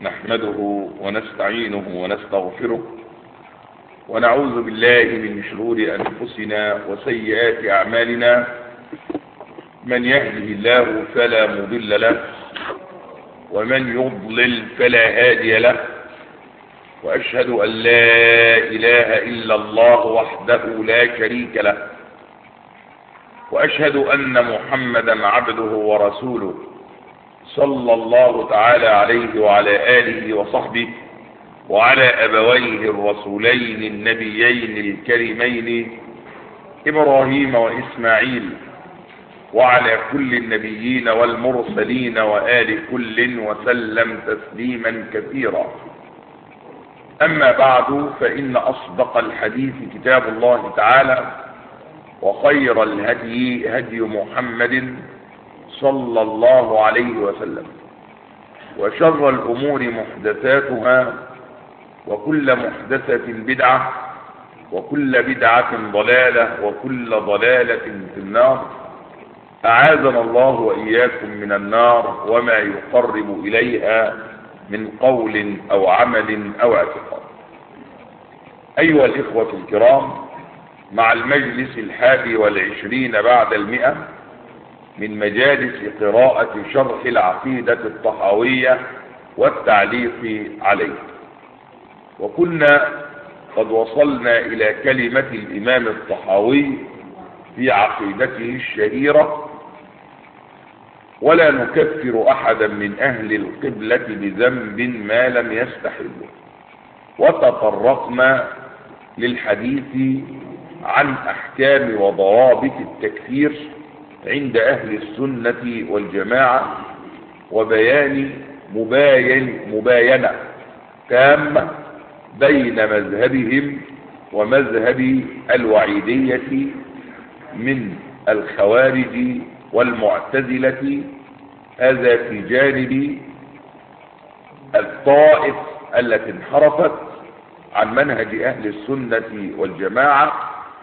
نحمده ونستعينه ونستغفره ونعوذ بالله من شرور أنفسنا وسيئات أعمالنا. من يهده الله فلا مضل له ومن يضلل فلا هادي له، وأشهد أن لا إله إلا الله وحده لا شريك له، وأشهد أن محمدا عبده ورسوله صلى الله تعالى عليه وعلى آله وصحبه وعلى أبويه الرسولين النبيين الكريمين إبراهيم وإسماعيل، وعلى كل النبيين والمرسلين وآل كل وسلم تسليما كثيرا. أما بعد، فإن أصدق الحديث كتاب الله تعالى، وخير الهدي هدي محمد صلى الله عليه وسلم، وشر الأمور محدثاتها، وكل محدثة بدعة، وكل بدعة ضلالة، وكل ضلالة في النار. أعاذنا الله وإياكم من النار وما يقرب إليها من قول أو عمل أو اعتقاد. أيها الإخوة الكرام، مع المجلس 21 بعد 100 من مجالس قراءة شرح العقيدة الطحاوية والتعليق عليه، وكنا قد وصلنا إلى كلمة الإمام الطحاوي في عقيدته الشهيرة: ولا نكفر أحدا من أهل القبلة بذنب ما لم يستحله. وتطرقنا للحديث عن أحكام وضوابط التكفير عند أهل السنة والجماعة، وبيان مباينة تامة بين مذهبهم ومذهب الوعيدية من الخوارج والمعتزلة. هذا في جانب الطائف التي انحرفت عن منهج أهل السنة والجماعة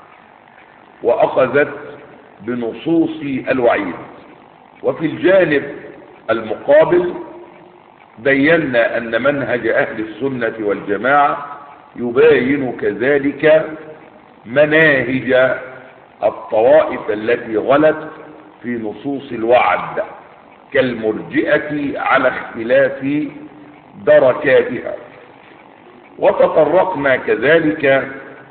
وأخذت بنصوص الوعيد. وفي الجانب المقابل بينا أن منهج أهل السنة والجماعة يباين كذلك مناهج الطوائف التي غلت في نصوص الوعد كالمرجئة على اختلاف دركاتها. وتطرقنا كذلك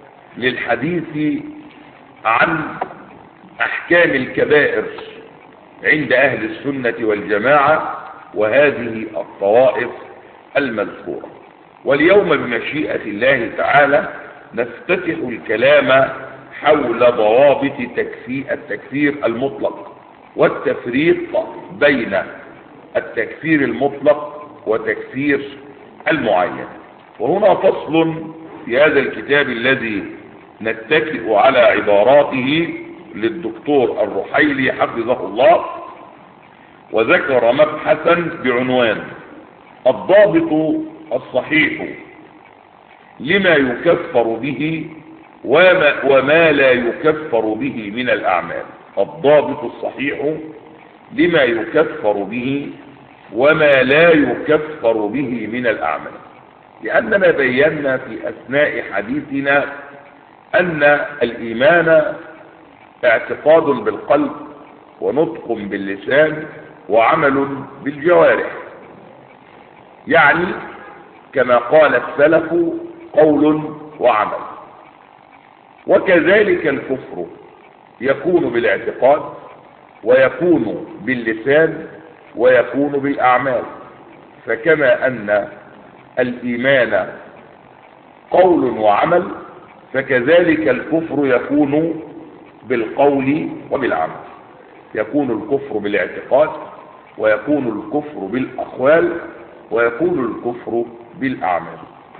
للحديث عن أحكام الكبائر عند أهل السنة والجماعة وهذه الطوائف المذكورة. واليوم بمشيئة الله تعالى نفتتح الكلام حول ضوابط التكفير المطلق والتفريق بين التكفير المطلق وتكفير المعين. وهنا فصل في هذا الكتاب الذي نتكئ على عباراته للدكتور الرحيلي حفظه الله، وذكر مبحثا بعنوان: الضابط الصحيح لما يكفر به وما لا يكفر به من الأعمال. الضابط الصحيح لما يكفر به وما لا يكفر به من الأعمال. لأننا بينا في أثناء حديثنا أن الإيمان اعتقاد بالقلب ونطق باللسان وعمل بالجوارح، يعني كما قال السلف: قول وعمل. وكذلك الكفر يكون بالاعتقاد ويكون باللسان ويكون بالأعمال. فكما أن الإيمان قول وعمل، فكذلك الكفر يكون بالقول وبالعمل. يكون الكفر بالاعتقاد، ويكون الكفر بالأقوال، ويكون الكفر بالأعمال.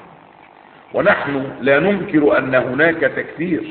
ونحن لا ننكر أن هناك تكفير،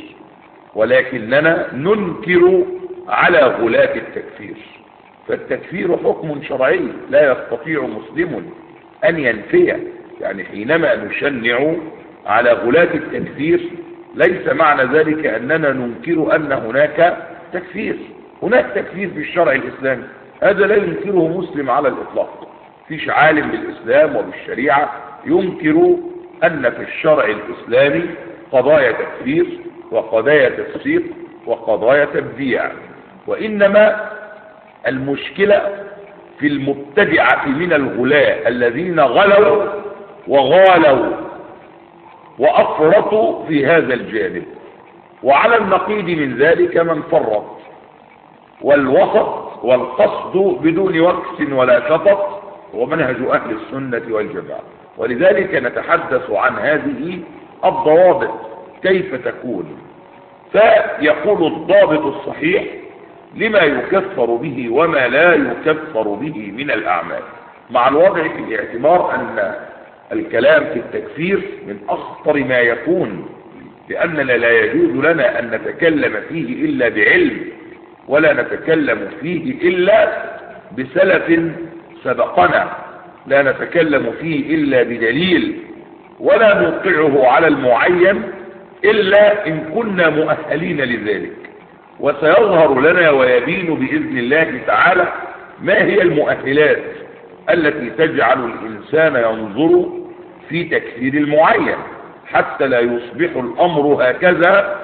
ولكننا ننكر على غلاة التكفير. فالتكفير حكم شرعي لا يستطيع مسلم أن ينفيه. يعني حينما نشنع على غلاة التكفير ليس معنى ذلك أننا ننكر أن هناك تكفير. هناك تكفير في الشرع الإسلامي، هذا لا ينكره مسلم على الإطلاق. فيش عالم بالإسلام وبالشريعة ينكر أن في الشرع الإسلامي قضايا تكفير وقضايا تفسيق وقضايا تبديع، وإنما المشكلة في المبتدعة من الغلاة الذين غلوا وغالوا وأفرطوا في هذا الجانب. وعلى النقيض من ذلك من فرط، والوسط والقصد بدون وكس ولا شطط ومنهج أهل السنة والجماعة. ولذلك نتحدث عن هذه الضوابط كيف تكون. فيقول الضابط الصحيح لما يكفر به وما لا يكفر به من الأعمال، مع الوضع في الاعتبار أن الكلام في التكفير من أخطر ما يكون، لأننا لا يجوز لنا أن نتكلم فيه إلا بعلم، ولا نتكلم فيه إلا بسلف سبقنا، لا نتكلم فيه إلا بدليل، ولا نوقعه على المعين إلا إن كنا مؤهلين لذلك. وسيظهر لنا ويبين بإذن الله تعالى ما هي المؤهلات التي تجعل الإنسان ينظر في تكفير المعين، حتى لا يصبح الأمر هكذا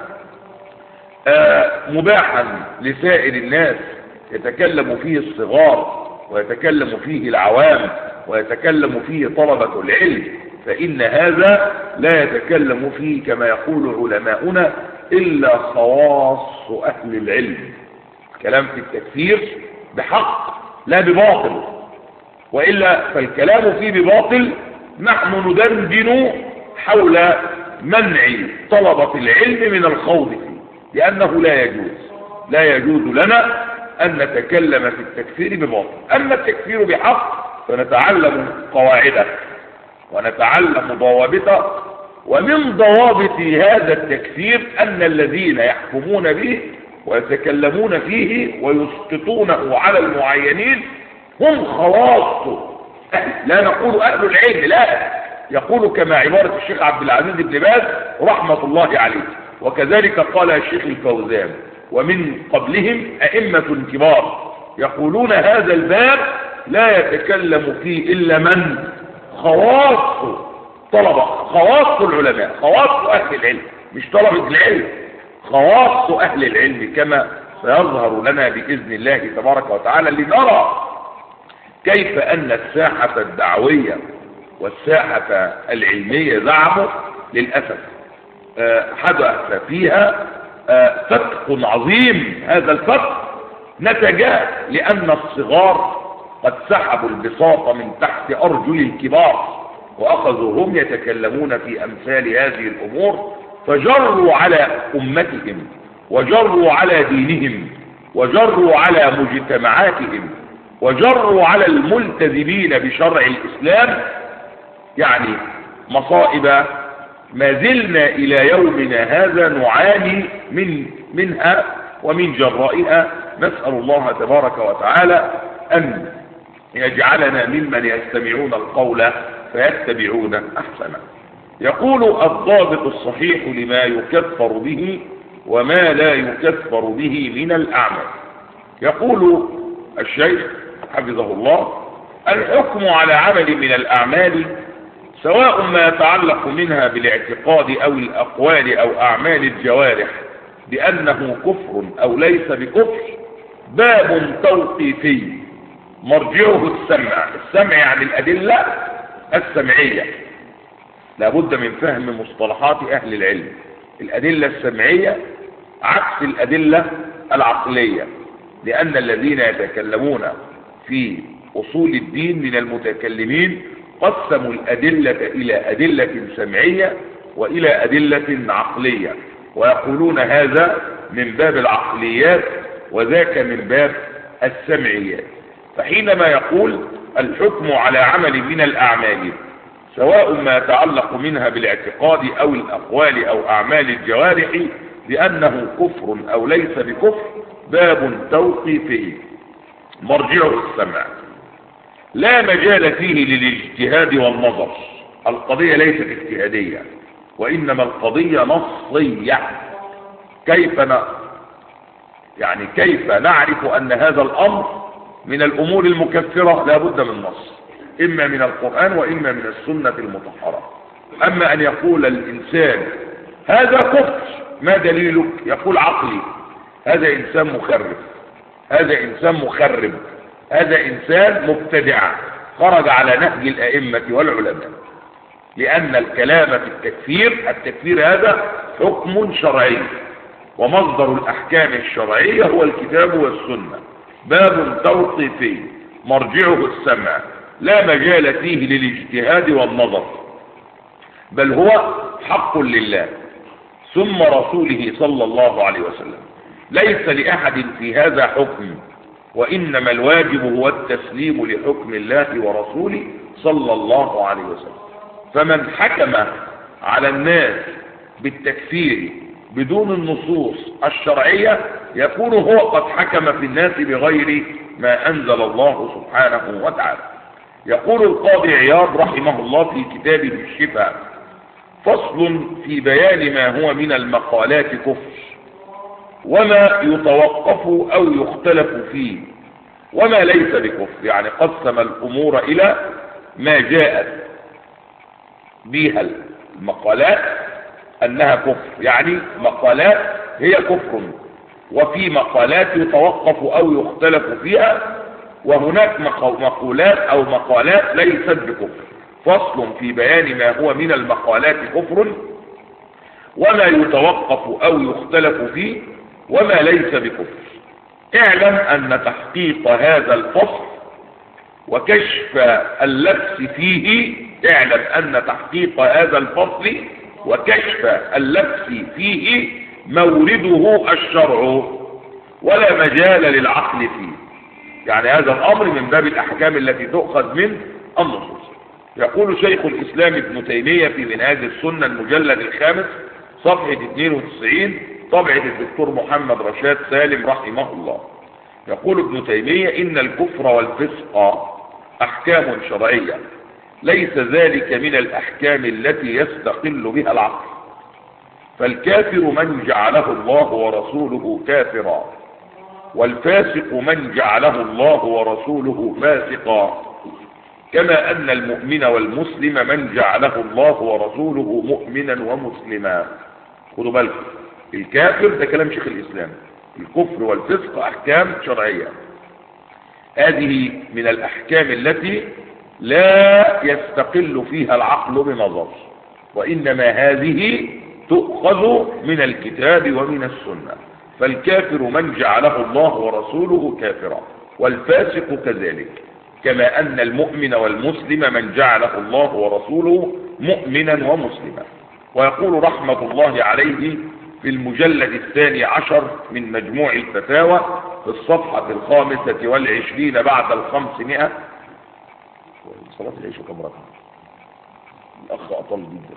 مباحا لسائر الناس يتكلم فيه الصغار ويتكلم فيه العوام ويتكلم فيه طلبة العلم، فإن هذا لا يتكلم فيه كما يقول علماؤنا إلا خواص أهل العلم. كلام في التكفير بحق لا بباطل، وإلا فالكلام فيه بباطل نحن ندندن حول منع طلبة العلم من الخوض فيه، لأنه لا يجوز لنا أن نتكلم في التكفير بباطل. أما التكفير بحق فنتعلم قواعده ونتعلم ضوابطه، ومن ضوابط هذا التكفير أن الذين يحكمون به ويتكلمون فيه ويسقطونه على المعينين هم خواص، لا نقول أهل العلم، لا، يقول كما عبارة الشيخ عبد العزيز بن باز رحمة الله عليه، وكذلك قال الشيخ الفوزان، ومن قبلهم أئمة كبار يقولون هذا الباب لا يتكلم فيه إلا من خواص طلبة، خواص العلماء، خواص أهل العلم، مش طلبة العلم، خواص أهل العلم، كما سيظهر لنا بإذن الله تبارك وتعالى لنرى كيف أن الساحة الدعوية والساحة العلمية زعموا للأسف حدث فيها فتق عظيم. هذا الفتق نتج لأن الصغار قد سحبوا البساط من تحت أرجل الكبار، وأخذوا هم يتكلمون في أمثال هذه الأمور، فجروا على أمتهم وجروا على دينهم وجروا على مجتمعاتهم وجروا على الملتزمين بشرع الإسلام يعني مصائب ما زلنا إلى يومنا هذا نعاني منها ومن جرائها. نسأل الله تبارك وتعالى أن يجعلنا ممن يستمعون القول فيتبعون أحسنه. يقول الضابط الصحيح لما يكفر به وما لا يكفر به من الأعمال. يقول الشيخ حفظه الله: الحكم على عمل من الأعمال سواء ما يتعلق منها بالاعتقاد أو الأقوال أو أعمال الجوارح بأنه كفر أو ليس بكفر باب توقيفي مرجعه السمع يعني الأدلة السمعية. لابد من فهم مصطلحات أهل العلم. الأدلة السمعية عكس الأدلة العقلية، لأن الذين يتكلمون في أصول الدين من المتكلمين قسموا الأدلة إلى أدلة سمعية وإلى أدلة عقلية، ويقولون هذا من باب العقليات وذاك من باب السمعيات. فحينما يقول الحكم على عمل من الأعمال سواء ما يتعلق منها بالاعتقاد أو الأقوال أو أعمال الجوارح بأنه كفر أو ليس بكفر باب توقيفي مرجعه السمع، لا مجال فيه للاجتهاد والنظر. القضية ليست اجتهادية، وإنما القضية نصية. كيف نعرف أن هذا الأمر من الأمور المكفرة؟ لا بد من نص. إما من القرآن وإما من السنة المطهرة. أما أن يقول الإنسان هذا كفر، ما دليلك؟ يقول عقلي. هذا إنسان مخرب، هذا إنسان مخرب، هذا إنسان مبتدع خرج على نهج الأئمة والعلماء. لأن الكلام في التكفير هذا حكم شرعي، ومصدر الأحكام الشرعية هو الكتاب والسنة، باب توقيفي مرجعه السمع، لا مجال فيه للاجتهاد والنظر، بل هو حق لله ثم رسوله صلى الله عليه وسلم. ليس لأحد في هذا حكم، وإنما الواجب هو التسليم لحكم الله ورسوله صلى الله عليه وسلم. فمن حكم على الناس بالتكفير بدون النصوص الشرعية يكون هو قد حكم في الناس بغير ما أنزل الله سبحانه وتعالى. يقول القاضي عياض رحمه الله في كتابه الشفاء: فصل في بيان ما هو من المقالات كفر، وما يتوقف أو يختلف فيه، وما ليس بكفر. يعني قسم الأمور إلى ما جاءت بها المقالات أنها كفر، يعني مقالات هي كفر، وفي مقالات يتوقف أو يختلف فيها، وهناك مقولات أو مقالات ليست بكفر. فصل في بيان ما هو من المقالات كفر، وما يتوقف أو يختلف فيه، وما ليس بكفر. اعلم أن تحقيق هذا الفصل وكشف اللبس فيه، اعلم أن تحقيق هذا الفصل وكشف اللبس فيه مورده الشرع، ولا مجال للعقل فيه. يعني هذا الأمر من باب الأحكام التي تؤخذ من النصوص. يقول شيخ الإسلام ابن تيمية في منهاج السنة المجلد الخامس صفحة 92 طبعة الدكتور محمد رشاد سالم رحمه الله، يقول ابن تيمية: إن الكفر والفسق أحكام شرعية، ليس ذلك من الأحكام التي يستقل بها العقل، فالكافر من جعله الله ورسوله كافرا، والفاسق من جعله الله ورسوله فاسقا، كما أن المؤمن والمسلم من جعله الله ورسوله مؤمنا ومسلما. خدوا بالكم، الكافر ده كلام شيخ الإسلام، الكفر والفسق أحكام شرعية، هذه من الأحكام التي لا يستقل فيها العقل بنظر، وإنما هذه تؤخذ من الكتاب ومن السنة. فالكافر من جعله الله ورسوله كافرا، والفاسق كذلك، كما أن المؤمن والمسلم من جعله الله ورسوله مؤمنا ومسلما. ويقول رحمة الله عليه في المجلد 12 من مجموع الفتاوى في الصفحة 25 بعد 500. صلاة العشاء كم ركعة؟ الأخ أطل جدا،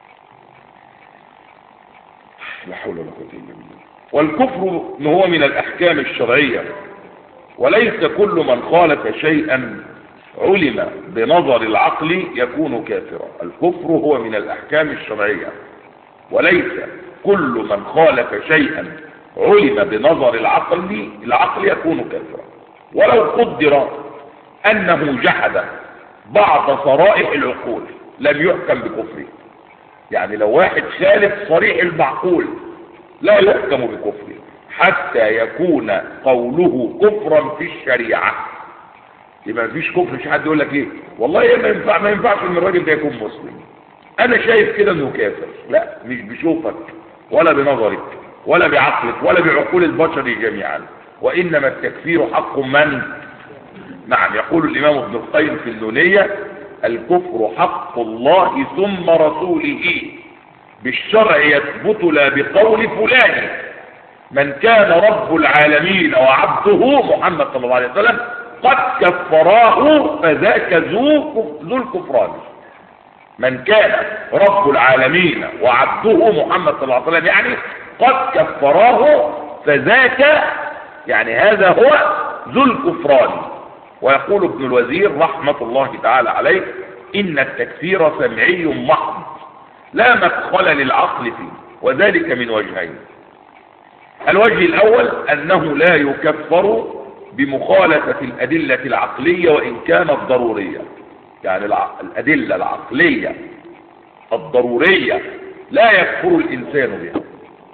لا حول ولا قوة إلا بالله. والكفر هو من الأحكام الشرعية، وليس كل من خالف شيئا علم بنظر العقل يكون كافرا. الكفر هو من الأحكام الشرعية، وليس كل من خالف شيئا علم بنظر العقل يكون كافرا. ولو قدر أنه جحد بعض صرائح العقول لم يحكم بكفره. يعني لو واحد خالف صريح المعقول لا يحكم بكفره حتى يكون قوله كفرا في الشريعة. يبقى مفيش كفر، مش حد يقول لك ايه والله ما ينفعش ان الراجل ده يكون مسلم، انا شايف كده انه كافر. لا، مش بشوفك ولا بنظرك ولا بعقلك ولا بعقول البشر جميعا، وانما التكفير حق من؟ نعم، يقول الامام ابن القيم في النونية: الكفر حق الله ثم رسوله، بالشرع يثبت لا بقول فلان. من كان رب العالمين وعبده محمد صلى الله عليه وسلم قد كفراه فذاك ذو الكفران. من كان رب العالمين وعبده محمد صلى الله عليه وسلم يعني قد كفراه فذاك، يعني هذا هو ذو الكفران. ويقول ابن الوزير رحمة الله تعالى عليه: إن التكفير سمعي محض لا مدخل للعقل فيه، وذلك من وجهين. الوجه الأول أنه لا يكفر بمخالفة الأدلة العقلية وإن كانت ضرورية، يعني الأدلة العقلية الضرورية لا يكفر الإنسان بها.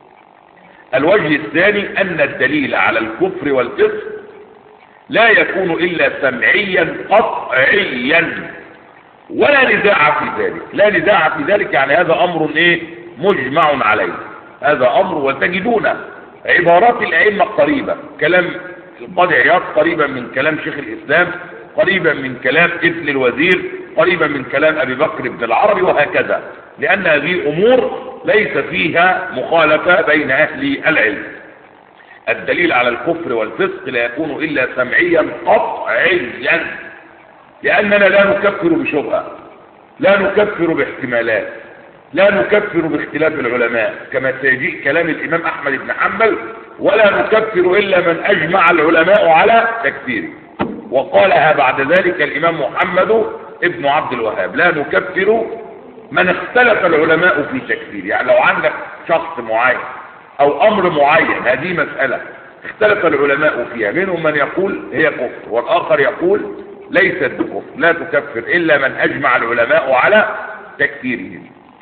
الوجه الثاني أن الدليل على الكفر والفسق لا يكون إلا سمعيا قطعيا ولا نزاع في ذلك. لا نزاع في ذلك يعني هذا أمر مجمع عليه، هذا أمر. وتجدون عبارات الأئمة قريبة، كلام القاضي عياض قريبا من كلام شيخ الإسلام، قريبا من كلام ابن الوزير، قريبا من كلام أبي بكر بن العربي، وهكذا، لأن هذه أمور ليس فيها مخالفة بين أهل العلم. الدليل على الكفر والفسق لا يكون إلا سمعيا قطعيا، لأننا لا نكفر بشبهة، لا نكفر باحتمالات، لا نكفر باختلاف العلماء كما سيجيء كلام الإمام أحمد بن حنبل، ولا نكفر إلا من أجمع العلماء على تكفيره، وقالها بعد ذلك الإمام محمد ابن عبد الوهاب: لا نكفر من اختلف العلماء في تكفيره. يعني لو عندك شخص معين أو أمر معين، هذه مسألة اختلف العلماء فيها، منهم من يقول هي كفر والآخر يقول ليست بكفر، لا تكفر إلا من أجمع العلماء على تكفيره.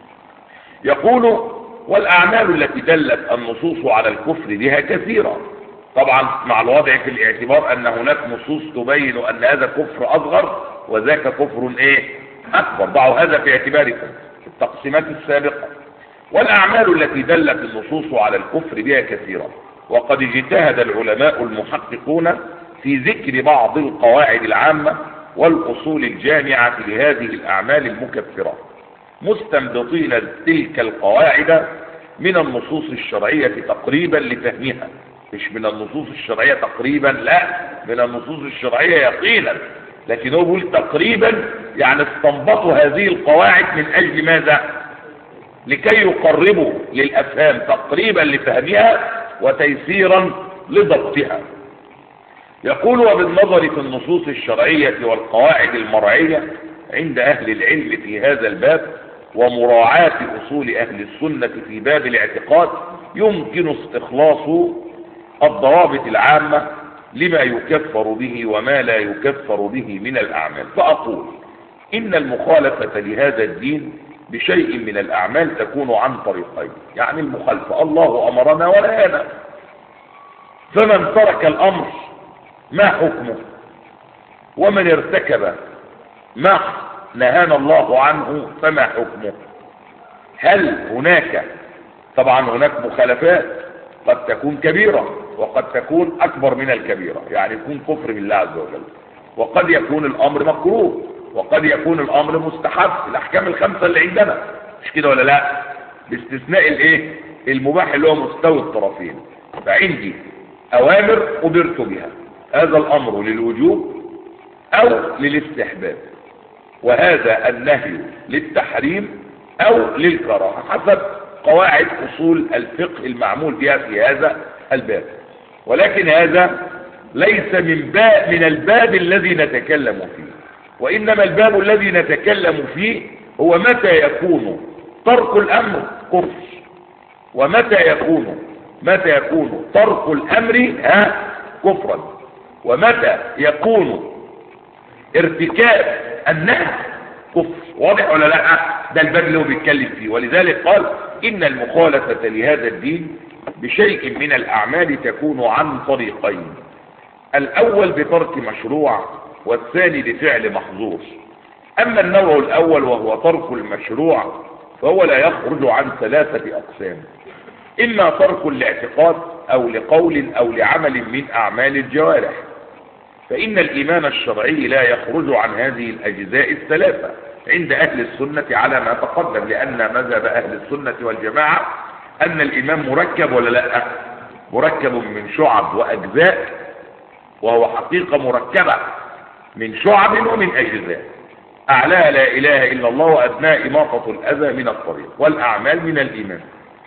يقول: والأعمال التي دلت النصوص على الكفر بها كثيرة، طبعا مع الوضع في الاعتبار أن هناك نصوص تبين أن هذا كفر أصغر وذاك كفر أكبر. ضعوا هذا في اعتباركم في التقسيمات السابقة. والأعمال التي دلت النصوص على الكفر بها كثيرة، وقد اجتهد العلماء المحققون في ذكر بعض القواعد العامة والأصول الجامعة لهذه الأعمال المكفرة، مستنبطين تلك القواعد من النصوص الشرعية تقريبا لفهمها. مش من النصوص الشرعية تقريبا، لا، من النصوص الشرعية يقينا، لكن هو بيقول تقريبا يعني استنبطوا هذه القواعد من أجل ماذا؟ لكي يقربوا للأفهام تقريبا لفهمها وتيسيرا لضبطها. يقول: وبالنظر في النصوص الشرعية والقواعد المرعية عند أهل العلم في هذا الباب، ومراعاة أصول أهل السنة في باب الاعتقاد، يمكن استخلاص الضوابط العامة لما يكفر به وما لا يكفر به من الأعمال. فأقول: إن المخالفة لهذا الدين بشيء من الأعمال تكون عن طريقين. يعني المخالفة، الله أمرنا ونهانا، فمن ترك الأمر ما حكمه؟ ومن ارتكب ما نهانا الله عنه فما حكمه؟ هل هناك، طبعا هناك مخالفات قد تكون كبيرة وقد تكون أكبر من الكبيرة، يعني يكون كفر بالله عز وجل، وقد يكون الأمر مكروه، وقد يكون الأمر مستحب، الأحكام الخمسة اللي عندنا، مش كده ولا لا؟ باستثناء المباح اللي هو مستوي الطرفين. فعندي أوامر أمرت بها، هذا الأمر للوجوب أو للاستحباب، وهذا النهي للتحريم أو للكراهة، حسب قواعد أصول الفقه المعمول بها في هذا الباب. ولكن هذا ليس من الباب الذي نتكلم فيه، وإنما الباب الذي نتكلم فيه هو متى يكون ترك الأمر كفر، ومتى يكون ترك الأمر كفرا، ومتى يكون ارتكاب النهي كفر. واضح ولا لا؟ ده الباب اللي هو بيتكلم فيه. ولذلك قال: إن المخالفة لهذا الدين بشيء من الأعمال تكون عن طريقين: الأول بترك مشروع، والثاني بفعل محظور. أما النوع الأول وهو ترك المشروع فهو لا يخرج عن ثلاثة أقسام: إما ترك لاعتقاد أو لقول أو لعمل من أعمال الجوارح، فإن الإيمان الشرعي لا يخرج عن هذه الأجزاء الثلاثة عند أهل السنة على ما تقدم، لأن مذهب أهل السنة والجماعة أن الإيمان مركب ولا لا؟ مركب من شعب وأجزاء، وهو حقيقة مركبة من شعب ومن أجزاء، أعلاها لا إله إلا الله، وأدناها إماطة الأذى من الطريق، والأعمال من الإيمان.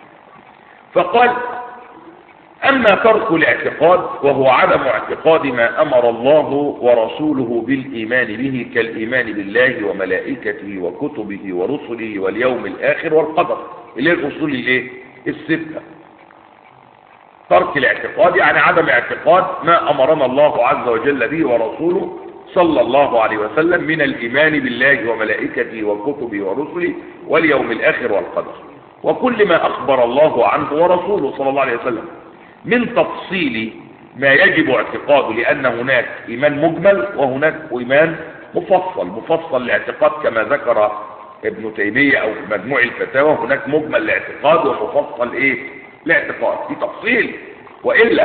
فقال: أما ترك الاعتقاد وهو عدم اعتقاد ما أمر الله ورسوله بالإيمان به، كالإيمان بالله وملائكته وكتبه ورسله واليوم الآخر والقدر، اللي هي الأصول الستة. ترك الاعتقاد يعني عدم اعتقاد ما أمرنا الله عز وجل به ورسوله صلى الله عليه وسلم من الإيمان بالله وملائكته وكتبه ورسله واليوم الآخر والقدر، وكل ما أخبر الله عنه ورسوله صلى الله عليه وسلم من تفصيل ما يجب اعتقاده، لأن هناك إيمان مجمل وهناك إيمان مفصل لاعتقاد كما ذكر ابن تيمية أو في مجموع الفتاوى. هناك مجمل لاعتقاد ومفصل لاعتقاد في تفصيل، وإلا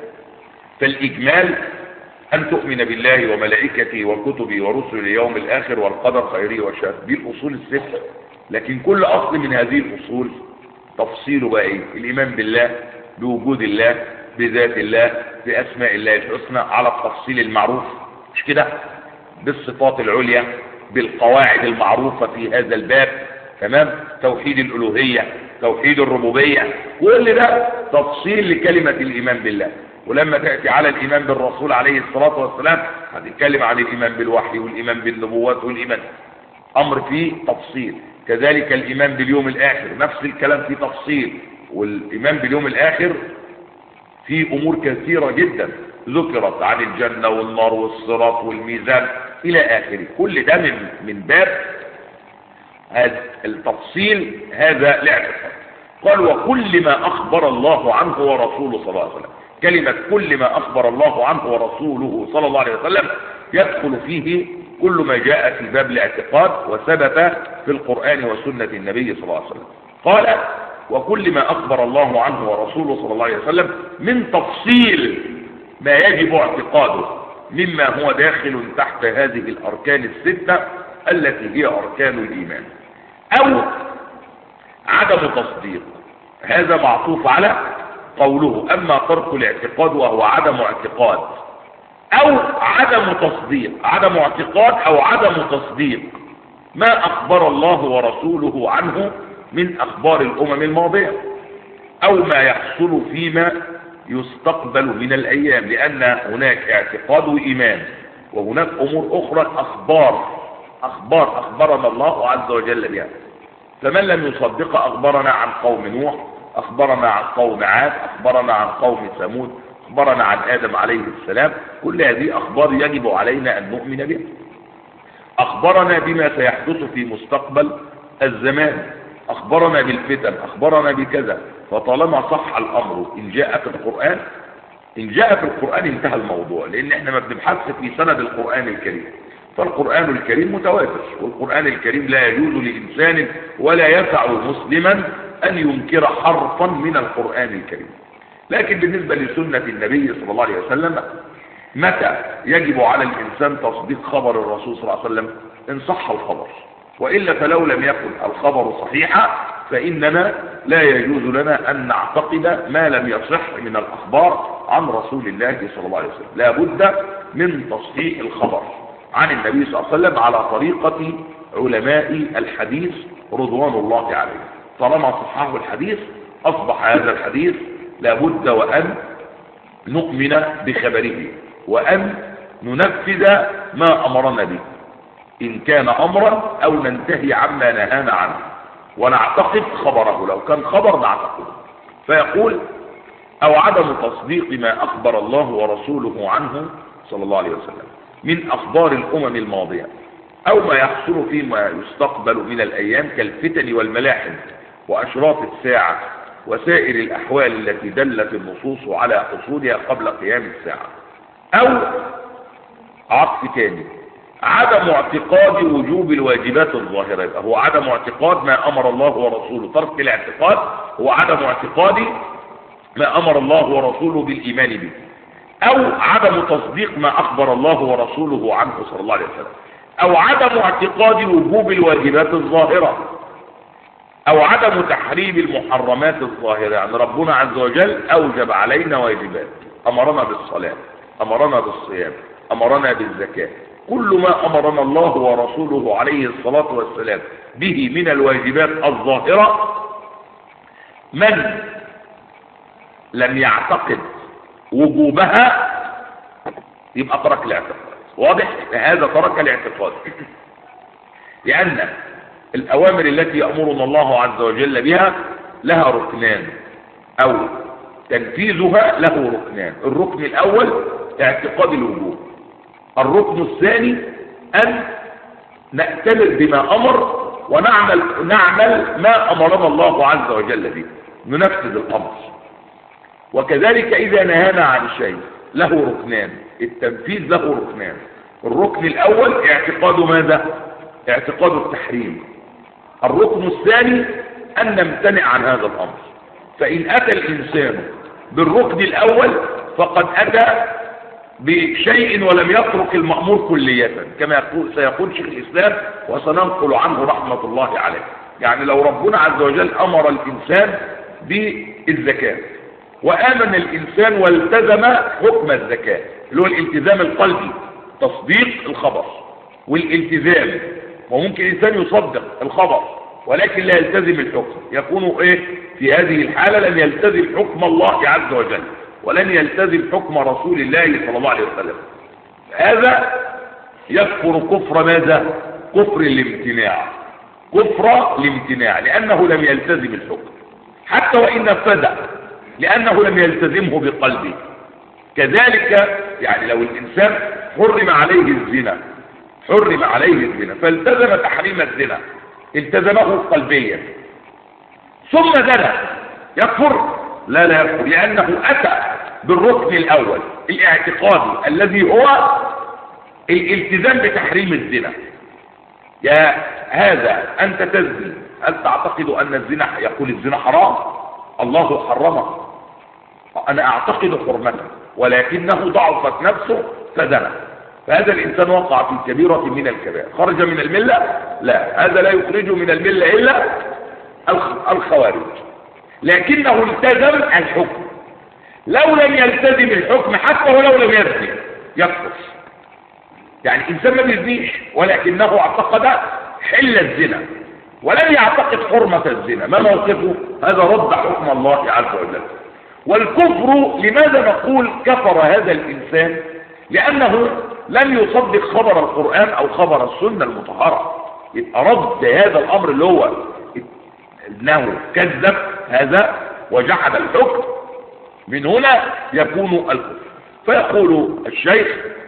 فالإجمال أن تؤمن بالله وملائكته وكتبه ورسله اليوم الآخر والقدر خيره وشره، دي الأصول الستة. لكن كل أصل من هذه الأصول تفصيله بقى الإيمان بالله، بوجود الله، بذات الله، بأسماء الله الحسنى على التفصيل المعروف، مش كده؟ بالصفات العليا، بالقواعد المعروفة في هذا الباب، تمام؟ توحيد الألوهية، توحيد الربوبية، كل ده تفصيل لكلمة الإيمان بالله. ولما تأتي على الإيمان بالرسول عليه الصلاة والسلام هتتكلم عن الإيمان بالوحي والإيمان بالنبوات والإيمان، أمر فيه تفصيل. كذلك الإيمان باليوم الآخر نفس الكلام فيه تفصيل، والإيمان باليوم الآخر في أمور كثيرة جدا ذكرت عن الجنة والنار والصراط والميزان إلى آخره. كل ده من باب هذا التفصيل، هذا الاعتقاد. قال وكل ما أخبر الله عنه ورسوله صلى الله عليه وسلم. كلمة كل ما أخبر الله عنه ورسوله صلى الله عليه وسلم يدخل فيه كل ما جاء في باب الاعتقاد وثبت في القرآن وسنة النبي صلى الله عليه وسلم. قال وكل ما أخبر الله عنه ورسوله صلى الله عليه وسلم من تفصيل ما يجب اعتقاده مما هو داخل تحت هذه الأركان الستة التي هي أركان الإيمان، أو عدم تصديق. هذا معطوف على قوله أما ترك الاعتقاد وهو عدم اعتقاد، أو عدم تصديق، عدم اعتقاد أو عدم تصديق ما أخبر الله ورسوله عنه من أخبار الأمم الماضية، أو ما يحصل فيما يستقبل من الأيام، لأن هناك اعتقاد وإيمان، وهناك أمور أخرى أخبار أخبرنا الله عز وجل بها. فمن لم يصدق أخبرنا عن قوم نوح، أخبرنا عن قوم عاد، أخبرنا عن قوم ثمود، أخبرنا عن آدم عليه السلام. كل هذه أخبار يجب علينا أن نؤمن بها. أخبرنا بما سيحدث في مستقبل الزمان، أخبرنا بالفتن، أخبرنا بكذا. فطالما صح الأمر إن جاء في القرآن انتهى الموضوع، لأن احنا ما بنبحث في سند القرآن الكريم. فالقرآن الكريم متواتر، والقرآن الكريم لا يجوز لإنسان ولا يسع مسلما أن ينكر حرفا من القرآن الكريم. لكن بالنسبة لسنة النبي صلى الله عليه وسلم متى يجب على الإنسان تصديق خبر الرسول صلى الله عليه وسلم؟ إن صح الخبر، وإلا فلو لم يكن الخبر صحيحا فإننا لا يجوز لنا أن نعتقد ما لم يصح من الأخبار عن رسول الله صلى الله عليه وسلم. لا بد من تصحيح الخبر عن النبي صلى الله عليه وسلم على طريقة علماء الحديث رضوان الله عليهم. طالما صححوا الحديث أصبح هذا الحديث لا بد وأن نؤمن بخبره وأن ننفذ ما أمرنا به إن كان أمرا، أو ننتهي عما نهانا عنه ونعتقد خبره. لو كان خبر نعتقده. فيقول أو عدم تصديق ما أخبر الله ورسوله عنه صلى الله عليه وسلم من أخبار الأمم الماضية، أو ما يحصل فيما يستقبل من الأيام كالفتن والملاحم وأشراط الساعة وسائر الأحوال التي دلت النصوص على حصولها قبل قيام الساعة. أو عطف تاني عدم اعتقاد وجوب الواجبات الظاهرة. يبقى هو عدم اعتقاد ما أمر الله ورسوله. ترك الاعتقاد هو عدم اعتقاد ما أمر الله ورسوله بالإيمان به، أو عدم تصديق ما أخبر الله ورسوله عنه صلى الله عليه وسلم، أو عدم اعتقاد وجوب الواجبات الظاهرة، أو عدم تحريم المحرمات الظاهرة. يعني ربنا عز وجل أوجب علينا واجبات، أمرنا بالصلاة، أمرنا بالصيام، أمرنا بالزكاة. كل ما أمرنا الله ورسوله عليه الصلاة والسلام به من الواجبات الظاهرة، من لم يعتقد وجوبها يبقى ترك الاعتقاد. واضح؟ هذا ترك الاعتقاد، لأن الأوامر التي يأمرنا الله عز وجل بها لها ركنان، أو تنفيذها له ركنان. الركن الأول اعتقاد الوجوب، الركن الثاني أن نأتمر بما أمر ونعمل ما أمرنا الله عز وجل به، ننفذ الأمر. وكذلك إذا نهانا عن شيء له ركنان، التنفيذ له ركنان. الركن الأول اعتقاد ماذا؟ اعتقاد التحريم. الركن الثاني أن نمتنع عن هذا الأمر. فإن أتى الإنسان بالركن الأول فقد أتى بشيء ولم يترك المأمور كلية، كما سيقول شيخ الإسلام وسننقل عنه رحمة الله عليه. يعني لو ربنا عز وجل أمر الإنسان بالزكاة وآمن الإنسان والتزم حكم الزكاة اللي هو الالتزام القلبي، تصديق الخبر والالتزام، وممكن إنسان يصدق الخبر ولكن لا يلتزم الحكم، يكون في هذه الحالة لم يلتزم حكم الله عز وجل ولن يلتزم حكم رسول الله صلى الله عليه وسلم. هذا يكفر كفر ماذا؟ كفر الامتناع، كفر الامتناع، لأنه لم يلتزم الحكم حتى وإن نفذ، لأنه لم يلتزمه بقلبه. كذلك يعني لو الإنسان حرم عليه الزنا فالتزم تحريم الزنا، التزمه قلبيا ثم زنى، يكفر؟ لا يكفر، لأنه أتى بالركن الأول الاعتقادي الذي هو الالتزام بتحريم الزنا. يا هذا أنت تزني، هل تعتقد أن الزنا يقول الزنا حرام؟ الله حرمه، أنا أعتقد حرمته ولكنه ضعفت نفسه فزنى، فهذا الإنسان وقع في كبيرة من الكبائر. خرج من الملة؟ لا، هذا لا يخرج من الملة إلا الخوارج، لكنه التزم الحكم. لو لم يلتزم الحكم حتى ولو لم يزني يكفر. يعني إنسان ما بيزنيش ولكنه اعتقد حل الزنا ولم يعتقد حرمة الزنا، ما موقفه؟ هذا رد حكم الله عز وجل. والكفر لماذا نقول كفر هذا الإنسان؟ لأنه لم يصدق خبر القرآن أو خبر السنة المطهرة، يبقى رد هذا الأمر اللي هو انه كذب هذا وجحد الحكم، من هنا يكون الكفر. فيقول الشيخ: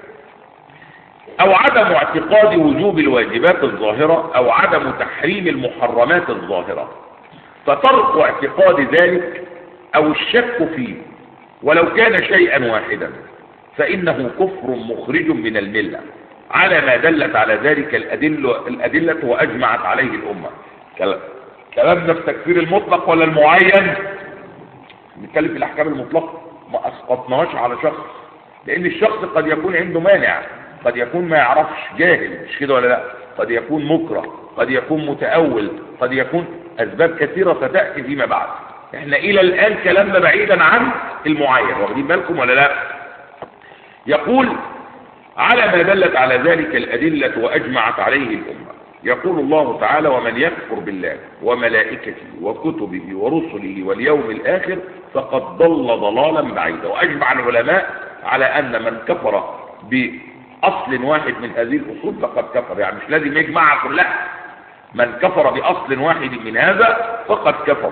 او عدم اعتقاد وجوب الواجبات الظاهرة او عدم تحريم المحرمات الظاهرة، فترك اعتقاد ذلك او الشك فيه ولو كان شيئا واحدا فانه كفر مخرج من الملة على ما دلت على ذلك الأدلة وأجمعت عليه الأمة. كلامنا في تكفير المطلق ولا المعين؟ نتكلم في الأحكام المطلقة، ما أسقطناش على شخص، لأن الشخص قد يكون عنده مانع، قد يكون ما يعرفش، جاهل، مش كده ولا لا؟ قد يكون مكره، قد يكون متأول، قد يكون أسباب كثيرة ستأتي فيما بعد. احنا إلى الآن كلامنا بعيدا عن المعين، واخدين بالكم ولا لا؟ يقول: على ما دلت على ذلك الأدلة وأجمعت عليه الأمة. يقول الله تعالى: ومن يكفر بالله وملائكته وكتبه ورسله واليوم الآخر فقد ضل ضلالا بعيدا. وأجمع العلماء على أن من كفر بأصل واحد من هذه الأصول فقد كفر، يعني مش لازم يجمعها كلها، من كفر بأصل واحد من هذا فقد كفر.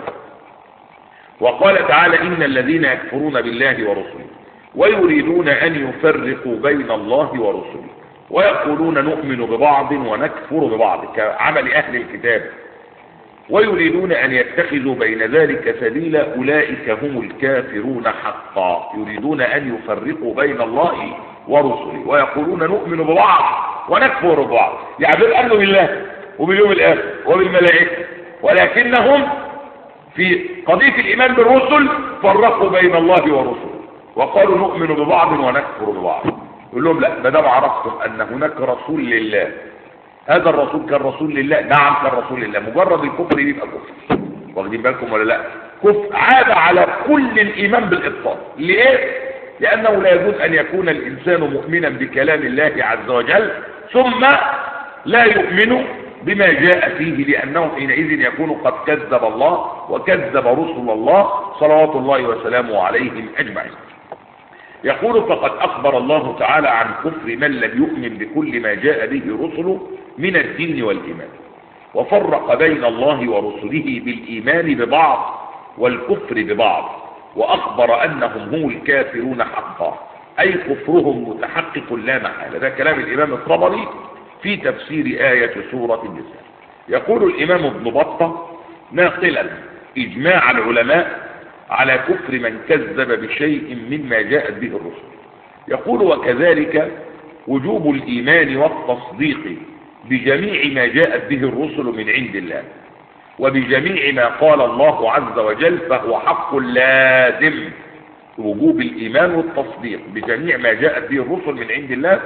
وقال تعالى: إن الذين يكفرون بالله ورسله ويريدون أن يفرقوا بين الله ورسله ويقولون نؤمن ببعض ونكفر ببعض كعمل أهل الكتاب ويريدون أن يتخذوا بين ذلك سبيلا أولئك هم الكافرون حقا. يريدون أن يفرقوا بين الله ورسله ويقولون نؤمن ببعض ونكفر ببعض، يعني بيؤمنوا بالله وباليوم الآخر وبالملائكة، ولكنهم في قضية الإيمان بالرسل فرقوا بين الله ورسله وقالوا نؤمن ببعض ونكفر ببعض. يقول لهم: لا، ما دام عرفتم ان هناك رسول لله، هذا الرسول كان رسول لله، نعم كان رسول لله، مجرد الكفر يبقى كفر، واخدين بالكم ولا لا؟ كفر عاد على كل الايمان بالابطال. ليه؟ لانه لا يجوز ان يكون الانسان مؤمنا بكلام الله عز وجل ثم لا يؤمن بما جاء فيه، لانه حينئذ يكون قد كذب الله وكذب رسل الله صلوات الله وسلامه عليهم اجمعين. يقول: فقد أخبر الله تعالى عن كفر من لم يؤمن بكل ما جاء به رسله من الدين والإيمان، وفرق بين الله ورسله بالإيمان ببعض والكفر ببعض، وأخبر أنهم هم الكافرون حقا، أي كفرهم متحقق لا محالة. ده كلام الإمام الطبري في تفسير آية سورة النساء. يقول الإمام ابن بطة ناقلا إجماع العلماء على كفر من كذب بشيء مما جاءت به الرسل، يقول وكذلك وجوب الإيمان والتصديق بجميع ما جاءت به الرسل من عند الله وبجميع ما قال الله عز وجل، فهو حق لازم. وجوب الإيمان والتصديق بجميع ما جاءت به الرسل من عند الله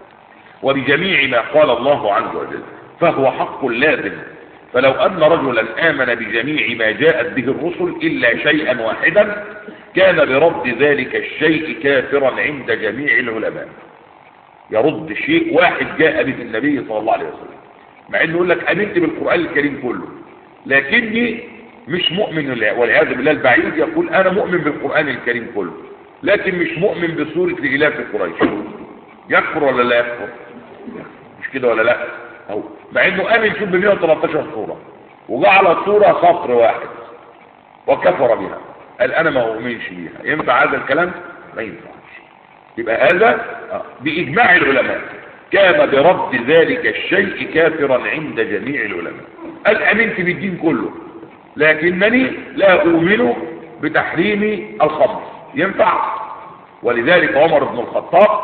وبجميع ما قال الله عز وجل فهو حق لازم. فلو أن رجلا آمن بجميع ما جاءت به الرسل إلا شيئا واحدا كان برد ذلك الشيء كافرا عند جميع العلماء. يرد شيء واحد جاء به النبي صلى الله عليه وسلم، مع انه يقول لك امنت بالقرآن الكريم كله لكني مش مؤمن، والعياذ بالله البعيد يقول انا مؤمن بالقرآن الكريم كله لكن مش مؤمن بسورة لإلاف قريش. يكفر ولا لا يكفر؟ مش كده ولا لا؟ أو مع انه امن شوف ب 113 سورة وجعل سورة سطر واحد وكفر بها، قال انا ما اؤمنش بيها. ينفع هذا الكلام؟ ما ينفعش. يبقى هذا باجماع العلماء كان برد ذلك الشيء كافرا عند جميع العلماء. قال امنت بالدين كله لكنني لا اؤمن بتحريم الخمر. ينفع؟ ولذلك عمر بن الخطاب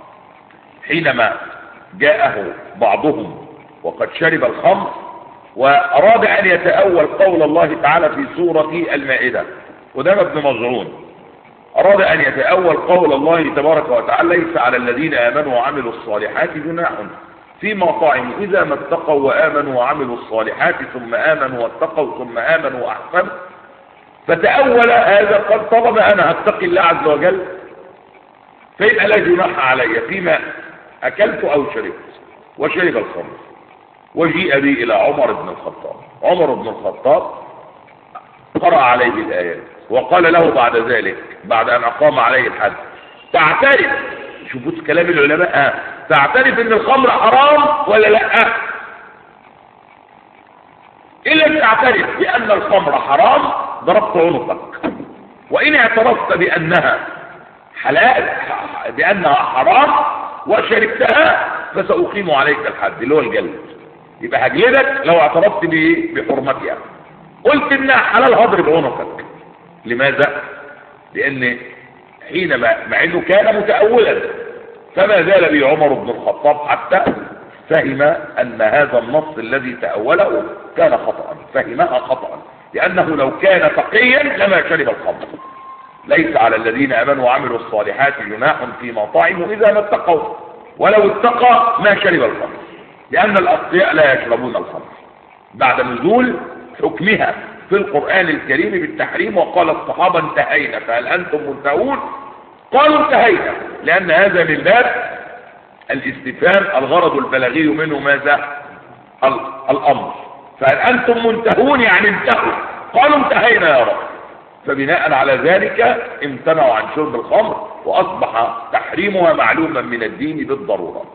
حينما جاءه بعضهم وقد شرب الخمر وأراد أن يتأول قول الله تعالى في سورة المائدة، ودام ابن مظعون أراد أن يتأول قول الله تبارك وتعالى ليس على الذين آمنوا وعملوا الصالحات جناح فيما طعموا إذا ما اتقوا وآمنوا وعملوا الصالحات ثم آمنوا واتقوا ثم آمنوا وأحسنوا. فتأول هذا قد طلب أنا هتقي الله عز وجل فيبقى لا جناح علي فيما أكلت أو شربت. وشرب الخمر وجيء بي إلى عمر بن الخطاب. عمر بن الخطاب قرأ عليه الآيات وقال له بعد ذلك بعد أن أقام عليه الحد تعترف، شوفوا كلام العلماء، تعترف ان الخمر حرام ولا لا؟ إلا تعترف بأن الخمر حرام ضربت عنقك، وإن اعترفت بأنها حلال بأنها حرام وشربتها فسأقيم عليك الحد اللي هو الجلد. يبقى هجلدك لو اعترفت بحرمتها. قلت انها حلال هضرب عنقك. لماذا؟ لأن حينما مع انه كان متأولا فما زال به عمر بن الخطاب حتى فهم أن هذا النص الذي تأوله كان خطأ، فهمها خطأ، لأنه لو كان تقيا لما شرب الخمر. ليس على الذين آمنوا وعملوا الصالحات جناح فيما طعموا إذا ما اتقوا، ولو اتقى ما شرب الخمر، لأن الأتقياء لا يشربون الخمر بعد نزول حكمها في القرآن الكريم بالتحريم. وقال الصحابة انتهينا فهل أنتم منتهون؟ قالوا انتهينا، لأن هذا من باب الاستفهام الغرض البلاغي منه ماذا؟ الأمر. فهل أنتم منتهون يعني انتهوا، قالوا انتهينا يا رب. فبناء على ذلك امتنعوا عن شرب الخمر وأصبح تحريمها معلوما من الدين بالضرورة.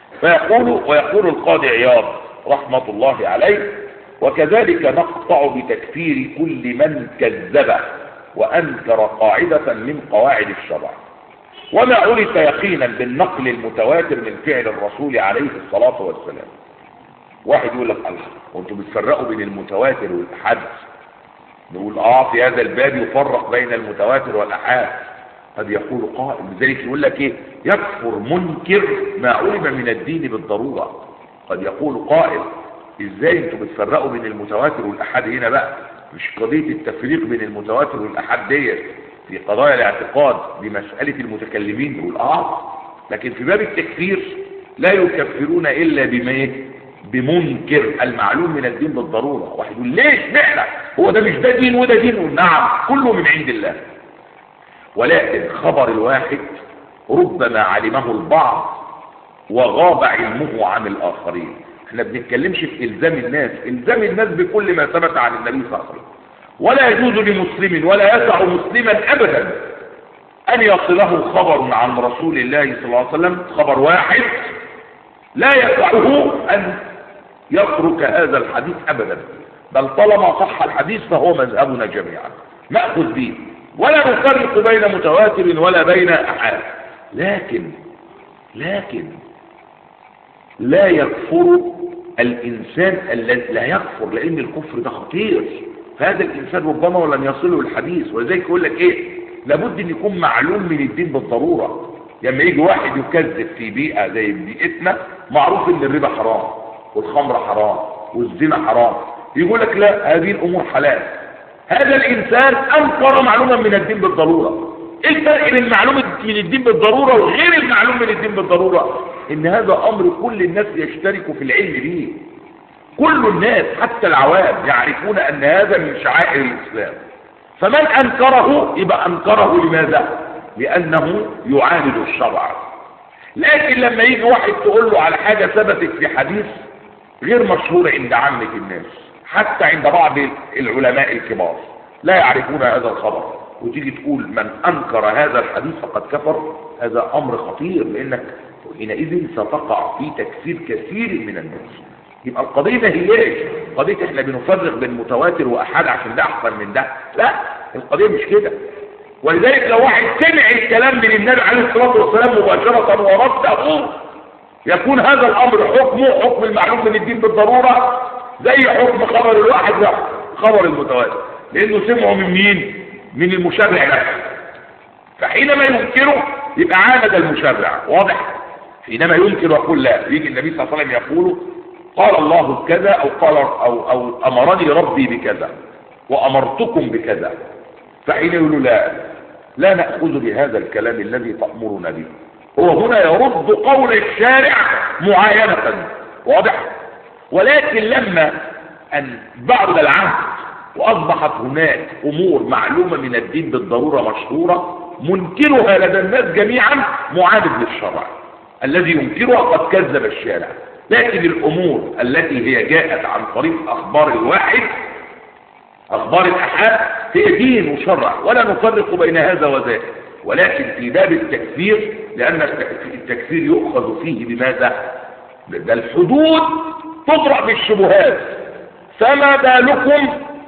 ويقول القاضي عياض رحمة الله عليه وكذلك نقطع بتكفير كل من كذب وأنكر قاعدة من قواعد الشرع وما عرف يقينا بالنقل المتواتر من فعل الرسول عليه الصلاة والسلام. واحد يقول لك الله وانتم بتفرقوا بين المتواتر والأحاد. نقول في هذا الباب يفرق بين المتواتر والأحاد. قد يقول قائل لذلك يقول لك ايه؟ يكفر منكر ما علم من الدين بالضرورة. قد يقول قائل ازاي انتم بتفرقوا بين المتواتر والأحاد؟ هنا بقى مش قضية التفريق بين المتواتر والأحاد ديت في قضايا الاعتقاد بمسألة المتكلمين. نقول لكن في باب التكفير لا يكفرون إلا بمنكر المعلوم من الدين بالضرورة. واحد يقول ليش معنى هو ده مش ده دين وده دين؟ نعم كله من عند الله، ولكن خبر الواحد ربما علمه البعض وغاب علمه عن الآخرين. احنا بنتكلمش في إلزام الناس، إلزام الناس بكل ما ثبت عن النبي صلى الله عليه وسلم. ولا يجوز لمسلم ولا يسع مسلما أبدا أن يصله خبر عن رسول الله صلى الله عليه وسلم، خبر واحد لا يسعه أن يترك هذا الحديث أبدا، بل طالما صح الحديث فهو مذهبنا جميعا نأخذ به، ولا نفرق بين متواتر ولا بين أحاد. لكن لا يكفر الإنسان الذي لا يكفر، لأن الكفر ده خطير، فهذا الإنسان ربما ولن يصله الحديث. ولذلك يقول لك إيه، لابد أن يكون معلوم من الدين بالضرورة. لما يجي واحد يكذب في بيئة زي بيئتنا، معروف أن الربا حرام والخمر حرام والزنا حرام، يقول لك لا هذه الأمور حلال. هذا الإنسان أنكر معلومة من الدين بالضرورة. إيه الفرق بين المعلوم من الدين بالضرورة وغير المعلوم من الدين بالضرورة؟ إن هذا أمر كل الناس يشتركوا في العلم به، كل الناس حتى العوام يعرفون أن هذا من شعائر الإسلام. فمن أنكره يبقى أنكره لماذا؟ لأنه يعاند الشرع. لكن لما يجي واحد تقول له على حاجة ثبتت في حديث غير مشهور عند عامة الناس، حتى عند بعض العلماء الكبار لا يعرفون هذا الخبر، وتيجي تقول من أنكر هذا الحديث فقد كفر، هذا أمر خطير، لأنك حينئذ ستقع في تكفير كثير من الناس. يبقى القضية ما هياش قضية احنا بنفرق بين متواتر وأحاد عشان ده أحسن من ده، لا، القضية مش كده. ولذلك لو واحد سمع الكلام من النبي عليه الصلاة والسلام مباشرة ورده، يكون هذا الأمر حكمه حكم المعلوم من الدين بالضرورة، زي حكم خبر الواحد خبر المتواتر، لأنه سمعه من مين؟ من المشرع نفسه. فحينما ينكره يبقى عاند المشرع، واضح؟ حينما ينكر يقول لا، يجي النبي صلى الله عليه وسلم يقول قال الله كذا أو أمرني ربي بكذا وأمرتكم بكذا، فحين يقول لا نأخذ بهذا الكلام الذي تأمرنا به. هو هنا يرد قول الشارع معاينة، واضح؟ ولكن لما أن بعد العهد وأصبحت هناك أمور معلومة من الدين بالضرورة مشهورة، منكرها لدى الناس جميعا معاند للشرع، الذي ينكرها قد كذب الشارع. لكن الأمور التي هي جاءت عن طريق أخبار الواحد، أخبار الأحاد، هي دين وشرع، ولا نفرق بين هذا وذاك. ولكن في باب التكفير، لأن التكفير يؤخذ فيه بماذا؟ ده الحدود تطرح بالشبهات، فما بالكم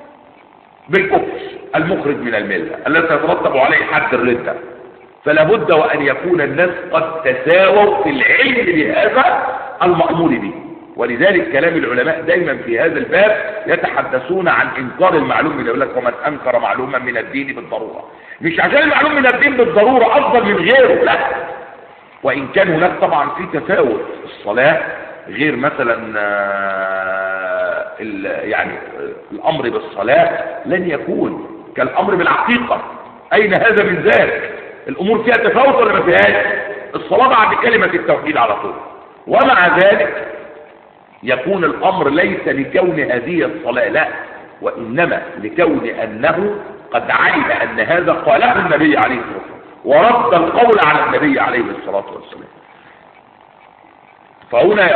بالكفر المخرج من الملة الذي يترتب عليه حد الردة. فلا بد وأن يكون الناس قد تساووا في العلم بهذا المأمور به. ولذلك كلام العلماء دايما في هذا الباب يتحدثون عن إنكار المعلوم، يقول لك ومن أنكر معلوما من الدين بالضرورة، مش عشان المعلوم من الدين بالضرورة أفضل من غيره، لا، وإن كان هناك طبعا في تفاوت. الصلاة غير مثلا يعني الأمر بالصلاة لن يكون كالأمر بالعقيقة، أين هذا من ذلك؟ الأمور فيها تفاوت ولا ما فيهاش؟ الصلاة بعد كلمة التوحيد على طول. ومع ذلك يكون الأمر ليس لكون هذه الصلاة، لا، وإنما لكون أنه قد علم أن هذا قاله النبي عليه الصلاة والسلام ورد القول على النبي عليه الصلاة والسلام. فهنا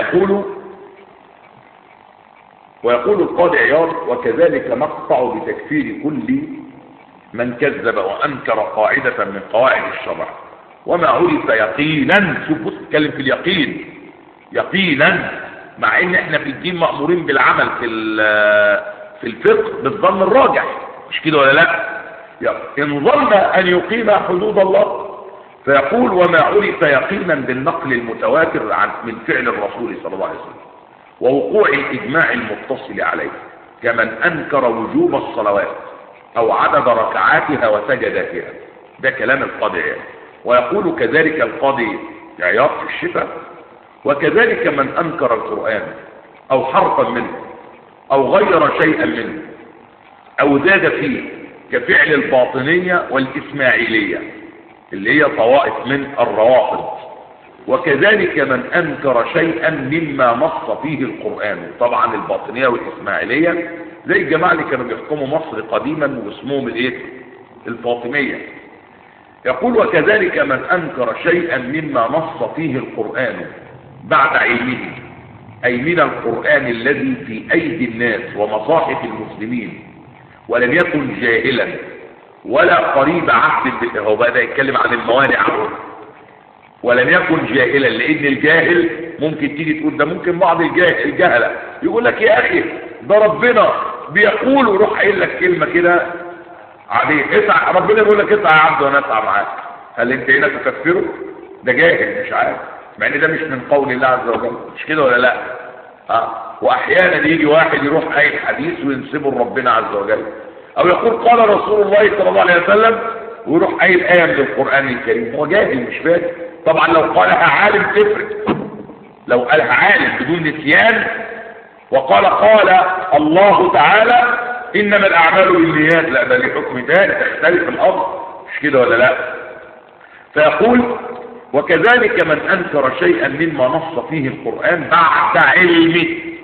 ويقول القاضي عياض وكذلك نقطع بتكفير كل من كذب وأنكر قاعدة من قواعد الشرع وما عرف يقينا. شوف بص اتكلم في اليقين، يقينا، مع ان احنا في الدين مأمورين بالعمل في الفقه بالظن الراجح، مش كده ولا لا؟ ان ظن ان يقيم حدود الله، فيقول وما عرف يقينا بالنقل المتواتر من فعل الرسول صلى الله عليه وسلم ووقوع الإجماع المتصل عليه، كمن أنكر وجوب الصلوات أو عدد ركعاتها وسجداتها. ده كلام القاضي عياض. ويقول كذلك القاضي عياض في الشفاء وكذلك من أنكر القرآن أو حرفا منه أو غير شيئا منه أو زاد فيه كفعل الباطنية والإسماعيلية اللي هي طوائف من الروافض، وكذلك من أنكر شيئا مما نص فيه القرآن. طبعا الباطنية والإسماعيلية زي الجماعة اللي كانوا بيحكموا مصر قديما واسمهم الفاطمية. يقول وكذلك من أنكر شيئا مما نص فيه القرآن بعد علمه، أي من القرآن الذي في أيدي الناس ومصاحف المسلمين، ولم يكن جاهلا ولا قريب عهد به. هو بقى يتكلم عن الموانع، ولم يكن جاهلا، لأن الجاهل ممكن تيجي تقول ده ممكن بعض الجهلة يقول لك يا أخي ده ربنا بيقول ويروح قايل لك كلمة كده عادية، اسعى، ربنا يقول لك اسعى يا عبد وانا اسعى معاك، هل انت هنا تكفره؟ ده جاهل مش عارف، مع ان ده مش من قول الله عز وجل، مش كده ولا لا؟ واحيانا يجي واحد يروح قايل حديث وينسبه لربنا عز وجل، او يقول قال رسول الله صلى الله عليه وسلم ويروح قايل ايه من القران الكريم، هو جاهل مش فاهم. طبعا لو قالها عالم تفرق، لو قالها عالم بدون نسيان وقال الله تعالى انما الاعمال بالنيات، لا ده ليه حكم ثاني، تختلف الامر، مش كده ولا لا؟ فيقول وكذلك من انكر شيئا مما نص فيه القرآن بعد علمه،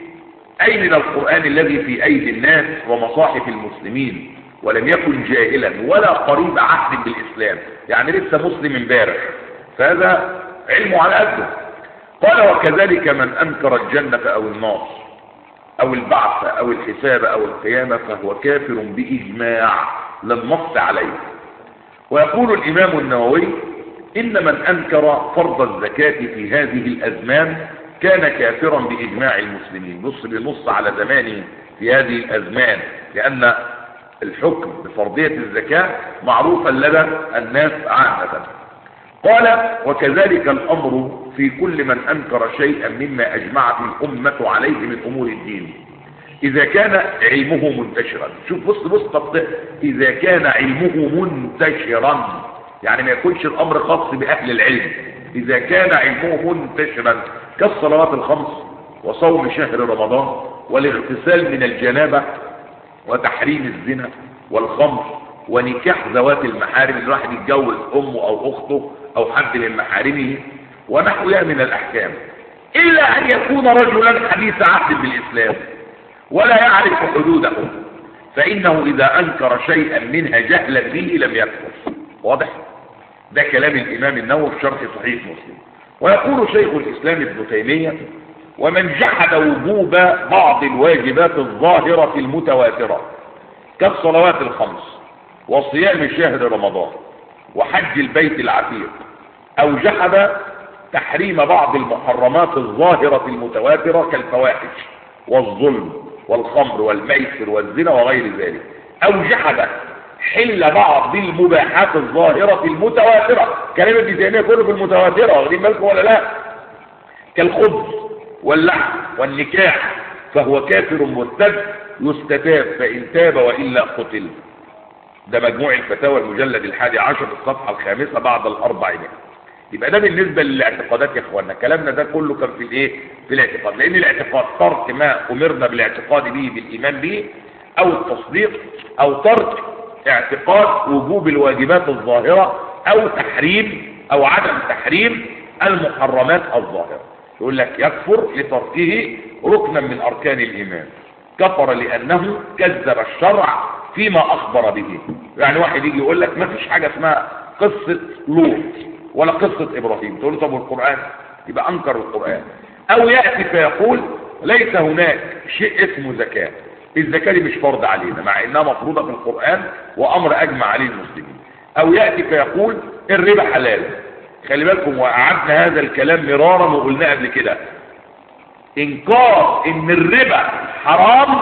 اي من القرآن الذي في ايدي الناس ومصاحف المسلمين، ولم يكن جاهلا ولا قريب عهد بالاسلام، يعني لسه مسلم امبارح، فهذا علمه على قده. قال وكذلك من انكر الجنة او النار او البعث او الحساب او القيامة فهو كافر باجماع لا نص عليه. ويقول الامام النووي ان من انكر فرض الزكاة في هذه الازمان كان كافرا باجماع المسلمين. بنص على زمانه في هذه الازمان، لان الحكم بفرضية الزكاة معروفا لدى الناس عامة. قال وكذلك الامر في كل من انكر شيئا مما اجمعت الامة عليه من امور الدين اذا كان علمه منتشرا. شوف بص اذا كان علمه منتشرا، يعني ما يكونش الامر خاص باهل العلم، اذا كان علمه منتشرا كالصلوات الخمس وصوم شهر رمضان والاغتسال من الجنابة وتحريم الزنا والخمر ونكاح ذوات المحارم، الواحد يتجوز امه او اخته او حد من محارمه ونحوها من الاحكام، الا ان يكون رجلا حديث عهد بالاسلام ولا يعرف حدوده، فانه اذا انكر شيئا منها جهلا به لم يكفر. واضح؟ ده كلام الامام النووي في شرح صحيح مسلم. ويقول شيخ الاسلام ابن تيمية ومن جحد وجوب بعض الواجبات الظاهرة المتواترة كالصلوات الخمس وصيام شهر رمضان وحج البيت العتيق، او جحد تحريم بعض المحرمات الظاهرة المتواترة كالفواحش والظلم والخمر والميسر والزنا وغير ذلك، او جحد حل بعض المباحات الظاهرة المتواترة، كلمة ابن تيمية كله في المتواترة، واخدين بالكم ولا لا؟ كالخبز واللحم والنكاح، فهو كافر مرتد يستتاب فإن تاب وإلا قتل. ده مجموع الفتاوى المجلد 11 الصفحة 5 بعد 400. يبقى ده بالنسبة للاعتقادات يا اخوانا، كلامنا ده كله كان في الايه؟ في الاعتقاد، لان الاعتقاد ترك ما امرنا بالاعتقاد به بالايمان به، او التصديق، او ترك اعتقاد وجوب الواجبات الظاهرة، او تحريم او عدم تحريم المحرمات الظاهرة. يقول لك يكفر لتركه ركنا من اركان الايمان، كفر لانه كذب الشرع فيما اخبر به. يعني واحد يجي يقول لك ما فيش حاجة اسمها قصة لوط ولا قصة ابراهيم، تقول له طب القرآن؟ يبقى انكر القرآن. او يأتي فيقول ليس هناك شيء اسمه زكاة، الزكاة دي مش فرض علينا مع انها مفروضة في القرآن وامر اجمع عليه المسلمين. او يأتي فيقول الربا حلال. خلي بالكم، وقعدنا هذا الكلام مرارا وقلنا قبل كده، انكار ان الربا حرام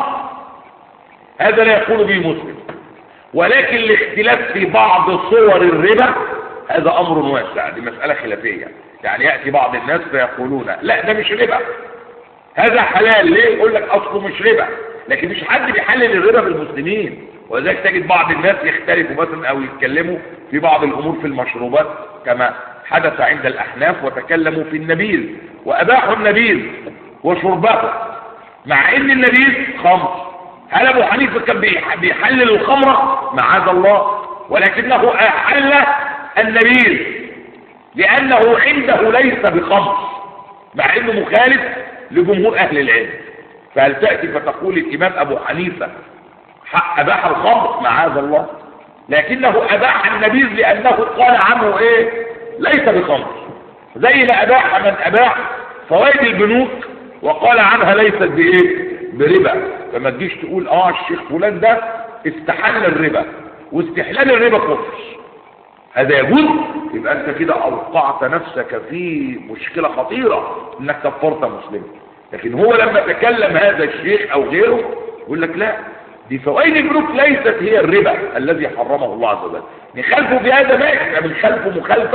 هذا لا يقول به مسلم، ولكن الاختلاف في بعض صور الربا هذا امر واسع، دي مسألة خلافية. يعني يأتي بعض الناس فيقولون لا ده مش ربا، هذا حلال. ليه؟ يقول لك اصله مش ربا، لكن مش حد بيحلل الربا بالمسلمين. ولذلك تجد بعض الناس يختلفوا مثلا او يتكلموا في بعض الامور في المشروبات كما حدث عند الاحناف، وتكلموا في النبيذ واباحوا النبيذ وشربه مع ان النبيذ خمر. هل ابو حنيفه كان بيحلل الخمره؟ معاذ الله، ولكنه احل النبيذ لانه عنده ليس بخمر، مع انه مخالف لجمهور اهل العلم. فهل تأتي فتقول الامام ابو حنيفة اباح الخمر؟ معاذ الله، لكنه اباح النبيذ لانه قال عنه ايه؟ ليس بخمر. زي ما اباح من اباح فوائد البنوك وقال عنها ليست بايه؟ بربا. فما تجيش تقول الشيخ فلان ده استحل الربا، واستحلال الربا كفر، هذا يجوز؟ يبقى انت كده اوقعت نفسك في مشكلة خطيرة انك كفرت مسلم. لكن هو لما تكلم هذا الشيخ او غيره يقول لك لا، دي فوائد البنوك ليست هي الربا الذي حرمه الله عز وجل. نخالفه بهذا ماشي، بنخالفه مخالفة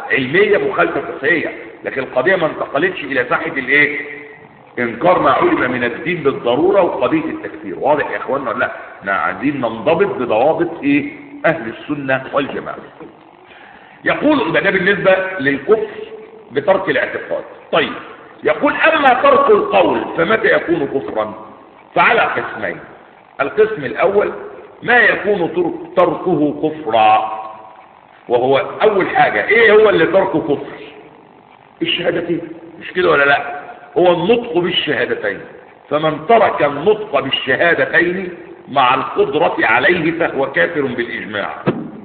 علمية مخالفة فقهية، لكن القضية ما انتقلتش الى ساحة الايه؟ انكار ما علم من الدين بالضرورة وقضية التكفير. واضح يا اخوانا؟ لا، احنا عايزين ننضبط بضوابط ايه؟ اهل السنة والجماعة. يقول ده بالنسبة للكفر بترك الاعتقاد. طيب يقول اما ترك القول فمتى يكون كفرا؟ فعلى قسمين. القسم الاول ما يكون تركه كفرا، وهو اول حاجة ايه هو اللي تركه كفر؟ الشهادتين، مش كده ولا لا؟ هو النطق بالشهادتين، فمن ترك النطق بالشهادتين مع القدرة عليه فهو كافر بالإجماع،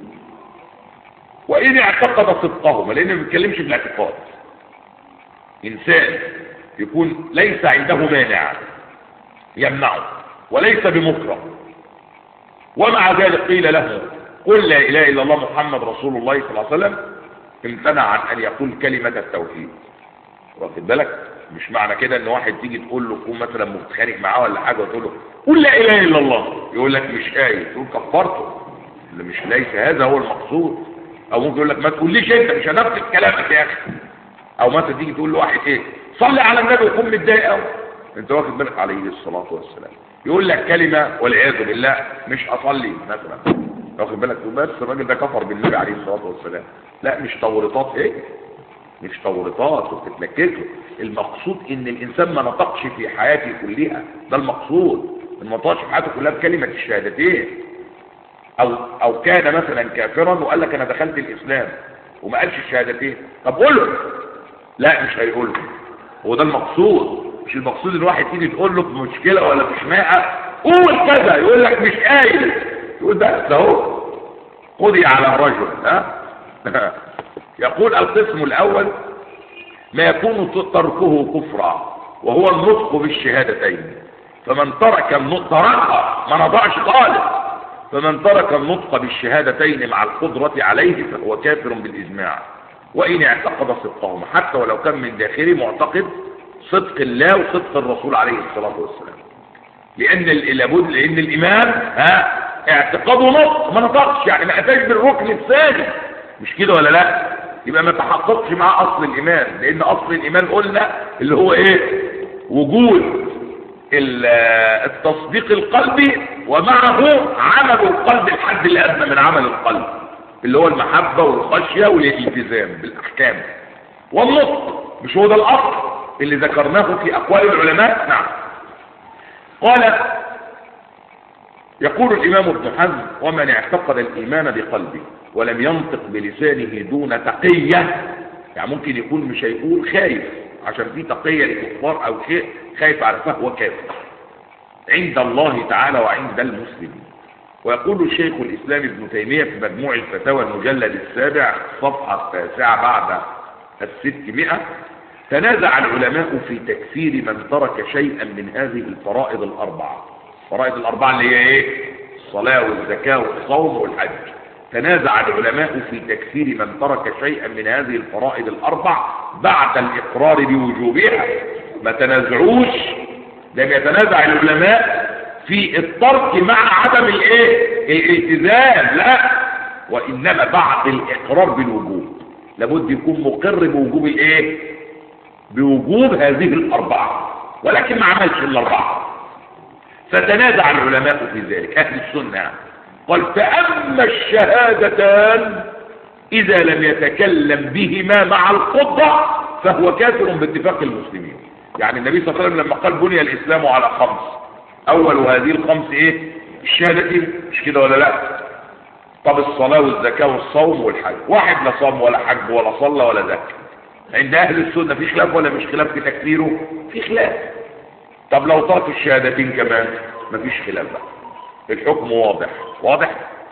وإن اعتقد صدقهما، لأنه ما بيتكلمش بالاعتقاد. إنسان يكون ليس عنده مانع يمنعه وليس بمكره، ومع ذلك قيل له قل لا إله إلا الله محمد رسول الله صلى الله عليه وسلم، امتنع عن أن يقول كلمة التوحيد. واخد بالك؟ مش معنى كده ان واحد تيجي تقول له تكون مثلا متخانق معاه ولا حاجه وتقول له قل لا اله الا الله، يقول لك مش قايل، تقول كفرته، اللي مش ليس هذا هو المقصود. او ممكن يقول لك ما تقوليش انت، مش هنفذ كلامك يا اخي. او مثلا تيجي تقول لواحد ايه صلي على النبي وكن متضايق قوي، انت واخد بالك عليه الصلاه والسلام، يقول لك كلمه والعياذ بالله مش اصلي مثلا، واخد بالك؟ بس الراجل ده كفر بالنبي عليه الصلاه والسلام. لا، مش تورطات هيك، مش تورطات وبتتلككه. المقصود ان الانسان ما نطقش في حياته كلها، ده المقصود، ما نطقش في حياته كلها بكلمه الشهادتين. او كان مثلا كافرا وقال لك انا دخلت الاسلام وما قالش الشهادتين، طب قوله. لا، مش هيقوله. هو ده المقصود، مش المقصود ان واحد تيجي تقول له بمشكله ولا بخناقه قول كذا، يقول لك مش قايل، يقول ده اهو قضي على الرجل. ها يقول القسم الاول ما يكون تركه كفرا، وهو النطق بالشهادتين، فمن ترك النطق ما نضعش خالص، فمن ترك النطق بالشهادتين مع القدرة عليه فهو كافر بالإجماع، وإن اعتقد صدقهما، حتى ولو كان من داخله معتقد صدق الله وصدق الرسول عليه الصلاة والسلام. لأن الإيمان اعتقاده نطق، ما نطقش يعني ما أتاش بالركن الثاني، مش كده ولا لا؟ يبقى ما تحققش معاه اصل الايمان، لان اصل الايمان قلنا اللي هو ايه؟ وجود التصديق القلبي ومعه عمل القلب الحد الادنى من عمل القلب، اللي هو المحبة والخشية والالتزام بالاحكام والنطق. مش هو ده الاصل اللي ذكرناه في اقوال العلماء؟ نعم. قال يقول الامام ابن حزم ومن اعتقد الايمان بقلبه ولم ينطق بلسانه دون تقية، يعني ممكن يكون مش هيقول خايف عشان في تقية للكفار او شيء خايف على فهو كافر عند الله تعالى وعند المسلمين. ويقول الشيخ الاسلام ابن تيمية في مجموع الفتاوى المجلد السابع صفحة 9 بعد 600 تنازع العلماء في تكفير من ترك شيئا من هذه الفرائض الاربعة. الفرائض الاربعة اللي هي ايه؟ الصلاة والزكاة والصوم والحج. تنازع العلماء في تكفير من ترك شيئا من هذه الفرائض الاربع بعد الاقرار بوجوبها. ما تنازعوش، ده يتنازع العلماء في الترك مع عدم الايه؟ الالتزام، لا، وانما بعد الاقرار بالوجوب لابد يكون مقر بوجوب الايه؟ بوجوب هذه الاربعه، ولكن ما عملش الاربعه. فتنازع العلماء في ذلك اهل السنه. قال فاما الشهادتان اذا لم يتكلم بهما مع القدره فهو كافر باتفاق المسلمين. يعني النبي صلى الله عليه وسلم لما قال بني الاسلام على 5، اول هذه ال5 ايه؟ الشهادتين، مش كده ولا لا؟ طب الصلاه والزكاه والصوم والحج، واحد لا صام ولا حج ولا صلى ولا زكى. عند اهل السنه في خلاف ولا مش خلاف في تكفيره؟ في خلاف. طب لو ترك الشهادتين كمان مفيش خلاف بقى، الحكم واضح.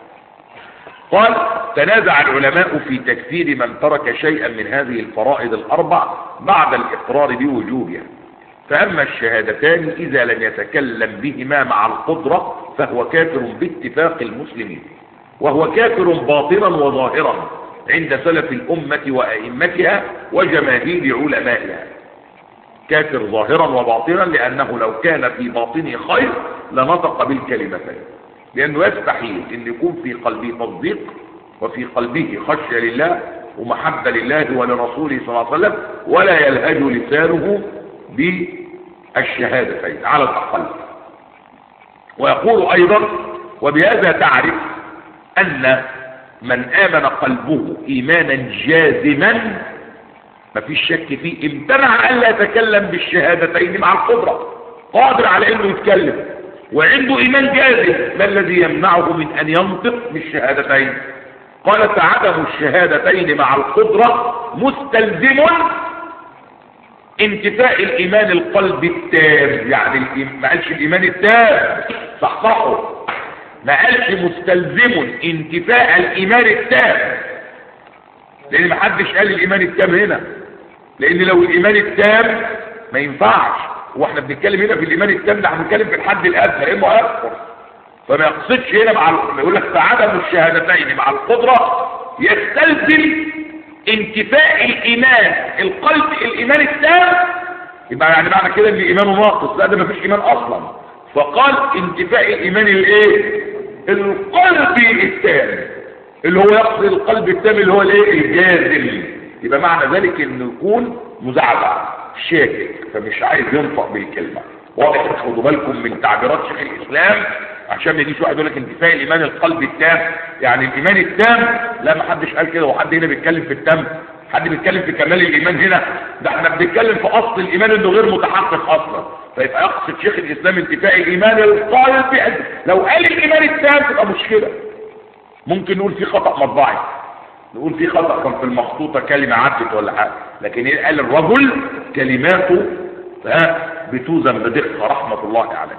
قال تنازع العلماء في تكفير من ترك شيئا من هذه الفرائض الاربع بعد الاقرار بوجوبها. فاما الشهادتان اذا لم يتكلم بهما مع القدره فهو كافر باتفاق المسلمين، وهو كافر باطنا وظاهرا عند سلف الامه وائمتها وجماهير علمائها. كافر ظاهرا وباطنا لانه لو كان في باطنه خير لنطق بالكلمتين، لانه يستحيل ان يكون في قلبه تصديق وفي قلبه خشيه لله ومحبة لله ولرسوله صلى الله عليه وسلم، ولا يلهج لسانه بالشهادتين على الأقل. ويقول أيضا: وبهذا تعرف أن من آمن قلبه إيمانا جازما ما فيش شك فيه امتنع ألا يتكلم بالشهادتين مع القدرة، قادر على أنه يتكلم وعنده إيمان جازم، ما الذي يمنعه من أن ينطق بالشهادتين؟ قال: فعدم الشهادتين مع القدرة مستلزم انتفاء الإيمان القلب التام. يعني ما قالش الإيمان التام، صحصحه، ما قالش مستلزم انتفاء الإيمان التام، لأن ما حدش قال الإيمان التام هنا، لأن لو الإيمان التام ما ينفعش، واحنا بنتكلم هنا في الإيمان التام، ده احنا بنتكلم في الحد الأدنى، إما يكفر. فما يقصدش هنا يقول لك فعدم الشهادتين مع القدرة يستلزم انتفاء الإيمان القلب الإيمان التام، يبقى يعني معنى كده ان إيمانه ناقص، لا ده ما فيش إيمان أصلا. فقال انتفاء الإيمان الايه؟ القلب التام، اللي هو يقصد القلب التام اللي هو الايه؟ الجازم. يبقى معنى ذلك انه يكون مزعزع شاكك فمش عايز ينطق بالكلمة. واضح؟ خدوا بالكم من تعبيرات شيخ الإسلام عشان ما يجيش واحد يقول لك انتفاء الايمان القلب التام، يعني الايمان التام، لا ما حدش قال كده. وحد هنا بيتكلم في التام؟ حد بيتكلم في كمال الايمان هنا؟ ده احنا بنتكلم في اصل الايمان انه غير متحقق اصلا. فيبقى يقصد شيخ الاسلام انتفاء الايمان القلب. لو قال الايمان التام تبقى مشكله، ممكن نقول في خطا مطبعي، نقول في خطا كان في المخطوطه كلمه عدت ولا حاجه، لكن قال الرجل كلماته بتوزن بدقه رحمه الله عليه.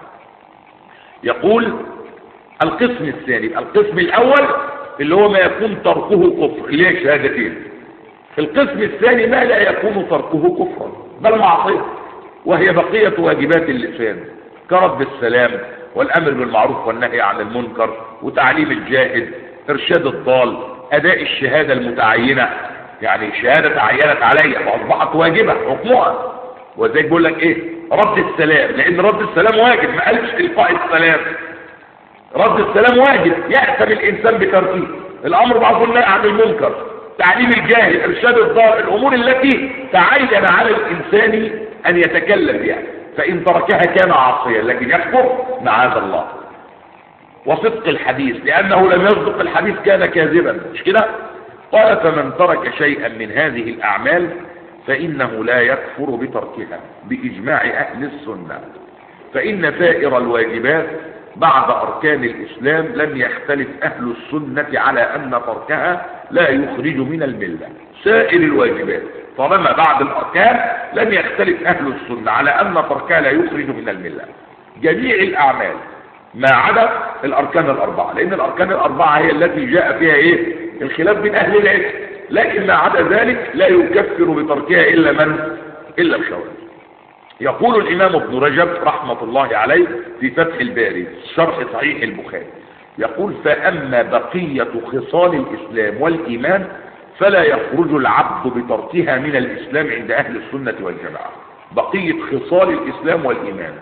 يقول: القسم الثاني، القسم الاول اللي هو ما يكون تركه كفر، اللي هي شهادتين. القسم الثاني ما لا يكون تركه كفرا بل معصيه، وهي بقيه واجبات اللسان كرد السلام والامر بالمعروف والنهي عن المنكر وتعليم الجاهل، ارشاد الضال، اداء الشهاده المتعينه، يعني شهاده تعينت علي فاصبحت واجبه حكمها. وزي بيقول لك ايه؟ رد السلام، لان رد السلام واجب، ما قالش القاء السلام. رد السلام واجب يأثم الانسان بتركه، الامر بالمعروف والنهي عن المنكر، تعليم الجاهل، ارشاد الضال، الامور التي تعين على الانسان ان يتكلم بها، فان تركها كان عاصيا لكن يكفر معاذ الله. وصدق الحديث، لانه لم يصدق الحديث كان كاذبا، مش كده؟ قال: فمن ترك شيئا من هذه الاعمال فإنه لا يكفر بتركها بإجماع أهل السنة، فإن سائر الواجبات بعد أركان الإسلام لم يختلف أهل السنة على أن تركها لا يخرج من الملة. سائر الواجبات طالما بعد الأركان لم يختلف أهل السنة على أن تركها لا يخرج من الملة. جميع الأعمال ما عدا الأركان الأربعة، لأن الأركان الأربعة هي التي جاء فيها إيه؟ الخلاف بين أهل العلم، لكن ما عدا ذلك لا يكفر بتركها إلا الخوارج. يقول الإمام ابن رجب رحمة الله عليه في فتح الباري شرح صحيح البخاري، يقول: فأما بقية خصال الإسلام والإيمان فلا يخرج العبد بتركها من الإسلام عند أهل السنة والجماعة. بقية خصال الإسلام والإيمان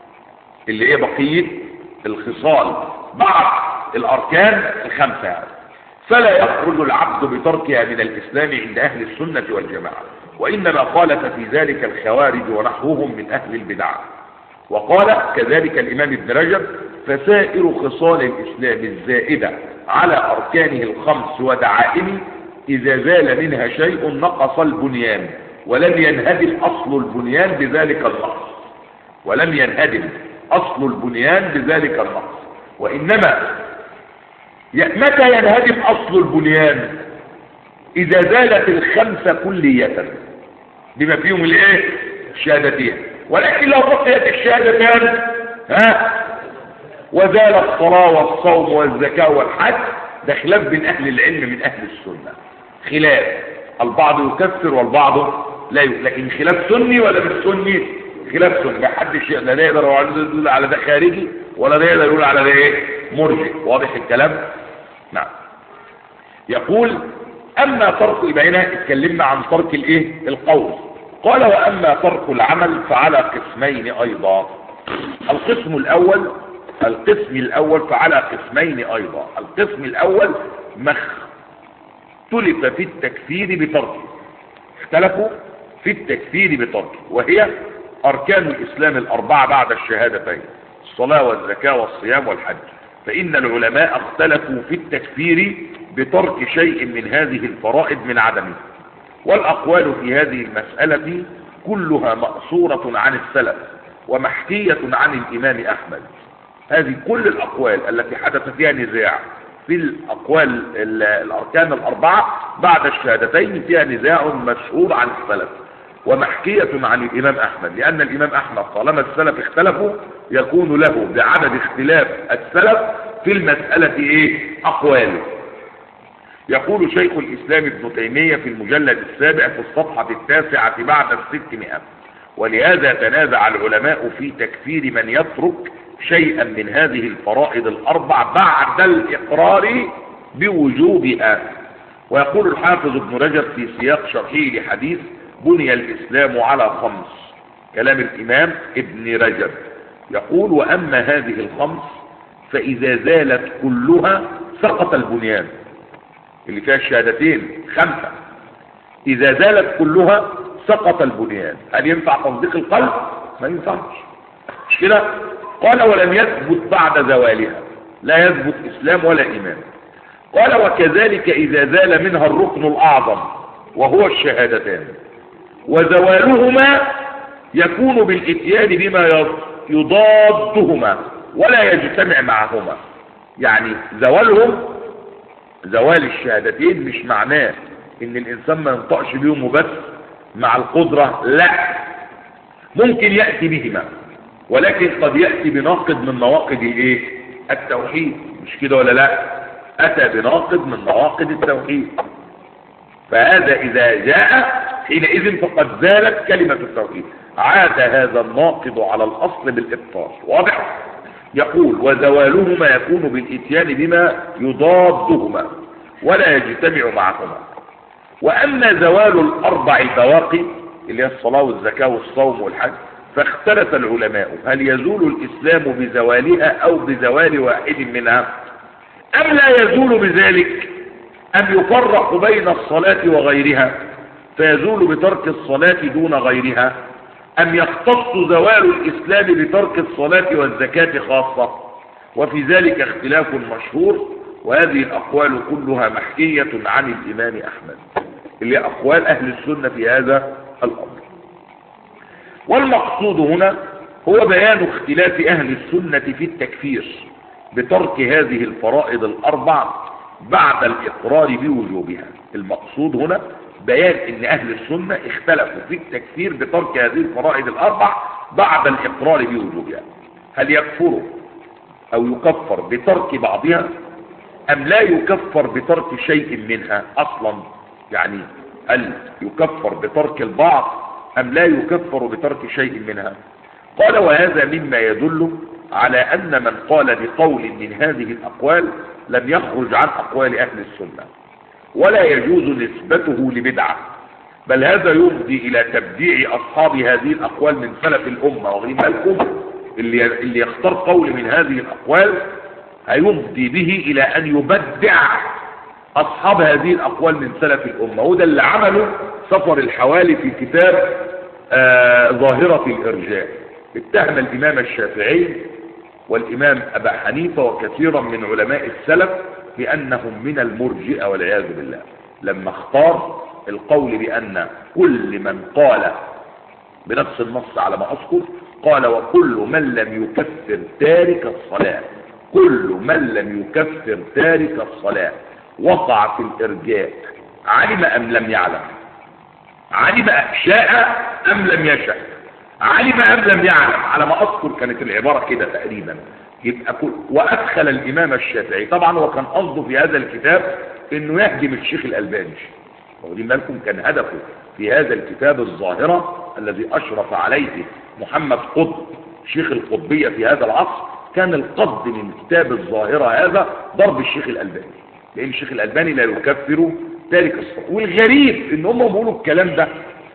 اللي هي بقية الخصال بعد الأركان الخمسة، فلا يخرج العبد بتركها من الإسلام عند أهل السنة والجماعة، وإنما خالف في ذلك الخوارج ونحوهم من أهل البدع. وقال كذلك الإمام ابن رجب: فسائر خصال الإسلام الزائدة على أركانه الخمس ودعائمه إذا زال منها شيء نقص البنيان، ولم ينهدم أصل البنيان بذلك النقص، ولم ينهدم أصل البنيان بذلك النقص. وإنما متى ينهدم أصل البنيان؟ إذا زالت الخمسة كلية بما فيهم الايه؟ الشهادتين. ولكن لو بقيت الشهادتان وزال الصلاة والصوم والزكاة والحج، ده خلاف بين أهل العلم من أهل السنة، خلاف، البعض يكفر والبعض لا لكن خلاف سني ولا مش سني؟ خلاف سني، ما حدش لا يقدر يقول على ده خارجي ولا ده يقدر يقول على ده ايه؟ مرجئ. واضح الكلام؟ نعم. يقول: اما ترك، يبقى هنا اتكلمنا عن ترك الايه؟ القول. قال: واما ترك العمل فعلى قسمين ايضا. القسم الاول فعلى قسمين ايضا. القسم الاول اختلف في التكفير بتركه، اختلفوا في التكفير بتركه، وهي أركان الإسلام الأربعة بعد الشهادتين: الصلاة والزكاة والصيام والحج. فإن العلماء اختلفوا في التكفير بترك شيء من هذه الفرائض من عدمه، والأقوال في هذه المسألة كلها مأثورة عن السلف ومحكية عن الإمام أحمد. هذه كل الأقوال التي حدث فيها نزاع في الأقوال الأركان الأربعة بعد الشهادتين فيها نزاع مشهور عن السلف ومحكية عن الإمام أحمد، لأن الإمام أحمد طالما السلف اختلفوا يكون له بعدد اختلاف السلف في المسألة أقوال. يقول شيخ الإسلام ابن تيمية في المجلد السابع في الصفحة 9 بعد 600: ولهذا تنازع العلماء في تكفير من يترك شيئا من هذه الفرائض الأربع بعد الإقرار بوجوبها. ويقول الحافظ ابن رجب في سياق شرحه لحديث بني الإسلام على 5، كلام الإمام ابن رجب، يقول: وأما هذه ال5 فإذا زالت كلها سقط البنيان. اللي فيها الشهادتين 5، إذا زالت كلها سقط البنيان. هل ينفع تصديق القلب؟ ما ينفعش، مش كده؟ قال: ولم يثبت بعد زوالها، لا يثبت إسلام ولا إيمان. قال: وكذلك إذا زال منها الركن الأعظم وهو الشهادتان، وزوالهما يكون بالإتيان بما يضادهما ولا يجتمع معهما. يعني زوالهم، زوال الشهادتين مش معناه ان الانسان ما ينطقش بيهم وبس مع القدرة، لا، ممكن يأتي بهما، ولكن قد يأتي بناقض من نواقض التوحيد، مش كده ولا لا؟ أتى بناقض من نواقض التوحيد، فهذا إذا جاء حينئذ فقد زالت كلمة التوحيد، عاد هذا الناقض على الأصل بالإبطال. واضح؟ يقول: وزوالهما يكون بالإتيان بما يضادهما ولا يجتمع معهما. وأما زوال الأربع البواقي اللي هي الصلاة والزكاة والصوم والحج فاختلف العلماء هل يزول الإسلام بزوالها أو بزوال واحد منها، أم لا يزول بذلك، أم يفرق بين الصلاة وغيرها فيزول بترك الصلاة دون غيرها، أم يختص زوال الإسلام بترك الصلاة والزكاة خاصة. وفي ذلك اختلاف مشهور، وهذه الأقوال كلها محكية عن الإمام أحمد، اللي أقوال أهل السنة في هذا الأمر. والمقصود هنا هو بيان اختلاف أهل السنة في التكفير بترك هذه الفرائض الأربع بعد الإقرار بوجوبها. المقصود هنا بيان ان اهل السنة اختلفوا في التكفير بترك هذه الفرائض الاربع بعد الاقرار بوجوبها، هل يكفر او يكفر بترك بعضها ام لا يكفر بترك شيء منها اصلا، يعني هل يكفر بترك البعض ام لا يكفر بترك شيء منها. قال: وهذا مما يدل على ان من قال بقول من هذه الاقوال لم يخرج عن اقوال اهل السنة، ولا يجوز نسبته لبدعة، بل هذا يفضي الى تبديع اصحاب هذه الاقوال من سلف الامة. واخدين بالكم؟ اللي يختار قول من هذه الاقوال هيفضي به الى ان يبدع اصحاب هذه الاقوال من سلف الامة. وده اللي عمله صفر الحوالي في كتاب ظاهرة الارجاء، اتهم الامام الشافعي والامام ابا حنيفة وكثيرا من علماء السلف بأنهم من المرجئة والعياذ بالله، لما اختار القول بأن كل من قال بنفس النص على ما أذكر، قال: وكل من لم يكفر تارك الصلاة، كل من لم يكفر تارك الصلاة وقع في الإرجاء، علم أم لم يعلم، علم شاء أم لم يشاء، علم أم لم يعلم، على ما أذكر كانت العبارة كده تقريبا. يبقى وأدخل الإمام الشافعي، طبعا هو كان قصده في هذا الكتاب إنه يهدم الشيخ الألباني، واخدين بالكم؟ كان هدفه في هذا الكتاب الظاهرة الذي أشرف عليه محمد قطب شيخ القطبية في هذا العصر، كان القصد من كتاب الظاهرة هذا ضرب الشيخ الألباني، لأن الشيخ الألباني لا يكفر تارك الصلاة. والغريب إن هم بيقولوا الكلام ده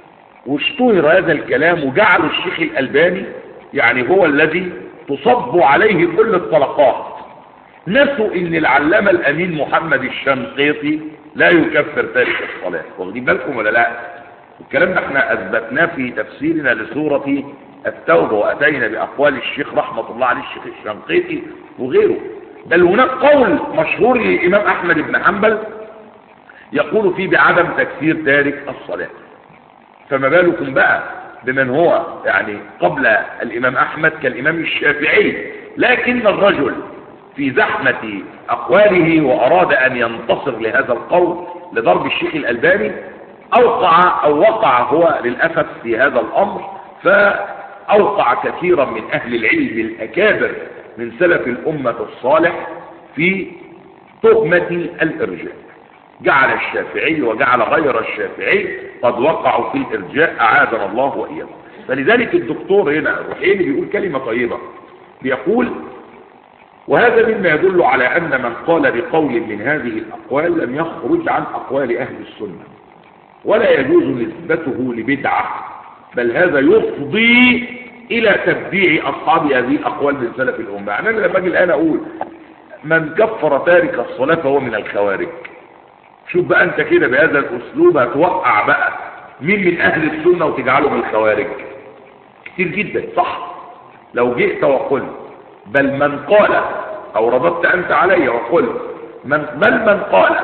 واشتهر هذا الكلام وجعلوا الشيخ الألباني يعني هو الذي تصب عليه كل الطلقات، نسوا ان العلامة الامين محمد الشنقيطي لا يكفر تارك الصلاة. واخدين بالكم ولا لا؟ الكلام ده احنا اثبتناه في تفسيرنا لسورة التوبة، واتينا باقوال الشيخ رحمة الله عليه الشيخ الشنقيطي وغيره. بل هناك قول مشهور للامام احمد بن حنبل يقول فيه بعدم تكفير تارك الصلاة. فما بالكم بقى بمن هو يعني قبل الامام احمد كالامام الشافعي، لكن الرجل في زحمة اقواله واراد ان ينتصر لهذا القول لضرب الشيخ الالباني وقع هو للأسف في هذا الامر، فاوقع كثيرا من اهل العلم الاكابر من سلف الامة الصالح في تهمة الارجاء. جعل الشافعي وجعل غير الشافعي قد وقعوا في الارجاء اعاذنا الله واياكم. فلذلك الدكتور هنا الرحيمي بيقول كلمة طيبة، بيقول: وهذا مما يدل على ان من قال بقول من هذه الاقوال لم يخرج عن اقوال اهل السنة، ولا يجوز نسبته لبدعة، بل هذا يفضي الى تبديع اصحاب هذه الاقوال من سلف الامة. يعني انا لما اجي الان اقول من كفر تارك الصلاة فهو من الخوارج، شوف بقى انت كده بهذا الاسلوب هتوقع بقى مين من اهل السنة وتجعله من الخوارج كتير جدا، صح؟ لو جئت وقلت بل من قال، او رددت انت علي وقلت بل من قال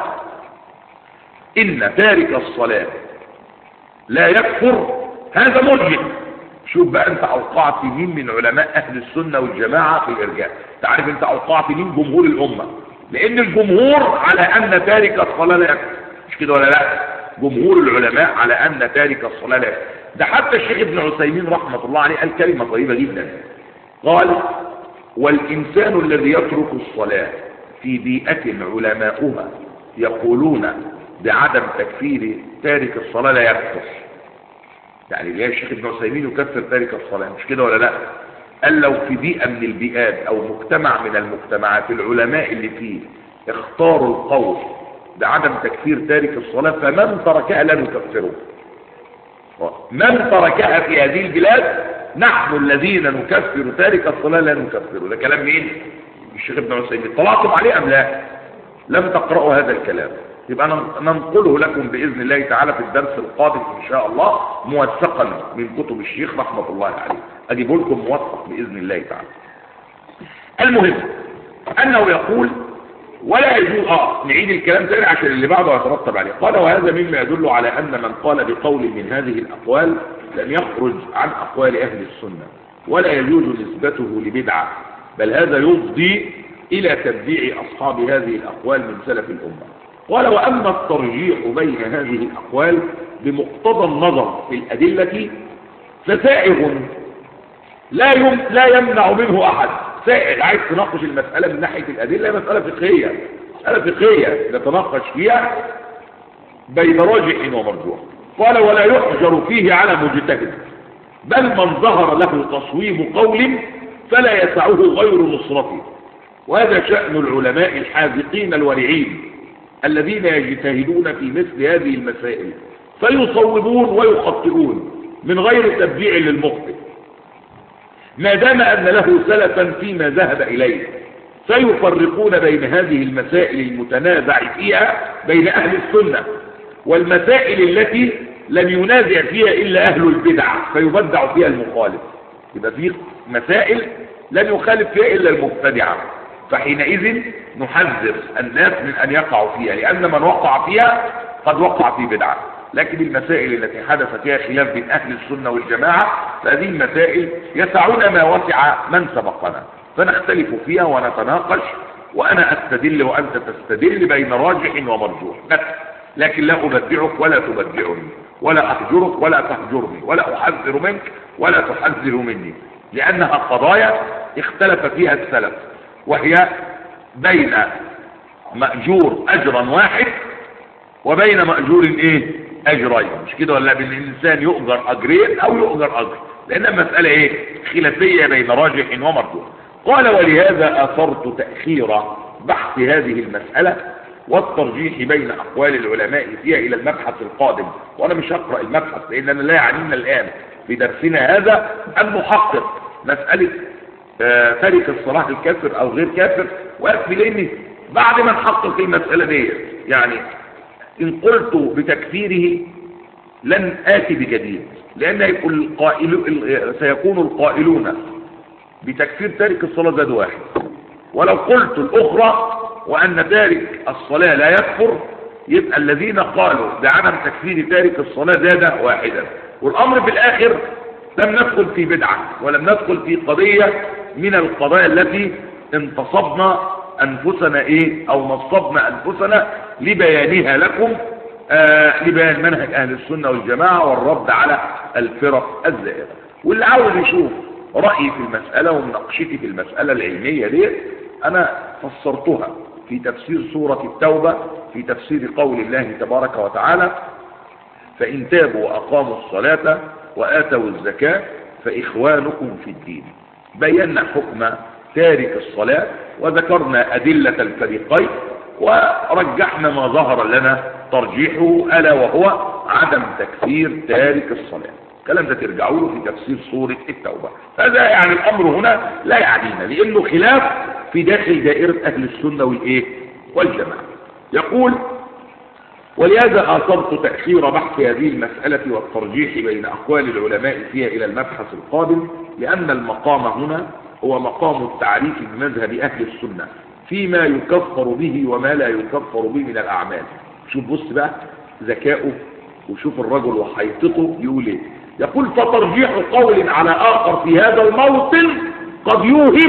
ان تارك الصلاة لا يكفر هذا مرجئ، شوف بقى انت اوقعت مين من علماء اهل السنة والجماعة في الارجاء. تعرف انت اوقعت مين؟ جمهور الامة، لان الجمهور على ان تارك الصلاة لا يكفر، مش كده ولا لا؟ جمهور العلماء على ان تارك الصلاة لا يكفر. ده حتى الشيخ ابن عثيمين رحمة الله عليه قال كلمة طيبة جدا، قال: والانسان الذي يترك الصلاة في بيئة علماؤها يقولون بعدم تكفير تارك الصلاة لا يكفر. يعني ليه الشيخ ابن عثيمين يكفر تارك الصلاة، مش كده ولا لا؟ قال لو في بيئة من البيئات او مجتمع من المجتمعات العلماء اللي فيه اختاروا القول بعدم تكفير تارك الصلاة فمن تركها لا نكفره. من تركها في هذه البلاد نحن الذين نكفر تارك الصلاة لا نكفره. ده كلام مين؟ الشيخ ابن عثيمين. طلعتم عليه ام لا؟ لم تقرأوا هذا الكلام، يبقى ننقله لكم بإذن الله تعالى في الدرس القادم إن شاء الله موثقا من كتب الشيخ رحمة الله عليه، أجيب لكم موثق بإذن الله تعالى. المهم أنه يقول ولا يجوز نعيد الكلام تاني عشان اللي بعده يترتب عليه. قال: وهذا مما يدل على أن من قال بقول من هذه الأقوال لم يخرج عن أقوال أهل السنة، ولا يجوز نسبته لبدعة، بل هذا يفضي إلى تبديع أصحاب هذه الأقوال من سلف الأمة. قال: وأما الترجيح بين هذه الأقوال بمقتضى النظر في الأدلة فسائغ لا يمنع منه أحد. سائغ عايز تناقش المسألة من ناحية الأدلة، مسألة فقهية نتناقش فيها بين راجح ومرجوح. قال: ولا يحجر فيه على مجتهد، بل من ظهر له تصويب قول فلا يسعه غير نصرته. وهذا شأن العلماء الحاذقين الورعين الذين يجتهدون في مثل هذه المسائل فيصوبون ويخطئون من غير تبديع للمخطئ، ما دام أن له سلفا فيما ذهب إليه، فيفرقون بين هذه المسائل المتنازع فيها بين أهل السنة والمسائل التي لم ينازع فيها إلا أهل البدع فيبدع فيها المخالف. يبقى في مسائل لن يخالف فيها إلا المبتدعة، فحينئذ نحذر الناس من أن يقعوا فيها، لأن من وقع فيها قد وقع في بدعة. لكن المسائل التي حدث فيها خلاف بين أهل السنة والجماعة فهذه المسائل يسعنا ما وسع من سبقنا، فنختلف فيها ونتناقش، وأنا أستدل وأنت تستدل بين راجح ومرجوح، لكن لا أبدعك ولا تبدعني، ولا أحجرك ولا تحجرني، ولا أحذر منك ولا تحذر مني، لأنها قضايا اختلف فيها السلف، وهي بين مأجور أجرا واحد وبين مأجور أجرين، مش كده ولا؟ بين الإنسان يؤجر أجرين أو يؤجر أجر، لأن مسألة خلافية بين راجح ومرجوح. قال: ولهذا أثرت تأخير بحث هذه المسألة والترجيح بين أقوال العلماء فيها إلى المبحث القادم. وأنا مش هقرأ المبحث لأننا لا يعنينا الآن في درسنا هذا أن نحقق مسألة تارك الصلاة الكافر أو غير كافر، ويكفي، لأن بعد ما نحقق المسألة دي يعني إن قلت بتكفيره لن آتي بجديد، لأن سيكون القائلون بتكفير تارك الصلاة زاد واحد، ولو قلت الأخرى وأن تارك الصلاة لا يكفر يبقى الذين قالوا بعدم تكفير تارك الصلاة زاد واحدا. والأمر في الآخر لم ندخل في بدعة ولم ندخل في قضية من القضايا التي انتصبنا أنفسنا أو نصبنا أنفسنا لبيانها لكم، لبيان منهج أهل السنة والجماعة والرد على الفرق الزائرة. واللي عاوز يشوف رأيي في المسألة ومناقشتي في المسألة العلمية دي أنا فسرتها في تفسير سورة التوبة في تفسير قول الله تبارك وتعالى: فإن تابوا وأقاموا الصلاة وآتوا الزكاة فإخوانكم في الدين. بينا حكم تارك الصلاة وذكرنا أدلة الفريقين ورجحنا ما ظهر لنا ترجيحه ألا وهو عدم تكفير تارك الصلاة. الكلام ده ترجعوا له في تفسير سورة التوبة. هذا يعني الأمر هنا لا يعنينا لأنه خلاف في داخل دائرة أهل السنة والجماعة. يقول: ولهذا آثرت تأخير بحث هذه المسألة والترجيح بين أقوال العلماء فيها إلى المبحث القادم، لأن المقام هنا هو مقام التعريف بمذهب أهل السنة فيما يكفر به وما لا يكفر به من الأعمال. شوف بص بقى ذكاؤه وشوف الرجل وحيطته يقول ايه. يقول: فترجيح قول على آخر في هذا الموطن قد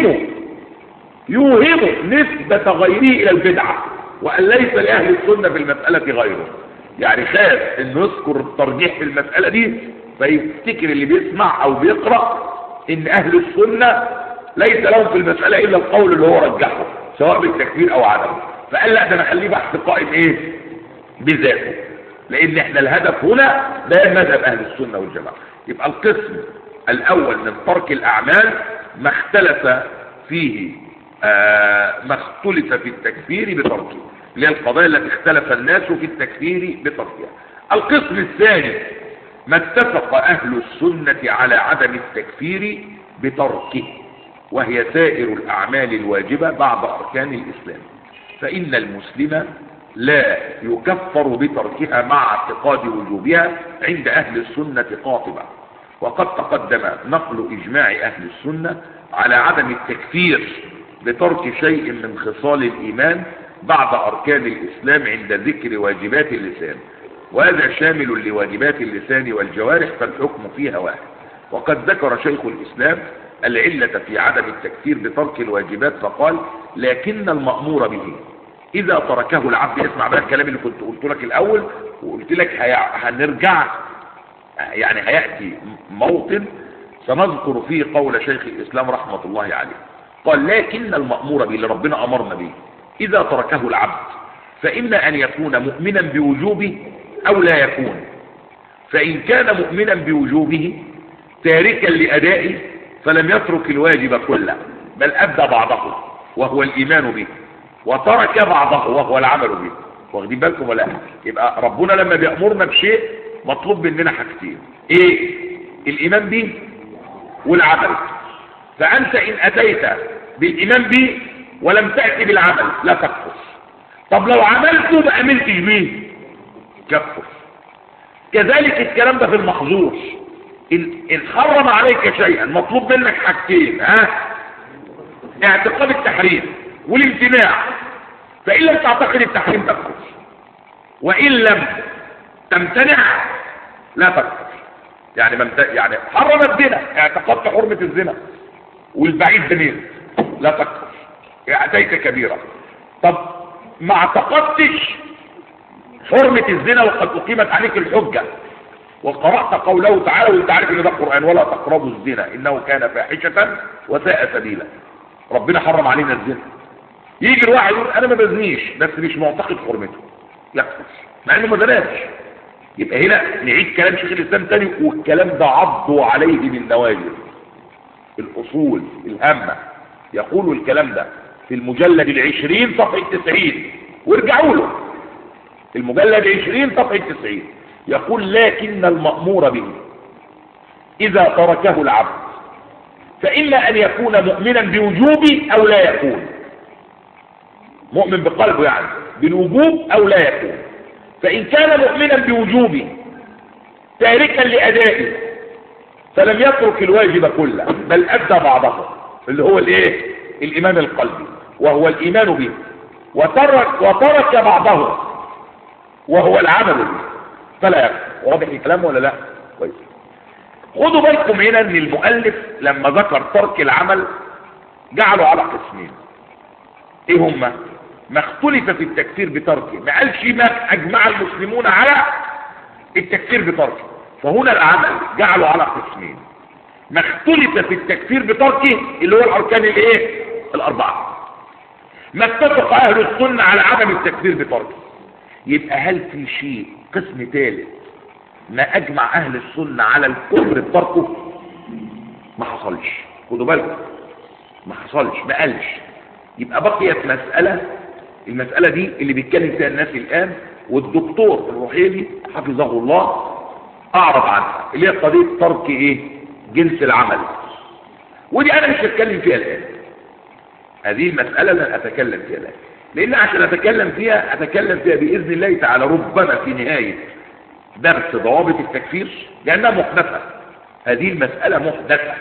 يوهم نسبة غيره إلى البدعة، وأن ليس لأهل السنة في المسألة غيره. يعني خاف انه يذكر الترجيح في المسألة دي فيفتكر اللي بيسمع او بيقرأ ان اهل السنة ليس لهم في المسألة الا القول اللي هو رجحه سواء بالتكفير او عدم. فقال لا، ده انا اخليه بحث قائم بذاته، لان احنا الهدف هنا بيان مذهب اهل السنة والجماعة. يبقى القسم الاول من ترك الاعمال ما اختلف فيه ما اختلف في التكفير بتركه، اللي هي القضايا التي اختلف الناس في التكفير بتركها. القسم الثاني ما اتفق اهل السنة على عدم التكفير بتركه، وهي سائر الاعمال الواجبة بعد اركان الاسلام، فان المسلم لا يكفر بتركها مع اعتقاد وجوبها عند اهل السنة قاطبة. وقد تقدم نقل اجماع اهل السنة على عدم التكفير بترك شيء من خصال الايمان بعد اركان الاسلام عند ذكر واجبات اللسان، وهذا شامل لواجبات اللسان والجوارح فالحكم فيها واحد. وقد ذكر شيخ الاسلام العلة في عدم التكفير بترك الواجبات فقال: لكن المأمور به اذا تركه العبد. اسمع بقى الكلام اللي كنت قلت لك الاول وقلت لك هنرجع، يعني هيأتي موطن سنذكر فيه قول شيخ الاسلام رحمة الله عليه. قال: لكن المأمور به اللي ربنا امرنا به اذا تركه العبد فإما ان يكون مؤمنا بوجوبه او لا يكون. فان كان مؤمنا بوجوبه تاركا لأدائه فلم يترك الواجب كله بل ادى بعضه وهو الايمان به، وترك بعضه وهو العمل به. واخدين بالكم ولا؟ يبقى ربنا لما بيأمرنا بشيء مطلوب مننا حاجتين: الايمان به والعمل. فانت ان اتيت بالايمان به ولم تأتي بالعمل لا تكفر. طب لو عملته ما امنتش به كفر. كذلك الكلام ده في المحظور. ان حرم عليك شيئا مطلوب منك حاجتين: اعتقاد التحريم والامتناع. فان لم تعتقد التحريم تكفر، وان لم تمتنع لا تكفر. يعني حرم الزنا، اعتقدت حرمة الزنا والبعيد زنين لا تكفر، اتيت كبيرة. طب ما اعتقدتش حرمة الزنا وقد اقيمت عليك الحجة وقرأت قوله تعالى وانت عارف ان ده قرآن: ولا تقربوا الزنا انه كان فاحشة وساء سبيلا. ربنا حرم علينا الزنا. يجي الواحد يقول انا ما بزنيش بس مش معتقد حرمته، يكفر مع انه ما زناش. يبقى هنا نعيد كلام شيخ الاسلام تاني، والكلام ده عضوا عليه من نواجذ الاصول الهامة. يقول الكلام ده في المجلد 20 صفحة 90، وارجعوا له المجلد 20 صفحة 90. يقول: لكن المأمور به إذا تركه العبد فإما أن يكون مؤمنا بوجوبه أو لا يكون. مؤمن بقلبه يعني بالوجوب أو لا يكون. فإن كان مؤمنا بوجوبه تاركا لأدائه فلم يترك الواجب كله بل أدى بعضه، اللي هو الايه؟ الإيمان القلبي وهو الإيمان به، وترك بعضه وهو العمل به فلا يكفر. واضح الكلام ولا لا؟ كويس. خدوا بالكم هنا ان المؤلف لما ذكر ترك العمل جعله على قسمين. ايه هما؟ ما اختلف في التكفير بتركه، ما قالش ما اجمع المسلمون على التكفير بتركه، فهنا العمل جعله على قسمين. ما اختلف في التكفير بتركه اللي هو الاركان الايه؟ الاربعه. ما اتفق اهل السنه على عدم التكفير بتركه. يبقى هل في شيء قسم ثالث ما اجمع اهل السنه على الكفر بتركه؟ ما حصلش. خدوا بالكم، ما حصلش، ما قالش. يبقى بقيت المساله دي اللي بيتكلم فيها الناس الان، والدكتور الرحيلي حفظه الله اعرض عنها، اللي هي قضيه ترك ايه؟ جنس العمل. ودي انا مش هتكلم فيها الان، هذه المساله لن اتكلم فيها الان، لان عشان اتكلم فيها باذن الله تعالى ربما في نهايه درس ضوابط التكفير، لانها محدثه. هذه المساله محدثه،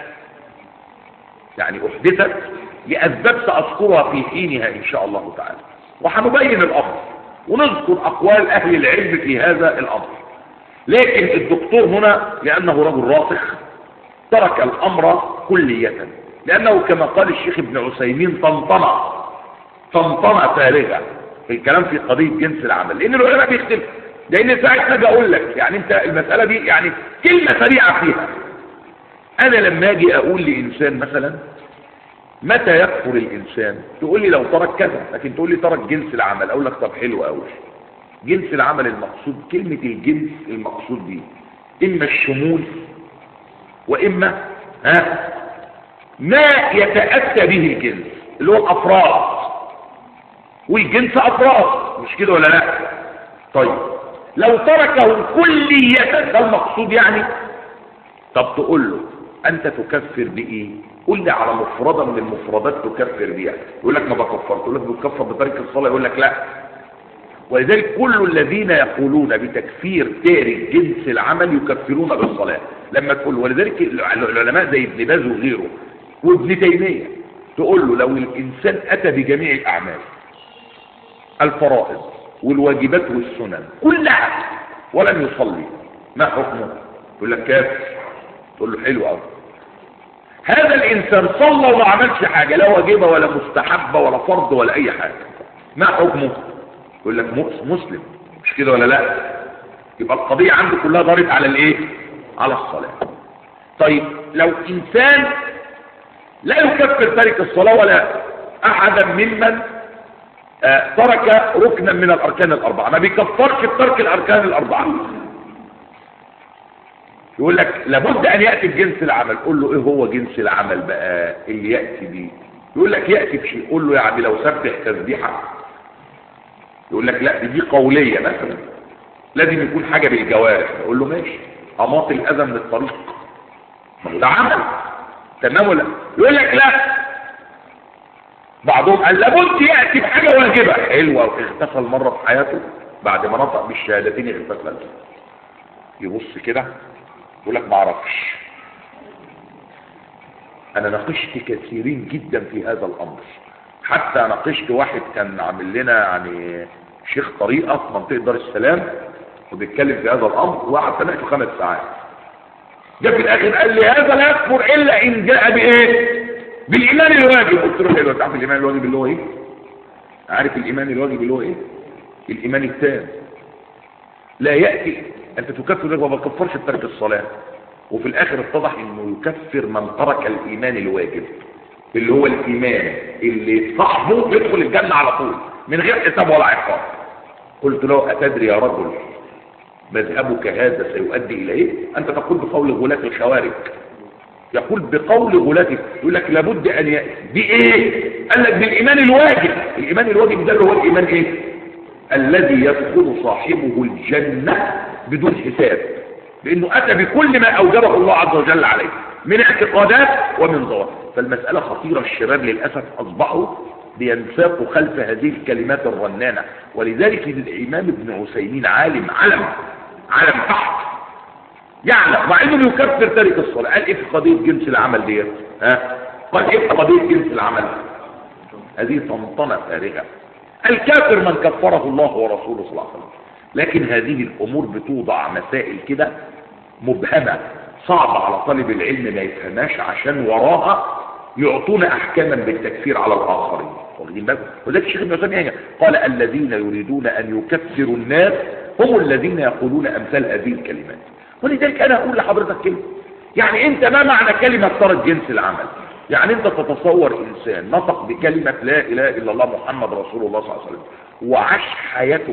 يعني احدثت لاسباب ساذكرها في حينها ان شاء الله تعالى، وهنبين الامر ونذكر اقوال اهل العلم في هذا الامر. لكن الدكتور هنا لانه رجل راسخ ترك الامر كلية، لانه كما قال الشيخ ابن عثيمين طنطنة فارغة في الكلام في قضية جنس العمل، لان العلماء بيختلفوا. لان ساعتها اجي اقول لك يعني انت المسألة دي يعني كلمة سريعة فيها. انا لما اجي اقول لانسان مثلا متى يكفر الانسان، تقول لي لو ترك كذا، لكن تقول لي ترك جنس العمل، اقول لك طب حلو قوي. جنس العمل المقصود، كلمة الجنس المقصود دي اما الشمول واما ما يتأتى به الجنس اللي هو الافراد، والجنس افراد، مش كده ولا لا؟ طيب لو تركه كلية ده المقصود يعني، طب تقول له انت تكفر بايه؟ قول لي على مفردة من المفردات تكفر بيها. يقول لك ما بكفر، تقول لك بتكفر بترك الصلاة، يقول لك لا. ولذلك كل الذين يقولون بتكفير تارك جنس العمل يكفرون بالصلاة. لما تقول، ولذلك العلماء زي ابن باز وغيره وابن تيمية تقول له لو الانسان اتى بجميع الاعمال الفرائض والواجبات والسنن كلها ولم يصلي، ما حكمه؟ يقول لك كافر. تقول له حلو قوي، هذا الانسان صلى وما عملش حاجه، لا واجبه ولا مستحبه ولا فرض ولا اي حاجه، ما حكمه؟ يقول لك مسلم، مش كده ولا لا؟ يبقى القضيه عنده كلها دارت على الايه؟ على الصلاه. طيب لو انسان لا يكفر تارك الصلاه ولا احدا ممن ترك ركنا من الاركان الاربعه، ما بيكفرش بترك الاركان الاربعه، يقول لك لابد ان ياتي بجنس العمل. قول له ايه هو جنس العمل بقى اللي ياتي بيه؟ يقول لك ياتي بشيء. قول له يعني لو سبح تسبيحه، يقول لك لا دي قوليه مثلا، لازم يكون حاجه بالجوارح. يقول له ماشي، اماط الاذى من الطريق، ما هو ده عمل، تمام ولا؟ يقول لك لا، بعضهم قال لابد ياتي بحاجه واجبه. حلوه، اغتسل مره في حياته بعد ما نطق بالشهادتين اغتسل، يبص كده يقول لك ما اعرفش. انا ناقشت كثيرين جدا في هذا الامر، حتى ناقشت واحد كان عامل لنا يعني شيخ طريقه في منطقه دار السلام وبيتكلم في هذا الامر، وقعد سمعته 5 ساعات. جاء في الاخر قال لي هذا لا يكفر الا ان جاء بايه؟ بالايمان الواجب. قلت له حلو، انت عارف الايمان الواجب اللي هو ايه؟ عارف الايمان الواجب اللي هو ايه؟ الايمان التام. لا ياتي انت تكفر وما بكفرش بترك الصلاه، وفي الاخر اتضح انه يكفر من ترك الايمان الواجب اللي هو الايمان اللي صاحبه يدخل الجنه على طول من غير حساب ولا عقاب. قلت له اتدري يا رجل مذهبك هذا سيؤدي الى ايه؟ انت تقول بقول غلاة الخوارج، يقول بقول غلاة، يقول لك لابد ان ياتي بايه؟ قال لك بالايمان الواجب. الايمان الواجب ده اللي هو الايمان ايه؟ الذي يدخل صاحبه الجنه بدون حساب، لانه اتى بكل ما اوجبه الله عز وجل عليه من اعتقادات ومن ظواهر. فالمساله خطيره، الشباب للاسف اصبحوا بينساقوا خلف هذه الكلمات الرنانة. ولذلك الإمام ابن عثيمين علم بحت يعلم، مع انه يكفر تارك الصلاة. قال ايه في قضية جنس العمل ديت؟ قال ايه في قضية جنس العمل؟ هذه طنطنة فارغة. الكافر من كفره الله ورسوله صلى الله عليه وسلم. لكن هذه الامور بتوضع مسائل كده مبهمة صعبة على طالب العلم ما يفهمهاش، عشان وراها يعطون احكاما بالتكفير على الاخرين. واخدين بالكم؟ وذلك الشيخ ابن عثيمين قال الذين يريدون ان يكفروا الناس هم الذين يقولون امثال هذه الكلمات. ولذلك انا اقول لحضرتك كلمه، يعني انت ما معنى كلمه ترك جنس العمل؟ يعني انت تتصور انسان نطق بكلمه لا اله الا الله محمد رسول الله صلى الله عليه وسلم وعاش حياته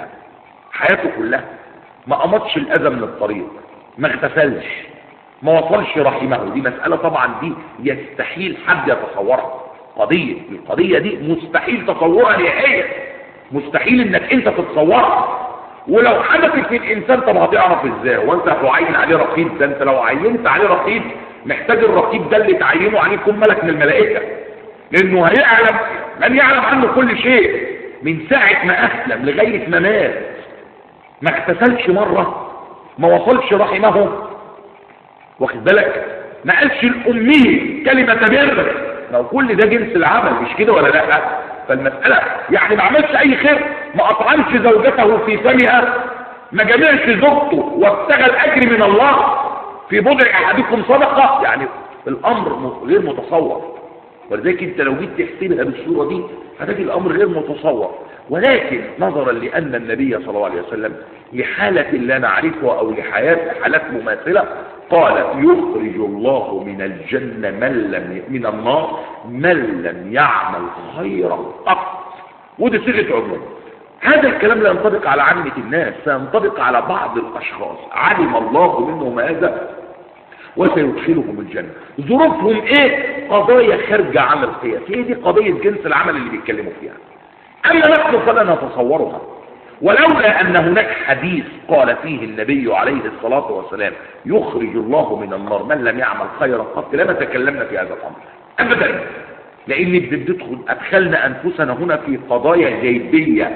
كلها ما قمطش الاذى من الطريق، ما اغتسلش، ما وصلش رحمه. دي مساله طبعا دي يستحيل حد يتصورها. القضيه دي مستحيل تصورها نهائيا، مستحيل انك انت تتصورها. ولو حدثت في الانسان طب هتعرف ازاي؟ وانت هتعين عليه رقيب؟ ده انت لو عينت عليه رقيب محتاج الرقيب ده اللي تعينه عليه يكون ملك من الملائكه، لانه هيعلم من يعلم عنه كل شيء من ساعه ما اسلم لغايه ما مات. ما اغتسلش مره، ما وصلش رحمه، واخد بالك؟ ما قالش الامي كلمه بر. لو كل ده جنس العمل، مش كده ولا لا؟ فالمسألة يعني ما عملش اي خير، ما اطعمش زوجته في فمها، ما جمعش زوجته وابتغى الاجر من الله في بضع احدكم صدقة. يعني الامر غير متصور. ولذلك انت لو جيت تحسبها بالصورة دي هتجد الامر غير متصور. ولكن نظرا لان النبي صلى الله عليه وسلم لحالة لا نعرفها او حالات مماثلة قال يخرج الله من الجنة من النار من لم يعمل خيرا قط. ودي صيغة عموم. هذا الكلام لا ينطبق على عامة الناس، سينطبق على بعض الاشخاص علم الله منهم هذا وسيدخلهم الجنة. ظروفهم ايه؟ قضايا خارجة عن القياس. هي دي قضية جنس العمل اللي بيتكلموا فيها. اما نحن فلا نتصورها. ولولا ان هناك حديث قال فيه النبي عليه الصلاة والسلام يخرج الله من النار من لم يعمل خيرا قط لما تكلمنا في هذا الامر ابدا. لان ادخلنا انفسنا هنا في قضايا غيبية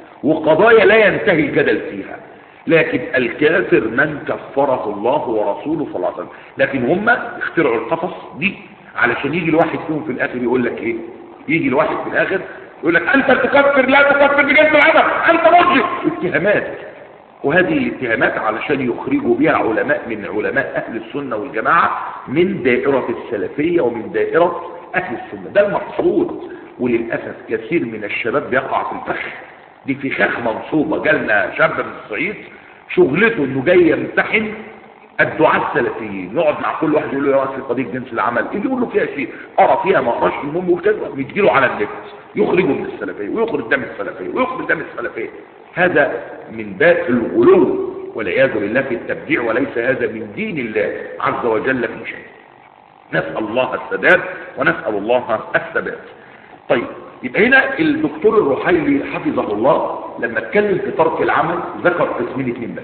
وقضايا لا ينتهي الجدل فيها. لكن الكافر من كفره الله ورسوله صلى الله عليه وسلم. لكن هم اخترعوا القصص دي علشان يجي الواحد فيهم في الاخر يقول لك ايه؟ يجي الواحد في الاخر يقول لك انت تكفر لا تكفر بجنس العمل، انت مرجع. اتهامات، وهذه الاتهامات علشان يخرجوا بها علماء من علماء اهل السنة والجماعة من دائرة السلفية ومن دائرة اهل السنة. ده المقصود. وللأسف كثير من الشباب بيقع في الفخ دي، في فخ منصوبة. جالنا شاب من الصعيد شغلته انه جاي يمتحن الدعاة السلفيين، يقعد مع كل واحد يقول له يا واسف قضية جنس العمل، يجي يقول له فيها شيء قرا فيها ما قراش، المهم وكذا، يديله على النت يخرجه من السلفية ويخرج دم السلفية ويخرج دم السلفية. هذا من باب الغلو والعياذ بالله في التبديع، وليس هذا من دين الله عز وجل في شيء. نسأل الله السداد ونسأل الله الثبات. طيب، يبقى هنا الدكتور الرحيلي حفظه الله لما اتكلم في ترك العمل ذكر قسمين اثنين بس،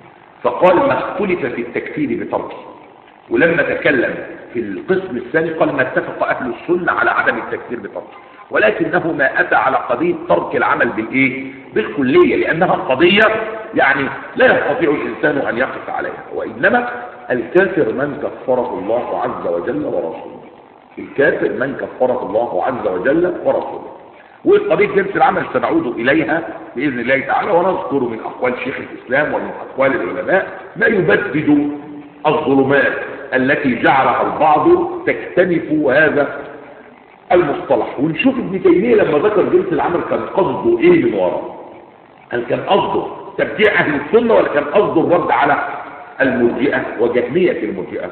فقال ما اختلف في التكفير بتركه. ولما تكلم في القسم الثاني قال ما اتفق اهل السنة على عدم التكفير بتركه، ولكنه ما اتى على قضية ترك العمل بالايه؟ بالكلية، لانها قضية يعني لا يستطيع الانسان ان يقف عليها. وانما الكافر من كفره الله عز وجل ورسوله. الكافر من كفره الله عز وجل ورسوله. وقضية جنس العمل سنعود إليها بإذن الله تعالى، ونذكر من أقوال شيخ الإسلام ومن أقوال العلماء ما يبدد الظلمات التي جعلها البعض تكتنف هذا المصطلح. ونشوف ابن تيمية لما ذكر جنس العمل كان قصده إيه من وراء؟ هل كان قصده تبديع أهل السنة ولا كان قصده الرد على المرجئة وجهمية المرجئة؟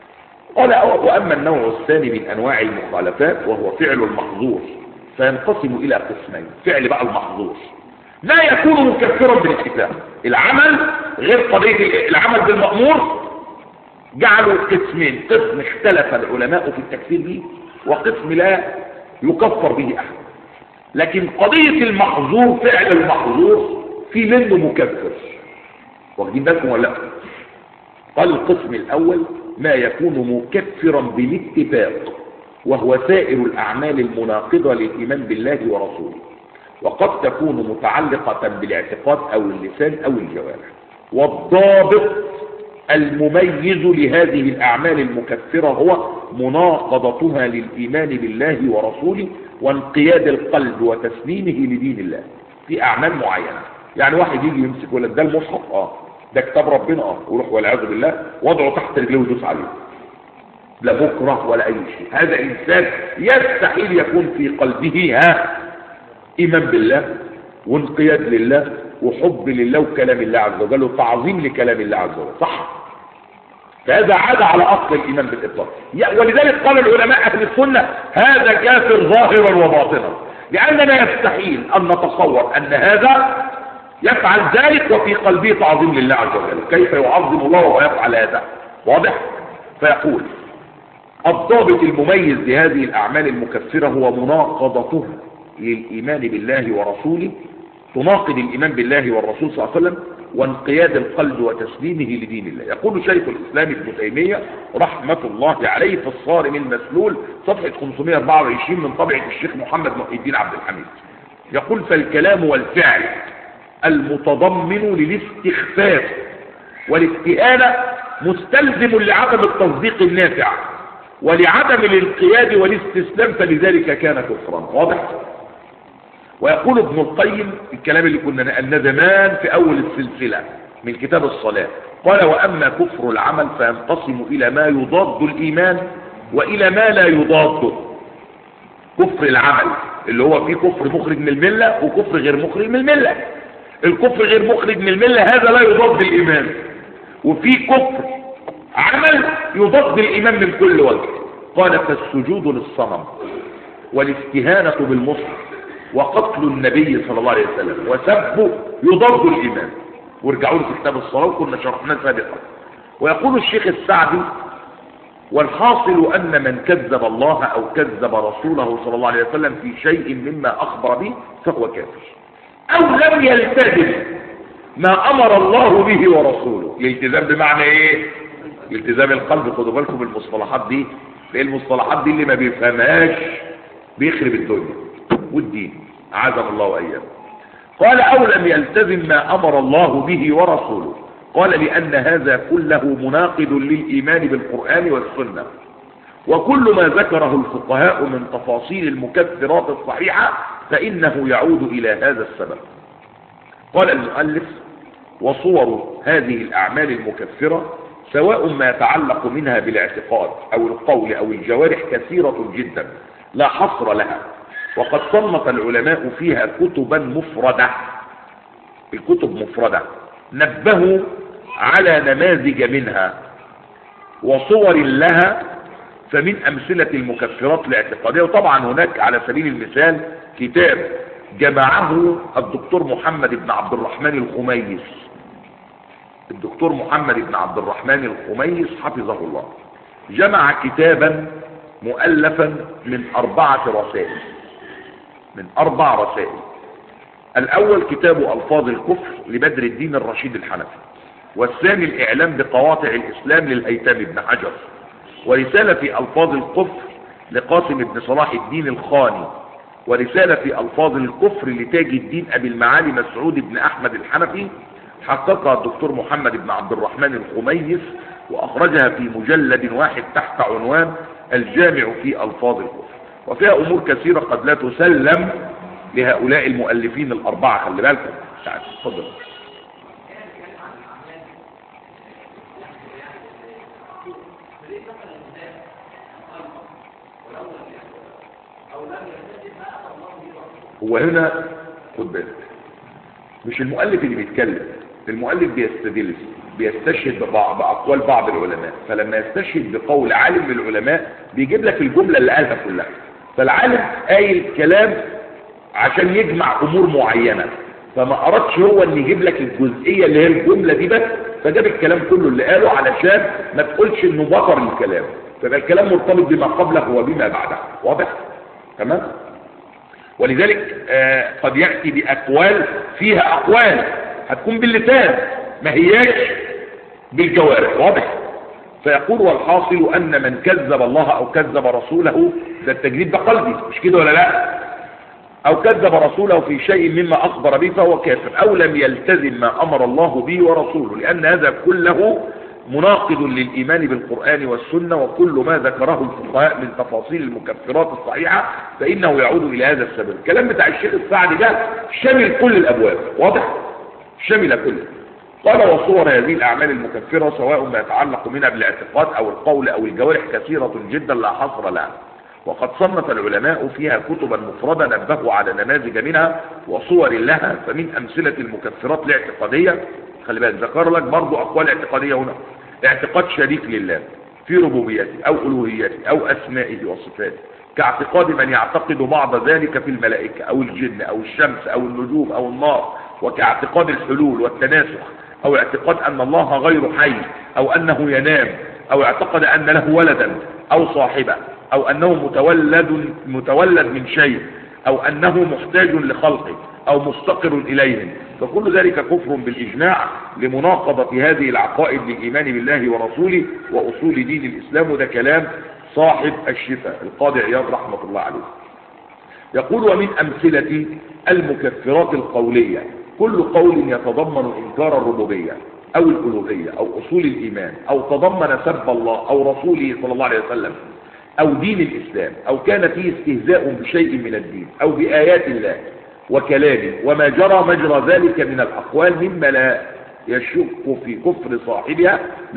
قال وأما النوع الثاني من أنواع المخالفات وهو فعل المحظور فينقسم إلى قسمين. فعل بقى المحظور لا يكون مكفرا بالاتفاق. العمل غير قضية العمل بالمأمور جعلوا قسمين، قسم اختلف العلماء في التكفير به وقسم لا يكفر به أحد. لكن قضية المحظور فعل المحظور في منه مكفر. واخدين بالكم ولا لا؟ قال القسم الأول ما يكون مكفرا بالاتفاق وهو سائر الأعمال المناقضة للإيمان بالله ورسوله، وقد تكون متعلقة بالاعتقاد أو اللسان أو الجوارح. والضابط المميز لهذه الأعمال المكفرة هو مناقضتها للإيمان بالله ورسوله وانقياد القلب وتسليمه لدين الله في أعمال معينة. يعني واحد يجي يمسك يقول لك ده المصحف، ده كتاب ربنا، ويروح والعياذ بالله وضعه تحت رجليه ويدوس عليه، لا بكره ولا أي شيء. هذا إنسان يستحيل يكون في قلبه إيمان بالله وانقياد لله وحب لله وكلام الله عز وجل وتعظيم لكلام الله عز وجل، صح؟ فهذا عاد على أصل الإيمان بالإطلاق. ولذلك قال العلماء أهل السنة هذا كافر ظاهرا وباطنا، لأننا يستحيل أن نتصور أن هذا يفعل ذلك وفي قلبه تعظيم لله عز وجل. كيف يعظم الله ويفعل هذا؟ واضح؟ فيقول الضابط المميز لهذه الأعمال المكفرة هو مناقضتها للإيمان بالله ورسوله، تناقض الإيمان بالله والرسول صلى الله عليه وسلم وانقياد القلب وتسليمه لدين الله. يقول شيخ الإسلام ابن تيمية رحمة الله عليه في الصارم المسلول صفحة 524 من طبعة الشيخ محمد محي الدين عبد الحميد، يقول فالكلام والفعل المتضمن للاستخفاف والاستئانة مستلزم لعدم التصديق النافع ولعدم الانقياد والاستسلام، فلذلك كان كفرا. واضح؟ ويقول ابن القيم الكلام اللي كنا نقلنا زمان في أول السلسلة من كتاب الصلاة، قال وأما كفر العمل فينقسم إلى ما يضاد الإيمان وإلى ما لا يضاده. كفر العمل اللي هو فيه كفر مخرج من الملة وكفر غير مخرج من الملة. الكفر غير مخرج من الملة هذا لا يضاد الإيمان، وفي كفر عمل يضاد الإيمان من كل وجه. قال فالسجود للصنم والاستهانة بالمصحف وقتل النبي صلى الله عليه وسلم وسبه يضاد الإيمان. وارجعوا له في كتاب الصلاة وكنا شرحناه سابقا. ويقول الشيخ السعدي والحاصل أن من كذب الله أو كذب رسوله صلى الله عليه وسلم في شيء مما أخبر به فهو كافر أو لم يلتزم ما أمر الله به ورسوله. الالتزام بمعنى إيه؟ التزام القلب. خدوا بالكم بالمصطلحات دي، لأن المصطلحات دي اللي ما بيفهمهاش بيخرب الدنيا والدين، عزم الله وإياه. قال أو لم يلتزم ما أمر الله به ورسوله، قال لأن هذا كله مناقض للإيمان بالقرآن والسنة، وكل ما ذكره الفقهاء من تفاصيل المكفرات الصحيحة فإنه يعود إلى هذا السبب. قال المؤلف وصور هذه الأعمال المكفرة سواء ما يتعلق منها بالاعتقاد أو القول أو الجوارح كثيرة جدا لا حصر لها، وقد صنف العلماء فيها كتبا مفردة. الكتب مفردة نبهوا على نماذج منها وصور لها، فمن أمثلة المكفرات الاعتقادية. وطبعا هناك على سبيل المثال كتاب جمعه الدكتور محمد بن عبد الرحمن الخميس. الدكتور محمد بن عبد الرحمن الخميس حفظه الله جمع كتابا مؤلفا من 4 رسائل، من 4 رسائل. الأول كتاب ألفاظ الكفر لبدر الدين الرشيد الحنفي، والثاني الإعلام بقواطع الإسلام للهيثم بن حجر، ورسالة في ألفاظ الكفر لقاسم بن صلاح الدين الخاني، ورسالة في ألفاظ الكفر لتاج الدين أبي المعالي مسعود بن أحمد الحنفي حققها الدكتور محمد بن عبد الرحمن الخميس، وأخرجها في مجلد واحد تحت عنوان الجامع في ألفاظ الكفر. وفيها أمور كثيرة قد لا تسلم لهؤلاء المؤلفين ال4. خلي بالكم. تعال اتفضل. هو هنا خد بالك، مش المؤلف اللي بيتكلم، المؤلف بيستدل بيستشهد بأقوال بعض العلماء، فلما يستشهد بقول عالم من العلماء بيجيب لك الجملة اللي قالها كلها. فالعالم قايل كلام عشان يجمع امور معينة، فما اردش هو ان يجيب لك الجزئية اللي هي الجملة دي بس، فجاب الكلام كله اللي قاله علشان ما تقولش انه بطر الكلام، فبقى الكلام مرتبط بما قبله وبما بعده. واضح؟ تمام؟ ولذلك قد يأتي بأقوال فيها أقوال هتكون باللسان ما هياش بالجوارح. واضح؟ فيقول والحاصل أن من كذب الله أو كذب رسوله، ده التكذيب بقلبي مش كده ولا لا، أو كذب رسوله في شيء مما أخبر به فهو كافر، أو لم يلتزم ما أمر الله به ورسوله، لأن هذا كله مناقض للإيمان بالقرآن والسنة، وكل ما ذكره الفقهاء من تفاصيل المكفرات الصحيحة فإنه يعود إلى هذا السبب. الكلام بتاع الشيخ السعدي ده شمل كل الأبواب، واضح؟ شمل كله. قال وصور هذه الأعمال المكفرة سواء ما يتعلق منها بالاعتقاد أو القول أو الجوارح كثيرة جدا لا حصر لها، وقد صنف العلماء فيها كتبا مفردة نبهوا على نماذج منها وصور لها. فمن أمثلة المكفرات الاعتقادية، خلي بالك ذكر لك برضو أقوال اعتقادية هنا، اعتقاد شريك لله في ربوبيته أو ألوهيته أو أسمائه وصفاته، كاعتقاد من يعتقد بعض ذلك في الملائكة أو الجن أو الشمس أو النجوم أو النار، وكاعتقاد الحلول والتناسخ، أو اعتقاد أن الله غير حي أو أنه ينام، أو اعتقد أن له ولدا أو صاحبة، أو أنه متولد من شيء، أو أنه محتاج لخلقه أو مفتقر إليهم، فكل ذلك كفر بالإجماع لمناقضة هذه العقائد للإيمان بالله ورسوله وأصول دين الإسلام. وده كلام صاحب الشفاء القاضي عياض رحمة الله عليه. يقول ومن أمثلة المكفرات القولية كل قول يتضمن إنكار الربوبية أو الألوهية أو أصول الإيمان، أو تضمن سب الله أو رسوله صلى الله عليه وسلم أو دين الإسلام، أو كان فيه استهزاء بشيء من الدين أو بآيات الله وكلامه وما جرى مجرى ذلك من الأقوال مما لا يشك في كفر صاحبها،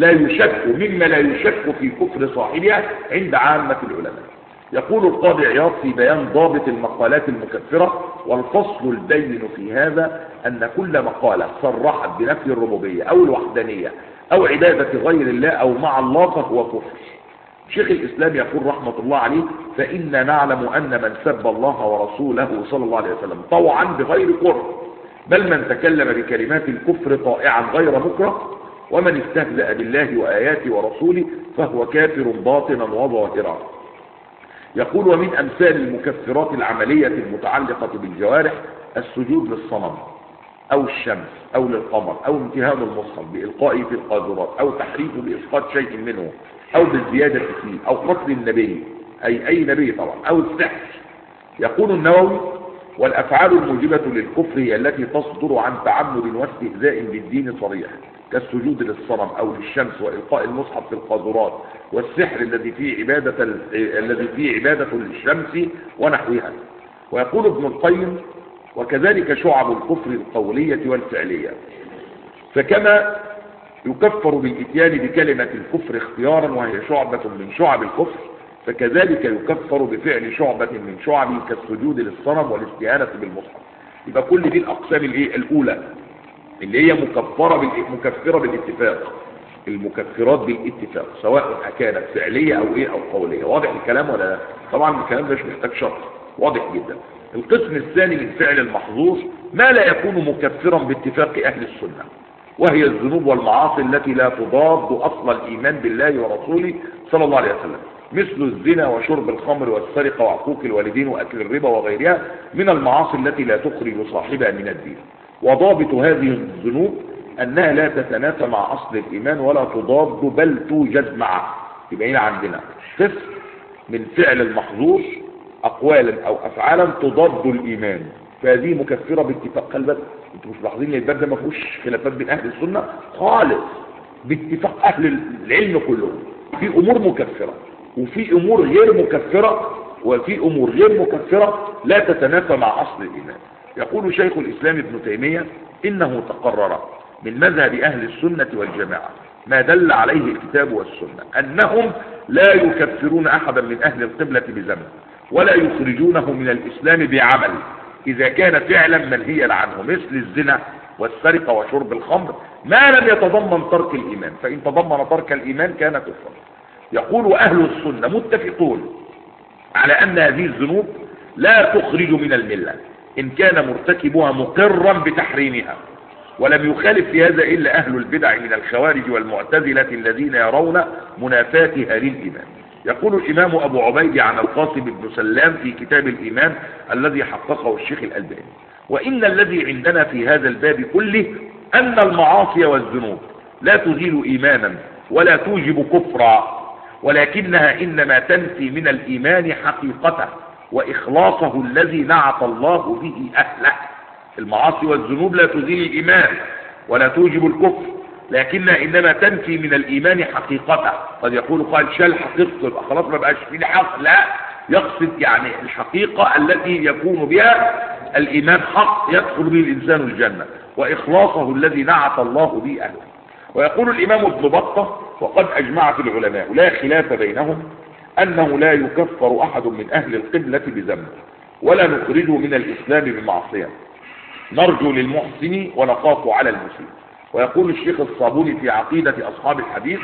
مما لا يشك في كفر صاحبها عند عامة العلماء. يقول القاضي عياض في بيان ضابط المقالات المكفرة: والفصل البين في هذا أن كل مقالة صرحت بنفي الربوبية أو الوحدانية أو عبادة غير الله أو مع الله فهو كفر. شيخ الإسلام يقول رحمة الله عليه: فإنا نعلم أن من سب الله ورسوله صلى الله عليه وسلم طوعا بغير كره، بل من تكلم بكلمات الكفر طائعا غير مكره، ومن استهزأ بالله وآياته ورسوله فهو كافر باطنا وظاهرا. يقول ومن أمثال المكفرات العملية المتعلقة بالجوارح السجود للصنم أو الشمس أو للقمر أو امتهان المصحف بإلقائه في القاذورات أو تحريفه بإسقاط شيء منه أو بالزيادة فيه أو قتل النبي أي نبي طبعا أو السحر. يقول النووي: والأفعال الموجبة للكفر هي التي تصدر عن تعمد واستهزاء بالدين صريح، كالسجود للصنم أو للشمس وإلقاء المصحف في القاذورات والسحر الذي فيه عبادة للشمس ونحوها. ويقول ابن القيم: وكذلك شعب الكفر القولية والفعلية، فكما يكفر بالإتيان بكلمة الكفر اختيارا وهي شعبة من شعب الكفر، فكذلك يكفر بفعل شعبة من شعبه كالسجود للصنم والاستهانة بالمصحف. يبقى كل دي الأقسام الأولى اللي هي مكفرة بالاتفاق، المكفرات بالاتفاق سواء كانت فعلية أو قولية. واضح الكلام ولا لا؟ طبعا الكلام ده مش محتاج شرح، واضح جدا. القسم الثاني من فعل المحظوظ ما لا يكون مكفرا باتفاق أهل السنة، وهي الذنوب والمعاصي التي لا تضاد أصل الإيمان بالله ورسوله صلى الله عليه وسلم، مثل الزنا وشرب الخمر والسرقة وعقوق الوالدين وأكل الربا وغيرها من المعاصي التي لا تخرج صاحبها من الدين. وضابط هذه الذنوب أنها لا تتنافى مع أصل الإيمان ولا تضاد بل توجد معه. يبقى هنا عندنا قسم من فعل المحظوظ أقوالا أو أفعالا تضاد الإيمان، فهذه مكفرة باتفاق. قلبك انتوا مش ملاحظين ان الباب ده ما فيهوش خلافات بين أهل السنة خالص، باتفاق أهل العلم كلهم. في أمور مكفرة وفي أمور غير مكفرة، وفي أمور غير مكفرة لا تتنافى مع أصل الإيمان. يقول شيخ الإسلام ابن تيمية: إنه تقرر من مذهب أهل السنة والجماعة ما دل عليه الكتاب والسنة أنهم لا يكفرون أحدا من أهل القبلة بذنب ولا يخرجونه من الإسلام بعمل إذا كان فعلا منهيا عنه، مثل الزنا والسرقة وشرب الخمر، ما لم يتضمن ترك الإيمان، فإن تضمن ترك الإيمان كان كفرا. يقول: وأهل السنة متفقون على أن هذه الذنوب لا تخرج من الملة إن كان مرتكبها مقرا بتحريمها، ولم يخالف في هذا إلا أهل البدع من الخوارج والمعتزلة الذين يرون منافاتها للإيمان. يقول الإمام أبو عبيد عن القاسم بن سلام في كتاب الإيمان الذي حققه الشيخ الألباني: وإن الذي عندنا في هذا الباب كله أن المعاصي والذنوب لا تزيل إيمانا ولا توجب كفرا، ولكنها إنما تنفي من الإيمان حقيقته وإخلاصه الذي نعت الله به أهله. المعاصي والذنوب لا تزيل الإيمان ولا توجب الكفر، لكنها إنما تنفي من الإيمان حقيقته. قد يقول قال شال حقيقته يبقى خلاص ما بقاش فيه حق، لا، يقصد يعني الحقيقة التي يكون بها الإيمان حق يدخل به الإنسان الجنة، وإخلاصه الذي نعت الله به أهله. ويقول الإمام ابن بطة وقد أجمعت العلماء لا خلاف بينهم أنه لا يكفر أحد من أهل القبلة بذنب ولا نخرجه من الإسلام بمعصية، نرجو للمحسن ونخاف على المسيء. ويقول الشيخ الصابوني في عقيدة أصحاب الحديث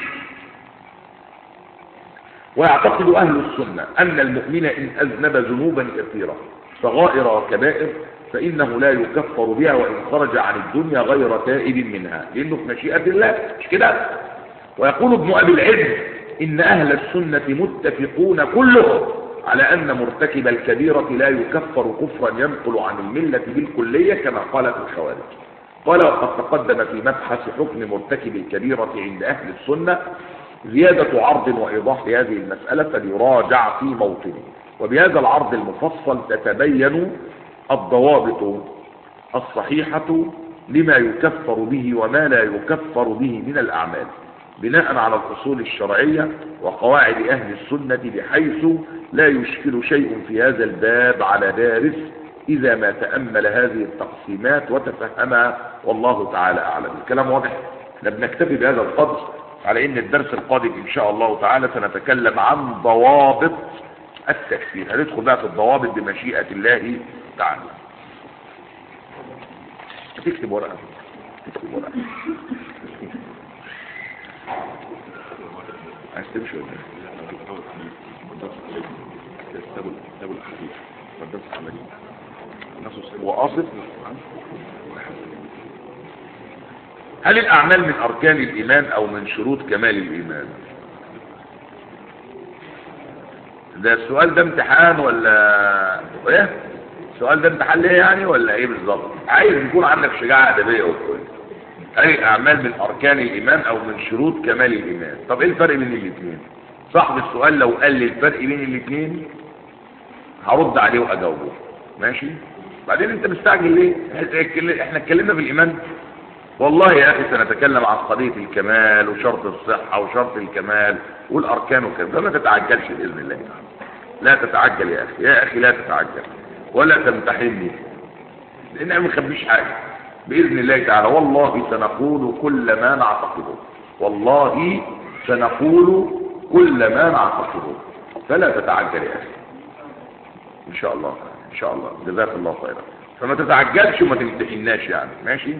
ويعتقد أهل السنة أن المؤمن إن أذنب ذنوبا كثيرة صغائر وكبائر فإنه لا يكفر بها وإن خرج عن الدنيا غير تائب منها، لأنه في مشيئة الله، مش كده؟ ويقول ابن أبي العز إن أهل السنة متفقون كلهم على أن مرتكب الكبيرة لا يكفر كفرا ينقل عن الملة بالكلية كما قالت الخوارج. قال وقد تقدم في مبحث حكم مرتكب الكبيرة عند أهل السنة زيادة عرض وإيضاح هذه المسألة فليراجع في موطنه، وبهذا العرض المفصل تتبين الضوابط الصحيحة لما يكفر به وما لا يكفر به من الأعمال بناء على الأصول الشرعية وقواعد أهل السنة، بحيث لا يشكل شيء في هذا الباب على دارس إذا ما تأمل هذه التقسيمات وتفهمها، والله تعالى أعلم. الكلام واضح؟ احنا بنكتفي بهذا القدر، على إن الدرس القادم إن شاء الله تعالى سنتكلم عن ضوابط التكفير، هندخل بقى في الضوابط بمشيئة الله تعالى. تكتب ورقة، تكتب ورقة، عايز تمشي ولا وقاصد؟ هل الأعمال من أركان الإيمان أو من شروط كمال الإيمان؟ ده السؤال ده امتحان ولا ايه؟ السؤال ده امتحان ليه يعني ولا ايه بالظبط؟ عايز يكون عندك شجاعة أدبية وكل. هل الأعمال من أركان الإيمان أو من شروط كمال الإيمان؟ طب ايه الفرق بين الاثنين؟ صاحب السؤال لو قال لي الفرق بين الاثنين هرد عليه وأجاوبه، ماشي؟ بعدين انت مستعجل ليه؟ احنا اتكلمنا في الإيمان. والله يا أخي سنتكلم عن قضية الكمال وشرط الصحة وشرط الكمال والأركان وكذا، فما تتعجلش بإذن الله. لا تتعجل يا أخي، يا أخي لا تتعجل ولا تمتحني، لأن ما مخبيش حاجة بإذن الله تعالى. والله سنقول كل ما نعتقده، والله سنقول كل ما نعتقده، فلا تتعجل يا أخي إن شاء الله، إن شاء الله، جزاك الله خيرا. فما تتعجلش وما تمتحناش يعني، ماشي؟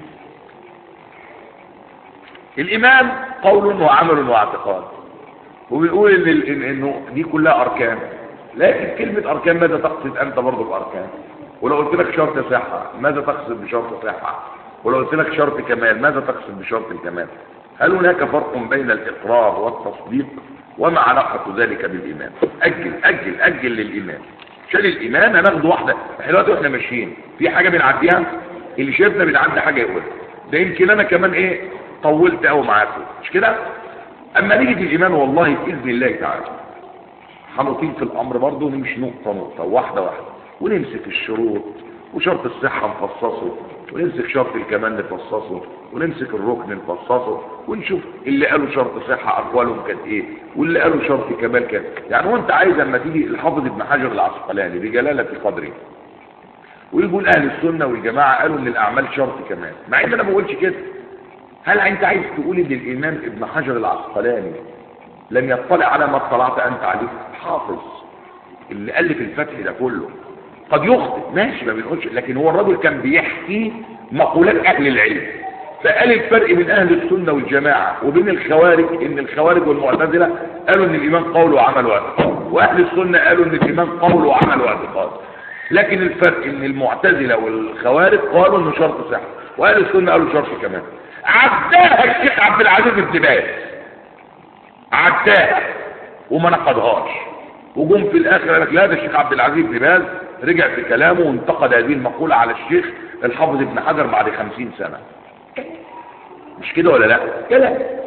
الإيمان قول وعمل واعتقاد، وبيقول إنه دي كلها أركان، لكن كلمة أركان ماذا تقصد أنت برضه بأركان؟ ولو قلت لك شرط صحة ماذا تقصد بشرط صحة؟ ولو قلت لك شرط كمال ماذا تقصد بشرط الكمال؟ هل هناك فرق بين الإقرار والتصديق؟ وما علاقة ذلك بالإيمان؟ أجل للإيمان، عشان الإيمان هناخده واحدة. احنا دلوقتي واحنا ماشيين في حاجة بنعديها، اللي شايفنا بنعدي حاجة يقول ده يمكن أنا كمان إيه طولت قوي معاكم، مش كده؟ اما نيجي في الايمان والله باذن الله تعالى هنطيل في الامر برضه، نمشي نقطه واحده ونمسك الشروط وشرط الصحه نفصصه، ونمسك شرط الكمال نفصصه، ونمسك الركن نفصصه، ونشوف اللي قالوا شرط صحه اقوالهم كانت ايه واللي قالوا شرط كمال كانت. يعني وانت عايز اما تيجي الحافظ ابن حجر العسقلاني بجلاله قدره ويقول اهل السنه والجماعه قالوا ان الاعمال شرط كمال، مع ان انا ما بقولش كده. هل انت عايز تقول ان الامام ابن حجر العسقلاني لم يطلع على ما اطلعت انت عليه؟ حافظ اللي الف الفتح ده كله قد يخطئ، ماشي ما بنقولش، لكن هو الرجل كان بيحكي مقولات اهل العلم، فقال الفرق بين اهل السنه والجماعه وبين الخوارج ان الخوارج والمعتزله قالوا ان الايمان قول وعمل واعتقاد، واهل السنه قالوا ان الايمان قول وعمل واعتقاد. لكن الفرق ان المعتزله والخوارج قالوا انه شرط صحه، واهل السنه قالوا شرط كمان. عداها الشيخ عبد العزيز بن باز، عداها وما نقضهاش، وجم في الاخر قال لك لا ده الشيخ عبد العزيز بن باز رجع في كلامه وانتقد هذه المقوله على الشيخ الحافظ ابن حجر بعد 50 سنه. مش كده ولا لا؟ كده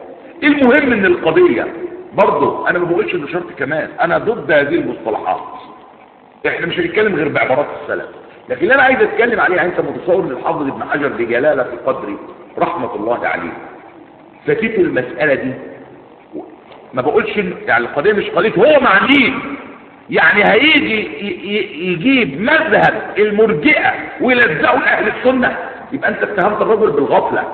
المهم ان القضية برضه انا ما بقولش انه شرط كمال، انا ضد هذه المصطلحات. احنا مش هنتكلم غير بعبارات السلف، لكن اللي انا عايز اتكلم عليها، انت متصور ان الحافظ ابن حجر بجلالة قدره رحمة الله عليه فاتته المسألة دي؟ ما بقولش يعني القضية مش قضية هو مع مين، يعني هيجي يجيب مذهب المرجئة ويلزقه لأهل السنة، يبقى انت اتهمت الرجل بالغفلة.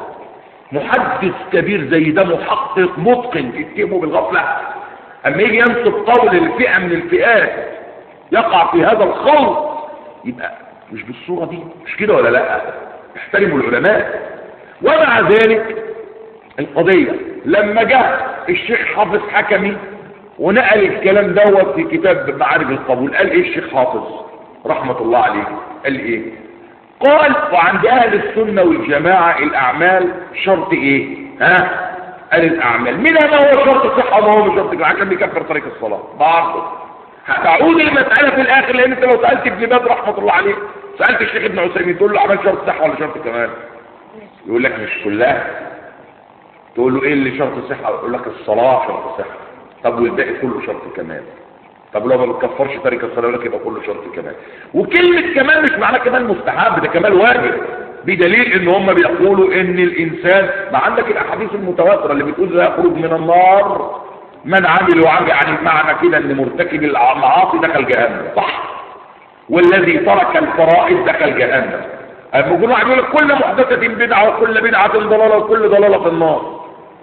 محدث كبير زي ده، محقق متقن، تتهمه بالغفلة؟ اما يجي ينصب قول الفئة من الفئات يقع في هذا الخلط، يبقى مش بالصورة دي، مش كده ولا لا؟ احترموا العلماء. ومع ذلك القضية لما جاء الشيخ حافظ حكمي ونقل الكلام دوت في كتاب معارج القبول، قال ايه الشيخ حافظ رحمة الله عليه؟ قال ايه؟ قال وعند اهل السنة والجماعة الاعمال شرط ايه؟ ها؟ قال الاعمال منها ما هو شرط صحة وما هو مش شرط صحة، عشان بيكفر طريق الصلاة. بعض هتعود المسألة في الاخر، لان انت لو سألت ابن باز رحمة الله عليه، سألت الشيخ ابن عثيمين، تقول له اعمال شرط صحة ولا شرط كمال؟ يقول لك مش كلها. تقول له ايه اللي شرط صحة؟ يقول لك الصلاة شرط صحة. طب والباقي كله شرط كمال. طب لو ما بتكفرش تارك الصلاة يقول لك يبقى كله شرط كمال. وكلمة كمال مش معناه كمال مستحب، ده كمال واجب، بدليل ان هم بيقولوا ان الانسان، ما عندك الاحاديث المتواترة اللي بتقول لا يخرج من النار من عمل وعمل، يعني معنى كده ان مرتكب المعاصي دخل جهنم، صح؟ والذي ترك الفرائض دخل جهنم. المجنون يقول لك كل محدثة بدعة وكل بدعة ضلالة وكل ضلالة في النار.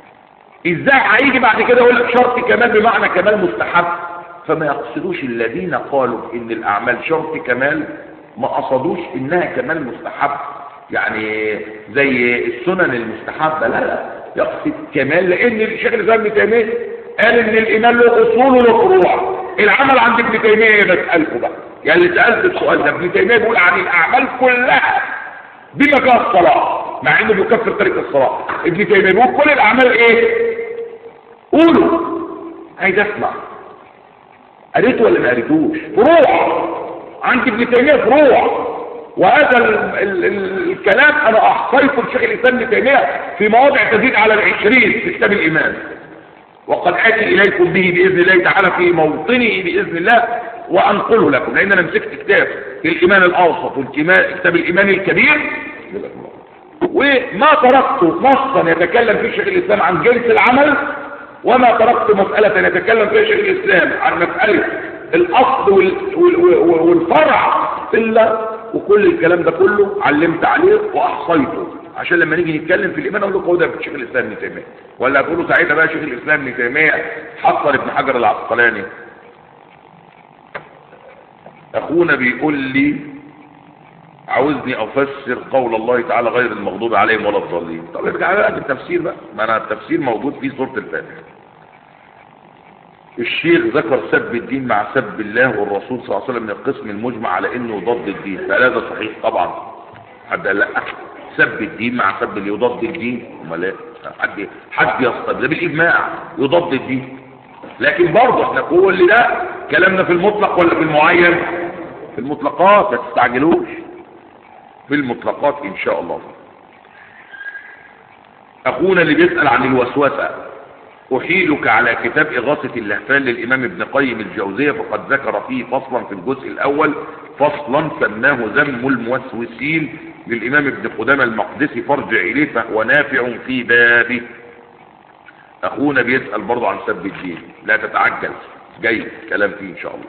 ازاي هيجي بعد كده يقول لك شرط كمال بمعنى كمال مستحب؟ فما يقصدوش الذين قالوا ان الاعمال شرط كمال، ما قصدوش انها كمال مستحب يعني زي السنن المستحبة، لا لا، يقصد كمال. لان الشيخ الاسلام ابن تيمية قال ان الايمان له اصول وله فروع. العمل عند ابن تيمية بسألكم بقى، يعني اللي سألت السؤال ده، ابن تيمية بيقول عن الاعمال كلها بما فيها الصلاة، مع انه بيكفر طريق الصلاة. ابن تيمية بيقول كل الاعمال ايه؟ قولوا، عايز اسمع. قريته ولا ما قريتوش؟ فروع عند ابن تيمية، فروع. وهذا الكلام انا احصيته لشيخ الاسلام ابن تيمية في مواضع تزيد على 20 في كتاب الايمان، وقد اتي اليكم به باذن الله تعالى في موطنه باذن الله وانقله لكم، لان انا مسكت كتاب الايمان الاوسط وكتاب الايمان الكبير، وما تركت نصا يتكلم فيه شيخ الاسلام عن جنس العمل، وما تركت مسألة يتكلم فيها شيخ الاسلام عن مسألة الاصل والفرع الا، وكل الكلام ده كله علمت عليه واحصيته، عشان لما نيجي نتكلم في الايمان اقول لكم هو ده شيخ الاسلام ابن تيميه، ولا اقولوا ساعتها بقى شيخ الاسلام ابن تيميه حصل ابن حجر العسقلاني. اخونا بيقول لي عاوزني افسر قول الله تعالى غير المغضوب عليهم ولا الضالين. طب ارجع بقى التفسير بقى، ما انا التفسير موجود في سوره الفاتحه. الشيخ ذكر سب الدين مع سب الله والرسول صلى الله عليه وسلم من القسم المجمع على انه ضد الدين، فهذا صحيح طبعا. حد قال لا سب الدين مع سب اللي يضاد الدين؟ امال ايه؟ حد يصطدم ده بالاجماع يضاد الدين. لكن برضه احنا كل ده كلامنا في المطلق ولا في المعين؟ في المطلقات، ما تستعجلوش، في المطلقات ان شاء الله. اخونا اللي بيسأل عن الوسوسة، احيلك على كتاب اغاثة اللهفان للامام ابن قيم الجوزية، فقد ذكر فيه فصلا في الجزء الاول، فصلا سماه ذم الموسوسين للامام ابن قدامة المقدسي، فارجع اليه فهو نافع في بابه. اخونا بيسأل برضه عن سب الدين، لا تتعجل، جاي كلام فيه ان شاء الله.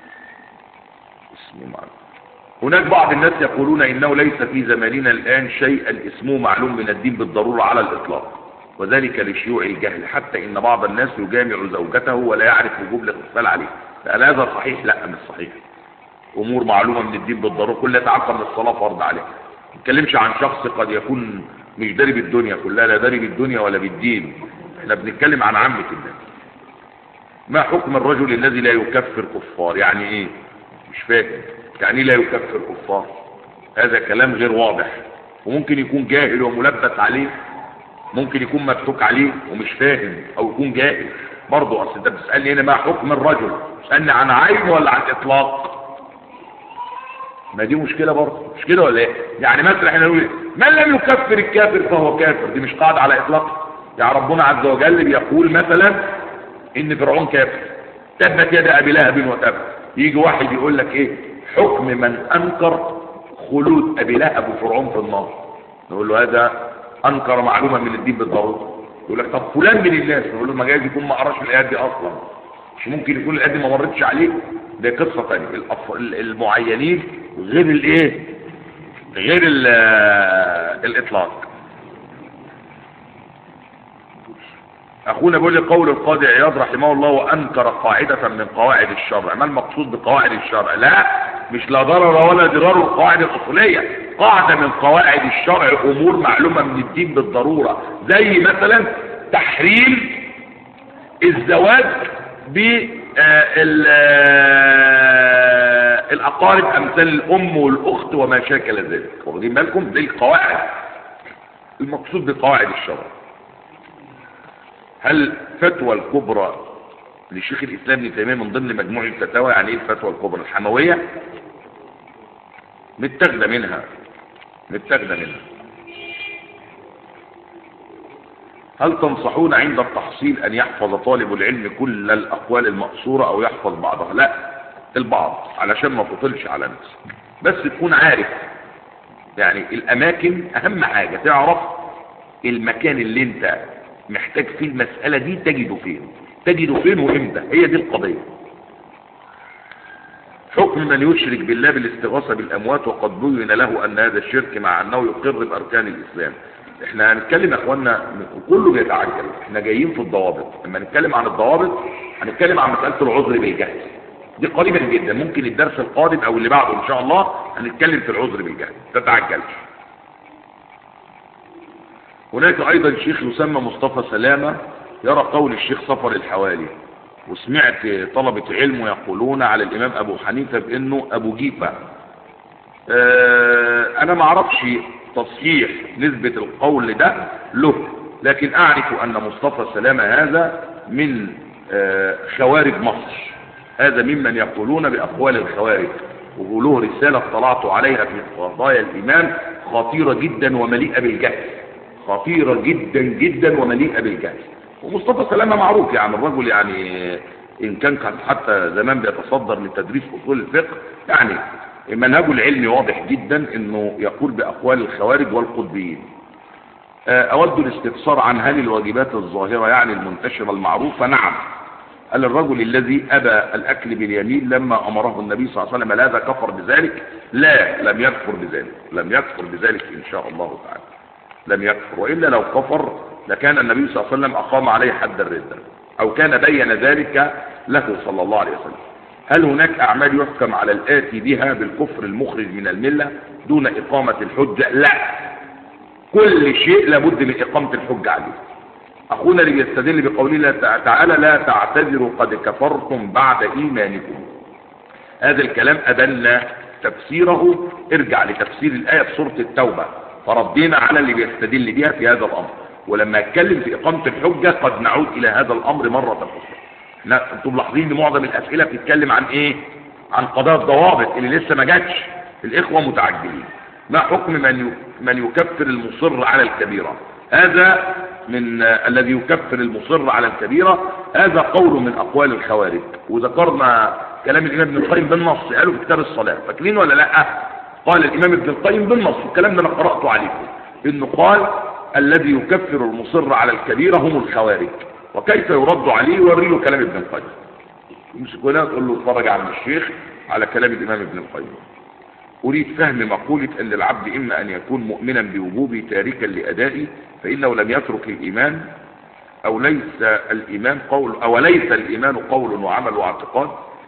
اسمه معلوم. هناك بعض الناس يقولون انه ليس في زماننا الان شيئا اسمه معلوم من الدين بالضرورة على الاطلاق، وذلك لشيوع الجهل، حتى ان بعض الناس يجامع زوجته ولا يعرف وجوب الاغتسال عليه. هل هذا صحيح؟ لا مش صحيح. امور معلومة من الدين بالضرورة، كل يتعرف ان الصلاة فرض عليه. ما نتكلمش عن شخص قد يكون مش داري بالدنيا كلها، لا داري بالدنيا ولا بالدين، احنا بنتكلم عن عامة الناس. ما حكم الرجل الذي لا يكفر كفار؟ يعني ايه؟ مش فاهم يعني ايه لا يكفر كفار؟ هذا كلام غير واضح، وممكن يكون جاهل وملبس عليه، ممكن يكون مفتوك عليه ومش فاهم، او يكون جاهل برضه. اصل انت بتسالني هنا ما حكم الرجل، بتسالني عن عين ولا عن اطلاق؟ ما دي مشكله برضه، مش كده ولا ايه؟ يعني مثلا احنا نقول من لم يكفر الكافر فهو كافر، دي مش قاعده على اطلاق؟ يعني ربنا عز وجل بيقول مثلا ان فرعون كافر، تبت يد ابي لهب وتب. يجي واحد يقول لك ايه حكم من انكر خلود ابي لهب وفرعون في النار؟ نقول له هذا انكر معلومه من الدين بالضروره. يقول لك طب فلان من الناس، نقول له ما جايز يكون ما قراش الايات دي اصلا، مش ممكن يكون الايات دي ما مرتش عليه، ده قصه ثانيه. المعينين غير الايه، غير الاطلاق. اخونا بيقول لي قول القاضي عياض رحمه الله وانكر قاعده من قواعد الشرع. ما المقصود بقواعد الشرع؟ لا مش لا ضرر ولا ضرار القواعد الاصوليه، قاعده من قواعد الشرع امور معلومه من الدين بالضروره، زي مثلا تحريم الزواج بالاقارب امثال الام والاخت وما شاكل ذلك. واخدين بالكم؟ دي القواعد المقصود بقواعد الشرع. هل فتوى الكبرى لشيخ الاسلام ابن تيميه من ضمن مجموع الفتاوى؟ يعني ايه الفتوى الكبرى؟ الحمويه متاخده منها. هل تنصحون عند التحصيل ان يحفظ طالب العلم كل الاقوال المأثورة او يحفظ بعضها؟ لا البعض علشان ما تطلش على نفسك، بس تكون عارف يعني الاماكن. اهم حاجة تعرف المكان اللي انت محتاج فيه المسألة دي تجده فين وامتى، هي دي القضية. حكم من يشرك بالله بالاستغاثة بالاموات وقد بين له ان هذا الشرك مع انه يقر باركان الاسلام. احنا هنتكلم يا اخوانا، كله بيتعجل، احنا جايين في الضوابط. لما نتكلم عن الضوابط هنتكلم عن مسألة العذر بالجهل، دي قريبا جدا، ممكن الدرس القادم او اللي بعده ان شاء الله هنتكلم في العذر بالجهل، تتعجلش. هناك ايضا شيخ يسمى مصطفى سلامة يرى قول الشيخ صفر الحوالي، وسمعت طلبة علم يقولون على الامام ابو حنيفة بانه ابو جيفة. انا ما اعرفش تصحيح نسبة القول ده له، لكن اعرف ان مصطفى سلامة هذا من خوارج مصر، هذا ممن يقولون باقوال الخوارج، وله رسالة اطلعت عليها في قضايا الايمان خطيرة جدا ومليئة بالجهل، خطيرة جدا ومليئة بالجهل. ومصطفى سلامة معروف يعني الرجل، يعني ان كان حتى زمان بيتصدر لتدريس اصول الفقه، يعني منهجه العلمي واضح جدا انه يقول باقوال الخوارج والقطبيين. اود الاستفسار عن هل الواجبات الظاهرة يعني المنتشرة المعروفة؟ نعم. قال الرجل الذي ابى الاكل باليمين لما امره النبي صلى الله عليه وسلم هذا كفر بذلك؟ لا، لم يكفر بذلك ان شاء الله تعالى، لم يكفر، والا لو كفر لكان النبي صلى الله عليه وسلم اقام عليه حد الردة او كان بين ذلك له صلى الله عليه وسلم. هل هناك اعمال يحكم على الاتي بها بالكفر المخرج من الملة دون اقامة الحجة؟ لا، كل شيء لابد من اقامة الحجة عليه. اخونا اللي بيستدل بقوله الله تعالى لا تعتذروا قد كفرتم بعد ايمانكم، هذا الكلام ادلنا تفسيره، ارجع لتفسير الايه في سورة التوبة، فردينا على اللي بيستدل بها في هذا الامر. ولما اتكلم في اقامة الحجة قد نعود الى هذا الامر مرة اخرى. انتم ملاحظين ان معظم الاسئله بتتكلم عن ايه؟ عن قضايا الضوابط اللي لسه ما جاتش، الاخوه متعجلين. ما حكم من يكفر المصر على الكبيره؟ هذا من الذي يكفر المصر على الكبيره، هذا قول من اقوال الخوارج، وذكرنا كلام الامام ابن القيم بالنص، قالوا في كتاب الصلاه، فاكرين ولا لا؟ قال الامام ابن القيم بالنص، الكلام ده انا قراته عليكم، انه قال الذي يكفر المصر على الكبيره هم الخوارج. وكيف يرد عليه؟ يوري له كلام ابن القيم، يمسك هنا تقول له اتفرج على الشيخ على كلام الامام ابن القيم. اريد فهم مقولة ان للعبد اما ان يكون مؤمنا بوجوبه تاركا لادائه فانه لم يترك الايمان، او ليس الايمان قول وعمل واعتقاد.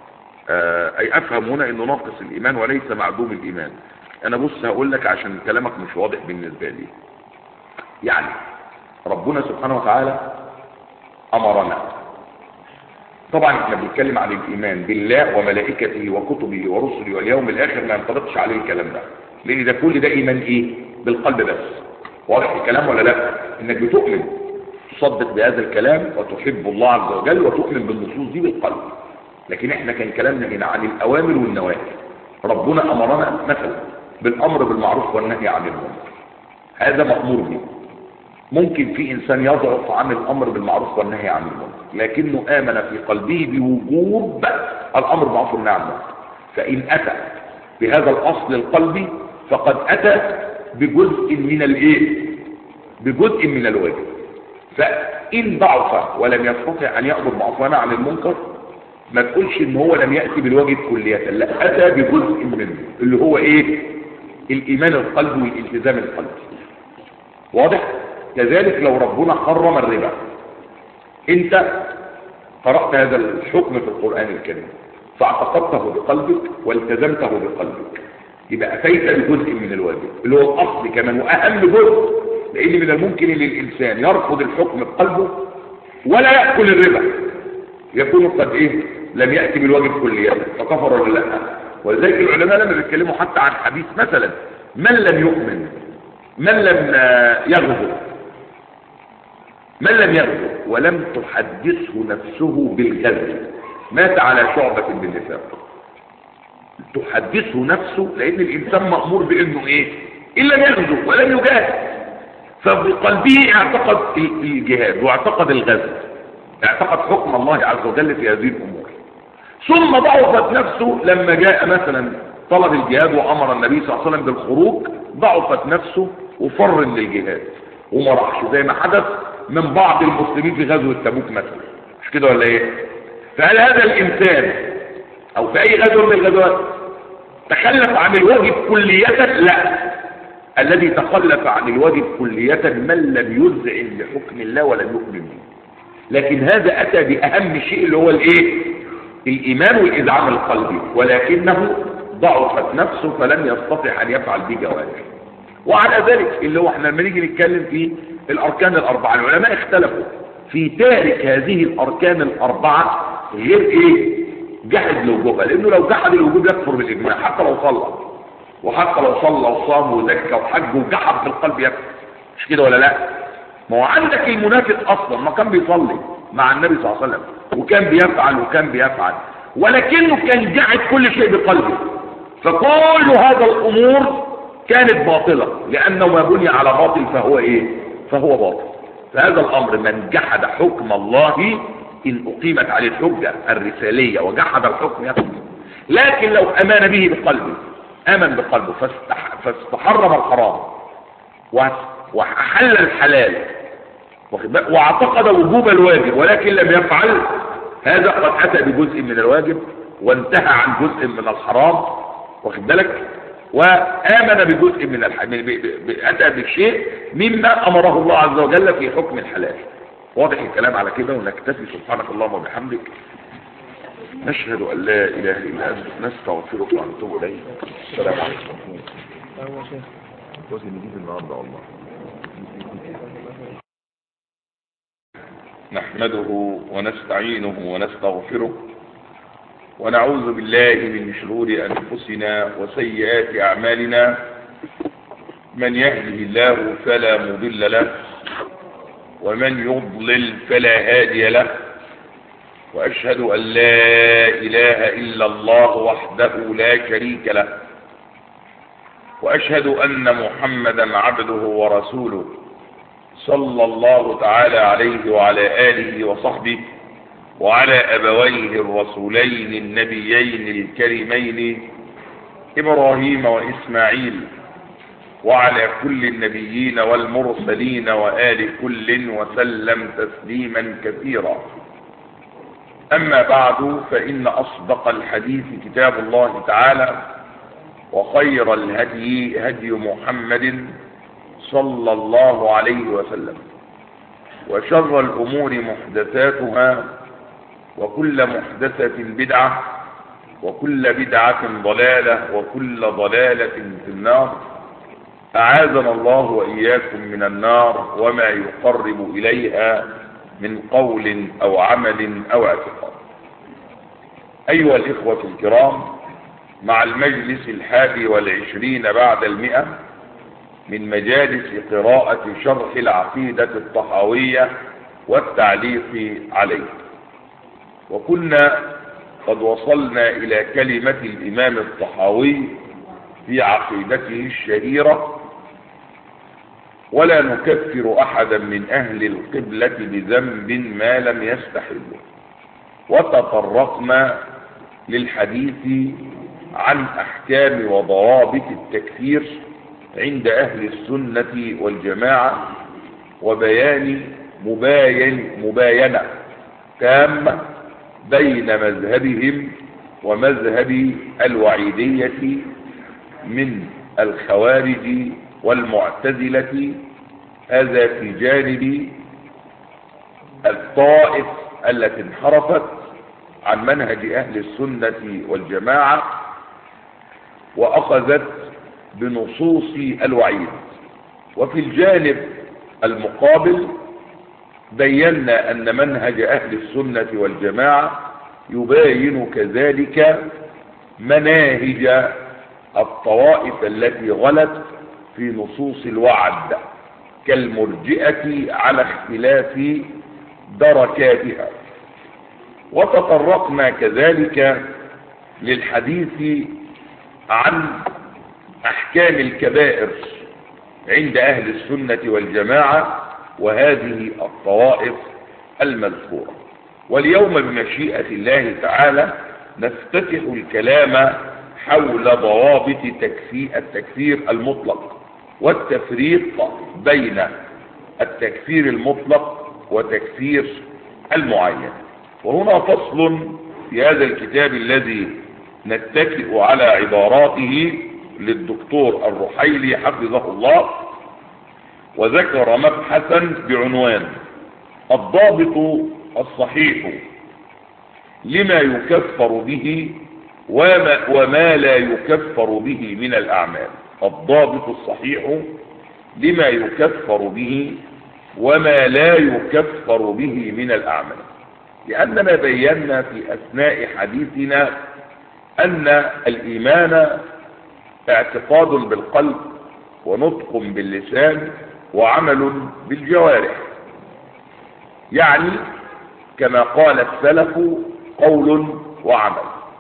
اي افهم هنا انه ناقص الايمان وليس معدوم الايمان. انا بص هقول لك عشان كلامك مش واضح بالنسبة لي. يعني ربنا سبحانه وتعالى امرنا، طبعا احنا بنتكلم عن الايمان بالله وملائكته وكتبه ورسله واليوم الاخر، ما ينطبقش عليه الكلام ده، لان ده كل ده ايمان ايه؟ بالقلب بس. واضح الكلام ولا لا؟ انك بتؤمن تصدق بهذا الكلام وتحب الله عز وجل وتؤمن بالنصوص دي بالقلب. لكن احنا كان كلامنا هنا عن الاوامر والنواهي. ربنا امرنا مثلا بالامر بالمعروف والنهي عن المنكر، هذا مأمور به، ممكن في إنسان يضعف عن الأمر بالمعروف والنهي عن المنكر، لكنه آمن في قلبه بوجوب الأمر بالمعروف والنهي عن المنكر، فإن أتى بهذا الأصل القلبي فقد أتى بجزء من الإيه؟ بجزء من الواجب. فإن ضعف ولم يستطع أن يأمر بالمعروف والنهي عن المنكر ما تقولش إن هو لم يأتي بالواجب كلية، لا، أتى بجزء منه اللي هو إيه؟ الإيمان القلبي والالتزام القلبي. واضح؟ كذلك لو ربنا حرم الربا، انت قرأت هذا الحكم في القرآن الكريم فاعتقدته بقلبك والتزمته بقلبك، يبقى أتيت بجزء من الواجب اللي هو الأصل كمان وأهم جزء، لأن من الممكن للإنسان يرفض الحكم بقلبه ولا يأكل الربا، يكون قد إيه؟ لم يأتي بالواجب كليا فكفر ولا لا. ولذلك العلماء لما بيتكلموا حتى عن حديث مثلا من لم يؤمن، من لم يغزو ولم تحدثه نفسه بالغزو مات على شعبة بالنفاق. تحدثه نفسه لأن الإنسان مأمور بأنه إيه؟ إن لم يغزو ولم يجاهد، فبقلبه اعتقد الجهاد واعتقد الغزو، اعتقد حكم الله عز وجل في هذه الأمور. ثم ضعفت نفسه لما جاء مثلا طلب الجهاد وأمر النبي صلى الله عليه وسلم بالخروج، ضعفت نفسه وفر للجهاد وما راحش، زي ما حدث من بعض المسلمين في غزوة تبوك مثلا، مش كده ولا ايه؟ فهل هذا الإنسان أو في أي غزوة من الغزوات تخلف عن الواجب كلية؟ لا، الذي تخلف عن الواجب كلية من لم يذعن لحكم الله ولم يؤمن به. لكن هذا أتى بأهم شيء اللي هو الايه؟ الإيمان والإذعان القلبي، ولكنه ضعفت نفسه فلم يستطع أن يفعل به جوارحه. وعلى ذلك اللي هو احنا لما نيجي نتكلم في الأركان الأربعة، العلماء اختلفوا في تارك هذه الأركان الأربعة غير ايه؟ جحد لوجوبها، لأنه لو جحد الوجوب يكفر بالإجماع حتى لو صلى، وحتى لو صلى وصام وزكى وحج وجحد في القلب يكفر، مش كده ولا لا؟ ما هو عندك المنافق أصلا ما كان بيصلي مع النبي صلى الله عليه وسلم وكان بيفعل ولكنه كان جحد كل شيء بقلبه، فكل هذا الأمور كانت باطلة، لأنه ما بني على باطل فهو ايه؟ فهو باطل. فهذا الأمر من جحد حكم الله إن أقيمت عليه الحجة الرسالية وجحد الحكم يكفر. لكن لو أمان به بقلبه، آمن بقلبه فاستحرم الحرام وأحل الحلال واعتقد وجوب الواجب ولكن لم يفعل، هذا قد أتى بجزء من الواجب وانتهى عن جزء من الحرام، واخد بالك؟ وآمن بجزء من أتى بشيء مما أمره الله عز وجل في حكم الحلال. واضح الكلام على كده؟ ونكتفي. سبحانك اللهم وبحمدك، نشهد أن لا إله إلا أنت، نستغفرك ونتوب إليك. السلام عليكم. جزء نجيب النهارده والله. نحمده ونستعينه ونستغفره ونعوذ بالله من شرور أنفسنا وسيئات أعمالنا، من يهده الله فلا مضل له ومن يضلل فلا هادي له، وأشهد أن لا إله إلا الله وحده لا شريك له، وأشهد أن محمدا عبده ورسوله صلى الله تعالى عليه وعلى آله وصحبه وعلى أبويه الرسولين النبيين الكريمين إبراهيم وإسماعيل، وعلى كل النبيين والمرسلين وآل كل وسلم تسليما كثيرا. أما بعد، فإن أصدق الحديث كتاب الله تعالى، وخير الهدي هدي محمد صلى الله عليه وسلم، وشر الأمور محدثاتها، وكل محدثة بدعة، وكل بدعة ضلالة، وكل ضلالة في النار. أعاذنا الله وإياكم من النار وما يقرب إليها من قول أو عمل أو اعتقاد. أيها الإخوة الكرام، مع المجلس 21 بعد 100 من مجالس قراءة شرح العقيدة الطحاوية والتعليق عليه، وكنا قد وصلنا إلى كلمة الإمام الطحاوي في عقيدته الشهيرة، ولا نكفر أحدا من أهل القبلة بذنب ما لم يستحله. وتطرقنا للحديث عن أحكام وضوابط التكفير عند أهل السنة والجماعة، وبيان مباينة تامة بين مذهبهم ومذهب الوعيدية من الخوارج والمعتزلة. هذا في جانب الطائف التي انحرفت عن منهج أهل السنة والجماعة وأخذت بنصوص الوعيد. وفي الجانب المقابل بينا أن منهج أهل السنة والجماعة يباين كذلك مناهج الطوائف التي غلت في نصوص الوعد كالمرجئة على اختلاف دركاتها. وتطرقنا كذلك للحديث عن أحكام الكبائر عند أهل السنة والجماعة وهذه الطوائف المذكورة. واليوم بمشيئة الله تعالى نفتتح الكلام حول ضوابط التكفير المطلق والتفريق بين التكفير المطلق وتكفير المعين. وهنا فصل في هذا الكتاب الذي نتكئ على عباراته للدكتور الرحيلي حفظه الله، وذكر مبحثا بعنوان الضابط الصحيح لما يكفر به وما لا يكفر به من الأعمال. الضابط الصحيح لما يكفر به وما لا يكفر به من الأعمال. لأننا بينا في أثناء حديثنا أن الإيمان اعتقاد بالقلب ونطق باللسان وعمل بالجوارح، يعني كما قال السلف قول وعمل.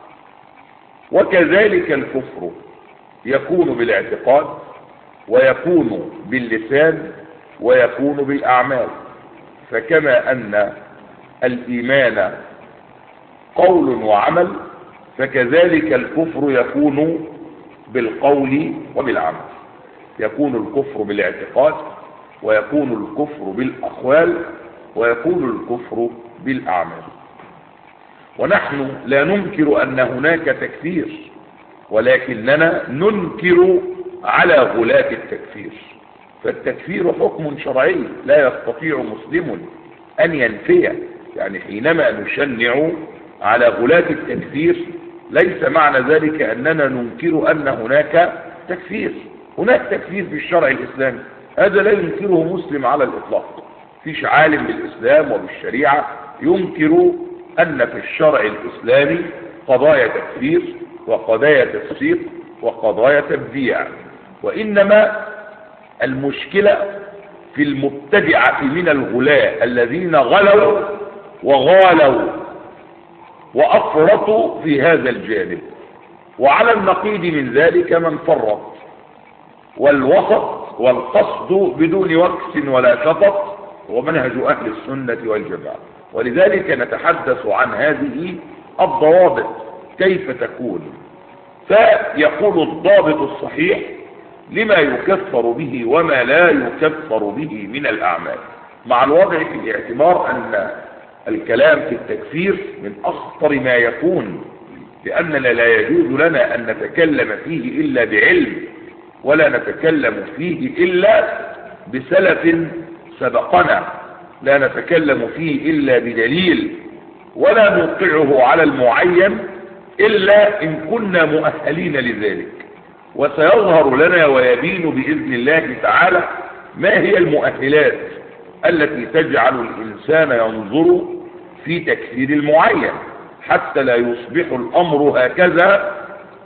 وكذلك الكفر يكون بالاعتقاد ويكون باللسان ويكون بالأعمال. فكما أن الإيمان قول وعمل فكذلك الكفر يكون بالقول وبالعمل. يكون الكفر بالاعتقاد ويكون الكفر بالأقوال ويكون الكفر بالأعمال. ونحن لا ننكر أن هناك تكفير، ولكننا ننكر على غلاة التكفير. فالتكفير حكم شرعي لا يستطيع مسلم أن ينفيه. يعني حينما نشنع على غلاة التكفير ليس معنى ذلك أننا ننكر أن هناك تكفير. هناك تكفير في الشرع الإسلامي، هذا لا ينكره مسلم على الإطلاق. فيش عالم بالإسلام وبالشريعة ينكر أن في الشرع الإسلامي قضايا تكفير وقضايا تفسيق وقضايا تبديع. وإنما المشكلة في المبتدعة من الغلاة الذين غلوا وغالوا وأفرطوا في هذا الجانب. وعلى النقيض من ذلك من فرط، والوسط والقصد بدون وكس ولا شطط ومنهج أهل السنة والجماعة. ولذلك نتحدث عن هذه الضوابط كيف تكون. فيقول الضابط الصحيح لما يكفر به وما لا يكفر به من الأعمال، مع الوضع في الاعتبار أن الكلام في التكفير من أخطر ما يكون، لأننا لا يجوز لنا أن نتكلم فيه إلا بعلم، ولا نتكلم فيه إلا بسلف سبقنا، لا نتكلم فيه إلا بدليل، ولا نوقعه على المعين إلا إن كنا مؤهلين لذلك. وسيظهر لنا ويبين بإذن الله تعالى ما هي المؤهلات التي تجعل الإنسان ينظر في تكفير المعين، حتى لا يصبح الأمر هكذا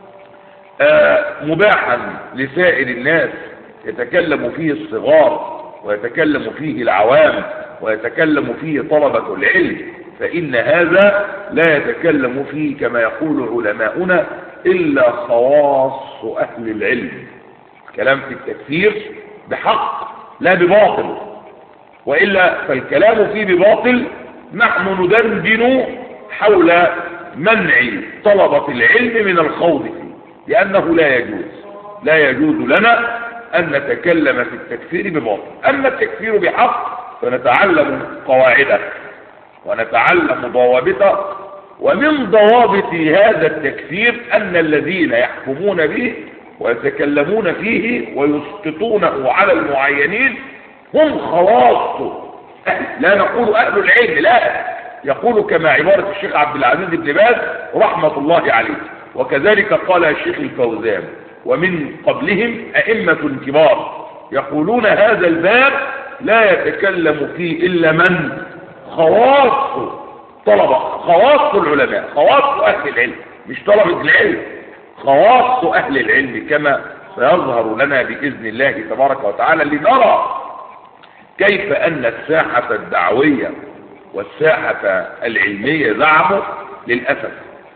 مباحا لسائر الناس يتكلم فيه الصغار ويتكلم فيه العوام ويتكلم فيه طلبة العلم، فإن هذا لا يتكلم فيه كما يقول علماؤنا إلا خواص أهل العلم. كلام في التكفير بحق لا بباطل، وإلا فالكلام فيه بباطل. نحن ندندن حول منع طلبة العلم من الخوض فيه، لأنه لا يجوز لنا أن نتكلم في التكفير بباطل. أما التكفير بحق فنتعلم قواعده ونتعلم ضوابطه، ومن ضوابط هذا التكفير أن الذين يحكمون به ويتكلمون فيه ويسقطونه على المعينين هم خواص، لا نقول أهل العلم، لا، يقول كما عبارة الشيخ عبد العزيز بن باز رحمة الله عليه، وكذلك قال الشيخ الفوزان، ومن قبلهم أئمة كبار يقولون هذا الباب لا يتكلم فيه إلا من خواص طلبة، خواص العلماء، خواص أهل العلم، مش طلبة العلم، خواص أهل العلم، كما سيظهر لنا بإذن الله تبارك وتعالى لنرى كيف أن الساحة الدعوية والساحة العلمية زعموا للأسف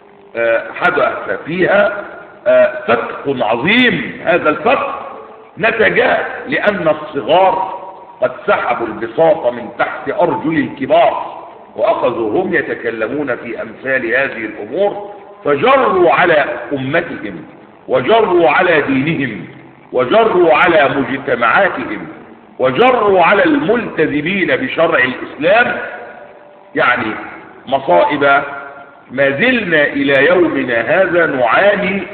حدث فيها فتق عظيم. هذا الفتق نتج لأن الصغار قد سحبوا البساط من تحت أرجل الكبار، وأخذوا هم يتكلمون في أمثال هذه الأمور، فجروا على أمتهم وجروا على دينهم وجروا على مجتمعاتهم وجروا على الملتزمين بشرع الإسلام، يعني مصائب ما زلنا إلى يومنا هذا نعاني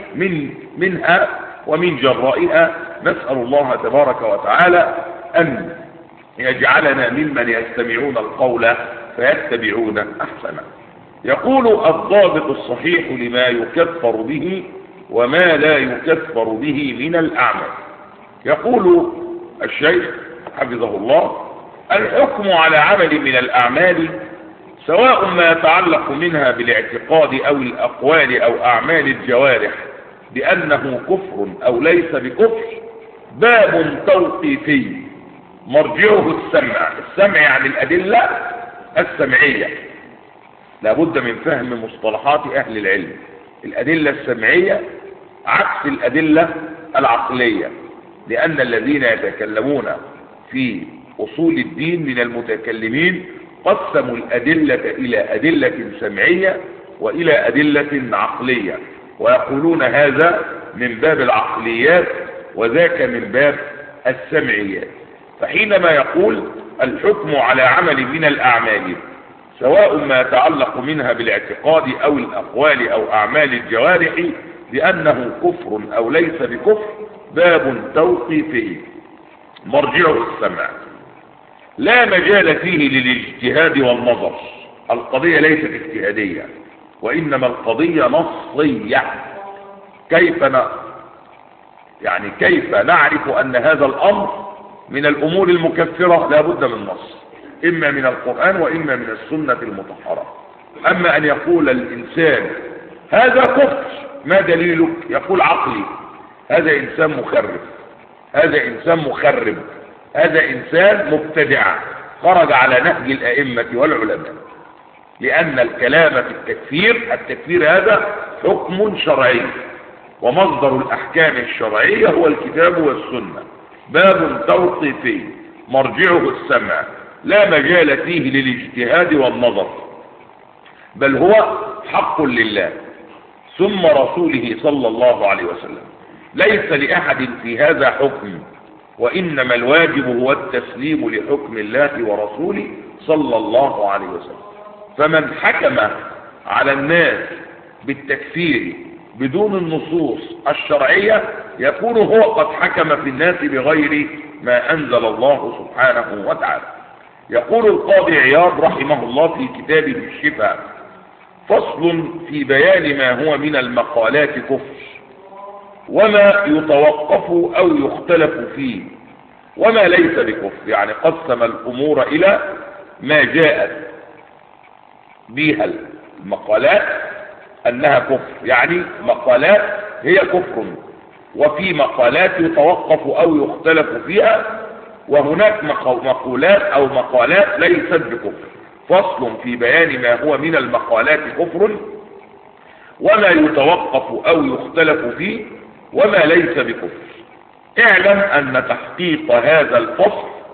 منها ومن جرائها. نسأل الله تبارك وتعالى أن يجعلنا ممن يستمعون القول فيتبعون أحسنه. يقول الضابط الصحيح لما يكفر به وما لا يكفر به من الأعمال. يقول الشيخ حفظه الله: الحكم على عمل من الأعمال سواء ما يتعلق منها بالاعتقاد أو الأقوال أو أعمال الجوارح بأنه كفر أو ليس بكفر باب توقيفي مرجعه السمع يعني الأدلة السمعية. لابد من فهم مصطلحات أهل العلم. الأدلة السمعية عكس الأدلة العقلية، لأن الذين يتكلمون في أصول الدين من المتكلمين قسموا الأدلة إلى أدلة سمعية وإلى أدلة عقلية، ويقولون هذا من باب العقليات وذاك من باب السمعيات. فحينما يقول الحكم على عمل من الأعمال سواء ما يتعلق منها بالاعتقاد أو الأقوال أو أعمال الجوارح بأنه كفر أو ليس بكفر باب توقيفي مرجعه السمع، لا مجال فيه للاجتهاد والنظر. القضية ليست اجتهادية، وإنما القضية نصية. كيف نعرف أن هذا الأمر من الأمور المكفرة؟ لا بد من نص، إما من القرآن وإما من السنة المطهرة. أما أن يقول الإنسان هذا كفر، ما دليلك؟ يقول عقلي. هذا إنسان مخرب، هذا إنسان مخرب، هذا إنسان مبتدع خرج على نهج الأئمة والعلماء. لأن الكلام في التكفير هذا حكم شرعي، ومصدر الأحكام الشرعية هو الكتاب والسنة. باب توقيفي مرجعه السمع، لا مجال فيه للاجتهاد والنظر، بل هو حق لله ثم رسوله صلى الله عليه وسلم. ليس لأحد في هذا حكم، وإنما الواجب هو التسليم لحكم الله ورسوله صلى الله عليه وسلم. فمن حكم على الناس بالتكفير بدون النصوص الشرعية يكون هو قد حكم في الناس بغير ما أنزل الله سبحانه وتعالى. يقول القاضي عياض رحمه الله في كتابه الشفاء: فصل في بيان ما هو من المقالات كفر وما يتوقف أو يختلف فيه وما ليس بكفر. يعني قسم الأمور إلى ما جاءت بها المقالات أنها كفر، يعني مقالات هي كفر، وفي مقالات يتوقف أو يختلف فيها، وهناك مقولات أو مقالات ليست بكفر. فصل في بيان ما هو من المقالات كفر وما يتوقف أو يختلف فيه وما ليس بكفر. اعلم أن تحقيق هذا الفصل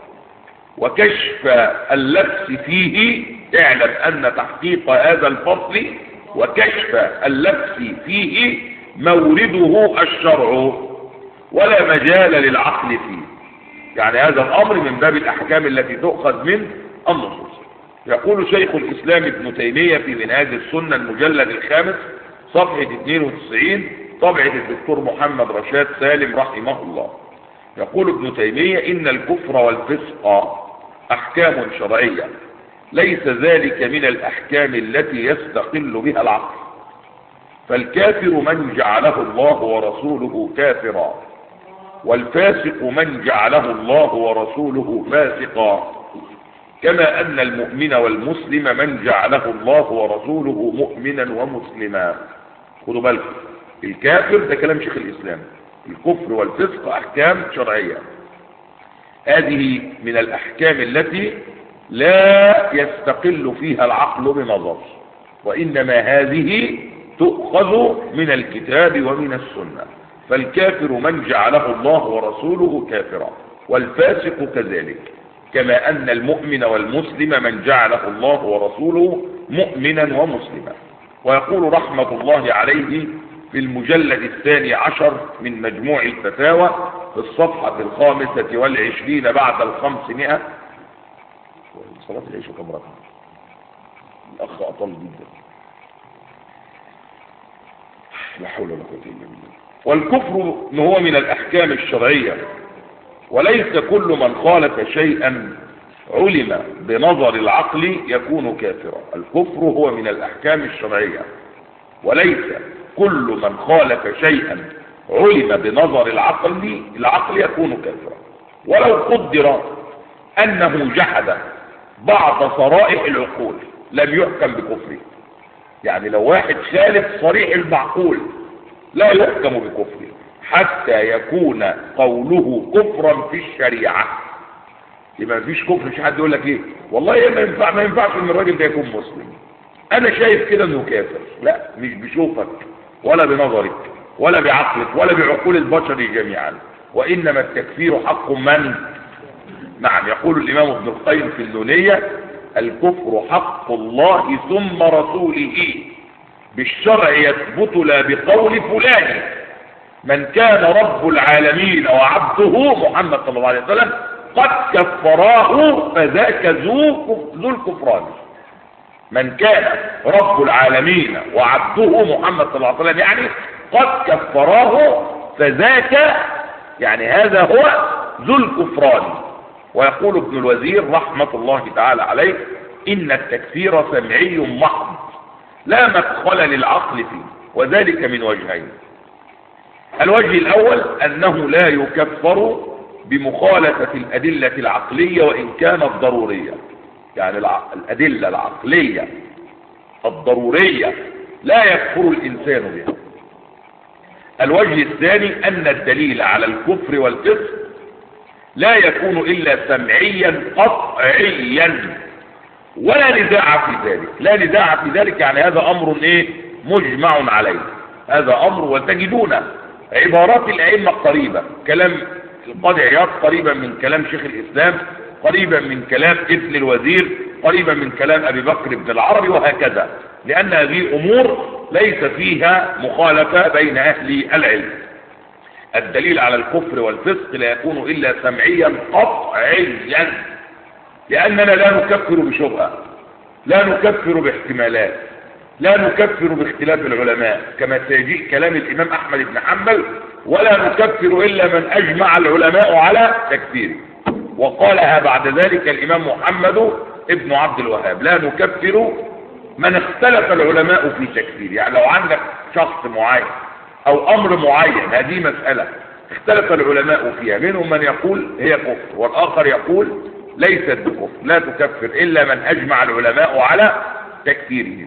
وكشف اللبس فيه. اعلم أن تحقيق هذا الفصل وكشف اللبس فيه مورده الشرع ولا مجال للعقل فيه. يعني هذا الأمر من باب الأحكام التي تؤخذ من النصوص. يقول شيخ الإسلام ابن تيمية في منهاج السنة المجلد الخامس صفحة 92 طبعة الدكتور محمد رشاد سالم رحمه الله، يقول ابن تيمية: إن الكفر والفسق أحكام شرعية، ليس ذلك من الأحكام التي يستقل بها العقل، فالكافر من جعله الله ورسوله كافرا، والفاسق من جعله الله ورسوله فاسقا، كما أن المؤمن والمسلم من جعله الله ورسوله مؤمنا ومسلما. خدوا بالكم، الكافر ده كلام شيخ الإسلام، الكفر والفسق أحكام شرعية، هذه من الأحكام التي لا يستقل فيها العقل بنظر، وإنما هذه تؤخذ من الكتاب ومن السنة. فالكافر من جعله الله ورسوله كافرا، والفاسق كذلك، كما أن المؤمن والمسلم من جعله الله ورسوله مؤمنا ومسلما. ويقول رحمة الله عليه في المجلد 12 من مجموع الفتاوى في الصفحة 25 بعد 500. صلاة العشاء كم ركعة؟ الأخ أطل جدا، لا حول ولا قوة إلا بالله. والكفر هو من الأحكام الشرعية، وليس كل من خالف شيئا علم بنظر العقل يكون كافرا. الكفر هو من الأحكام الشرعية، وليس كل من خالف شيئا علم بنظر العقل يكون كافرا. ولو قدر أنه جحد بعض صرائح العقول لم يحكم بكفره. يعني لو واحد خالف صريح المعقول لا يحكم بكفره حتى يكون قوله كفرا في الشريعة. يبقى مفيش كفر، مش حد يقول لك ايه والله ما ينفعش ان الراجل ده يكون مسلم، انا شايف كده انه كافر. لا، مش بشوفك ولا بنظرك ولا بعقلك ولا بعقول البشر جميعا، وانما التكفير حق من؟ نعم، يقول الامام ابن القيم في النونية: الكفر حق الله ثم رسوله، بالشرع يثبت لا بقول فلان. من كان رب العالمين وعبده محمد صلى الله عليه وسلم قد كفراه فذاك ذو الكفران. من كان رب العالمين وعبده محمد صلى الله عليه وسلم يعني قد كفراه فذاك، يعني هذا هو ذو الكفران. ويقول ابن الوزير رحمة الله تعالى عليه: إن التكفير سمعي محض لا مدخل للعقل فيه، وذلك من وجهين. الوجه الأول أنه لا يكفر بمخالفة الأدلة العقلية وإن كانت ضرورية، يعني الأدلة العقلية الضرورية لا يكفر الإنسان بها. الوجه الثاني أن الدليل على الكفر والفسق لا يكون إلا سمعيا قطعيا ولا نزاع في ذلك. لا نزاع في ذلك يعني هذا أمر مجمع عليه، هذا أمر. وتجدون عبارات الأئمة قريبة، كلام القاضي عياض قريبا من كلام شيخ الإسلام، قريبا من كلام ابن الوزير، قريبا من كلام أبي بكر بن العربي، وهكذا، لأن هذه أمور ليس فيها مخالفة بين أهل العلم. الدليل على الكفر والفسق لا يكون إلا سمعيا قطعيا، لأننا لا نكفر بشبهة، لا نكفر باحتمالات، لا نكفر باختلاف العلماء كما سيجيء كلام الإمام أحمد بن حنبل: ولا نكفر إلا من أجمع العلماء على تكفيره. وقالها بعد ذلك الإمام محمد ابن عبد الوهاب: لا نكفر من اختلف العلماء في تكفيره. يعني لو عندك شخص معين أو أمر معين، هذه مسألة اختلف العلماء فيها، منهم من يقول هي كفر والآخر يقول ليست بكفر، لا تكفر إلا من أجمع العلماء على تكفيرهم.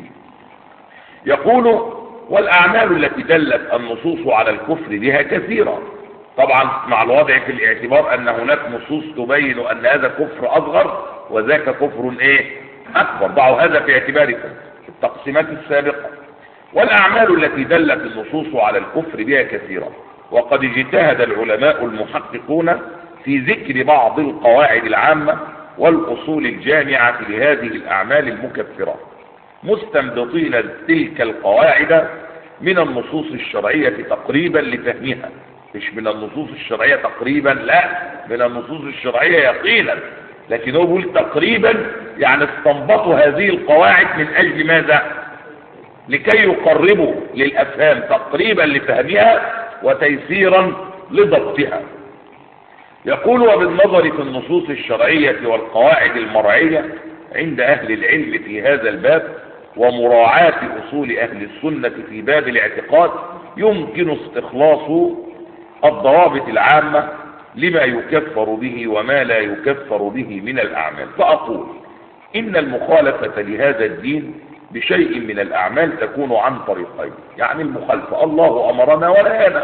يقول: والأعمال التي دلت النصوص على الكفر بها كثيرة، طبعا مع الوضع في الاعتبار أن هناك نصوص تبين أن هذا كفر أصغر وذاك كفر أكبر. ضعوا هذا في اعتباركم في التقسيمات السابقة. والأعمال التي دلت النصوص على الكفر بها كثيرة، وقد اجتهد العلماء المحققون في ذكر بعض القواعد العامة والأصول الجامعة لهذه الأعمال المكفرة، مستنبطين تلك القواعد من النصوص الشرعية تقريبا لفهمها. مش من النصوص الشرعية تقريبا، لا، من النصوص الشرعية يقينا، لكن هو بيقول تقريبا يعني استنبطوا هذه القواعد من أجل ماذا؟ لكي يقربوا للأفهام تقريبا لفهمها وتيسيرا لضبطها. يقول: وبالنظر في النصوص الشرعية والقواعد المرعية عند أهل العلم في هذا الباب ومراعاة أصول أهل السنة في باب الاعتقاد، يمكن استخلاص الضوابط العامة لما يكفر به وما لا يكفر به من الأعمال. فأقول إن المخالفة لهذا الدين بشيء من الأعمال تكون عن طريقين. يعني المخالفة، الله أمرنا ونهانا،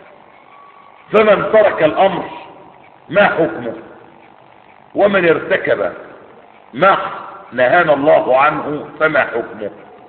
فمن ترك الأمر ما حكمه؟ ومن ارتكب ما نهانا الله عنه فما حكمه؟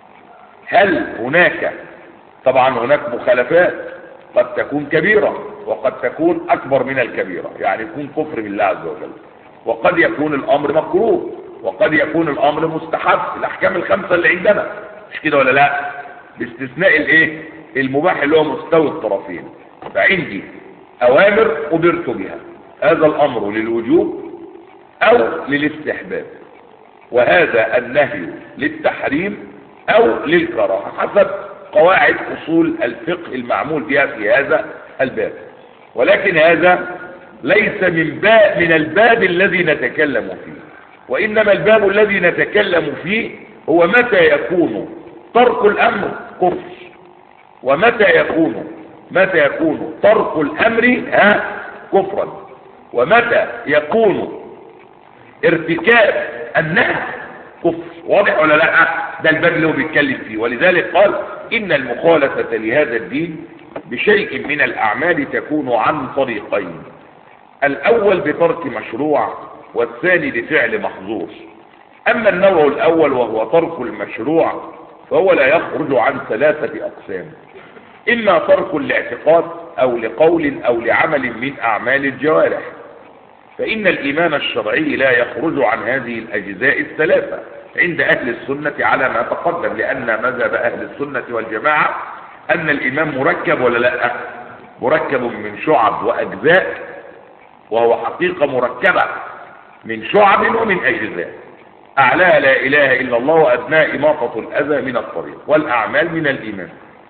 هل هناك، طبعا هناك مخالفات قد تكون كبيرة وقد تكون أكبر من الكبيرة، يعني يكون كفر بالله عز وجل، وقد يكون الأمر مكروه، وقد يكون الأمر مستحب، الأحكام الخمسة اللي عندنا، مش كده ولا لا؟ باستثناء الايه؟ المباح اللي هو مستوي الطرفين. فعندي أوامر أمرت بها، هذا الأمر للوجوب أو للاستحباب، وهذا النهي للتحريم أو للكراهة، حسب قواعد أصول الفقه المعمول بها في هذا الباب. ولكن هذا ليس من الباب الذي نتكلم فيه، وإنما الباب الذي نتكلم فيه هو متى يكون ترك الأمر كفر، ومتى يكون ترك الأمر كفرا، ومتى يكون ارتكاب النهي كفر. واضح ولا لا؟ ده الباب اللي هو بيتكلم فيه. ولذلك قال: إن المخالفة لهذا الدين بشيء من الأعمال تكون عن طريقين: الأول بترك مشروع، والثاني بفعل محظور. أما النوع الأول وهو ترك المشروع فهو لا يخرج عن ثلاثة أقسام: إما ترك لاعتقاد أو لقول أو لعمل من أعمال الجوارح، فإن الإيمان الشرعي لا يخرج عن هذه الأجزاء الثلاثة عند أهل السنة على ما تقدم، لأن مذهب أهل السنة والجماعة أن الإيمان مركب ولا لا؟ مركب من شعب وأجزاء، وهو حقيقة مركبة من شعب ومن أجزاء، أعلاها لا إله إلا الله، وأدناها إماطة الأذى من الطريق، والأعمال من الإيمان.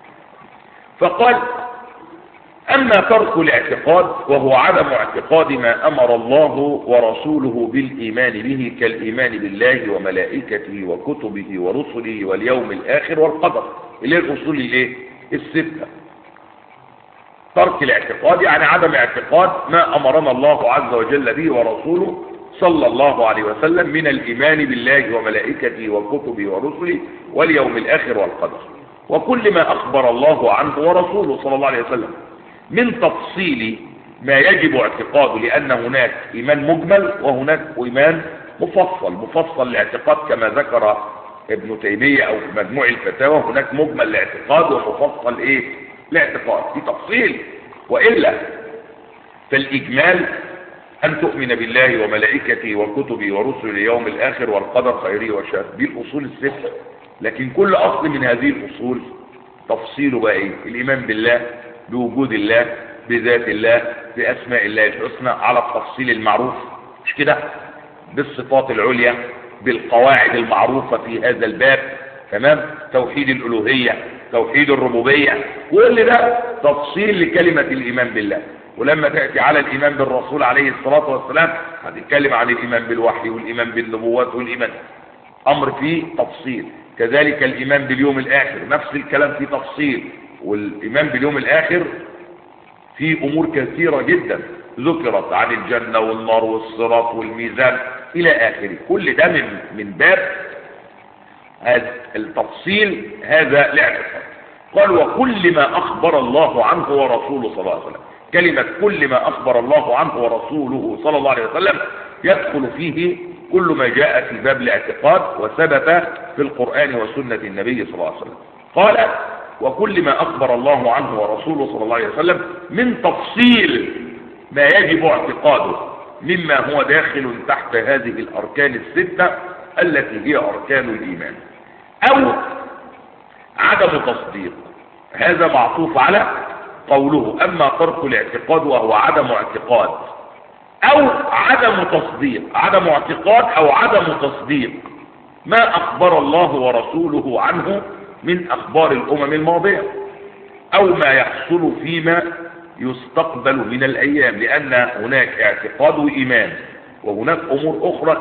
فقال: أما ترك الاعتقاد وهو عدم اعتقاد ما أمر الله ورسوله بالإيمان به، كالإيمان بالله وملائكته وكتبه ورسله واليوم الآخر والقدر، اللي هي الأصول الستة. ترك الاعتقاد يعني عدم اعتقاد ما أمرنا الله عز وجل به ورسوله صلى الله عليه وسلم من الإيمان بالله وملائكته وكتبه ورسله واليوم الآخر والقدر، وكل ما أخبر الله عنه ورسوله صلى الله عليه وسلم من تفصيل ما يجب اعتقاده، لأن هناك إيمان مجمل وهناك إيمان مفصل لاعتقاد، كما ذكر ابن تيمية أو في مجموع الفتاوى، هناك مجمل لاعتقاد ومفصل لاعتقاد في تفصيل. وإلا فالإجمال أن تؤمن بالله وملائكته وكتبه ورسله اليوم الآخر والقدر خيره وشره، دي الأصول الستة. لكن كل أصل من هذه الأصول تفصيله بقى الإيمان بالله، بوجود الله، بذات الله، بأسماء الله الحسنى على التفصيل المعروف، مش كده؟ بالصفات العليا، بالقواعد المعروفة في هذا الباب، تمام؟ توحيد الألوهية، توحيد الربوبية، كل ده تفصيل لكلمة الإيمان بالله. ولما تأتي على الإيمان بالرسول عليه الصلاة والسلام هتتكلم عن الإيمان بالوحي والإيمان بالنبوات والإيمان، أمر فيه تفصيل. كذلك الإيمان باليوم الآخر نفس الكلام فيه تفصيل، والإيمان باليوم الآخر فيه أمور كثيرة جدا ذكرت عن الجنة والنار والصراط والميزان إلى آخره. كل ده من باب التفصيل هذا الاعتقاد. قال: وكل ما أخبر الله عنه ورسوله صلى الله عليه وسلم. كلمة كل ما أخبر الله عنه ورسوله صلى الله عليه وسلم يدخل فيه كل ما جاء في باب الاعتقاد وثبت في القرآن وسنة النبي صلى الله عليه وسلم. قال: وكل ما أخبر الله عنه ورسوله صلى الله عليه وسلم من تفصيل ما يجب اعتقاده مما هو داخل تحت هذه الأركان الستة التي هي أركان الإيمان، أو عدم تصديق. هذا معطوف على قوله أما ترك الاعتقاد وهو عدم اعتقاد، أو عدم تصديق، عدم اعتقاد أو عدم تصديق ما أخبر الله ورسوله عنه من أخبار الأمم الماضية، أو ما يحصل فيما يستقبل من الأيام، لأن هناك اعتقاد وإيمان، وهناك أمور أخرى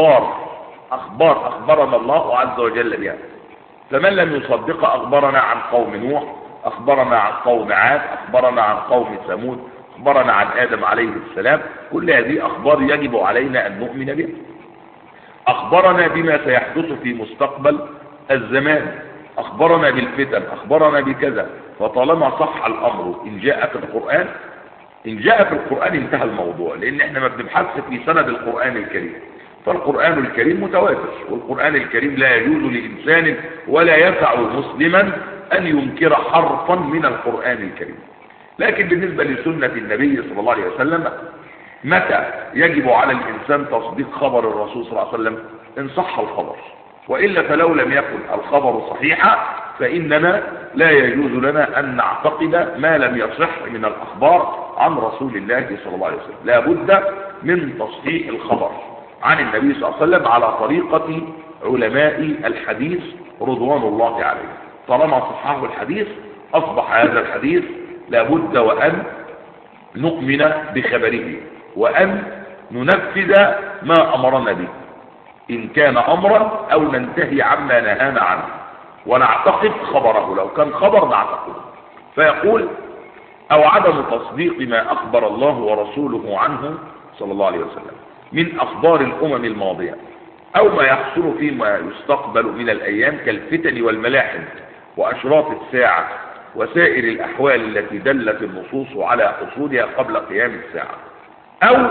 أخبار أخبرنا الله عز وجل بها. فمن لم يصدق أخبرنا عن قوم نوح، أخبرنا عن قوم عاد، أخبرنا عن قوم ثمود، أخبرنا عن آدم عليه السلام. كل هذه أخبار يجب علينا أن نؤمن بها. أخبرنا بما سيحدث في مستقبل الزمان، أخبرنا بالفتن، أخبرنا بكذا. فطالما صح الأمر إن جاء في القرآن انتهى الموضوع، لأن احنا ما بنبحث في سند القرآن الكريم. فالقرآن الكريم متواتر، والقرآن الكريم لا يجوز لإنسان ولا يسع مسلما أن ينكر حرفا من القرآن الكريم. لكن بالنسبة لسنة النبي صلى الله عليه وسلم، متى يجب على الإنسان تصديق خبر الرسول صلى الله عليه وسلم؟ إن صح الخبر، وإلا فلو لم يكن الخبر صحيحا فإننا لا يجوز لنا أن نعتقد ما لم يصح من الأخبار عن رسول الله صلى الله عليه وسلم. لا بد من تصحيح الخبر عن النبي صلى الله عليه وسلم على طريقة علماء الحديث رضوان الله عليهم. طالما صححوا الحديث أصبح هذا الحديث لا بد وأن نؤمن بخبره، وأن ننفذ ما أمرنا به إن كان أمرا، أو ننتهي عما نهانا عنه ونعتقد خبره. لو كان خبر نعتقده. فيقول أو عدم تصديق ما أخبر الله ورسوله عنه صلى الله عليه وسلم من أخبار الأمم الماضية، أو ما يحصل فيما يستقبل من الأيام كالفتن والملاحم وأشراط الساعة وسائر الأحوال التي دلت النصوص على حصولها قبل قيام الساعة. أو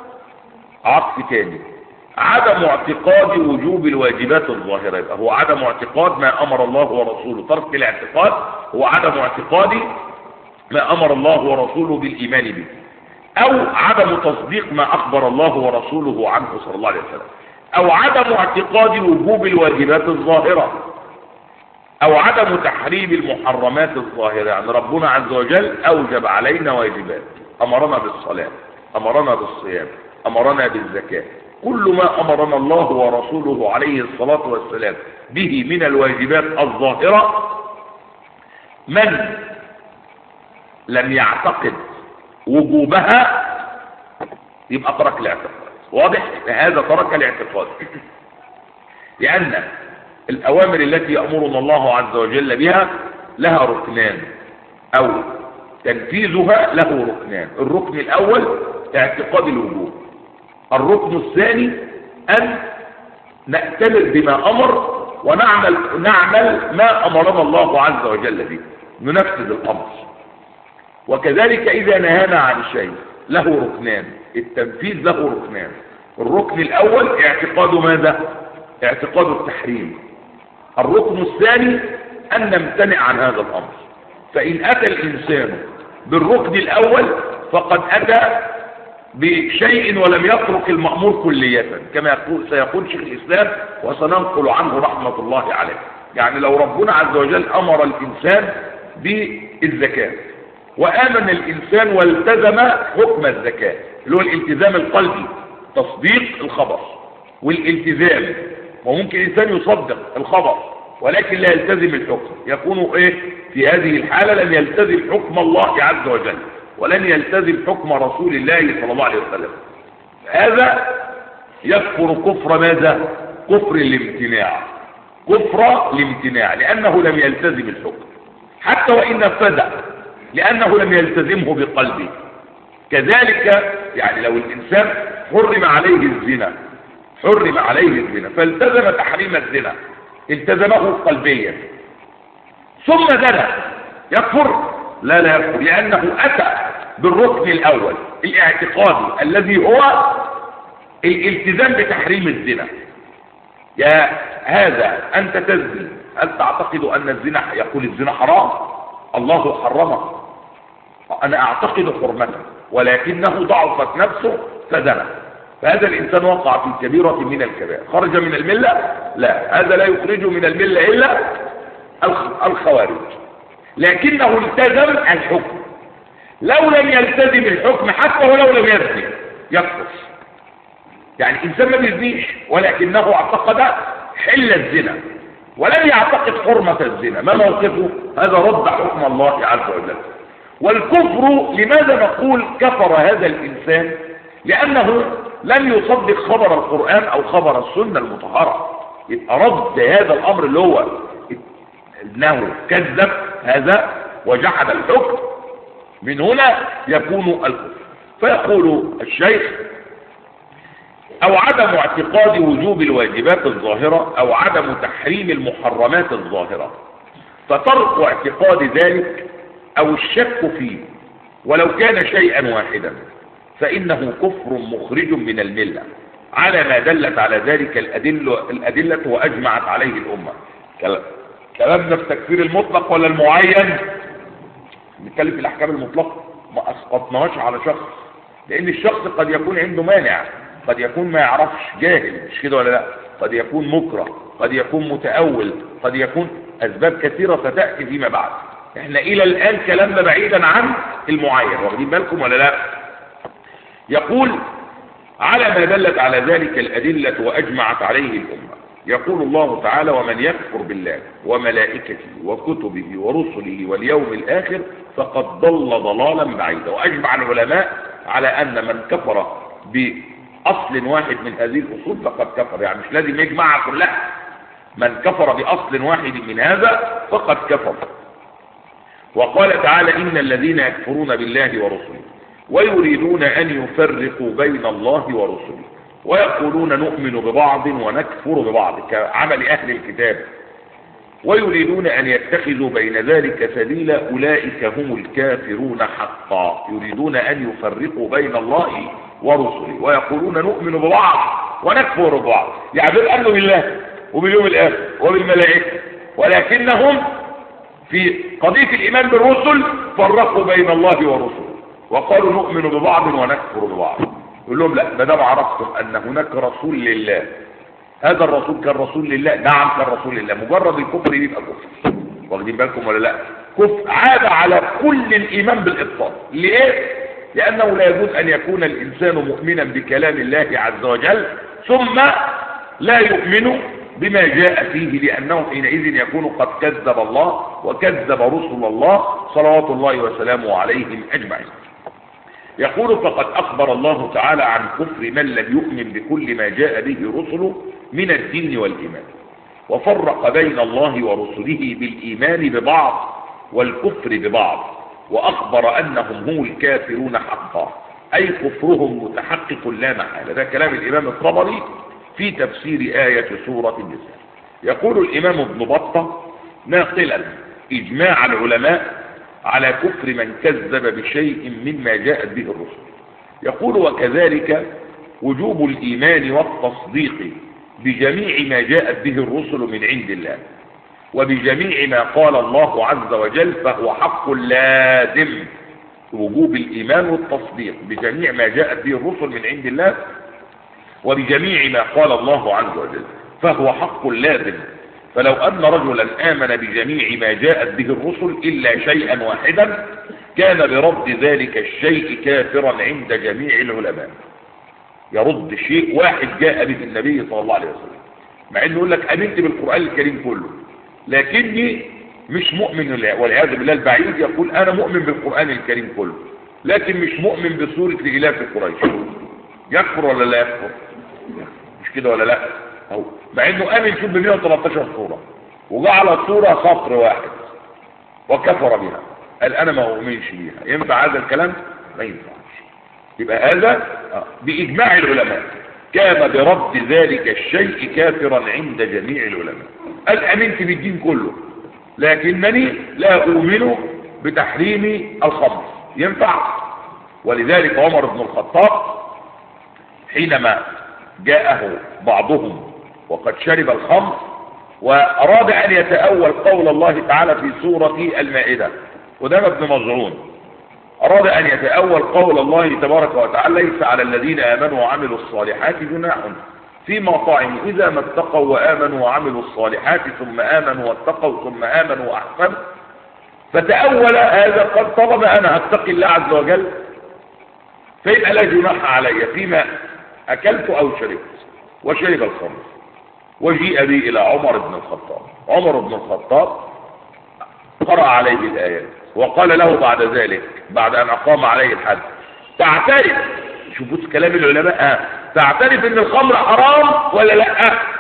عطف تاني، عدم اعتقاد وجوب الواجبات الظاهرة. يبقى هو عدم اعتقاد ما أمر الله ورسوله. ترك الاعتقاد هو عدم اعتقاد ما أمر الله ورسوله بالإيمان به، أو عدم تصديق ما أخبر الله ورسوله عنه صلى الله عليه وسلم، أو عدم اعتقاد وجوب الواجبات الظاهرة، أو عدم تحريم المحرمات الظاهرة. يعني ربنا عز وجل أوجب علينا واجبات، أمرنا بالصلاة، أمرنا بالصيام، أمرنا بالزكاة. كل ما أمرنا الله ورسوله عليه الصلاة والسلام به من الواجبات الظاهرة، من لم يعتقد وجوبها يبقى ترك الاعتقاد. واضح؟ هذا ترك الاعتقاد، لأن الأوامر التي يأمرنا الله عز وجل بها لها ركنان، أو تنفيذها له ركنان. الركن الأول اعتقاد الوجوب، الركن الثاني أن نأتمر بما أمر ونعمل ما أمرنا الله عز وجل به، ننفذ الأمر. وكذلك إذا نهانا عن شيء له ركنان، التنفيذ له ركنان. الركن الأول اعتقاد ماذا؟ اعتقاد التحريم. الركن الثاني أن نمتنع عن هذا الأمر. فإن أتى الإنسان بالركن الأول فقد أتى بشيء ولم يترك المأمور كلية، كما سيقول شيخ الإسلام وسننقل عنه رحمة الله عليه. يعني لو ربنا عز وجل أمر الإنسان بالزكاة، وآمن الإنسان والتزم حكم الزكاة اللي هو الالتزام القلبي، تصديق الخبر والالتزام. وممكن إنسان يصدق الخبر ولكن لا يلتزم الحكم، يكون في هذه الحالة لم يلتزم حكم الله عز وجل، ولن يلتزم حكم رسول الله صلى الله عليه وسلم. هذا يكفر كفر ماذا؟ كفر الامتناع، كفر الامتناع، لأنه لم يلتزم الحكم حتى وإن نفذه، لأنه لم يلتزمه بقلبه. كذلك يعني لو الإنسان حرم عليه الزنا فالتزم تحريم الزنا، التزمه قلبيا، ثم زنى، يكفر؟ لا يكفر، لأنه أتى بالركن الأول الاعتقادي الذي هو الالتزام بتحريم الزنا. يا هذا أنت تزني، هل تعتقد أن الزنا، يقول الزنا حرام، الله حرمه، أنا أعتقد حرمته، ولكنه ضعفت نفسه فزنى، فهذا الإنسان وقع في كبيرة من الكبائر. خرج من الملة؟ لا، هذا لا يخرج من الملة إلا الخوارج، لكنه التزم الحكم. لو لم يلتزم الحكم حتى ولو لم يزني يكفر. يعني إنسان ما بيزنيش ولكنه اعتقد حل الزنا ولم يعتقد حرمة الزنا، ما موقفه؟ هذا رد حكم الله عز وجل. والكفر لماذا نقول كفر هذا الإنسان؟ لأنه لم يصدق خبر القرآن أو خبر السنة المطهرة، يبقى رد هذا الأمر اللي هو إنه كذب هذا وجحد الحكم، من هنا يكون الكفر. فيقول الشيخ: أو عدم اعتقاد وجوب الواجبات الظاهرة أو عدم تحريم المحرمات الظاهرة، فترك اعتقاد ذلك أو الشك فيه ولو كان شيئا واحدا فإنه كفر مخرج من الملة على ما دلت على ذلك الأدلة وأجمعت عليه الأمة. كلامنا في تكفير المطلق ولا المعين؟ نتكلم في الأحكام المطلقة، ما أسقطناش على شخص، لأن الشخص قد يكون عنده مانع، قد يكون ما يعرفش، جاهل، مش كده ولا لا؟ قد يكون مكره، قد يكون متأول، قد يكون أسباب كثيرة ستأتي فيما بعد. احنا إلى الآن كلامنا بعيدا عن المعين، واخدين بالكم ولا لا؟ يقول: على ما دلت على ذلك الأدلة وأجمعت عليه الأمة. يقول الله تعالى: ومن يكفر بالله وملائكته وكتبه ورسله واليوم الآخر فقد ضل ضلالا بعيدا. وأجمع العلماء على أن من كفر بأصل واحد من هذه الأصول فقد كفر، يعني مش لازم يجمعها كلها، من كفر بأصل واحد من هذا فقد كفر. وقال تعالى: إن الذين يكفرون بالله ورسله ويريدون أن يفرقوا بين الله ورسله ويقولون نؤمن ببعض ونكفر ببعض كعمل أهل الكتاب ويريدون أن يتخذوا بين ذلك سبيلا أولئك هم الكافرون حقا. يريدون أن يفرقوا بين الله ورسله ويقولون نؤمن ببعض ونكفر ببعض، يعني دول آمنوا بالله وباليوم الآخر وبالملائكة، ولكنهم في قضية الإيمان بالرسل فرقوا بين الله ورسله وقالوا نؤمن ببعض ونكفر ببعض. يقول لهم: لا، ما دام عرفتم أن هناك رسول لله، هذا الرسول كان رسول لله، نعم كان رسول لله، مجرد الكفر يبقى كفر، واخدين بالكم ولا لا؟ كفر عاد على كل الإيمان بالإبطال. ليه؟ لأنه لا يجوز أن يكون الإنسان مؤمنا بكلام الله عز وجل ثم لا يؤمن بما جاء فيه، لأنه حينئذ يكون قد كذب الله وكذب رسل الله صلوات الله وسلامه عليهم أجمعين. يقول: فقد أخبر الله تعالى عن كفر من لم يؤمن بكل ما جاء به رسله من الدين والإيمان، وفرق بين الله ورسله بالإيمان ببعض والكفر ببعض، وأخبر أنهم هم الكافرون حقا، أي كفرهم متحقق لا محالة. ده كلام الإمام الطبري في تفسير آية سورة النساء. يقول الإمام ابن بطة ناقلا إجماع العلماء على كفر من كذب بشيء مما جاءت به الرسل. يقول: وكذلك وجوب الإيمان والتصديق بجميع ما جاءت به الرسل من عند الله وبجميع ما قال الله عز وجل، فهو حق لازم. وجوب الإيمان والتصديق بجميع ما جاءت به الرسل من عند الله وبجميع ما قال الله عز وجل فهو حق لازم. فلو أن رجلا آمن بجميع ما جاءت به الرسل إلا شيئا واحدا كان برد ذلك الشيء كافرا عند جميع العلماء. يرد شيء واحد جاء به النبي صلى الله عليه وسلم، مع انه يقول لك آمنت بالقرآن الكريم كله لكني مش مؤمن، والعياذ بالله البعيد يقول أنا مؤمن بالقرآن الكريم كله لكن مش مؤمن بسورة لإلاف قريش. يكفر ولا لا يكفر؟ مش كده ولا لا؟ أو مع انه آمن شوف ب 113 سورة وجعل سورة سطر واحد وكفر بها، قال أنا ما أؤمنش بيها. ينفع هذا الكلام؟ ما ينفعش. يبقى هذا بإجماع العلماء كان برد ذلك الشيء كافرا عند جميع العلماء. قال آمنت بالدين كله لكنني لا أؤمن بتحريم الخمر. ينفع؟ ولذلك عمر بن الخطاب حينما جاءه بعضهم وقد شرب الخمر وأراد أن يتأول قول الله تعالى في سورة المائدة، ودام ابن مظعون أراد أن يتأول قول الله تبارك وتعالى ليس على الذين آمنوا وعملوا الصالحات جناح فيما طعموا إذا ما اتقوا وآمنوا وعملوا الصالحات ثم آمنوا واتقوا ثم آمنوا وأحسنوا، فتأول هذا قد طلب أنا أتقي الله عز وجل فيبقى لا جناح علي فيما أكلت أو شربت. وشرب الخمر وجيء بي إلى عمر بن الخطاب. عمر بن الخطاب قرأ عليه الآيات وقال له بعد ذلك بعد أن أقام عليه الحد تعترف، شوفوا كلام العلماء، تعترف ان الخمر حرام ولا لا؟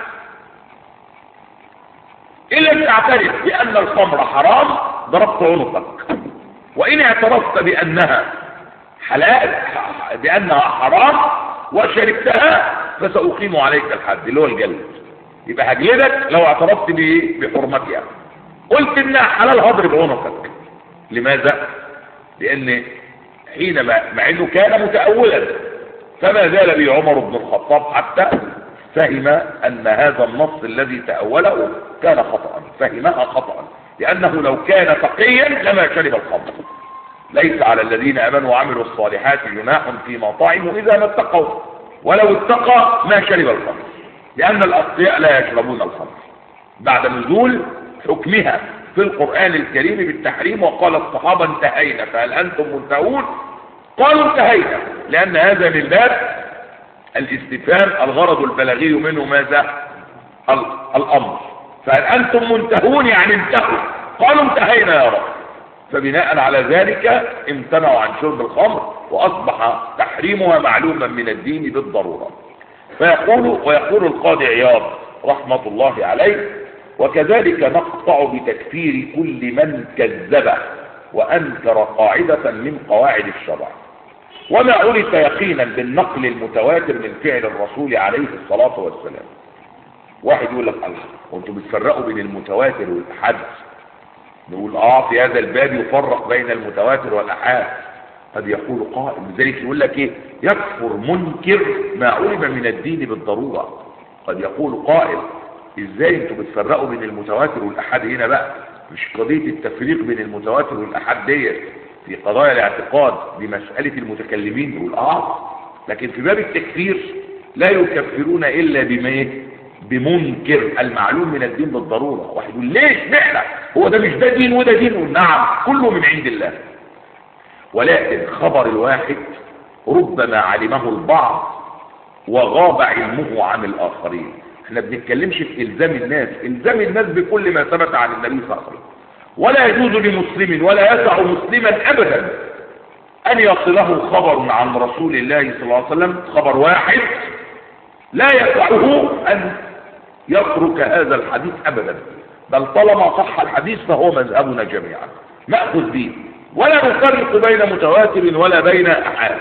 إلا تعترف بأن الخمر حرام ضربت عنقك، وإن اعترفت بأنها حلال بأنها حرام وشربتها فسأقيم عليك الحد اللي هو الجلد. يبقى هجلدك لو اعترفت بحرمتها. قلت انها حلال هضرب عنقك. لماذا؟ لأن حينما مع انه كان متأولا فما زال به عمر بن الخطاب حتى فهم أن هذا النص الذي تأوله كان خطأ، فهمها خطأ، لأنه لو كان تقيا لما شرب الخمر. ليس على الذين آمنوا وعملوا الصالحات جناح فيما طعموا إذا ما اتقوا، ولو اتقى ما شرب الخمر، لأن الأتقياء لا يشربون الخمر بعد نزول حكمها في القرآن الكريم بالتحريم. وقال الصحابة انتهينا فهل أنتم منتهون؟ قالوا انتهينا، لأن هذا من باب الاستفهام الغرض البلاغي منه ماذا؟ الأمر. فهل أنتم منتهون يعني انتهوا، قالوا انتهينا يا رب. فبناء على ذلك امتنعوا عن شرب الخمر وأصبح تحريمها معلوما من الدين بالضرورة. ويقول القاضي عياض رحمة الله عليه وكذلك نقطع بتكفير كل من كذب وأنكر قاعدة من قواعد الشرع، وما عرف يقينا بالنقل المتواتر من فعل الرسول عليه الصلاة والسلام. واحد يقول لك الله وانتم بتفرقوا بين المتواتر والأحاد. نقول في هذا الباب يفرق بين المتواتر والأحاد. قد يقول قائل لذلك يقول لك ايه؟ يكفر منكر ما علم من الدين بالضرورة. قد يقول قائل ازاي انتم بتفرقوا بين المتواتر والأحاد؟ هنا بقى مش قضية التفريق بين المتواتر والأحاد ديت في قضايا الاعتقاد بمسألة المتكلمين. نقول لكن في باب التكفير لا يكفرون إلا بمنكر المعلوم من الدين بالضرورة. واحد يقول ليش معنى هو ده مش ده دين وده دين؟ نعم كله من عند الله، ولكن خبر الواحد ربما علمه البعض وغاب علمه عن الآخرين. احنا بنتكلمش في إلزام الناس بكل ما ثبت عن النبي صلى الله عليه وسلم، ولا يجوز لمسلم ولا يسع مسلما أبدا أن يصله خبر عن رسول الله صلى الله عليه وسلم، خبر واحد لا يسعه أن يترك هذا الحديث أبدا، بل طالما صح الحديث فهو مذهبنا جميعا نأخذ به، ولا نفرق بين متواتر ولا بين أحاد.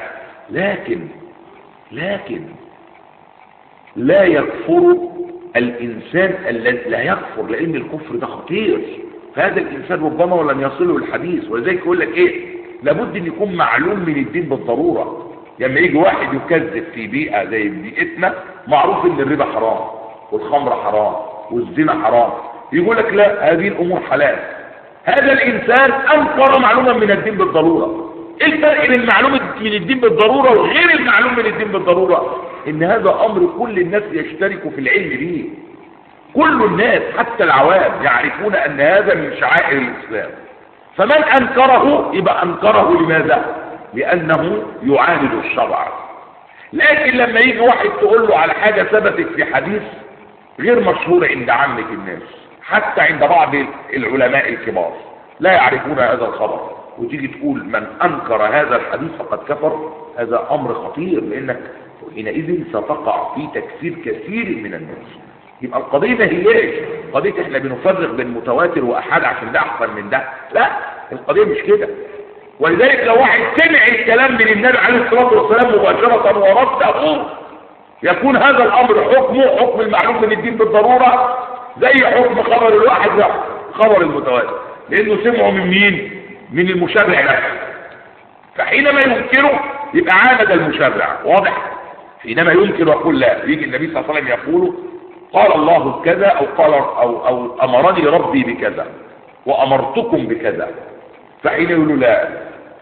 لكن لا يكفر الإنسان الذي لا يكفر، لأن الكفر ده خطير. فهذا الإنسان ربما ولن يصله الحديث، ولذلك يقول لك لابد أن يكون معلوم من الدين بالضرورة. لما يجي واحد يكذب في بيئة زي بيئتنا معروف ان الربا حرام والخمر حرام والزنا حرام، يقول لك لا هذه الأمور حلال. هذا الإنسان أنكر معلومة من الدين بالضرورة. ايه الفرق بين المعلوم من الدين بالضرورة وغير المعلوم من الدين بالضرورة؟ ان هذا أمر كل الناس يشتركوا في العلم به، كل الناس حتى العوام يعرفون أن هذا من شعائر الإسلام. فمن أنكره يبقى أنكره لماذا؟ لأنه يعاند الشرع. لكن لما يجي واحد تقول له على حاجة ثبتت في حديث غير مشهور عند عامة الناس، حتى عند بعض العلماء الكبار لا يعرفون هذا الخبر، وتيجي تقول من أنكر هذا الحديث فقد كفر، هذا أمر خطير، لأنك حينئذ ستقع في تكفير كثير من الناس. يبقى القضية ما هياش قضية احنا بنفرق بين متواتر وأحاد عشان ده أحسن من ده، لا القضية مش كده. ولذلك لو واحد سمع الكلام من النبي عليه الصلاة والسلام مباشرة ورده يكون هذا الأمر حكم المعلوم من الدين بالضرورة زي حكم خبر الواحد خبر المتواتر، لأنه سمعه من مين؟ من المشرع نفسه. فحينما ينكره يبقى عاند المشرع، واضح؟ حينما ينكر يقول لا، يجي النبي صلى الله عليه وسلم يقول قال الله كذا أو أمرني ربي بكذا وأمرتكم بكذا، فحين يقولوا لا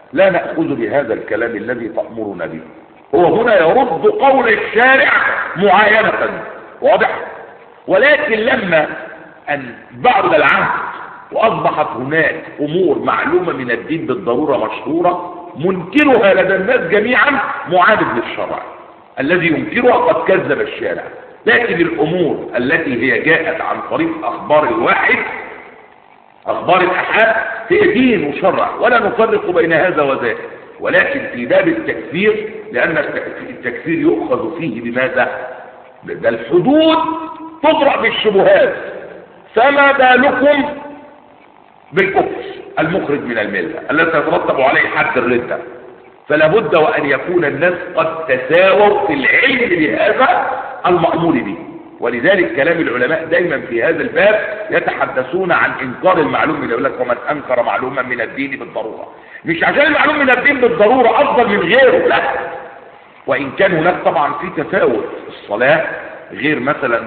لا نأخذ بهذا الكلام الذي تأمرنا به. هو هنا يرد قول الشارع معاينة، واضح؟ ولكن لما أن بعد العهد وأصبحت هناك أمور معلومة من الدين بالضرورة مشهورة، منكرها لدى الناس جميعا معاند للشرع، الذي ينكرها قد كذب الشارع. لكن الأمور التي هي جاءت عن طريق أخبار الواحد، أخبار الأحاد، هي دين وشرع، ولا نفرق بين هذا وذاك. ولكن في باب التكفير، لأن التكفير يؤخذ فيه بماذا؟ ده الحدود تطرح بالشبهات، فما بالكم بالكفر المخرج من الملة التي يترتب عليه حد الردة؟ فلا بد وأن يكون الناس قد تساووا في العلم بهذا المأمور به. ولذلك كلام العلماء دايما في هذا الباب يتحدثون عن إنكار المعلوم، يقول لك ومن أنكر معلوما من الدين بالضرورة، مش عشان المعلوم من الدين بالضرورة أفضل من غيره، لا، وإن كان هناك طبعا في تفاوت. الصلاة غير مثلا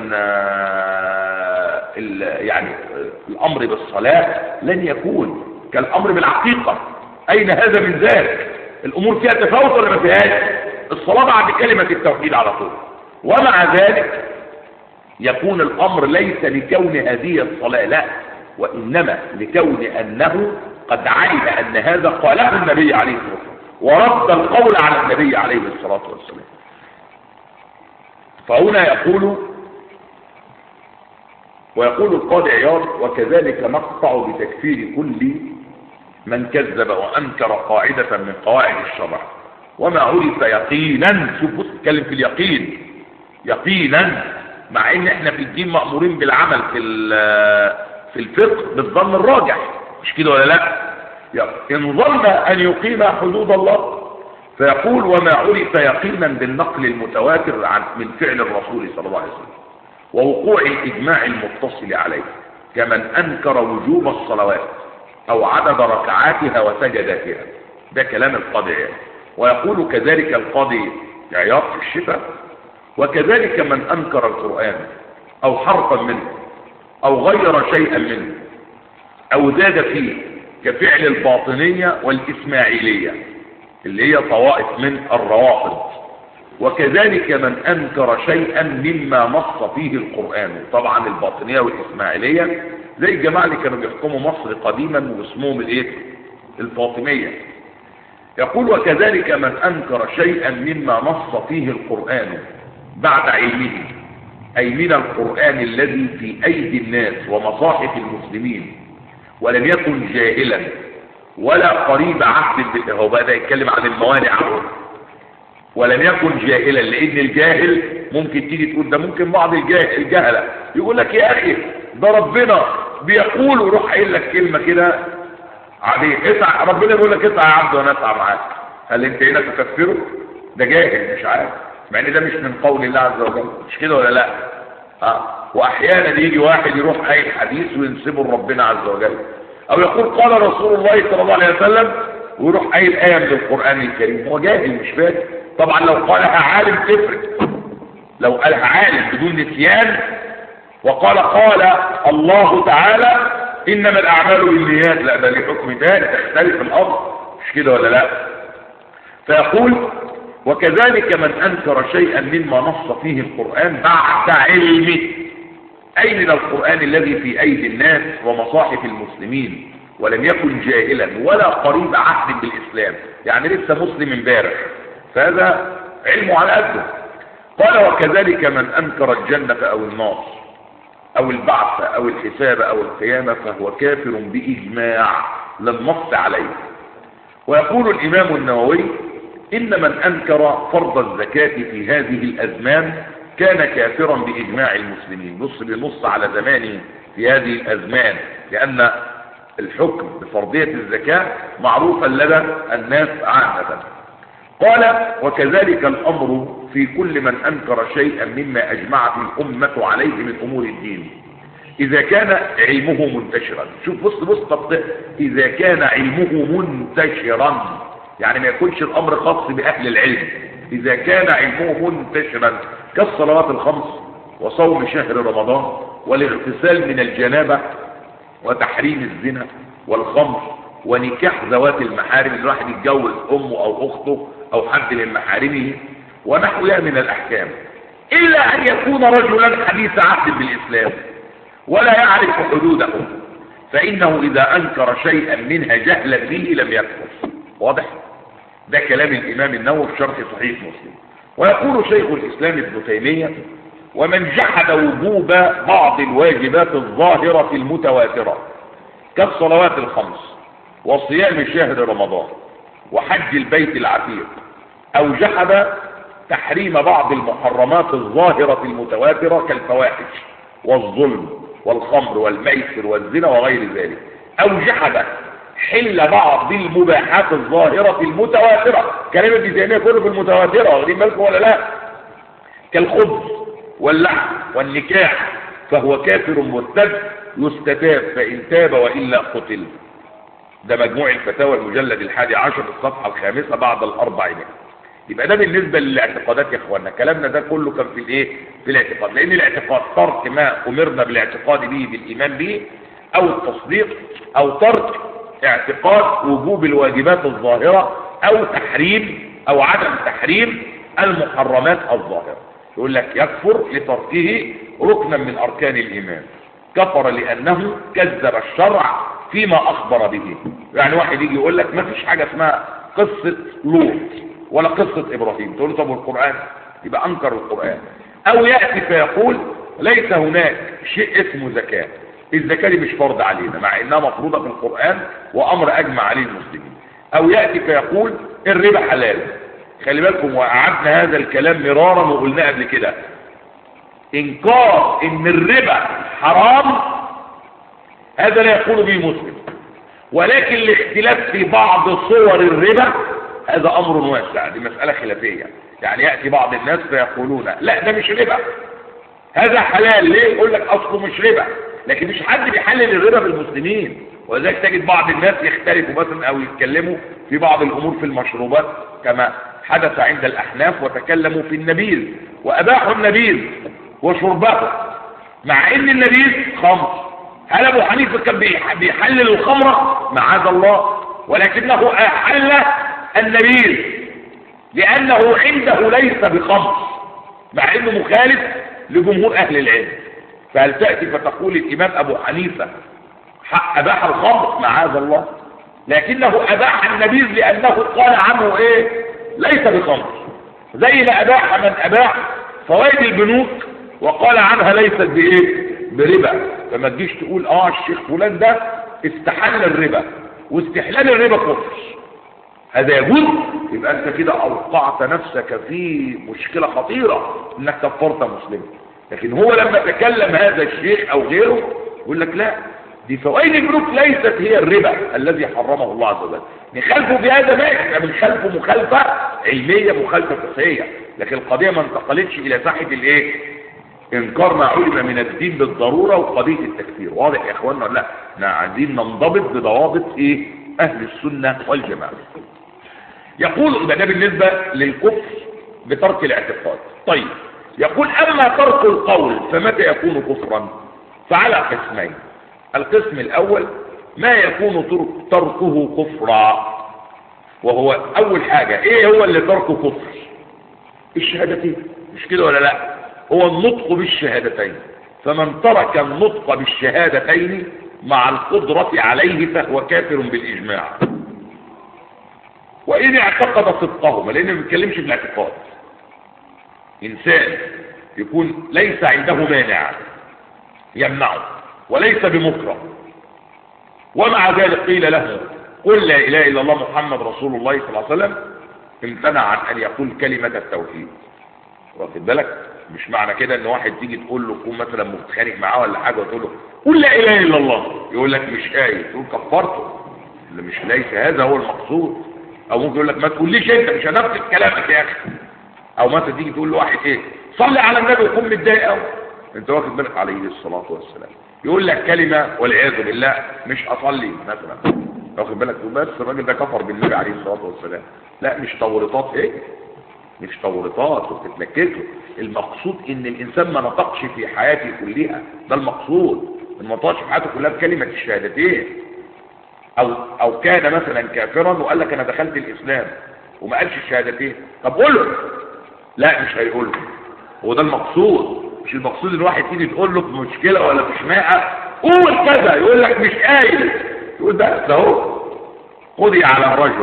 يعني الأمر بالصلاة لن يكون كالأمر بالعقيقة، أين هذا من ذلك؟ الأمور فيها تفاوت ولا ما فيهاش؟ الصلاة بعد كلمة التوحيد على طول. ومع ذلك يكون الأمر ليس لكون هذه الصلاة، لا، وإنما لكون أنه قد علم أن هذا قاله النبي عليه الصلاة والسلام، ورد القول على النبي عليه الصلاة والسلام. فهنا ويقول القاضي عياض: وكذلك نقطع بتكفير كل من كذب وأنكر قاعدة من قواعد الشرع وما عرف يقينا. شوف بص اتكلم في اليقين، يقينا، مع ان احنا في الدين مأمورين بالعمل في الفقه بالظن الراجح، مش كده ولا لا؟ ان ظن ان يقيم حدود الله، فيقول وما عرف يقينا بالنقل المتواتر من فعل الرسول صلى الله عليه وسلم ووقوع الإجماع المتصل عليه، كمن أنكر وجوب الصلوات أو عدد ركعاتها وسجداتها. ده كلام القاضي عياض. ويقول كذلك القاضي عياض في الشفاء: وكذلك من أنكر القرآن أو حرفا منه أو غير شيئا منه أو زاد فيه، كفعل الباطنية والإسماعيلية اللي هي طوائف من الروافض. وكذلك من أنكر شيئا مما نص فيه القرآن. طبعا الباطنية والإسماعيلية زي الجماعة اللي كانوا بيحكموا مصر قديما واسمهم الفاطمية. يقول وكذلك من أنكر شيئا مما نص فيه القرآن بعد علمه، أي من القرآن الذي في أيدي الناس ومصاحف المسلمين، ولم يكن جاهلا ولا قريب عهد به. هو بدأ يتكلم عن الموانع، ولم يكن جاهلا، لأن الجاهل ممكن تيجي تقول ده ممكن بعض الجهلة يقول لك يا أخي ده ربنا بيقول، وروح قايل لك كلمة كده عادية، اسعى، ربنا بيقول لك اسعى يا عبد وانا اسعى معاك، هل انت هنا تكفره؟ ده جاهل مش عارف، مع ان ده مش من قول الله عز وجل، مش كده ولا لا؟ واحيانا يجي واحد يروح قايل حديث وينسبه لربنا عز وجل، او يقول قال رسول الله صلى الله عليه وسلم ويروح قايل آية من القرآن الكريم، هو جاهل مش فاهم. طبعا لو قالها عالم تفرق، لو قالها عالم بدون نسيان وقال الله تعالى انما الاعمال بالنيات، لا ده ليه حكم ثاني، تختلف الامر، مش كده ولا لا؟ فيقول وكذلك من انكر شيئا مما نص فيه القرآن بعد علمه، اي من القرآن الذي في ايدي الناس ومصاحف المسلمين، ولم يكن جاهلا ولا قريب عهد بالاسلام، يعني لسه مسلم امبارح، فهذا علمه على قده. قال وكذلك من انكر الجنة او النار او البعث او الحساب او القيامة فهو كافر باجماع لا نص عليه. ويقول الامام النووي ان من انكر فرض الزكاة في هذه الازمان كان كافرا باجماع المسلمين. بنص على زمانه في هذه الازمان، لان الحكم بفرضية الزكاة معروفا لدى الناس عامة. قال وكذلك الأمر في كل من أنكر شيئا مما أجمعت الأمة عليه من أمور الدين إذا كان علمه منتشرا. شوف بص إذا كان علمه منتشرا، يعني ما يكونش الأمر خاص بأهل العلم، إذا كان علمه منتشرا كالصلوات الخمس وصوم شهر رمضان والاغتسال من الجنابة وتحريم الزنا والخمر ونكاح ذوات المحارم، الواحد يتجوز امه او اخته او حد من محارمه ونحوها من الاحكام، الا ان يكون رجلا حديث عهد بالاسلام ولا يعرف حدوده، فانه اذا انكر شيئا منها جهلا به لم يكفر. واضح؟ ده كلام الامام النووي في شرح صحيح مسلم. ويقول شيخ الاسلام ابن تيميه: ومن جحد وجوب بعض الواجبات الظاهره المتواتره كالصلوات الخمس وصيام شهر رمضان وحج البيت العتيق، او جحد تحريم بعض المحرمات الظاهره المتواتره كالفواحش والظلم والخمر والميسر والزنا وغير ذلك، او جحد حل بعض المباحات الظاهرة المتواترة، كلمة ابن تيمية كله في المتواترة، واخدين بالكم ولا لا؟ كالخبز واللحم والنكاح، فهو كافر مرتد يستتاب فإن تاب وإلا قتل. ده مجموع الفتاوى المجلد 11 الصفحة 5 بعد 400. يبقى ده بالنسبة للاعتقادات يا اخوانا. كلامنا ده كله كان في الايه؟ في الاعتقاد، لان الاعتقاد ترك ما امرنا بالاعتقاد به بالايمان به، او التصديق، او ترك اعتقاد وجوب الواجبات الظاهرة، او تحريم او عدم تحريم المحرمات الظاهرة. يقول لك يكفر لتركه ركنا من اركان الايمان، كفر لانه كذب الشرع فيما اخبر به. يعني واحد يجي يقول لك ما فيش حاجة اسمها قصة لوط ولا قصة ابراهيم، تقول له طب القرآن؟ يبقى انكر القرآن. او يأتي فيقول ليس هناك شيء اسمه زكاة، الزكاة دي مش فرض علينا مع انها مفروضة في القرآن وامر اجمع عليه المسلمين. او يأتي فيقول الربا حلال. خلي بالكم، وقعدنا هذا الكلام مرارا وقلنا قبل كده، انكار ان الربا حرام هذا لا يقول به مسلم، ولكن الاختلاف في بعض صور الربا هذا امر واسع، دي مسألة خلافية. يعني يأتي بعض الناس فيقولون لا ده مش ربا، هذا حلال. ليه؟ يقول لك اصله مش ربا، لكن مش حد بيحلل الربا بالمسلمين. ولذلك تجد بعض الناس يختلفوا مثلا او يتكلموا في بعض الامور في المشروبات كما حدث عند الاحناف، وتكلموا في النبيذ واباحوا النبيذ وشربه مع ان النبيذ خمر. هل ابو حنيفه كان بيحلل الخمره؟ معاذ الله، ولكنه احل النبيذ لانه عنده ليس بخمر، مع انه مخالف لجمهور اهل العلم. فهل تأتي فتقول الامام ابو حنيفة اباح الخمر؟ معاذ الله، لكنه اباح النبيذ لانه قال عنه ايه؟ ليس بخمر. زي ما اباح من اباح فوائد البنوك وقال عنها ليست بايه؟ بربا. فما تجيش تقول الشيخ فلان ده استحل الربا، واستحلال الربا كفر، هذا يجوز. يبقى انت كده اوقعت نفسك في مشكلة خطيرة انك كفرت مسلم. لكن هو لما تكلم هذا الشيخ او غيره يقول لك لا، دي فوائد البنوك ليست هي الربا الذي حرمه الله عز وجل. نخالفه بهذا ماشي، بنخالفه مخالفة علمية، مخالفة فقهية، لكن القضية ما انتقلتش الى ساحة الايه؟ انكار ما علم من الدين بالضرورة وقضية التكفير. واضح يا اخوانا؟ لا، احنا عايزين ننضبط بضوابط ايه؟ اهل السنة والجماعة. يقول ده بالنسبة للكفر بترك الاعتقاد. طيب، يقول اما ترك القول فمتى يكون كفرا؟ فعلى قسمين. القسم الاول ما يكون تركه كفرا، وهو اول حاجة ايه هو اللي تركه كفر؟ الشهادتين، مش كده ولا لا؟ هو النطق بالشهادتين. فمن ترك النطق بالشهادتين مع القدرة عليه فهو كافر بالاجماع، وإن اعتقد صدقهما، لأنه ما بيتكلمش في الاعتقاد. إنسان يكون ليس عنده مانع يمنعه وليس بمكره، ومع ذلك قيل له قل لا إله إلا الله محمد رسول الله صلى الله عليه وسلم، امتنع عن أن يقول كلمة التوحيد. واخد بالك؟ مش معنى كده ان واحد تيجي تقول له تكون مثلا متخانق معاه ولا حاجه وتقول له قل لا اله الا الله، يقول لك مش قايل، تقول كفرته، اللي مش ليس هذا هو المقصود. او ممكن يقول لك ما تقوليش انت، مش هنفذ كلامك يا اخي. او مثلا تيجي تقول لواحد ايه صلي على النبي وكون متضايق قوي، انت واخد بالك عليه الصلاه والسلام، يقول لك كلمه والعياذ بالله مش اصلي مثلا، واخد بالك؟ بس الراجل ده كفر بالنبي عليه الصلاه والسلام. لا، مش تورطات، ايه مش تورطات وبتتلككه. المقصود ان الانسان ما نطقش في حياته كلها، ده المقصود، ما نطقش في حياته كلها بكلمه الشهادتين. او كان مثلا كافرا وقال لك انا دخلت الاسلام وما قالش الشهادتين، طب قوله. لا مش هيقوله. هو ده المقصود، مش المقصود الواحد تيجي تقول له في مشكله ولا في خناقه قول كذا يقول لك مش قايل، تقول ده اهو قضي على الرجل.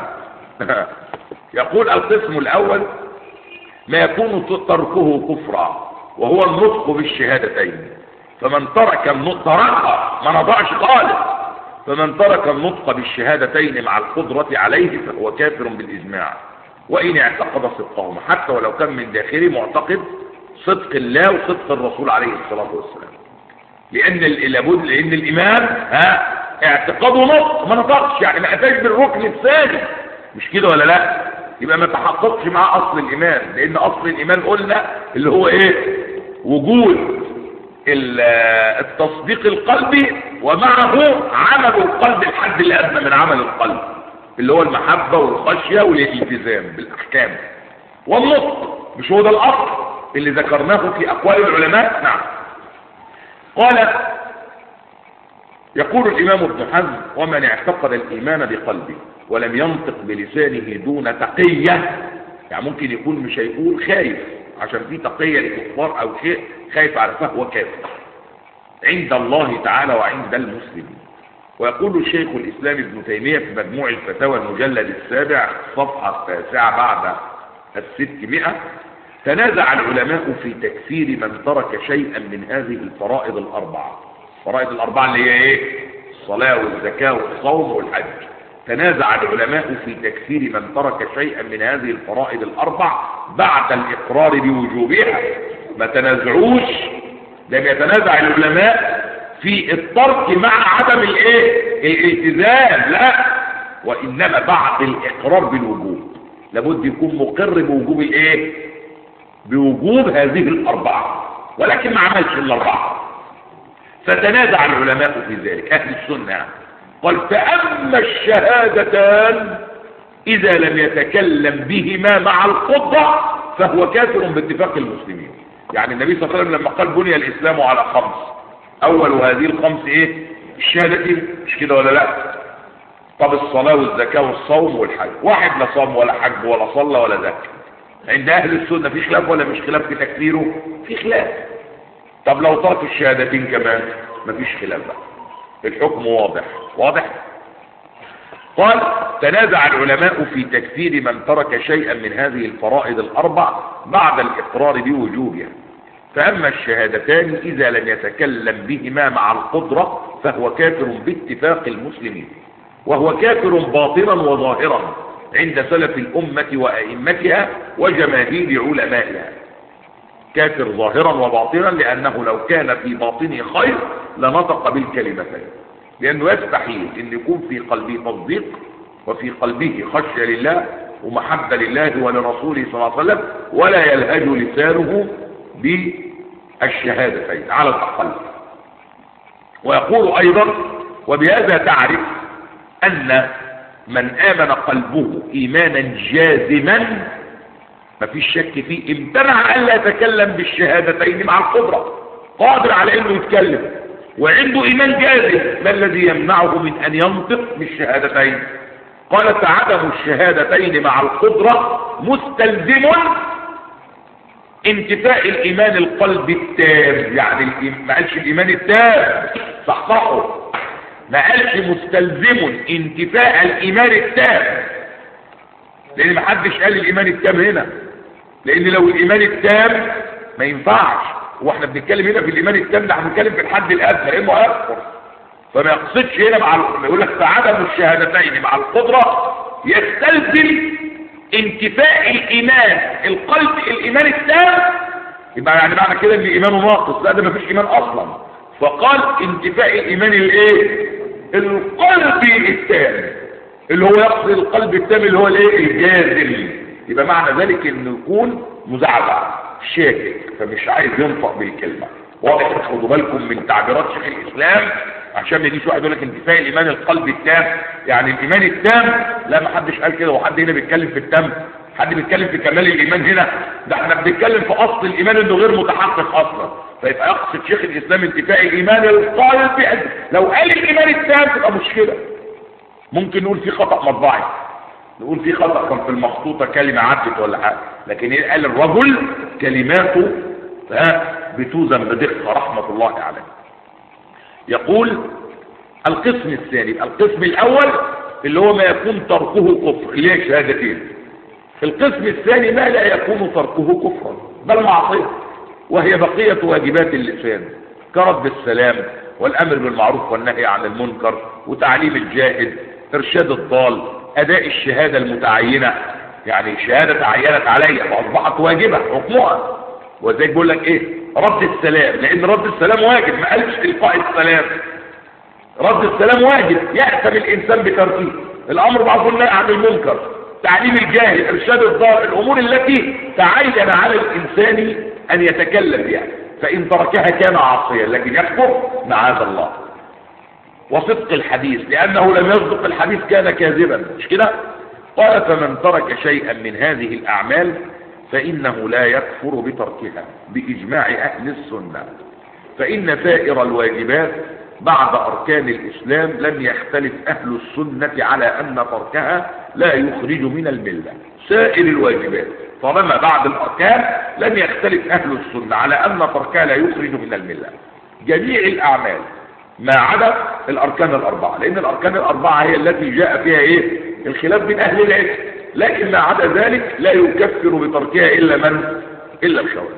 يقول القسم الاول ما يكون تركه كفرا وهو النطق بالشهادتين، فمن ترك النطق ما نضعش خالص، فمن ترك النطق بالشهادتين مع القدرة عليه فهو كافر بالإجماع، وإن اعتقد صدقهما، حتى ولو كان من داخله معتقد صدق الله وصدق الرسول عليه الصلاة والسلام. لأن الإيمان اعتقاده نطق، ما نطقش يعني ما أتاش بالركن الثاني، مش كده ولا لا؟ يبقى ما تحققش معاه أصل الإيمان، لأن أصل الإيمان قلنا اللي هو إيه؟ وجود التصديق القلبي ومعه عمل القلب الحد الأدنى من عمل القلب اللي هو المحبة والخشية والالتزام بالأحكام والنطق. مش هو ده الأصل اللي ذكرناه في أقوال العلماء؟ نعم. قال يقول الإمام ابن حزم ومن اعتقد الإيمان بقلبه ولم ينطق بلسانه دون تقية، يعني ممكن يكون مش هيقول خايف عشان في تقية للكفار أو شيء خايف على فهو كافر عند الله تعالى وعند المسلمين. ويقول الشيخ الإسلام ابن تيمية في مجموع الفتاوى المجلد 7 صفحة 9 بعد 600 تنازع العلماء في تكفير من ترك شيئا من هذه الفرائض الأربعة. الفرائض الأربعة اللي هي ايه؟ الصلاة والزكاة والصوم والحج. تنازع العلماء في تكفير من ترك شيئا من هذه الفرائض الأربع بعد الإقرار بوجوبها. ما تنازعوش، لم يتنازع العلماء في الترك مع عدم الالتزام، لا، وإنما بعد الإقرار بالوجوب لابد يكون مقر بوجوب بوجوب هذه الأربعة، ولكن ما عملش الأربعة. فتنازع العلماء في ذلك أهل السنة. قال فأما الشهادتان إذا لم يتكلم بهما مع القدرة فهو كافر باتفاق المسلمين. يعني النبي صلى الله عليه وسلم لما قال بني الإسلام على 5، أول هذه ال5 ايه؟ الشهادتين، مش كده ولا لا؟ طب الصلاة والزكاة والصوم والحج، واحد لا صام ولا حج ولا صلى ولا زكى، عند أهل السنة في خلاف ولا مش خلاف في تكفيره؟ في خلاف. طب لو ترك الشهادتين كمان مفيش خلاف بقى، الحكم واضح. قال تنازع العلماء في تكفير من ترك شيئا من هذه الفرائض الأربع بعد الإقرار بوجوبها. فأما الشهادتان إذا لم يتكلم بهما مع القدرة فهو كافر باتفاق المسلمين، وهو كافر باطنا وظاهرا عند سلف الأمة وأئمتها وجماهير علمائها. كافر ظاهرا وباطنا لأنه لو كان في باطنه خير لنطق بالكلمتين، لأنه يستحيل أن يكون في قلبه تصديق وفي قلبه خشية لله ومحبة لله ولرسوله صلى الله عليه وسلم ولا يلهج لسانه بالشهادتين على الأقل. ويقول أيضا وبهذا تعرف أن من آمن قلبه إيمانا جازما ما فيش شك فيه امتنع أن لا يتكلم بالشهادتين مع القدرة، قادر على أنه يتكلم وعنده إيمان جازم، ما الذي يمنعه من أن ينطق بالشهادتين؟ قال فعدم الشهادتين مع القدرة مستلزم انتفاء الإيمان القلب التام. يعني ما قالش الإيمان التام، صحصحه، ما قالش مستلزم انتفاء الإيمان التام، لأن ما حدش قال الإيمان التام هنا، لأن لو الإيمان التام ما ينفعش، واحنا بنتكلم هنا في الإيمان التام ده احنا بنتكلم في الحد الأدنى إما يكفر، فما يقصدش هنا يقول لك فعدم الشهادتين مع القدرة يستلزم انتفاء الإيمان القلب الإيمان التام، يبقى يعني معنى كده ان إيمانه ناقص، لا ده ما فيش إيمان أصلا. فقال انتفاء الإيمان القلب التام اللي هو يقصد القلب التام اللي هو الجازم، يبقى معنى ذلك انه يكون مزعزع شاكك فمش عايز ينطق بالكلمة. واضح؟ خدوا بالكم من تعبيرات شيخ الإسلام عشان ما يجيش واحد يقول لك انتفاء الإيمان القلب التام، يعني الإيمان التام لا، ما حدش قال كده، وحد هنا بيتكلم في التام؟ حد بيتكلم في كمال الإيمان هنا؟ ده احنا بنتكلم في أصل الإيمان انه غير متحقق أصلا. فيبقى يقصد شيخ الإسلام انتفاء الإيمان القلب، لو قال الإيمان التام تبقى مشكلة، ممكن نقول في خطأ مطبعي، نقول في خطأ كان في المخطوطة كلمة عدت ولا حاجة، لكن قال الرجل كلماته بتوزن بدقة رحمة الله عليه. يقول القسم الثاني، القسم الأول اللي هو ما يكون تركه كفر اللي هي شهادتين. القسم الثاني ما لا يكون تركه كفرا بل معصية، وهي بقية واجبات اللسان كرد السلام والأمر بالمعروف والنهي عن المنكر وتعليم الجاهل، إرشاد الضال، أداء الشهادة المتعينة، يعني شهادة تعينت علي فأصبحت واجبة حكمها. وزي بيقول لك إيه؟ رد السلام، لأن رد السلام واجب، ما قالش إلقاء السلام. رد السلام واجب يأثم الإنسان بتركه، الأمر بالمعروف والنهي عن المنكر، تعليم الجاهل، إرشاد الضال، الأمور التي تعين على الإنسان أن يتكلم بها، فإن تركها كان عاصيا لكن يكفر معاذ الله. وصدق الحديث، لأنه لم يصدق الحديث كان كاذبا، مش كده؟ قال فمن ترك شيئا من هذه الأعمال فإنه لا يكفر بتركها بإجماع أهل السنة، فإن سائر الواجبات بعد أركان الإسلام لم يختلف أهل السنة على أن تركها لا يخرج من الملة. سائر الواجبات طالما بعد الأركان لم يختلف أهل السنة على أن تركها لا يخرج من الملة. جميع الأعمال ما عدا الأركان الأربعة، لأن الأركان الأربعة هي التي جاء فيها إيه؟ الخلاف بين أهل العلم، لكن ما عدا ذلك لا يكفر بتركها إلا من؟ إلا الخوارج.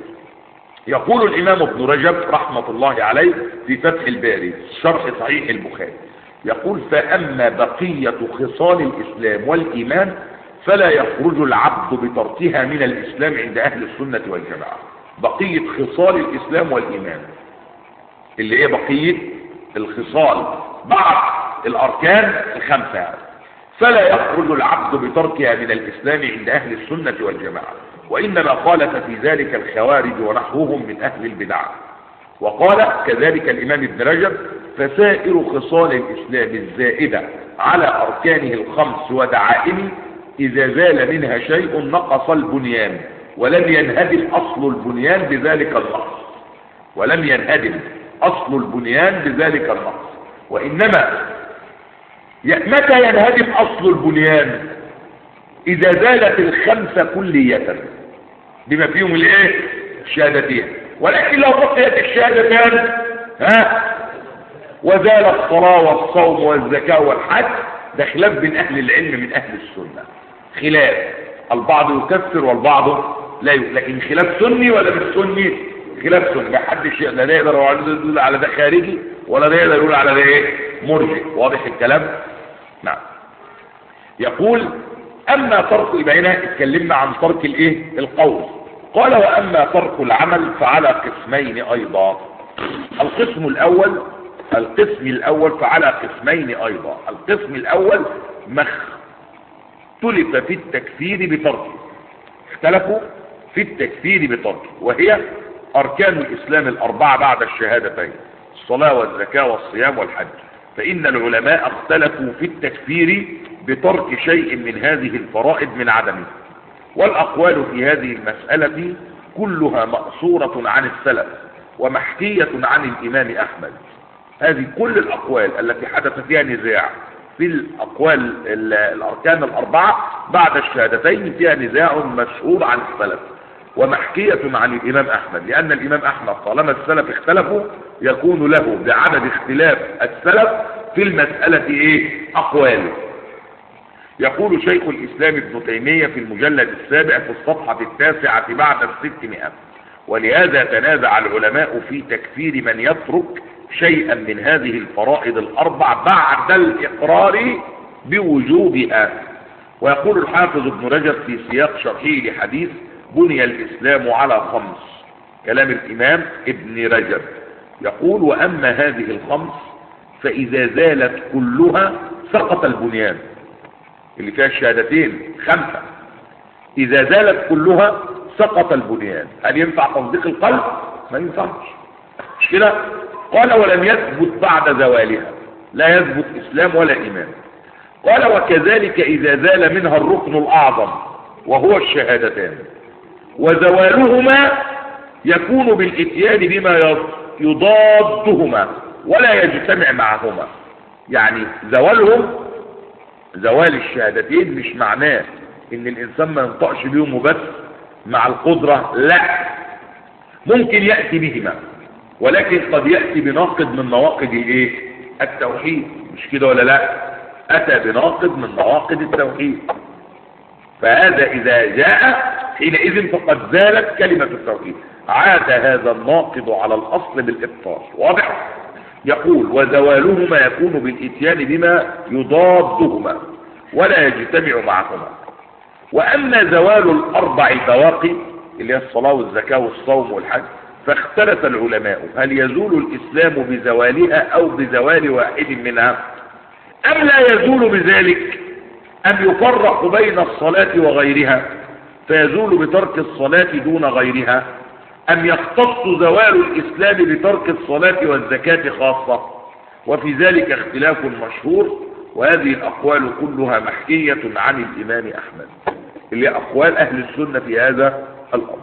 يقول الإمام ابن رجب رحمة الله عليه في فتح الباري شرح صحيح البخاري، يقول فأما بقية خصال الإسلام والإيمان فلا يخرج العبد بتركها من الإسلام عند أهل السنة والجماعة. بقية خصال الإسلام والإيمان اللي هي بقية الخصال بعد الأركان الخمسة، فلا يخرج العبد بتركها من الإسلام عند أهل السنة والجماعة، وإنما خالف في ذلك الخوارج ونحوهم من أهل البدع. وقال كذلك الإمام ابن رجب فسائر خصال الإسلام الزائدة على أركانه الخمس ودعائمه إذا زال منها شيء نقص البنيان ولم ينهدم أصل البنيان بذلك النقص، ولم ينهدم أصل البنيان بذلك النقص. وإنما متى ينهدم أصل البنيان؟ إذا زالت الخمسة كلية بما فيهم الايه؟ الشهادتين. ولكن لو بقيت الشهادتان وزال الصلاة والصوم والزكاة والحج، ده خلاف بين أهل العلم من أهل السنة، خلاف البعض يكفر والبعض لا لكن خلاف سني ولا مش سني؟ خلاف سني، ما حدش لا يقدر يقول على ده خارجي ولا يقدر يقول على ده ايه؟ مرجئ. واضح الكلام؟ نعم. يقول اما ترك، يبقى هنا اتكلمنا عن ترك الايه؟ القول. قال واما ترك العمل فعلى قسمين ايضا. القسم الاول فعلى قسمين ايضا. القسم الاول ما اختلف في التكفير بتركه، اختلفوا في التكفير بتركه، وهي اركان الاسلام الاربعه بعد الشهادتين، الصلاه والزكاه والصيام والحج. فان العلماء اختلفوا في التكفير بترك شيء من هذه الفرائض من عدمه، والاقوال في هذه المساله كلها مأثورة عن السلف ومحكية عن الامام احمد. هذه كل الاقوال التي حدث فيها نزاع في الاقوال الاركان الاربعه بعد الشهادتين فيها نزاع مشهور عن السلف ومحكية عن الامام احمد، لان الامام احمد طالما السلف اختلفوا يكون له بعدد اختلاف السلف في المسألة ايه؟ اقوال. يقول شيخ الاسلام ابن تيمية في المجلد السابع في الصفحة 9 بعد 600: ولهذا تنازع العلماء في تكفير من يترك شيئا من هذه الفرائض الاربع بعد الاقرار بوجوبها. ويقول الحافظ ابن رجب في سياق شرحه لحديث بني الاسلام على 5، كلام الامام ابن رجب، يقول واما هذه ال5 فاذا زالت كلها سقط البنيان، اللي فيها الشهادتين 5، اذا زالت كلها سقط البنيان. هل ينفع تصديق القلب؟ ما ينفعش، مش كده؟ قال ولم يثبت بعد زوالها، لا يثبت اسلام ولا ايمان. قال وكذلك اذا زال منها الركن الاعظم وهو الشهادتان، وزوالهما يكون بالاتيان بما يضادهما ولا يجتمع معهما. يعني زوالهم زوال الشهادتين مش معناه ان الانسان ما ينطقش بيهم وبس مع القدرة، لا، ممكن يأتي بهما، ولكن قد يأتي بناقض من نواقض الايه؟ التوحيد، مش كده ولا لا؟ اتى بناقض من نواقض التوحيد، فهذا اذا جاء حينئذ فقد زالت كلمة التوحيد، عاد هذا الناقض على الاصل بالابطال. واضح؟ يقول وزوالهما يكون بالاتيان بما يضادهما ولا يجتمع معهما. واما زوال الاربع البواقي اللي هي الصلاة والزكاة والصوم والحج، فاختلف العلماء هل يزول الاسلام بزوالها او بزوال واحد منها، ام لا يزول بذلك، ام يفرق بين الصلاة وغيرها فيزول بترك الصلاة دون غيرها، ام يختص زوال الاسلام بترك الصلاة والزكاة خاصة. وفي ذلك اختلاف مشهور، وهذه الاقوال كلها محكية عن الامام احمد، اللي هي اقوال اهل السنة في هذا الامر.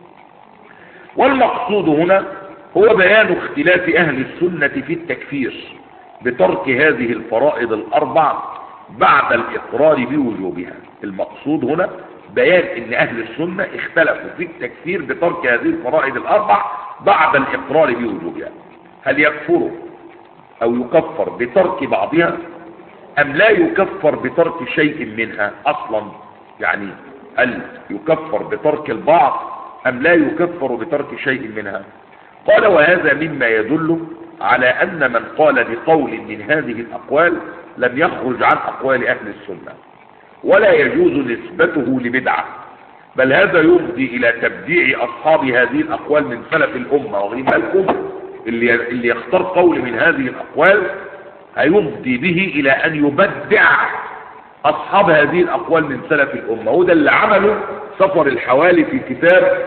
والمقصود هنا هو بيان اختلاف اهل السنة في التكفير بترك هذه الفرائض الاربع بعد الاقرار بوجوبها. المقصود هنا بيان ان اهل السنة اختلفوا في التكفير بترك هذه الفرائض الاربع بعد الاقرار بوجوبها، هل يكفر او يكفر بترك بعضها ام لا يكفر بترك شيء منها اصلا، يعني هل يكفر بترك البعض ام لا يكفر بترك شيء منها. قال وهذا مما يدل على ان من قال بقول من هذه الاقوال لم يخرج عن اقوال اهل السنة، ولا يجوز نسبته لبدعة، بل هذا يفضي الى تبديع اصحاب هذه الاقوال من سلف الامة. واخدين بالكم؟ اللي يختار قول من هذه الاقوال هيفضي به الى ان يبدع اصحاب هذه الاقوال من سلف الامة. وده اللي عمله سفر الحوالي في كتاب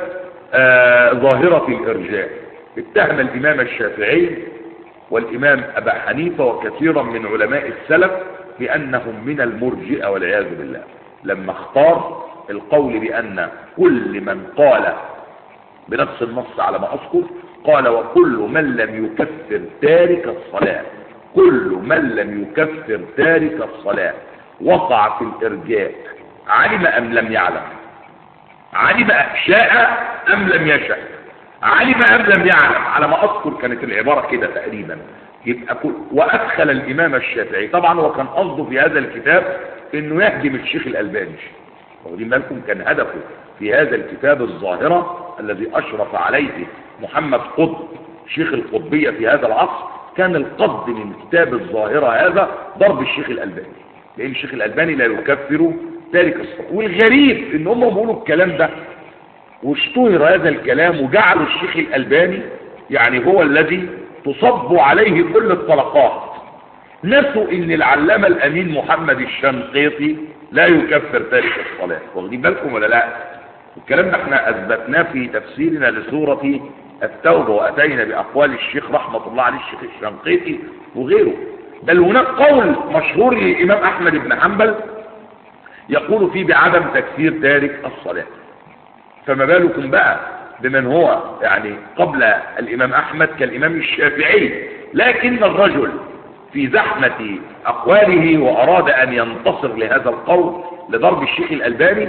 ظاهرة الارجاء، اتهم الامام الشافعي والامام ابا حنيفة وكثيرا من علماء السلف بانهم من المرجئة والعياذ بالله، لما اختار القول بان كل من قال بنفس النص على ما اذكر، قال وكل من لم يكفر تارك الصلاة، كل من لم يكفر تارك الصلاة وقع في الارجاء، علم ام لم يعلم، علم شاء ام لم يشاء، علم ام لم يعلم، على ما اذكر كانت العبارة كده تقريبا. يبقى وادخل الامام الشافعي، طبعا هو كان قصده في هذا الكتاب انه يهدم الشيخ الالباني، واخدين بالكم؟ كان هدفه في هذا الكتاب الظاهرة الذي اشرف عليه محمد قطب شيخ القطبية في هذا العصر، كان القصد من كتاب الظاهرة هذا ضرب الشيخ الالباني، لان الشيخ الالباني لا يكفر تارك الصلاة. والغريب ان هم بيقولوا الكلام ده واشتهر هذا الكلام وجعلوا الشيخ الالباني يعني هو الذي تصب عليه كل الطلقات، نسوا ان العلامة الامين محمد الشنقيطي لا يكفر تارك الصلاة. واخدين بالكم ولا لا؟ الكلام ده احنا اثبتناه في تفسيرنا لسورة التوبة، واتينا باقوال الشيخ رحمة الله عليه الشيخ الشنقيطي وغيره. بل هناك قول مشهور للامام احمد بن حنبل يقول فيه بعدم تكفير تارك الصلاة، فما بالكم بقى بمن هو يعني قبل الامام احمد كالامام الشافعي. لكن الرجل في زحمة اقواله واراد ان ينتصر لهذا القول لضرب الشيخ الالباني،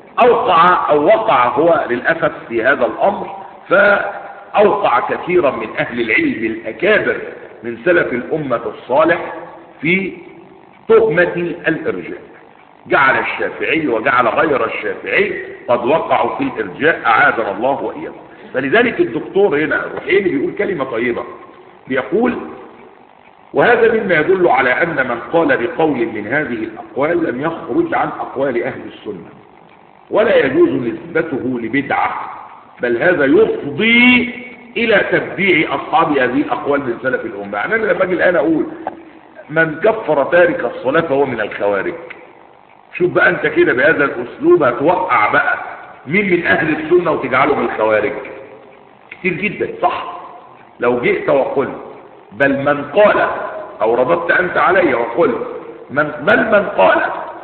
وقع هو للأسف في هذا الامر، فاوقع كثيرا من اهل العلم الاكابر من سلف الامة الصالح في تهمة الارجاء، جعل الشافعي وجعل غير الشافعي قد وقعوا في الارجاء، اعاذنا الله واياكم. فلذلك الدكتور هنا الرحيمي بيقول كلمة طيبة، بيقول وهذا مما يدل على ان من قال بقول من هذه الاقوال لم يخرج عن اقوال اهل السنة، ولا يجوز نسبته لبدعة، بل هذا يفضي الى تبديع اصحاب هذه الاقوال من سلف الامة. يعني انا لما اجي الان اقول من كفر تارك الصلاة فهو من الخوارج، شوف بقى انت كده بهذا الاسلوب هتوقع بقى مين من اهل السنة وتجعله من الخوارج كتير جدا، صح؟ لو جئت وقلت بل من قال، او رددت انت علي وقلت بل من قال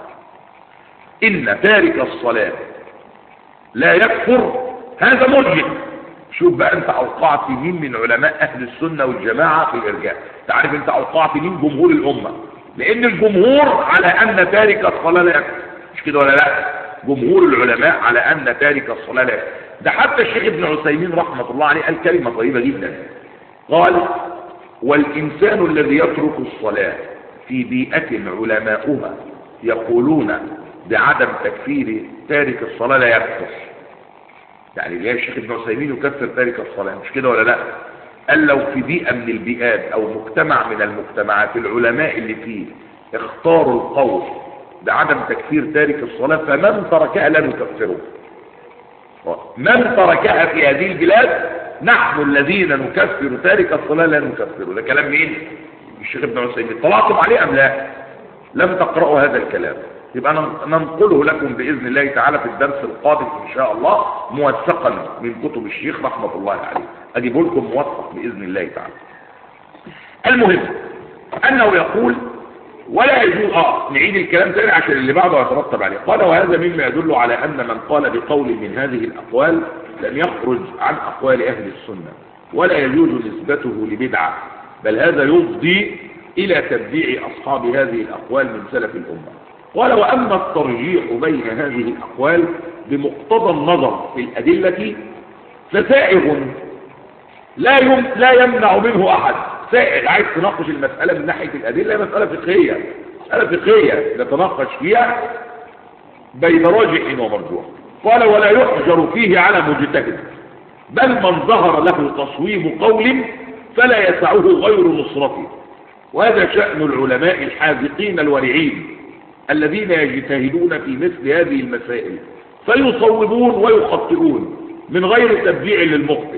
ان تارك الصلاة لا يكفر هذا مرجئ، شوف بقى انت اوقعت مين من علماء اهل السنة والجماعة في الارجاء. تعرف انت اوقعت مين؟ جمهور الامة، لان الجمهور على ان تارك الصلاة لا يكفر، مش كده ولا لا؟ جمهور العلماء على ان تارك الصلاة لا يكفر. ده حتى الشيخ ابن عثيمين رحمة الله عليه قال كلمة طيبة جدا، قال: والإنسان الذي يترك الصلاة في بيئة علماؤها يقولون بعدم تكفير تارك الصلاة لا يكفر. يعني ليه الشيخ ابن عثيمين يكفر تارك الصلاة، مش كده ولا لا؟ قال لو في بيئة من البيئات او مجتمع من المجتمعات العلماء اللي فيه اختاروا القول بعدم تكفير تارك الصلاة فمن تركها لا نكفره. من تركها في هذه البلاد نحن الذين نكفر تارك الصلاة لا نكفره. ده كلام مين؟ الشيخ ابن عثيمين. طلعتم عليه ام لا؟ لم تقرأوا هذا الكلام، يبقى ننقله لكم بإذن الله تعالى في الدرس القادم إن شاء الله موثقا من كتب الشيخ رحمة الله عليه، أجيب لكم موثق بإذن الله تعالى. المهم أنه يقول ولا يجوز نعيد الكلام تاني عشان اللي بعده يترتب عليه. قال: وهذا مما يدل على أن من قال بقول من هذه الأقوال لم يخرج عن أقوال أهل السنة ولا يجوز نسبته لبدعة، بل هذا يفضي إلى تبديع أصحاب هذه الأقوال من سلف الأمة. قال: وأما الترجيح بين هذه الأقوال بمقتضى النظر في الأدلة فسائغ لا يمنع منه أحد. سائغ عايز تناقش المسألة من ناحية الأدلة، مسألة فقهية نتناقش فيها بين راجح ومرجوح. قال: ولا يحجر فيه على مجتهد، بل من ظهر له تصويب قول فلا يسعه غير نصرته. وهذا شأن العلماء الحاذقين الورعين الذين يجتهدون في مثل هذه المسائل فيصوبون ويخطئون من غير تبديع للمخطئ،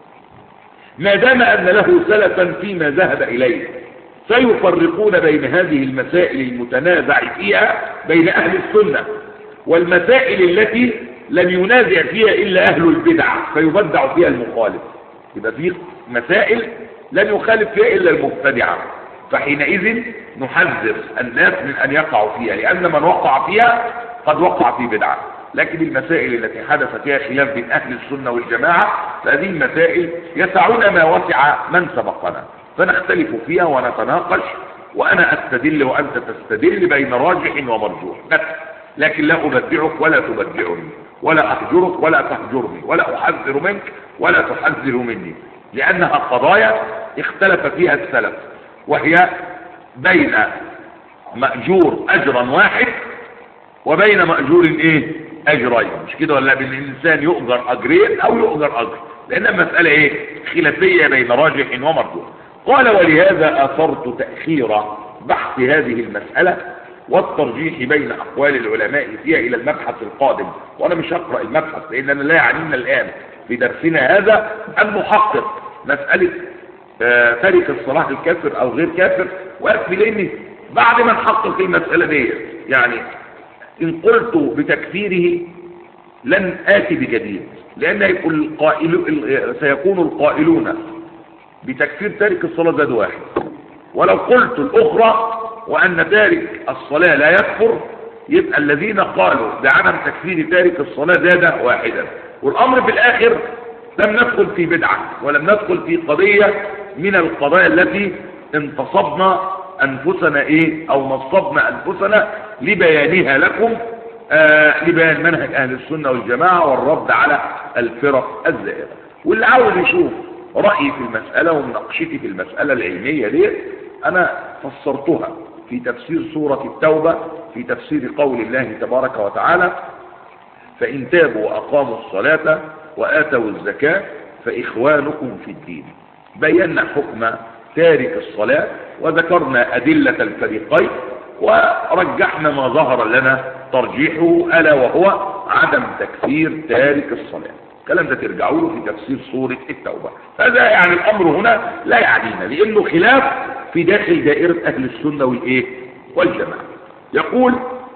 ما دام أن له سلفا فيما ذهب إليه، فيفرقون بين هذه المسائل المتنازع فيها بين أهل السنة والمسائل التي لم ينازع فيها إلا أهل البدع فيبدع فيها المخالف. يبقى في مسائل لن يخالف فيها إلا المبتدعة، فحينئذ نحذر الناس من أن يقعوا فيها، لأن من وقع فيها قد وقع في بدعة. لكن المسائل التي حدث فيها خلاف بين أهل السنة والجماعة فهذه المسائل يسعنا ما وسع من سبقنا، فنختلف فيها ونتناقش، وأنا أستدل وأنت تستدل بين راجح ومرجوح، لكن لا أبدعك ولا تبدعني، ولا أحجرك ولا تحجرني، ولا أحذر منك ولا تحذر مني، لأنها قضايا اختلف فيها السلف، وهي بين مأجور أجرا واحد وبين مأجور أجرين، مش كده ولا؟ بين الإنسان يؤجر أجرين أو يؤجر أجر، لأن المسألة خلافية بين راجح ومرجوح. قال: ولهذا أثرت تأخير بحث هذه المسألة والترجيح بين أقوال العلماء فيها إلى المبحث القادم. وأنا مش هقرأ المبحث لأننا لا يعنينا الآن في درسنا هذا أن نحقق مسألة تارك الصلاة الكافر أو غير كافر، وأكفي لأني بعد ما نحقق المسألة دي يعني إن قلت بتكفيره لن آتي بجديد، لأن سيكون القائلون بتكفير تارك الصلاة زاد واحد، ولو قلت الأخرى وأن تارك الصلاة لا يكفر يبقى الذين قالوا بعدم تكفير تارك الصلاة زاد واحدا. والأمر في الآخر لم ندخل في بدعة ولم ندخل في قضية من القضايا التي انتصبنا أنفسنا أو نصبنا أنفسنا لبيانها لكم، لبيان منهج أهل السنة والجماعة والرد على الفرق الزائرة. واللي عاوز يشوف رأيي في المسألة ومناقشتي في المسألة العلمية دي أنا فسرتها في تفسير سورة التوبة في تفسير قول الله تبارك وتعالى: فإن تابوا وأقاموا الصلاة وآتوا الزكاة فإخوانكم في الدين. بينا حكم تارك الصلاة وذكرنا أدلة الفريقين ورجحنا ما ظهر لنا ترجيحه ألا وهو عدم تكفير تارك الصلاة. الكلام ده ترجعوا له في تفسير سورة التوبة. هذا يعني الأمر هنا لا يعنينا لأنه خلاف في داخل دائرة أهل السنة والجماعة. يقول: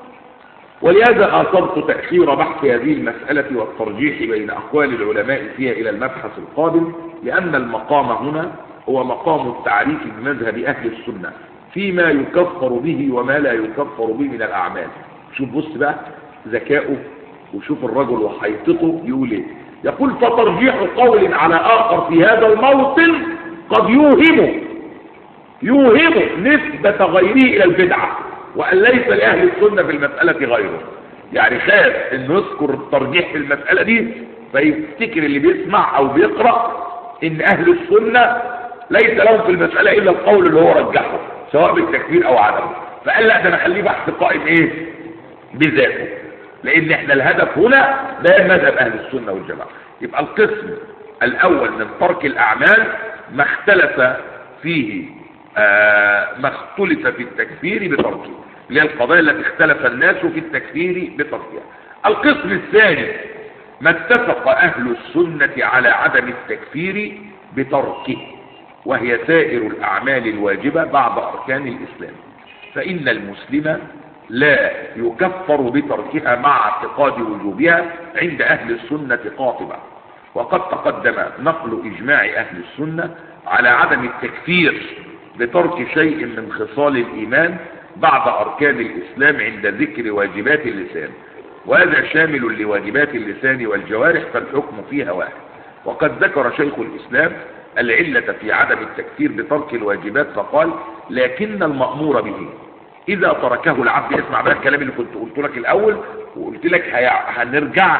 ولهذا آثرت تأخير بحث هذه المسألة والترجيح بين أقوال العلماء فيها إلى المبحث القادم، لأن المقام هنا هو مقام التعريف بمذهب أهل السنة فيما يكفر به وما لا يكفر به من الأعمال. شوف بص بقى ذكاؤه وشوف الرجل وحيطته يقول ايه. يقول: فترجيح قول على آخر في هذا الموطن قد يوهم يوهم نسبة غيره إلى البدعة، وأن ليس لأهل السنة في المسألة غيره. يعني خاف إنه يذكر الترجيح في المسألة دي فيفتكر اللي بيسمع أو بيقرأ إن أهل السنة ليس لهم في المسألة إلا القول اللي هو رجحه سواء بالتكفير أو عدمه. فقال لا، ده أنا أخليه بحث قائم إيه بذاته، لأن إحنا الهدف هنا بيان مذهب أهل السنة والجماعة. يبقى القسم الأول من ترك الأعمال ما اختلف فيه ما اختلف في التكفير بتركه، اللي هي القضايا التي اختلف الناس في التكفير بتركها. القسم الثاني ما اتفق أهل السنة على عدم التكفير بتركه، وهي سائر الأعمال الواجبة بعد أركان الإسلام، فإن المسلم لا يكفر بتركها مع اعتقاد وجوبها عند أهل السنة قاطبة. وقد تقدم نقل إجماع أهل السنة على عدم التكفير بترك شيء من خصال الإيمان بعد أركان الإسلام عند ذكر واجبات اللسان، وهذا شامل لواجبات اللسان والجوارح، فالحكم فيها واحد. وقد ذكر شيخ الإسلام العلة في عدم التكفير بترك الواجبات فقال: لكن المأمور به إذا تركه العبد. اسمع بقى الكلام اللي كنت قلت لك الأول، وقلت لك هنرجع،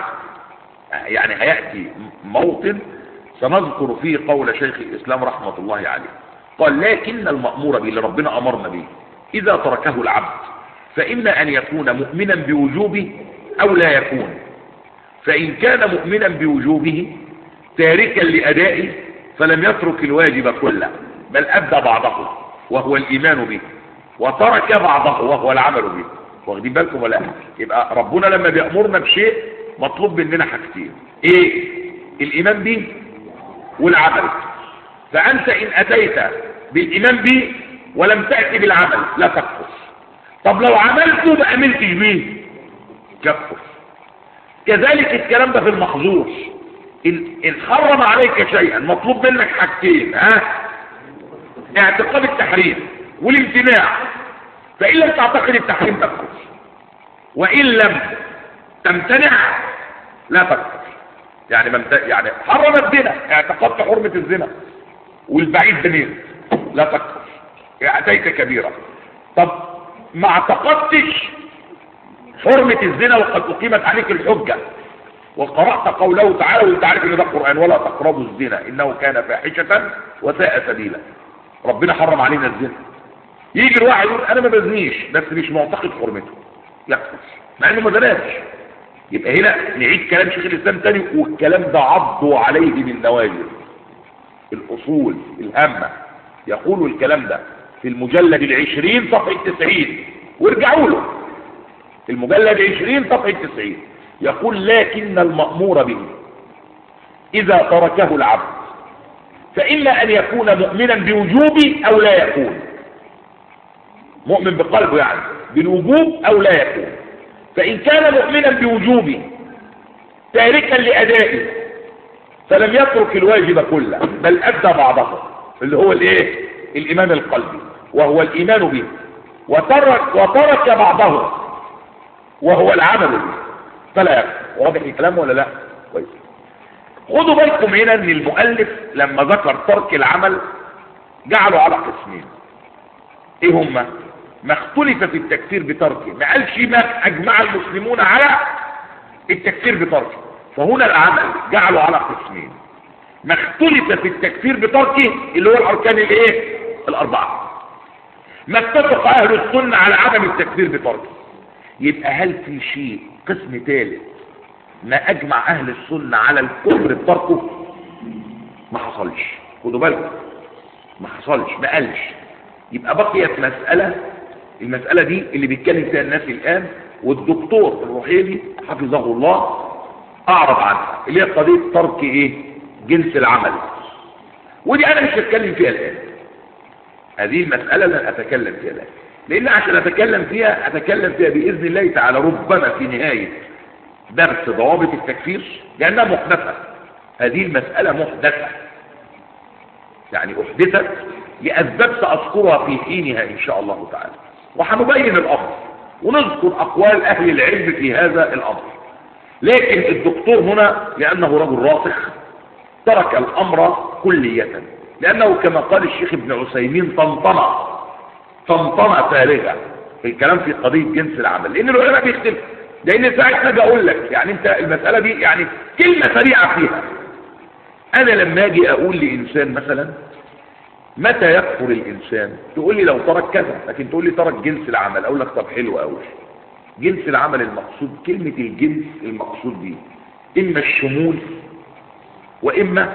يعني هيأتي موطن سنذكر فيه قول شيخ الإسلام رحمة الله عليه. قال: لكن المأمور به اللي ربنا أمرنا به إذا تركه العبد فإما أن يكون مؤمنا بوجوبه أو لا يكون. فإن كان مؤمنا بوجوبه تاركا لأدائه فلم يترك الواجب كله، بل أدى بعضه وهو الإيمان به، وترك بعضه وهو العمل به. واخدين بالكم ولا؟ يبقى ربنا لما بيأمرنا بشيء مطلوب مننا حاجتين: ايه؟ الإيمان به والعمل. فأنت إن أتيت بالإيمان به ولم تأتي بالعمل لا تكفر. طب لو عملته ما أملتش به كفر. كذلك الكلام ده في المحظور. إن حرم عليك شيئا مطلوب منك حاجتين: اعتقاد التحريم والامتناع. فإن لم تعتقد التحريم تكفر، وإن لم تمتنع لا تكفر. يعني حرم الزنا، اعتقدت حرمة الزنا والبعيد بنين لا تكفر، اتيت كبيرة. طب ما اعتقدتش حرمة الزنا وقد اقيمت عليك الحجة وقرأت قوله تعالى وانت عارف ان ده القرآن: ولا تقربوا الزنا انه كان فاحشة وساء سبيلا. ربنا حرم علينا الزنا. يجي الواحد يقول انا ما بزنيش بس مش معتقد حرمته، يكفر مع انه ما زناش. يبقى هنا نعيد كلام شيخ الاسلام تاني، والكلام ده عضوا عليه من نواجذ الاصول الهامة. يقول الكلام ده في المجلد 20 صفحة 90، وارجعوا له المجلد 20 صفحة 90. يقول: لكن المأمور به إذا تركه العبد فإما أن يكون مؤمنا بوجوبه أو لا يكون. مؤمن بقلبه يعني بالوجوب أو لا يكون. فإن كان مؤمنا بوجوبه تاركا لأدائه فلم يترك الواجب كله، بل أدى بعضه اللي هو الايه؟ الإيمان القلبي وهو الإيمان به، وترك بعضه وهو العمل به، فلا يكفر. واضح الكلام ولا لا؟ كويس. خدوا بالكم هنا ان المؤلف لما ذكر ترك العمل جعله على قسمين. ايه هما؟ ما اختلف في التكفير بتركه، ما قالش ما اجمع المسلمون على التكفير بتركه. فهنا العمل جعله على قسمين: ما اختلف في التكفير بتركه اللي هو الاركان الايه؟ الاربعه. ما اتفق اهل السنه على عدم التكفير بتركه. يبقى هل في شيء قسم ثالث ما اجمع اهل السنه على الكفر بتركه؟ ما حصلش. خدوا بالكم، ما حصلش، ما قالش. يبقى بقيت مساله، المساله دي اللي بيتكلم فيها الناس الان، والدكتور الرحيلي حفظه الله اعرض عنها، اللي هي قضيه ترك ايه؟ جنس العمل. ودي انا مش هتكلم فيها الان. هذه المساله لن اتكلم فيها الان، لان عشان اتكلم فيها باذن الله تعالى ربما في نهايه درس ضوابط التكفير، لانها محدثه. هذه المساله محدثه، يعني احدثت لاسباب ساذكرها في حينها ان شاء الله تعالى، وهنبين الامر ونذكر اقوال اهل العلم في هذا الامر. لكن الدكتور هنا لانه رجل راسخ ترك الامر كلية، لأنه كما قال الشيخ ابن عثيمين طنطنة فارغة في الكلام في قضية جنس العمل، لأن العلماء بيختلفوا. لأن ساعتها حاجة أقول لك يعني أنت المسألة دي يعني كلمة سريعة فيها. أنا لما أجي أقول لإنسان مثلا متى يكفر الإنسان، تقول لي لو ترك كذا، لكن تقول لي ترك جنس العمل، أقول لك طب حلو أوي. جنس العمل المقصود، كلمة الجنس المقصود دي إما الشمول وإما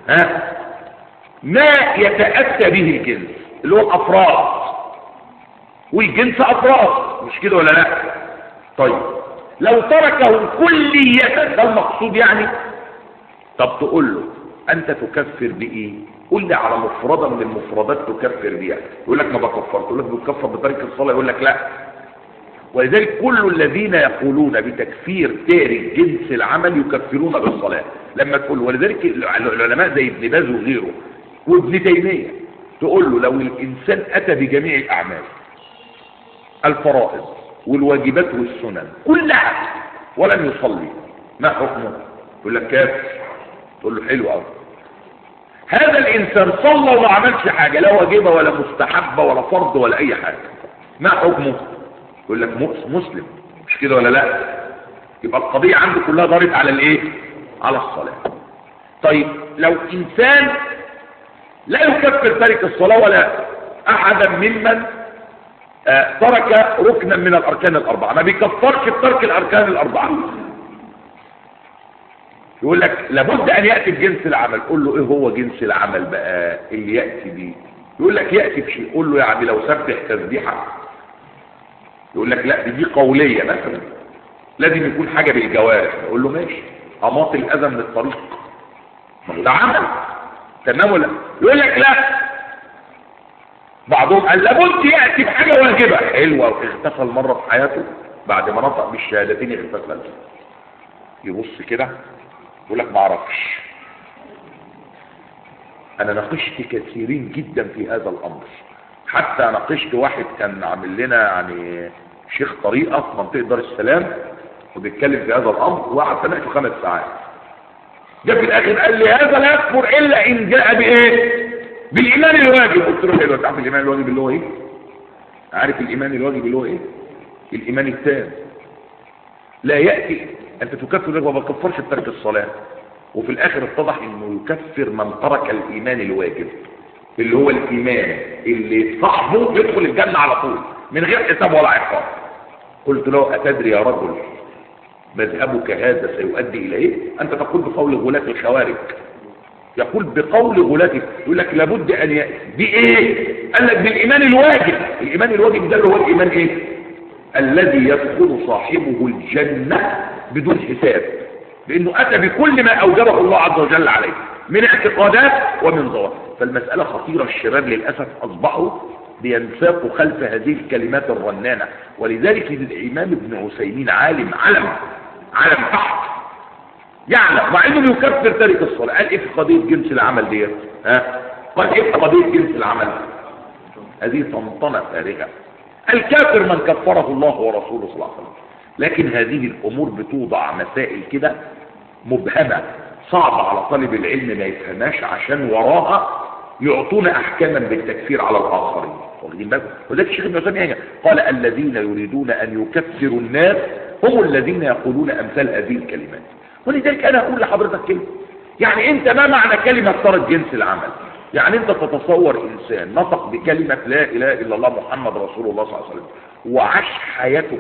ما يتأتى به الجنس اللي هو الأفراد، والجنس أفراد، مش كده ولا لا؟ طيب لو تركه كلية ده المقصود يعني، طب تقول له أنت تكفر بإيه؟ قل لي على مفردة من المفردات تكفر بيها. يقول لك ما بكفر، تقول لك بتكفر بترك الصلاة، يقول لك لا. ولذلك كل الذين يقولون بتكفير تارك جنس العمل يكفرون بالصلاة لما تقول. ولذلك العلماء زي ابن باز وغيره وابن تيمية تقول له لو الإنسان أتى بجميع الأعمال الفرائض والواجبات والسنن كلها ولم يصلي، ما حكمه؟ يقول لك كافر. تقول له حلو قوي، هذا الإنسان صلى وما عملش حاجة، لا واجبة ولا مستحبة ولا فرض ولا أي حاجة، ما حكمه؟ يقول لك مسلم، مش كده ولا لا؟ يبقى القضية عنده كلها دارت على الايه؟ على الصلاة. طيب لو انسان لا يكفر تارك الصلاة ولا احدا ممن ترك ركنا من الاركان الاربعة، ما بيكفرش بترك الاركان الاربعة، يقول لك لابد ان يأتي بجنس العمل. قول له ايه هو جنس العمل بقى اللي يأتي بيه؟ يقول لك يأتي بشيء. قول له يعني لو سبح تسبيحة، يقول لك لا دي قولية مثلا، لازم يكون حاجة بالجوارح. يقول له ماشي، اماط الاذى من الطريق، ما هو ده عمل، تمام ولا؟ يقول لك لا، بعضهم قال لابد يأتي بحاجة واجبة. حلوة، اغتسل مرة في حياته بعد ما نطق بالشهادتين اغتسل، يبص كده يقول لك ما اعرفش. انا ناقشت كثيرين جدا في هذا الامر، حتى ناقشت واحد كان عامل لنا يعني شيخ طريقة في منطقة دار السلام وبيتكلم في هذا الامر، وقعد سمعته 5 ساعات. جاء في الاخر قال لي هذا لا يكفر الا ان جاء بايه؟ بالايمان الواجب. قلت له حلو، تعرف الايمان الواجب اللي هو ايه؟ عارف الايمان الواجب اللي هو ايه؟ الايمان التام. لا ياتي انت تكفر وما بكفرش بترك الصلاه، وفي الاخر اتضح انه يكفر من ترك الايمان الواجب اللي هو الايمان اللي صاحبه يدخل الجنه على طول من غير حساب ولا عقاب. قلت له اتدري يا رجل مذهبك هذا سيؤدي الى ايه؟ انت تقول بقول غلاة الخوارج، يقول بقول غلاة، يقول لك لابد ان ياتي بايه؟ قال لك بالايمان الواجب. الايمان الواجب ده اللي هو الايمان ايه؟ الذي يدخل صاحبه الجنه بدون حساب، لانه اتى بكل ما اوجبه الله عز وجل عليه من اعتقادات ومن ظواهر. فالمساله خطيره، الشباب للاسف اصبحوا بينساقوا خلف هذه الكلمات الرنانه. ولذلك الامام ابن عثيمين علم تحت يعلم، مع انه يكفر تارك الصلاه. قال ايه في قضيه جنس العمل ديت؟ قال ايه في قضيه جنس العمل؟ هذه طنطنه فارغه. الكافر من كفره الله ورسوله صلى الله عليه وسلم. لكن هذه الامور بتوضع مسائل كده مبهمه صعبه على طالب العلم ما يفهمهاش، عشان وراها يعطونا احكاما بالتكفير على الاخرين. واخدين بالكم؟ وذلك الشيخ ابن عثيمين قال الذين يريدون ان يكفروا الناس هم الذين يقولون امثال هذه الكلمات. ولذلك انا اقول لحضرتك كلمه، يعني انت ما معنى كلمه ترك جنس العمل؟ يعني انت تتصور انسان نطق بكلمه لا اله الا الله محمد رسول الله صلى الله عليه وسلم وعاش حياته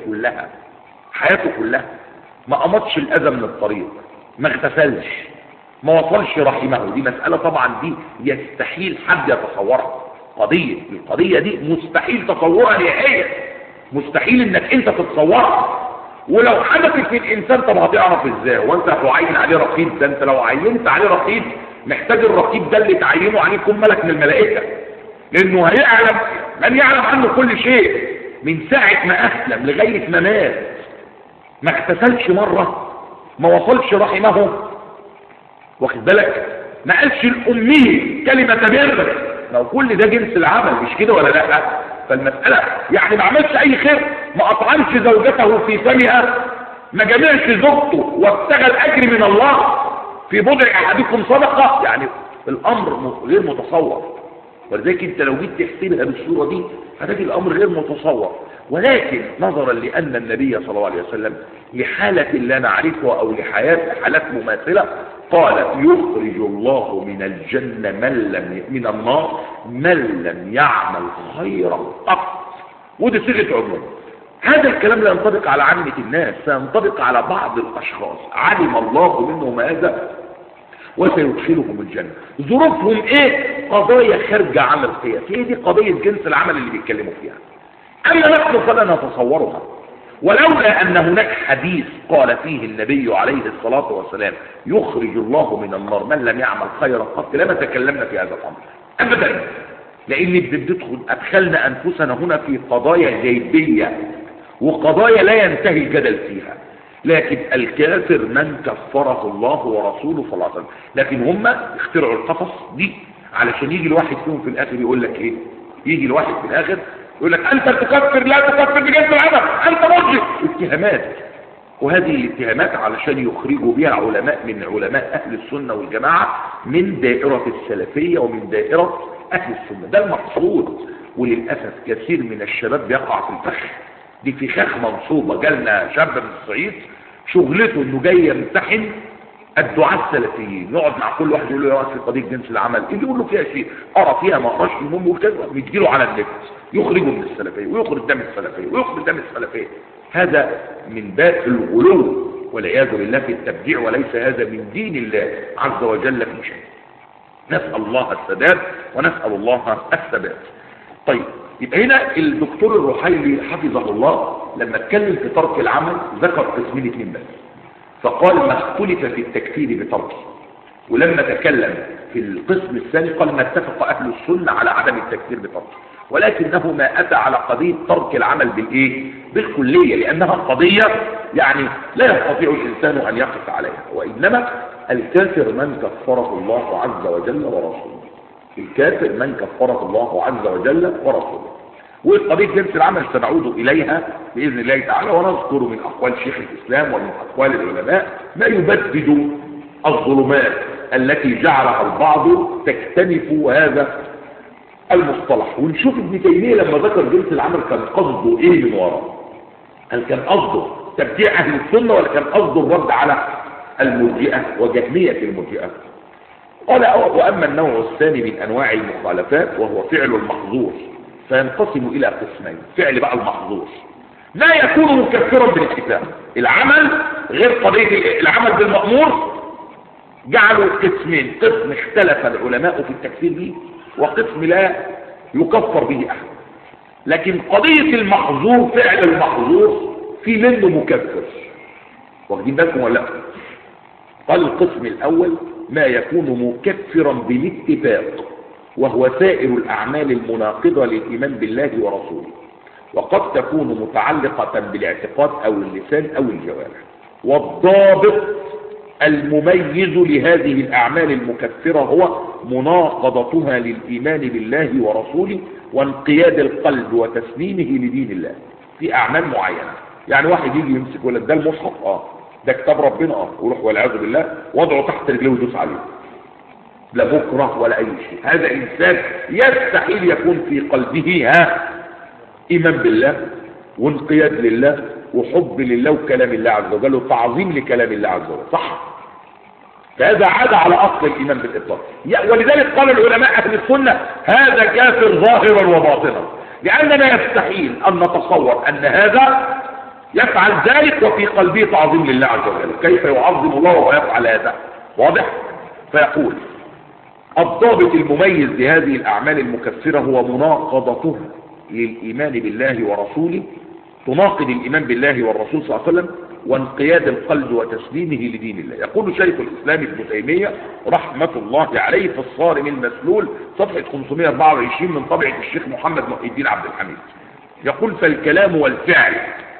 كلها ما قمطش الاذى من الطريق، ما اغتسلش، ما وصلش رحمه. دي مساله طبعا دي يستحيل حد يتصورها. القضيه دي مستحيل تصورها نهائيا، مستحيل انك انت تتصورها. ولو حدثت في الانسان طب هتعرف ازاي؟ وانت هتعين عليه رقيب؟ ده انت لو عينت عليه رقيب محتاج الرقيب ده اللي تعينه عليه يكون ملك من الملائكه، لانه هيعلم من يعلم عنه كل شيء من ساعه ما اسلم لغايه ما مات. ما اغتسلش مره، ما وصلش رحمه، واخد بالك؟ ما قالش الامي كلمه بر، لو كل ده جنس العمل، مش كده ولا لا؟ فالمساله يعني ما عملش اي خير، ما اطعمش زوجته في فمها، ما جمعش زوجته وابتغى الاجر من الله في بضع احدكم صدقه، يعني الامر غير متصور. ولذلك انت لو جيت تحسبها بالصورة دي هتجد الامر غير متصور. ولكن نظرا لان النبي صلى الله عليه وسلم لحالة لا نعرفها او حالات مماثلة قال يخرج الله من الجنة من النار من لم يعمل خيرا قط، ودي صيغة عموم. هذا الكلام لا ينطبق على عامة الناس، سينطبق على بعض الاشخاص علم الله منهم هذا وسيدخلهم الجنة. ظروفهم ايه؟ قضايا خارجة عن القياس، هي دي قضية جنس العمل اللي بيتكلموا فيها. اما نحن فلا نتصورها. ولولا ان هناك حديث قال فيه النبي عليه الصلاة والسلام يخرج الله من النار من لم يعمل خيرا قط لما تكلمنا في هذا الامر ابدا، لان ادخلنا انفسنا هنا في قضايا غيبية وقضايا لا ينتهي الجدل فيها. لكن الكافر من كفره الله ورسوله صلى الله عليه وسلم. لكن هم اخترعوا القصص دي علشان يجي الواحد فيهم في الاخر يقول لك ايه؟ يجي الواحد في الاخر يقول لك انت تكفر لا تكفر بجنس العمل، انت مرجع. اتهامات، وهذه الاتهامات علشان يخرجوا بها علماء من علماء اهل السنة والجماعة من دائرة السلفية ومن دائرة اهل السنة. ده المقصود. وللأسف كثير من الشباب بيقع في الفخ دي، في فخ منصوبة. جالنا شاب من الصعيد شغلته انه جاي يمتحن الدعاة السلفيين، يقعد مع كل واحد يقول له يا واسف قضية جنس العمل، يجي يقول له فيها شيء قرا فيها ما قراش المهم وكذا، يجيله على النت يخرجه من السلفية ويخرج دم السلفية ويخرج دم السلفية. هذا من باب الغلو والعياذ بالله في التبديع، وليس هذا من دين الله عز وجل في شيء. نسأل الله السداد ونسأل الله الثبات. طيب، يبقى هنا الدكتور الرحيلي حفظه الله لما اتكلم في ترك العمل ذكر قسمين اثنين بس، فقال ما اختلف في التكفير بتركه. ولما تكلم في القسم الثاني قال ما اتفق اهل السنة على عدم التكفير بتركه، ولكنه ما اتى على قضية ترك العمل بالايه؟ بالكلية، لانها قضية يعني لا يستطيع الانسان ان يقف عليها. وانما الكافر من كفره الله عز وجل ورسوله، الكافر من كفره الله عز وجل ورسوله. وقضية جنس العمل سنعود إليها بإذن الله تعالى، ونذكر من أقوال شيخ الإسلام ومن أقوال العلماء ما يبدد الظلمات التي جعلها البعض تكتنف هذا المصطلح. ونشوف ابن تيمية لما ذكر جنس العمل كان قصده إيه من وراء؟ هل كان قصده تبديع أهل السنة ولا كان قصده الرد على المرجئة وجهمية المرجئة؟ قال وأما النوع الثاني من أنواع المخالفات وهو فعل المحظور فينقسم إلى قسمين. فعل بقى المحظور لا يكون مكفرا بالاتفاق، العمل غير قضية العمل بالمأمور جعلوا قسمين، قسم اختلف العلماء في التكفير به وقسم لا يكفر به أحد. لكن قضية المحظور فعل المحظور في منه مكفر، واخدين بالكم ولا لا؟ قال القسم الأول ما يكون مكفرا بالاتفاق وهو سائر الأعمال المناقضة للإيمان بالله ورسوله، وقد تكون متعلقة بالاعتقاد أو اللسان أو الجوارح. والضابط المميز لهذه الأعمال المكفرة هو مناقضتها للإيمان بالله ورسوله وانقياد القلب وتسليمه لدين الله في أعمال معينة. يعني واحد يجي يمسك ولا ده المصحف ده كتاب ربنا ويروح والعياذ بالله وضعه تحت رجليه ويدوس عليه، لا بكره ولا اي شيء. هذا انسان يستحيل يكون في قلبه ايمان بالله وانقياد لله وحب لله وكلام الله عز وجل وتعظيم لكلام الله عز وجل، صح؟ فهذا عاد على اصل الايمان بالاطلاق. ولذلك قال العلماء اهل السنه هذا كافر ظاهرا وباطنا، لاننا يستحيل ان نتصور ان هذا يفعل ذلك وفي قلبه تعظيم لله عز وجل. كيف يعظم الله ويفعل هذا؟ واضح؟ فيقول الضابط المميز لهذه الأعمال المكفرة هو مناقضتها للإيمان بالله ورسوله، تناقض الإيمان بالله والرسول صلى الله عليه وسلم وانقياد القلب وتسليمه لدين الله. يقول شيخ الإسلام ابن تيمية رحمة الله عليه في الصارم المسلول صفحة 524 من طبعة الشيخ محمد محي الدين عبد الحميد، يقول فالكلام والفعل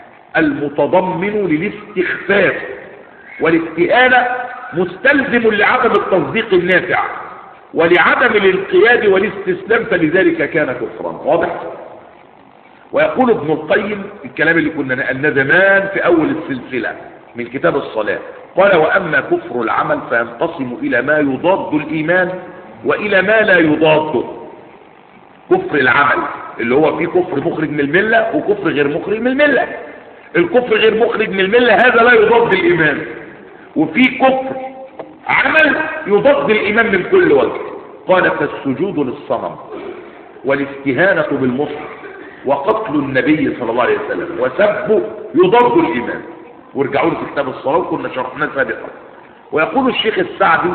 المتضمن للاستخفاف والاستئانة مستلزم لعدم التصديق النافع ولعدم الانقياد والاستسلام، فلذلك كان كفرا. واضح؟ ويقول ابن القيم الكلام اللي كنا نقلنا زمان في اول السلسلة من كتاب الصلاة، قال واما كفر العمل فينقسم الى ما يضاد الايمان وإلى ما لا يضاده. كفر العمل اللي هو فيه كفر مخرج من الملة وكفر غير مخرج من الملة. الكفر غير مخرج من الملة هذا لا يضاد الإيمان، وفي كفر عمل يضاد الإيمان من كل وجه. قال فالسجود للصنم والاستهانة بالمصحف وقتل النبي صلى الله عليه وسلم وسبه يضاد الإيمان. وارجعوا له في كتاب الصلاة وكنا شرحناه سابقا. ويقول الشيخ السعدي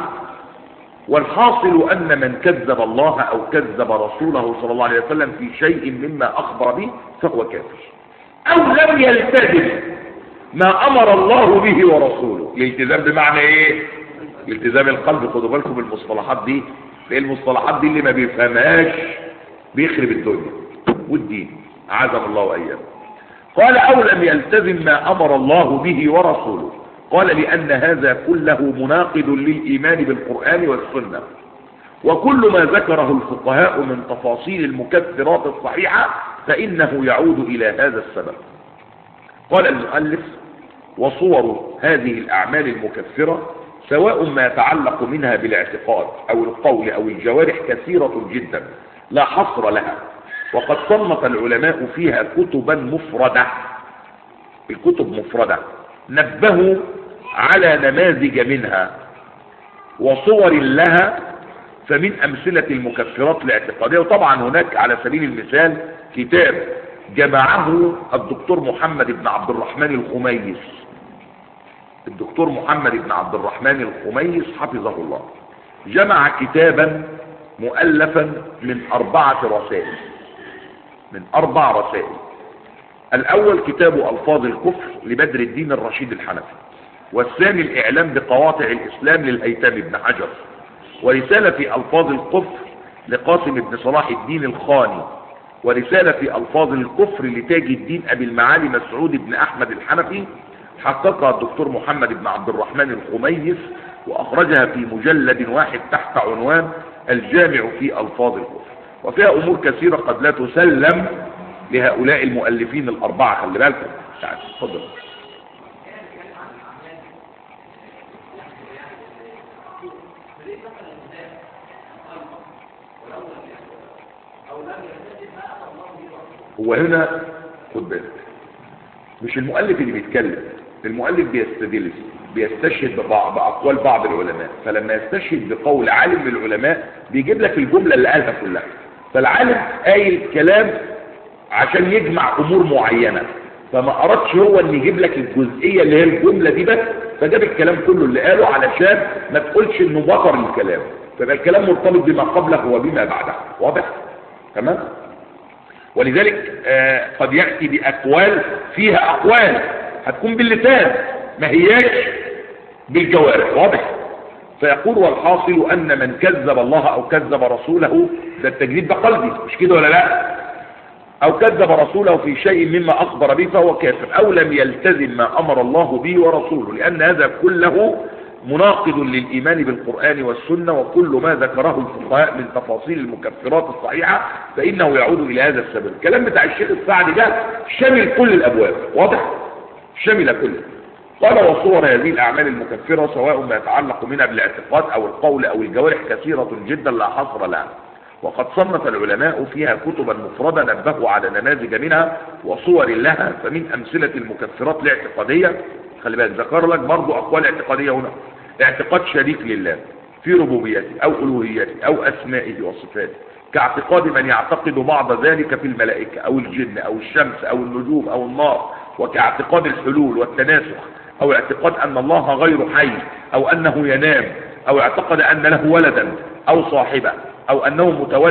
والحاصل أن من كذب الله أو كذب رسوله صلى الله عليه وسلم في شيء مما أخبر به فهو كافر، أو لم يلتزم ما أمر الله به ورسوله. الالتزام بمعنى إيه؟ التزام القلب. خدوا بالكم بالمصطلحات دي، لأن المصطلحات دي اللي ما بيفهمهاش بيخرب الدنيا والدين، عزم الله وإياه. قال أو لم يلتزم ما أمر الله به ورسوله. قال لأن هذا كله مناقض للإيمان بالقرآن والسنة، وكل ما ذكره الفقهاء من تفاصيل المكفرات الصحيحة فإنه يعود إلى هذا السبب. قال المؤلف وصور هذه الأعمال المكفرة سواء ما يتعلق منها بالاعتقاد أو القول أو الجوارح كثيرة جدا لا حصر لها، وقد صنف العلماء فيها كتبا مفردة. الكتب مفردة نبهوا على نماذج منها وصور لها، فمن أمثلة المكفرات الاعتقادية. وطبعا هناك على سبيل المثال كتاب جمعه الدكتور محمد بن عبد الرحمن الخميس. الدكتور محمد بن عبد الرحمن الخميس حفظه الله جمع كتابا مؤلفا من 4 رسائل، من 4 رسائل. الأول كتاب ألفاظ الكفر لبدر الدين الرشيد الحنفي، والثاني الإعلام بقواطع الإسلام للهيثم بن حجر، ورسالة في ألفاظ الكفر لقاسم بن صلاح الدين الخاني، ورسالة في ألفاظ الكفر لتاج الدين أبي المعالي مسعود بن أحمد الحنفي حققها الدكتور محمد بن عبد الرحمن الخميس، وأخرجها في مجلد واحد تحت عنوان الجامع في ألفاظ الكفر. وفيها أمور كثيرة قد لا تسلم لهؤلاء المؤلفين ال4. خلي بالكم. تعال اتفضل. هو هنا خد بالك، مش المؤلف اللي بيتكلم، المؤلف بيستدل بيستشهد بأقوال بعض العلماء، فلما يستشهد بقول عالم من العلماء بيجيب لك الجملة اللي قالها كلها. فالعالم قايل كلام عشان يجمع امور معينة، فما اردش هو ان يجيب لك الجزئية اللي هي الجملة دي بس، فجاب الكلام كله اللي قاله علشان ما تقولش انه بطر الكلام، فبقى الكلام مرتبط بما قبله وبما بعده. واضح؟ تمام؟ ولذلك قد يأتي بأقوال فيها أقوال هتكون باللسان ما هياش بالجوارح. واضح؟ فيقول والحاصل أن من كذب الله أو كذب رسوله، ده التكذيب بقلبي مش كده ولا لا؟ أو كذب رسوله في شيء مما أخبر به فهو كافر، أو لم يلتزم ما أمر الله به ورسوله، لأن هذا كله مناقض للإيمان بالقرآن والسنة، وكل ما ذكره الفقهاء من تفاصيل المكفرات الصحيحة فإنه يعود إلى هذا السبب. الكلام بتاع الشيخ السعدي ده شمل كل الأبواب. واضح؟ شمل كله. قال وصور هذه الأعمال المكفرة سواء ما يتعلق منها بالاعتقاد أو القول أو الجوارح كثيرة جدا لا حصر لها، وقد صنف العلماء فيها كتبا مفردة نبهوا على نماذج منها وصور لها، فمن أمثلة المكفرات الاعتقادية. خلي بالك ذكر لك برضو أقوال اعتقادية هنا. اعتقاد شريك لله في ربوبيته أو ألوهيته أو أسمائه وصفاته، كاعتقاد من يعتقد بعض ذلك في الملائكة أو الجن أو الشمس أو النجوم أو النار، وكاعتقاد الحلول والتناسخ، أو اعتقاد أن الله غير حي أو أنه ينام، أو اعتقد أن له ولدا أو صاحبة، أو أنه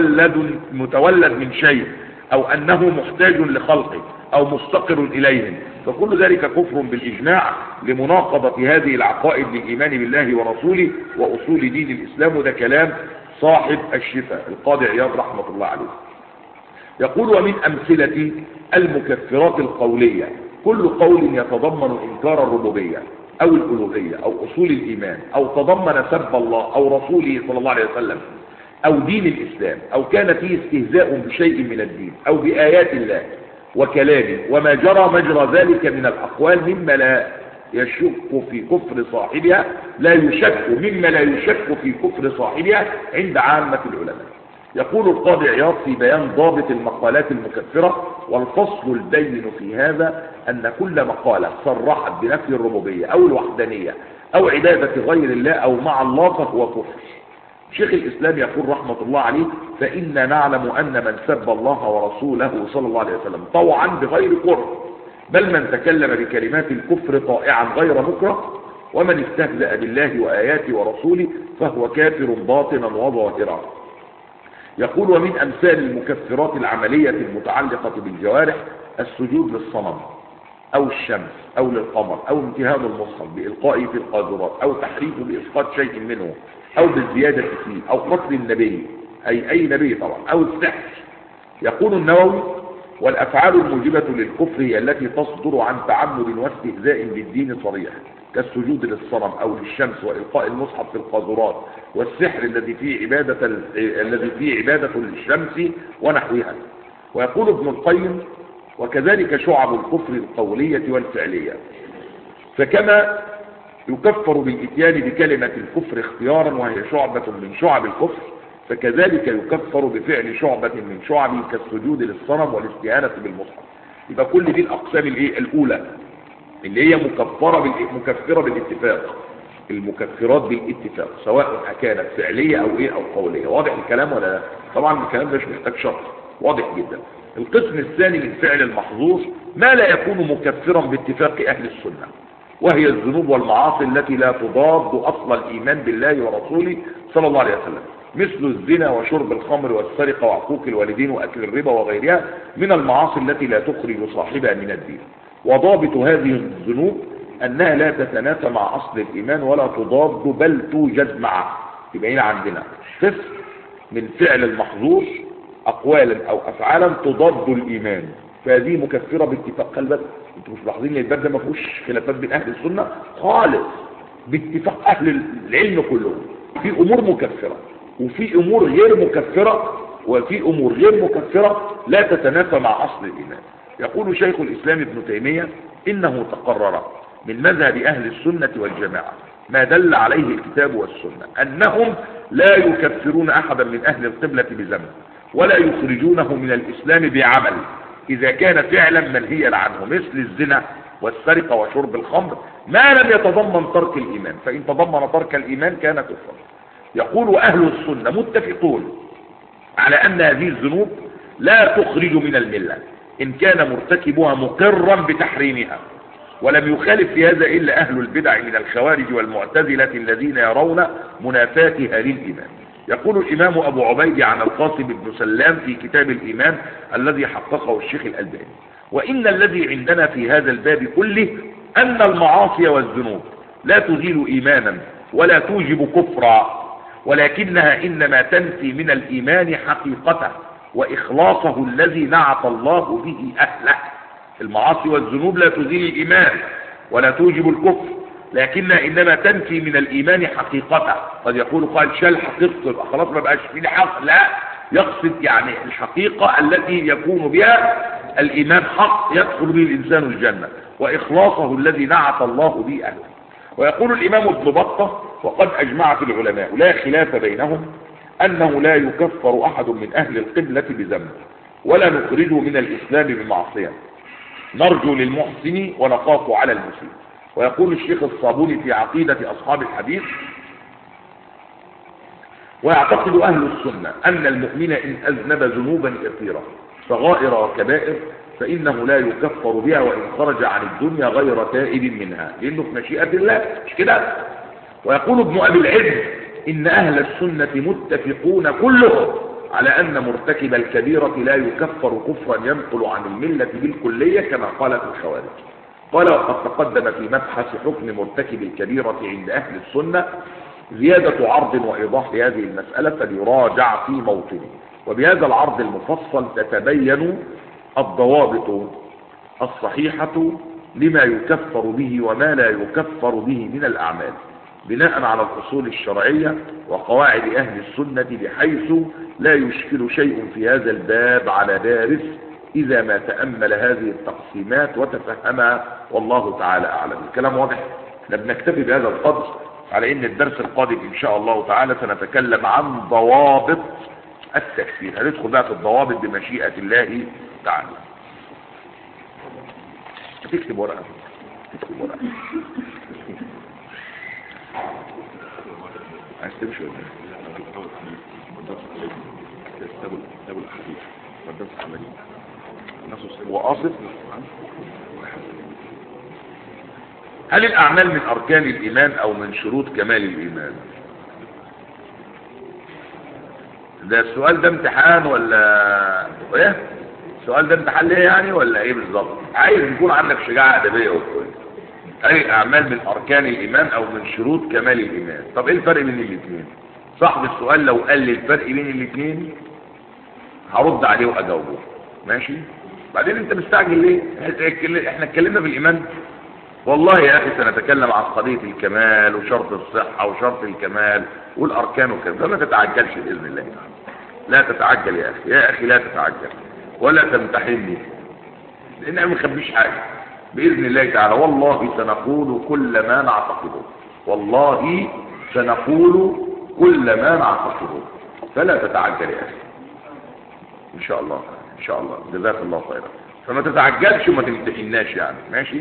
متولد من شيء، أو أنه محتاج لخلقه أو مفتقر إليهم، فكل ذلك كفر بالإجماع لمناقضة هذه العقائد للإيمان بالله ورسوله وأصول دين الإسلام. وده كلام صاحب الشفاء القاضي عياض رحمة الله عليه. يقول ومن أمثلة المكفرات القولية كل قول يتضمن إنكار الربوبية أو الألوهية أو أصول الإيمان، أو تضمن سب الله أو رسوله صلى الله عليه وسلم أو دين الإسلام، أو كان فيه استهزاء بشيء من الدين أو بآيات الله وكلامه وما جرى مجرى ذلك من الأقوال مما لا يشك في كفر صاحبها، لا يشك مما لا يشك في كفر صاحبها عند عامة العلماء. يقول القاضي عياض في بيان ضابط المقالات المكفرة: والفصل البين في هذا أن كل مقالة صرحت بنفي الربوبية أو الوحدانية أو عبادة غير الله أو مع الله فهو كفر. شيخ الإسلام يقول رحمة الله عليه: فإنا نعلم أن من سب الله ورسوله صلى الله عليه وسلم طوعا بغير كره، بل من تكلم بكلمات الكفر طائعا غير مكره، ومن استهزأ بالله وآياته ورسوله فهو كافر باطنا وظاهرا. يقول: ومن أمثال المكفرات العملية المتعلقة بالجوارح السجود للصنم أو الشمس أو للقمر أو امتهان المصحف بإلقائه في القاذورات أو تحريفه بإسقاط شيء منه أو بالزيادة فيه أو قتل النبي أي نبي طبعا أو السحر. يقول النووي: والأفعال الموجبة للكفر هي التي تصدر عن تعمد واستهزاء بالدين صريح، كالسجود للصنم أو للشمس وإلقاء المصحف في القاذورات والسحر الذي فيه عبادة للشمس ونحوها. ويقول ابن القيم: وكذلك شعب الكفر القولية والفعلية، فكما يكفر بالإتيان بكلمة الكفر اختيارا وهي شعبة من شعب الكفر، فكذلك يكفر بفعل شعبة من شعبه كالسجود للصنم والاستهانة بالمصحف. يبقى كل دي الأقسام الأولى اللي هي مكفرة بالاتفاق، المكفرات بالاتفاق سواء كانت فعلية أو قولية. واضح الكلام ولا لا؟ طبعا الكلام ده مش محتاج شرح، واضح جدا. القسم الثاني من فعل المحظور ما لا يكون مكفرا باتفاق أهل السنة، وهي الذنوب والمعاصي التي لا تضاد أصل الإيمان بالله ورسوله صلى الله عليه وسلم، مثل الزنا وشرب الخمر والسرقة وعقوق الوالدين وأكل الربا وغيرها من المعاصي التي لا تخرج صاحبها من الدين. وضابط هذه الذنوب أنها لا تتنافى مع أصل الإيمان ولا تضاد بل توجد معه. يبقى هنا عندنا قسم من فعل المحظور أقوالا أو أفعالا تضاد الإيمان، فهذه مكفرة باتفاق. قلبك انتوا مش ملاحظين ان الباب ده ما فيهوش خلافات بين أهل السنة خالص، باتفاق أهل العلم كلهم. في أمور مكفرة وفي أمور غير مكفرة، وفي أمور غير مكفرة لا تتنافى مع أصل الإيمان. يقول شيخ الإسلام ابن تيمية: إنه تقرر من مذهب أهل السنة والجماعة ما دل عليه الكتاب والسنة أنهم لا يكفرون أحدا من أهل القبلة بذنب ولا يخرجونه من الإسلام بعمل إذا كان فعلا منهيا عنه، مثل الزنا والسرقة وشرب الخمر، ما لم يتضمن ترك الإيمان، فإن تضمن ترك الإيمان كان كفرا. يقول: أهل السنة متفقون على أن هذه الذنوب لا تخرج من الملة إن كان مرتكبها مقرا بتحريمها، ولم يخالف في هذا إلا أهل البدع من الخوارج والمعتزلة الذين يرون منافاتها للإيمان. يقول الإمام أبو عبيد عن القاسم بن سلام في كتاب الإيمان الذي حققه الشيخ الألباني: وإن الذي عندنا في هذا الباب كله أن المعاصي والذنوب لا تزيل إيمانا ولا توجب كفرا، ولكنها إنما تنفي من الإيمان حقيقته وإخلاصه الذي نعت الله به أهله. المعاصي والذنوب لا تزيل الإيمان ولا توجب الكفر، لكنها إنما تنفي من الإيمان حقيقته. قد يقول قال: شال حقيقته خلاص ما بقاش فيه حق، لا، يقصد يعني الحقيقة التي يكون بها الإيمان حق يدخل به الإنسان الجنة، وإخلاصه الذي نعت الله به أهله. ويقول الإمام ابن بطة: وقد أجمعت العلماء لا خلاف بينهم أنه لا يكفر أحد من أهل القبلة بذنب ولا نخرجه من الإسلام بمعصية، نرجو للمحسن ونخاف على المسيء. ويقول الشيخ الصابوني في عقيدة أصحاب الحديث: ويعتقد أهل السنة أن المؤمن إن أذنب ذنوبا كثيرة صغائر وكبائر فإنه لا يكفر بها وإن خرج عن الدنيا غير تائب منها، لأنه في مشيئة الله، مش كده؟ ويقول ابن أبي العز: إن أهل السنة متفقون كلهم على أن مرتكب الكبيرة لا يكفر كفرا ينقل عن الملة بالكلية كما قالت الخوارج. قال: وقد تقدم في مبحث حكم مرتكب الكبيرة عند أهل السنة زيادة عرض وإيضاح لهذه المسألة فليراجع في موطنه، وبهذا العرض المفصل تتبين الضوابط الصحيحة لما يكفر به وما لا يكفر به من الأعمال بناء على الأصول الشرعية وقواعد أهل السنة، بحيث لا يشكل شيء في هذا الباب على دارس إذا ما تأمل هذه التقسيمات وتفهمها، والله تعالى أعلم. الكلام واضح؟ بنكتفي بهذا القدر، على إن الدرس القادم إن شاء الله تعالى سنتكلم عن ضوابط التكفير. هندخل بقى في الضوابط بمشيئة الله تعالى. تكتب ورقة، تكتب ورقة. عايز تمشي ولا وقاصد؟ هل الأعمال من أركان الإيمان أو من شروط كمال الإيمان؟ ده السؤال ده امتحان ولا ايه؟ السؤال ده امتحان ليه يعني ولا ايه بالظبط؟ عايز يكون عندك شجاعة أدبية وكل. هل الأعمال من أركان الإيمان أو من شروط كمال الإيمان؟ طب ايه الفرق بين الاثنين؟ صاحب السؤال لو قال لي الفرق بين الاثنين هرد عليه وأجاوبه، ماشي؟ بعدين انت مستعجل ليه؟ احنا اتكلمنا في الإيمان. والله يا أخي سنتكلم عن قضية الكمال وشرط الصحة وشرط الكمال والأركان وكذا، فما تتعجلش بإذن الله تعالى. لا تتعجل يا أخي، يا أخي لا تتعجل ولا تمتحني، لأن ما مخبيش حاجة بإذن الله تعالى. والله سنقول كل ما نعتقده، والله سنقول كل ما نعتقده، فلا تتعجل يا أخي إن شاء الله، إن شاء الله. جزاك الله خيرا. فما تتعجلش وما تمتحناش يعني، ماشي؟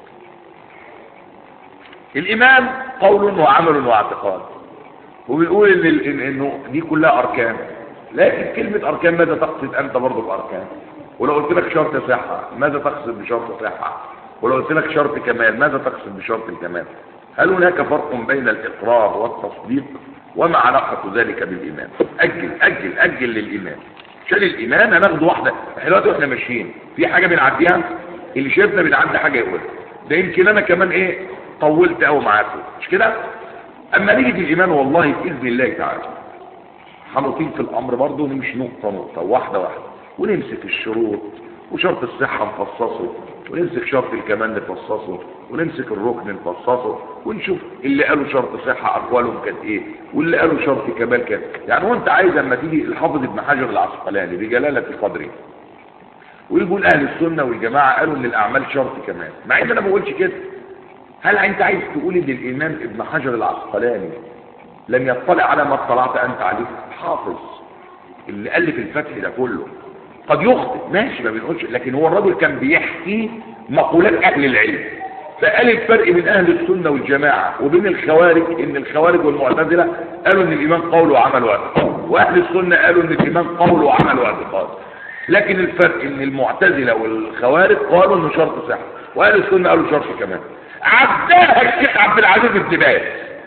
الإيمان قول وعمل واعتقاد، وبيقول إنه دي كلها أركان، لكن كلمة أركان ماذا تقصد أنت برضه بأركان؟ ولو قلت لك شرط صحة ماذا تقصد بشرط صحة؟ ولو قلت لك شرط كمال ماذا تقصد بشرط الكمال؟ هل هناك فرق بين الإقرار والتصديق؟ وما علاقة ذلك بالإيمان؟ أجل للإيمان. عشان الإيمان هناخد واحدة. احنا دلوقتي واحنا ماشيين في حاجة بنعديها، اللي شايفنا بنعدي حاجة يقول ده يمكن أنا كمان إيه طولت قوي معاكم، مش كده؟ اما نيجي في الايمان والله باذن الله تعالى هنطيل في الامر برضه، نمشي نقطه واحده ونمسك الشروط وشرط الصحه نفصصه، ونمسك شرط الكمال نفصصه، ونمسك الركن نفصصه، ونشوف اللي قالوا شرط صحه اقوالهم كانت ايه واللي قالوا شرط كمال كانت. يعني وانت عايز اما تيجي الحافظ ابن حجر العسقلاني بجلاله قدره ويقول اهل السنه والجماعه قالوا ان الاعمال شرط كمال، مع ان انا ما بقولش كده. هل انت عايز تقول ان الامام ابن حجر العسقلاني لم يطلع على ما اطلعت انت عليه؟ حافظ اللي الف الفتح ده كله قد يخطئ، ماشي ما بنقولش، لكن هو الرجل كان بيحكي مقولات اهل العلم، فقال الفرق بين اهل السنه والجماعه وبين الخوارج ان الخوارج والمعتزله قالوا ان الايمان قول وعمل واعتقاد، واهل السنه قالوا ان الايمان قول وعمل واعتقاد. لكن الفرق ان المعتزله والخوارج قالوا انه شرط صحه، واهل السنه قالوا شرط كمان. عداها الشيخ عبد العزيز بن باز،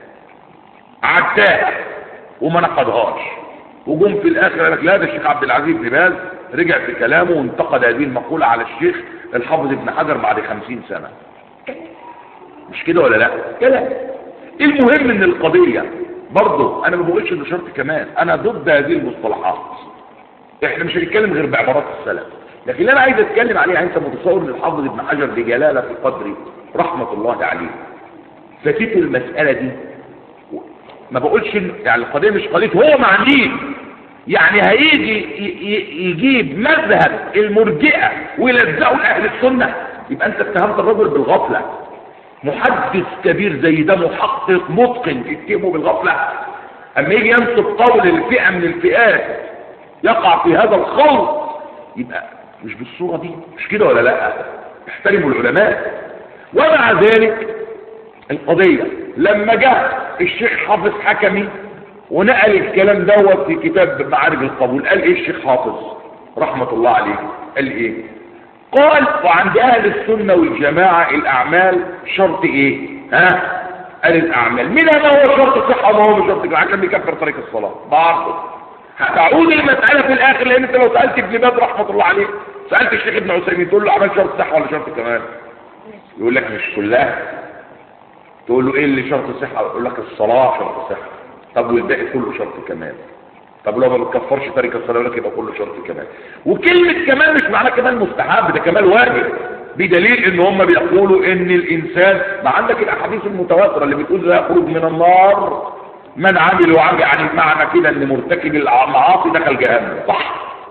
عداها وما نقضهاش، وجم في الاخر قال لك لا ده الشيخ عبد العزيز بن باز رجع في كلامه وانتقد هذه المقوله على الشيخ الحافظ ابن حجر بعد 50 سنه. مش كده ولا لا؟ كده. المهم ان القضيه برضه انا ما بقولش انه شرط كمان، انا ضد هذه المصطلحات. احنا مش هنتكلم غير بعبارات السلف، لكن اللي انا عايز اتكلم عليها، انت متصور ان الحافظ ابن حجر بجلاله في قدره رحمه الله عليه فاتته المساله دي؟ ما بقولش يعني القضيه مش قضيه هو مع مين، يعني هيجي يجيب مذهب المرجئه ويلزقه لاهل السنه، يبقى انت اتهمت الرجل بالغفله. محدث كبير زي ده، محقق متقن، تتهمه بالغفله؟ اما يجي ينسب قول الفئه من الفئات يقع في هذا الخلط، يبقى مش بالصوره دي، مش كده ولا لا؟ احترموا العلماء. ومع ذلك القضيه لما جاء الشيخ حافظ حكمي ونقل الكلام دوت في كتاب معارج القبول، قال ايه الشيخ حافظ رحمه الله عليه؟ قال ايه؟ قال وعند اهل السنه والجماعه الاعمال شرط ايه؟ ها؟ قال الاعمال منها ما هو شرط صحه وما هو مش شرط كمال، عشان بيكفر طريق الصلاه. بعرضه هتعود المساله في الاخر، لان انت لو سالت ابن باز رحمه الله عليه، سالت الشيخ ابن عثيمين تقول له اعمال شرط صحه ولا شرط كمال؟ يقول لك مش كلها. تقول له ايه اللي شرط صحه؟ يقول لك الصلاه شرط صحه. طب والباقي كله شرط كمال. طب لو ما بتكفرش تارك الصلاه يقول لك يبقى كله شرط كمال. وكلمه كمال مش معناها كمال مستحب، ده كمال واجب، بدليل ان هم بيقولوا ان الانسان، ما عندك الاحاديث المتواتره اللي بتقول لا يخرج من النار من عمل وعمل، يعني معنى كده ان مرتكب المعاصي دخل جهنم، صح؟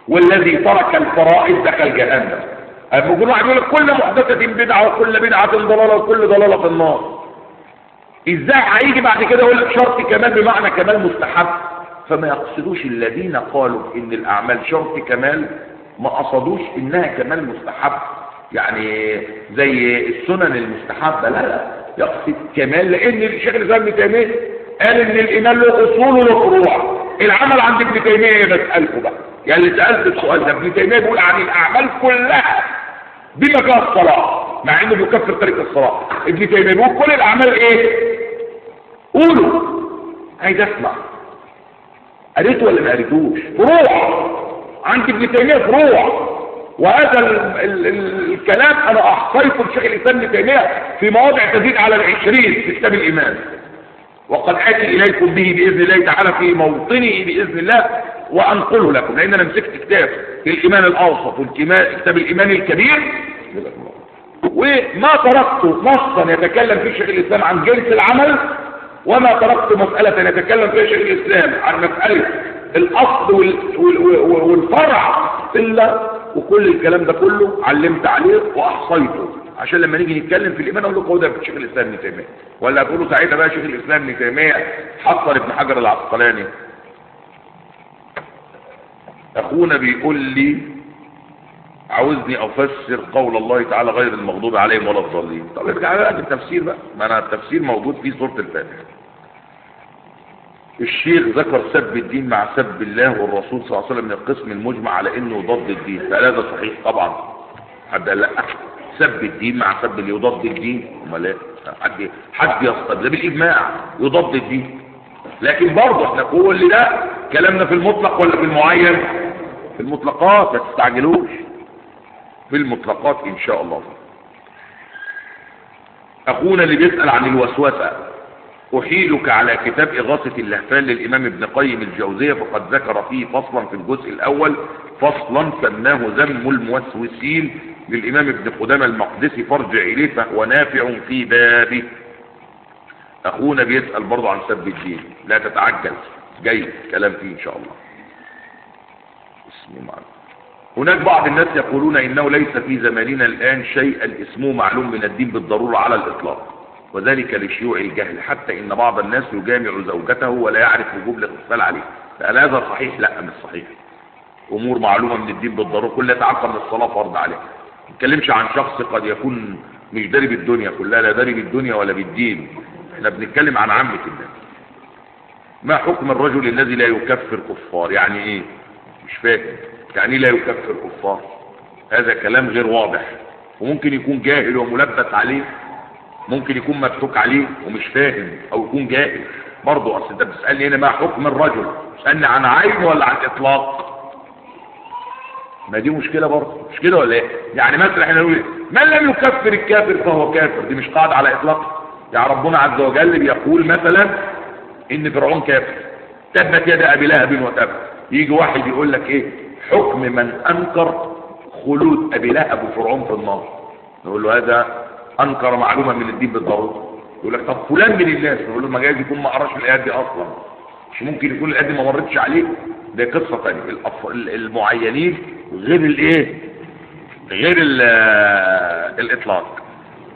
والذي ترك الفرائض دخل جهنم. أما يقول واحد يقول لك كل محدثة بدعة وكل بدعة ضلالة وكل ضلالة في النار، ازاي هيجي بعد كده يقول لك شرط كمال بمعنى كمال مستحب؟ فما يقصدوش الذين قالوا ان الاعمال شرط كمال، ما قصدوش انها كمال مستحب يعني زي السنن المستحبة، لا يقصد كمال، لان الشيخ الاسلام ابن تيمية قال ان الايمان له اصول وله فروع. العمل عند ابن تيمية بسألكم بقى، يعني اللي سألت السؤال ده، ابن تيمية بيقول عن الاعمال كلها بما فيها الصلاة، مع انه بيكفر ترك الصلاة. ابن تيمية بيقول كل الاعمال ايه؟ قولوا، عايز اسمع. قريته ولا ما قريتوش؟ فروع عند ابن تيمية، فروع. وهذا الكلام انا احصيته لشيخ الاسلام ابن تيمية في مواضع تزيد على 20 في كتاب الايمان، وقد اتي اليكم به باذن الله تعالى في موطنه باذن الله وانقله لكم، لان انا مسكت كتاب الايمان الاوسط وكتاب الايمان الكبير، وما تركت نصا يتكلم فيه شيخ الاسلام عن جنس العمل، وما تركت مسألة يتكلم فيها شيخ الاسلام عن مسألة الاصل والفرع الا، وكل الكلام ده كله علمت عليه واحصيته، عشان لما نيجي نتكلم في الايمان اقول لكم هو ده شيخ الاسلام ابن تيميه، ولا اقولوا ساعتها بقى شيخ الاسلام ابن تيميه حصر ابن حجر العسقلاني. اخونا بيقول لي عاوزني افسر قول الله تعالى غير المغضوب عليهم ولا الضالين. طب ارجع بقى التفسير بقى، ما انا التفسير موجود في سوره الفاتحه. الشيخ ذكر سب الدين مع سب الله والرسول صلى الله عليه وسلم من القسم المجمع على انه ضد الدين، فهل هذا صحيح؟ طبعا. حد قال لا؟ سب الدين مع سب اللي يضاد الدين، امال ايه؟ حد يصطدم ده بالاجماع يضاد الدين. لكن برضه احنا كل ده كلامنا في المطلق ولا في المعين؟ في المطلقات، ما تستعجلوش، في المطلقات ان شاء الله. اخونا اللي بيسأل عن الوسوسة، احيلك على كتاب اغاثة اللهفان للامام ابن قيم الجوزية، فقد ذكر فيه فصلا في الجزء الاول، فصلا سماه ذم الموسوسين للامام ابن قدامة المقدسي، فارجع اليه فهو نافع في بابه. اخونا بيسأل برضه عن سب الدين، لا تتعجل، جاي كلام فيه ان شاء الله. اسمه معلوم. هناك بعض الناس يقولون انه ليس في زماننا الان شيئا اسمه معلوم من الدين بالضرورة على الاطلاق، وذلك لشيوع الجهل، حتى ان بعض الناس يجامع زوجته ولا يعرف وجوب الاغتسال عليه. فهل هذا صحيح؟ لا مش صحيح. امور معلومة من الدين بالضرورة، كل يتعرف ان الصلاة فرض عليه. ما نتكلمش عن شخص قد يكون مش داري بالدنيا كلها، لا داري بالدنيا ولا بالدين، احنا بنتكلم عن عامة الناس. ما حكم الرجل الذي لا يكفر كفار؟ يعني ايه؟ مش فاهم يعني ايه لا يكفر كفار؟ هذا كلام غير واضح، وممكن يكون جاهل وملبس عليه، ممكن يكون مفتوك عليه ومش فاهم، او يكون جاهل برضه. اصل انت بتسالني هنا ما حكم الرجل، بتسالني عن عين ولا عن اطلاق؟ ما دي مشكله برضه، مش كده ولا ايه؟ يعني مثلا احنا نقول من لم يكفر الكافر فهو كافر، دي مش قاعده على اطلاق. يعني ربنا عز وجل بيقول مثلا ان فرعون كافر، تبت يد ابي لهب وتب. يجي واحد يقول لك ايه حكم من انكر خلود ابي لهب وفرعون في النار؟ نقول له هذا انكر معلومه من الدين بالضروره. يقول لك طب فلان من الناس، نقول له ما جايز يكون ما قراش الايات دي اصلا، مش ممكن يكون الايات دي ما مرتش عليه، ده قصه ثانيه. المعينين غير الايه، غير الاطلاق.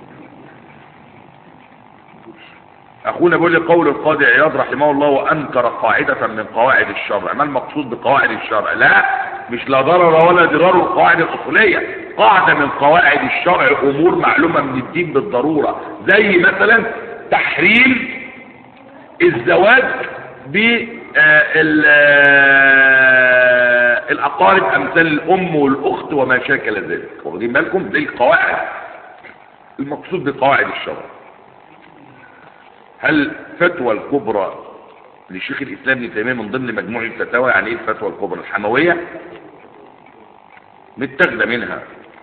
اخونا بيقول لي قول القاضي عياض رحمه الله وانكر قاعده من قواعد الشرع، ما المقصود بقواعد الشرع؟ لا مش لا ضرر ولا ضرار القواعد الاصوليه، قاعده من قواعد الشرع امور معلومه من الدين بالضروره، زي مثلا تحريم الزواج بالاقارب امثال الام والاخت وما شاكل ذلك. واخدين بالكم؟ دي القواعد المقصود بقواعد الشرع. هل فتوى الكبرى لشيخ الاسلام ابن تيميه من ضمن مجموع الفتاوى؟ يعني ايه الفتوى الكبرى؟ الحمويه متاخده منها.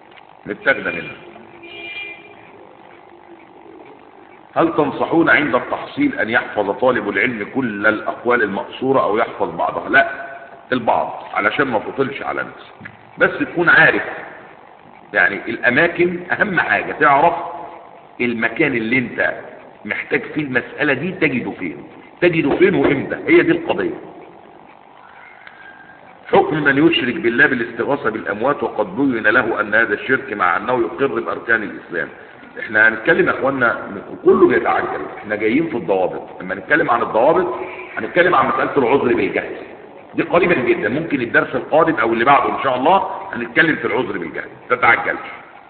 هل تنصحون عند التحصيل ان يحفظ طالب العلم كل الاقوال المأثورة او يحفظ بعضها؟ لا البعض، علشان ما تطلش على نفسك، بس تكون عارف يعني الاماكن. اهم حاجة تعرف المكان اللي انت محتاج فيه المسألة دي تجده فين وامتى، هي دي القضية. حكم من يشرك بالله بالاستغاثة بالأموات وقد بين له أن هذا الشرك مع أنه يقر بأركان الإسلام. احنا هنتكلم يا اخوانا، كله بيتعجل، احنا جايين في الضوابط. لما نتكلم عن الضوابط هنتكلم عن مسألة العذر بالجهل، دي قريبا جدا، ممكن الدرس القادم او اللي بعده ان شاء الله هنتكلم في العذر بالجهل، تتعجلش.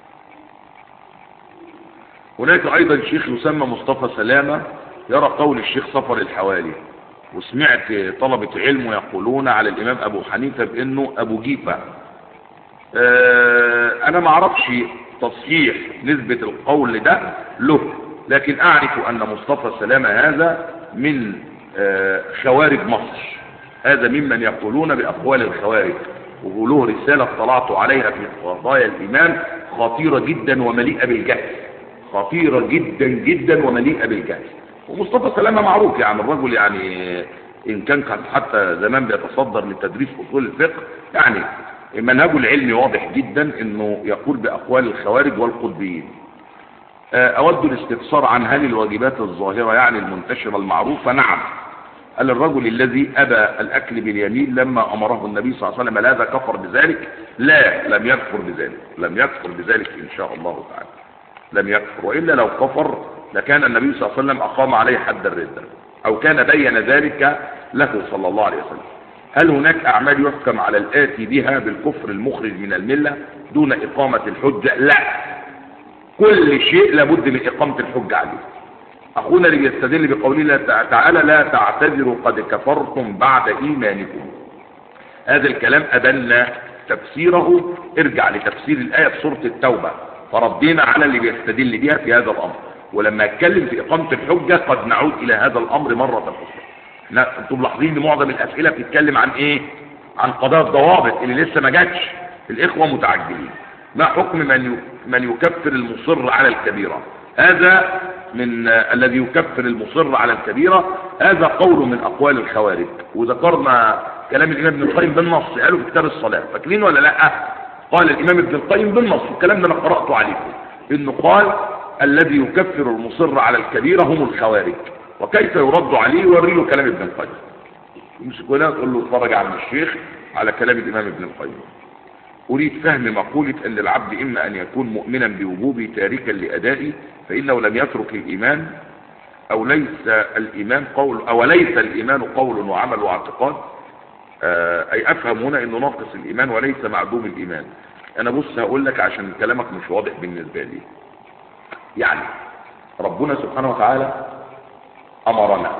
هناك ايضا شيخ يسمى مصطفى سلامة يرى قول الشيخ صفر الحوالي، وسمعت طلبة علم يقولون على الامام ابو حنيفة بانه ابو جيفة. انا ما اعرفش تصحيح نسبة القول ده له، لكن اعرف ان مصطفى سلامة هذا من خوارج مصر، هذا ممن يقولون باقوال الخوارج، وله رسالة اطلعت عليها في قضايا الإيمان خطيرة جدا ومليئة بالجهل، خطيرة جدا جدا ومليئة بالجهل. ومصطفى سلامة معروف يعني الرجل، يعني إن كان حتى زمان بيتصدر لتدريس أصول الفقه، يعني منهجه العلمي واضح جدا إنه يقول بأقوال الخوارج والقطبيين. أود الاستفسار عن هل الواجبات الظاهرة يعني المنتشرة المعروفة؟ نعم. قال الرجل الذي أبى الأكل باليمين لما أمره النبي صلى الله عليه وسلم هذا كفر بذلك؟ لا، لم يكفر بذلك، لم يكفر بذلك إن شاء الله تعالى، لم يكفر. وإلا لو كفر لكان النبي صلى الله عليه وسلم أقام عليه حد الردة، أو كان بين ذلك له صلى الله عليه وسلم. هل هناك أعمال يحكم على الآتي بها بالكفر المخرج من الملة دون إقامة الحجة؟ لا، كل شيء لابد من إقامة الحجة عليه. أخونا اللي بيستدل بقوله الله تعالى لا تعتذروا قد كفرتم بعد إيمانكم، هذا الكلام أبلنا تفسيره، ارجع لتفسير الآية في سورة التوبة، فردينا على اللي بيستدل بها في هذا الأمر. ولما اتكلم في إقامة الحجة قد نعود إلى هذا الأمر مرة أخرى. انتم ملاحظين ان معظم الأسئلة بتتكلم عن إيه؟ عن قضايا الضوابط اللي لسه ما جاتش، الإخوة متعجلين. ما حكم من يكفر المصر على الكبيرة؟ هذا من الذي يكفر المصر على الكبيرة، هذا قول من أقوال الخوارج. وذكرنا كلام الإمام ابن القيم بالنص، قالوا في كتاب الصلاة، فاكرين ولا لا؟ قال الإمام ابن القيم بالنص، الكلام ده أنا قرأته عليكم، إنه قال الذي يكفر المصر على الكبيرة هم الخوارج. وكيف يرد عليه؟ يوري له كلام ابن القيم، يمسكوا هنا تقول له اتفرج على الشيخ على كلام الإمام ابن القيم. أريد فهم مقولة أن العبد إما أن يكون مؤمنا بوجوبه تاركا لأدائه فإنه لم يترك الإيمان، أو ليس الإيمان قول وعمل واعتقاد. أي أفهم هنا أنه ناقص الإيمان وليس معدوم الإيمان. أنا بص هقول لك عشان كلامك مش واضح بالنسبة لي. يعني ربنا سبحانه وتعالى أمرنا،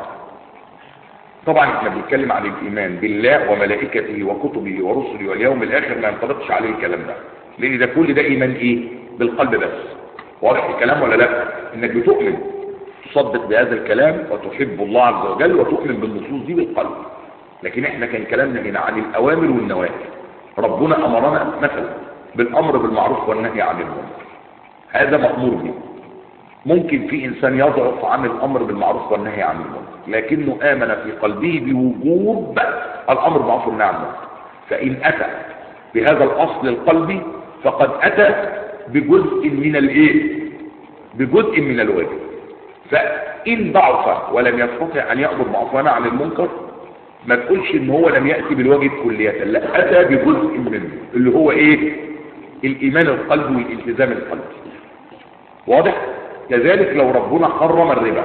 طبعا احنا بنتكلم عن الإيمان بالله وملائكته وكتبه ورسله واليوم الآخر، ما ينطبقش عليه الكلام ده، لأن ده كل ده إيمان إيه؟ بالقلب بس. واضح الكلام ولا لا؟ إنك بتؤمن، تصدق بهذا الكلام وتحب الله عز وجل وتؤمن بالنصوص دي بالقلب. لكن احنا كان كلامنا هنا عن الأوامر والنواهي. ربنا أمرنا مثلا بالأمر بالمعروف والنهي عن المنكر، هذا مأمور به. ممكن في إنسان يضعف عن الأمر بالمعروف والنهي عن المنكر، لكنه آمن في قلبه بوجوب الأمر بالمعروف والنهي عن المنكر، فإن أتى بهذا الأصل القلبي فقد أتى بجزء من الإيه؟ بجزء من الواجب. فإن ضعف ولم يستطع أن يأمر بالمعروف والنهي عن المنكر، ما تقولش إن هو لم يأتي بالواجب كلية، لا، أتى بجزء منه اللي هو إيه؟ الإيمان القلبي والالتزام القلبي. واضح؟ كذلك لو ربنا حرم الربا،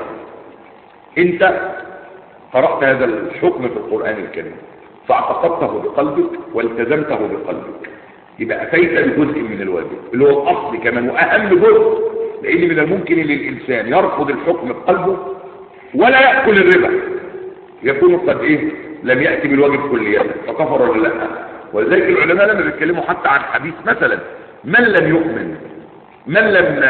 انت قرأت هذا الحكم في القرآن الكريم فاعتقدته بقلبك والتزمته بقلبك، يبقى اتيت بجزء من الواجب اللي هو الاصل كمان واهم جزء، لان من الممكن للانسان يرفض الحكم بقلبه ولا يأكل الربا، يكون قد ايه؟ لم يأتي بالواجب كليا، فكفر ولا لا؟ ولذلك العلماء لما بيتكلموا حتى عن حديث مثلا من لم يؤمن، من لم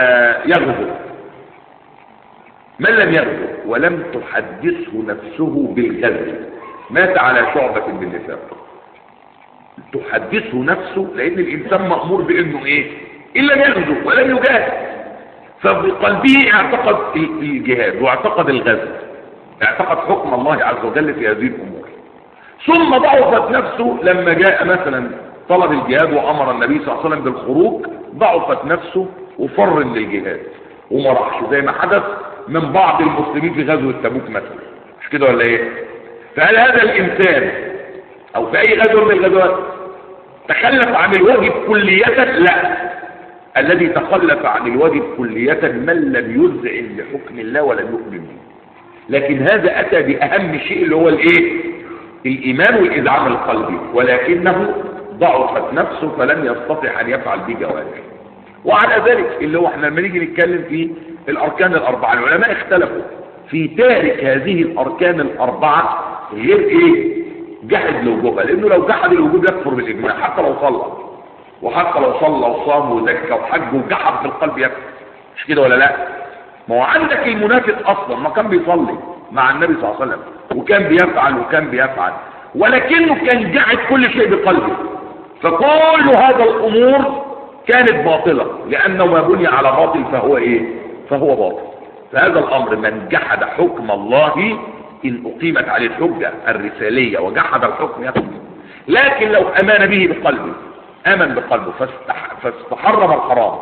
يغزو ولم تحدثه نفسه بالغزو مات على شعبة بالنفاق. تحدثه نفسه لأن الإنسان مأمور بأنه إيه؟ إن لم يغزو ولم يجاهد، فبقلبه اعتقد الجهاد واعتقد الغزو، اعتقد حكم الله عز وجل في هذه الأمور. ثم ضعفت نفسه لما جاء مثلا طلب الجهاد وأمر النبي صلى الله عليه وسلم بالخروج، ضعفت نفسه وفر للجهاد وما راحش، زي ما حدث من بعض المسلمين في غزوة تبوك مثلا، مش كده ولا ايه؟ فهل هذا الانسان او في اي غزوة من الغزوات تخلف عن الواجب كلية؟ لا، الذي تخلف عن الواجب كلية من لم يذعن لحكم الله ولم يؤمن به. لكن هذا اتى باهم شيء اللي هو الايه؟ الايمان والاذعان القلبي، ولكنه ضعفت نفسه فلم يستطع ان يفعل به جوارحه. وعلى ذلك اللي هو احنا لما نيجي نتكلم في الاركان الاربعه، العلماء اختلفوا في تارك هذه الاركان الاربعه غير ايه؟ جحد لوجوبها، لانه لو جحد الوجوب يكفر بالاجماع حتى لو صلى، وحتى لو صلى وصام وزكى وحج وجحد في القلب يكفر، مش كده ولا لا؟ ما هو عندك المنافق اصلا ما كان بيصلي مع النبي صلى الله عليه وسلم وكان بيفعل ولكنه كان جحد كل شيء بقلبه، فكل هذا الامور كانت باطلة، لانه ما بني على باطل فهو ايه؟ فهو باطل. فهذا الامر من جحد حكم الله ان اقيمت عليه الحجة الرسالية وجحد الحكم يكفر. لكن لو امن به بقلبه، امن بقلبه فاستحرم الحرام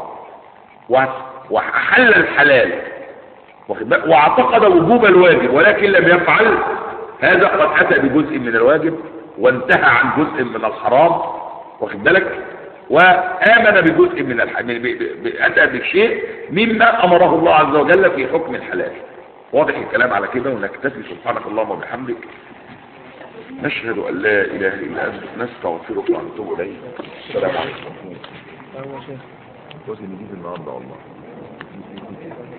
واحل الحلال واعتقد وجوب الواجب ولكن لم يفعل، هذا قد اتى بجزء من الواجب وانتهى عن جزء من الحرام، واخد بالك، وآمن بجزء من أتى بشيء مما أمره الله عز وجل في حكم الحلال. واضح الكلام على كده؟ ونكتفي. سبحانك اللهم وبحمدك، نشهد أن لا إله إلا أنت، نستغفرك ونتوب إليك. السلام عليكم.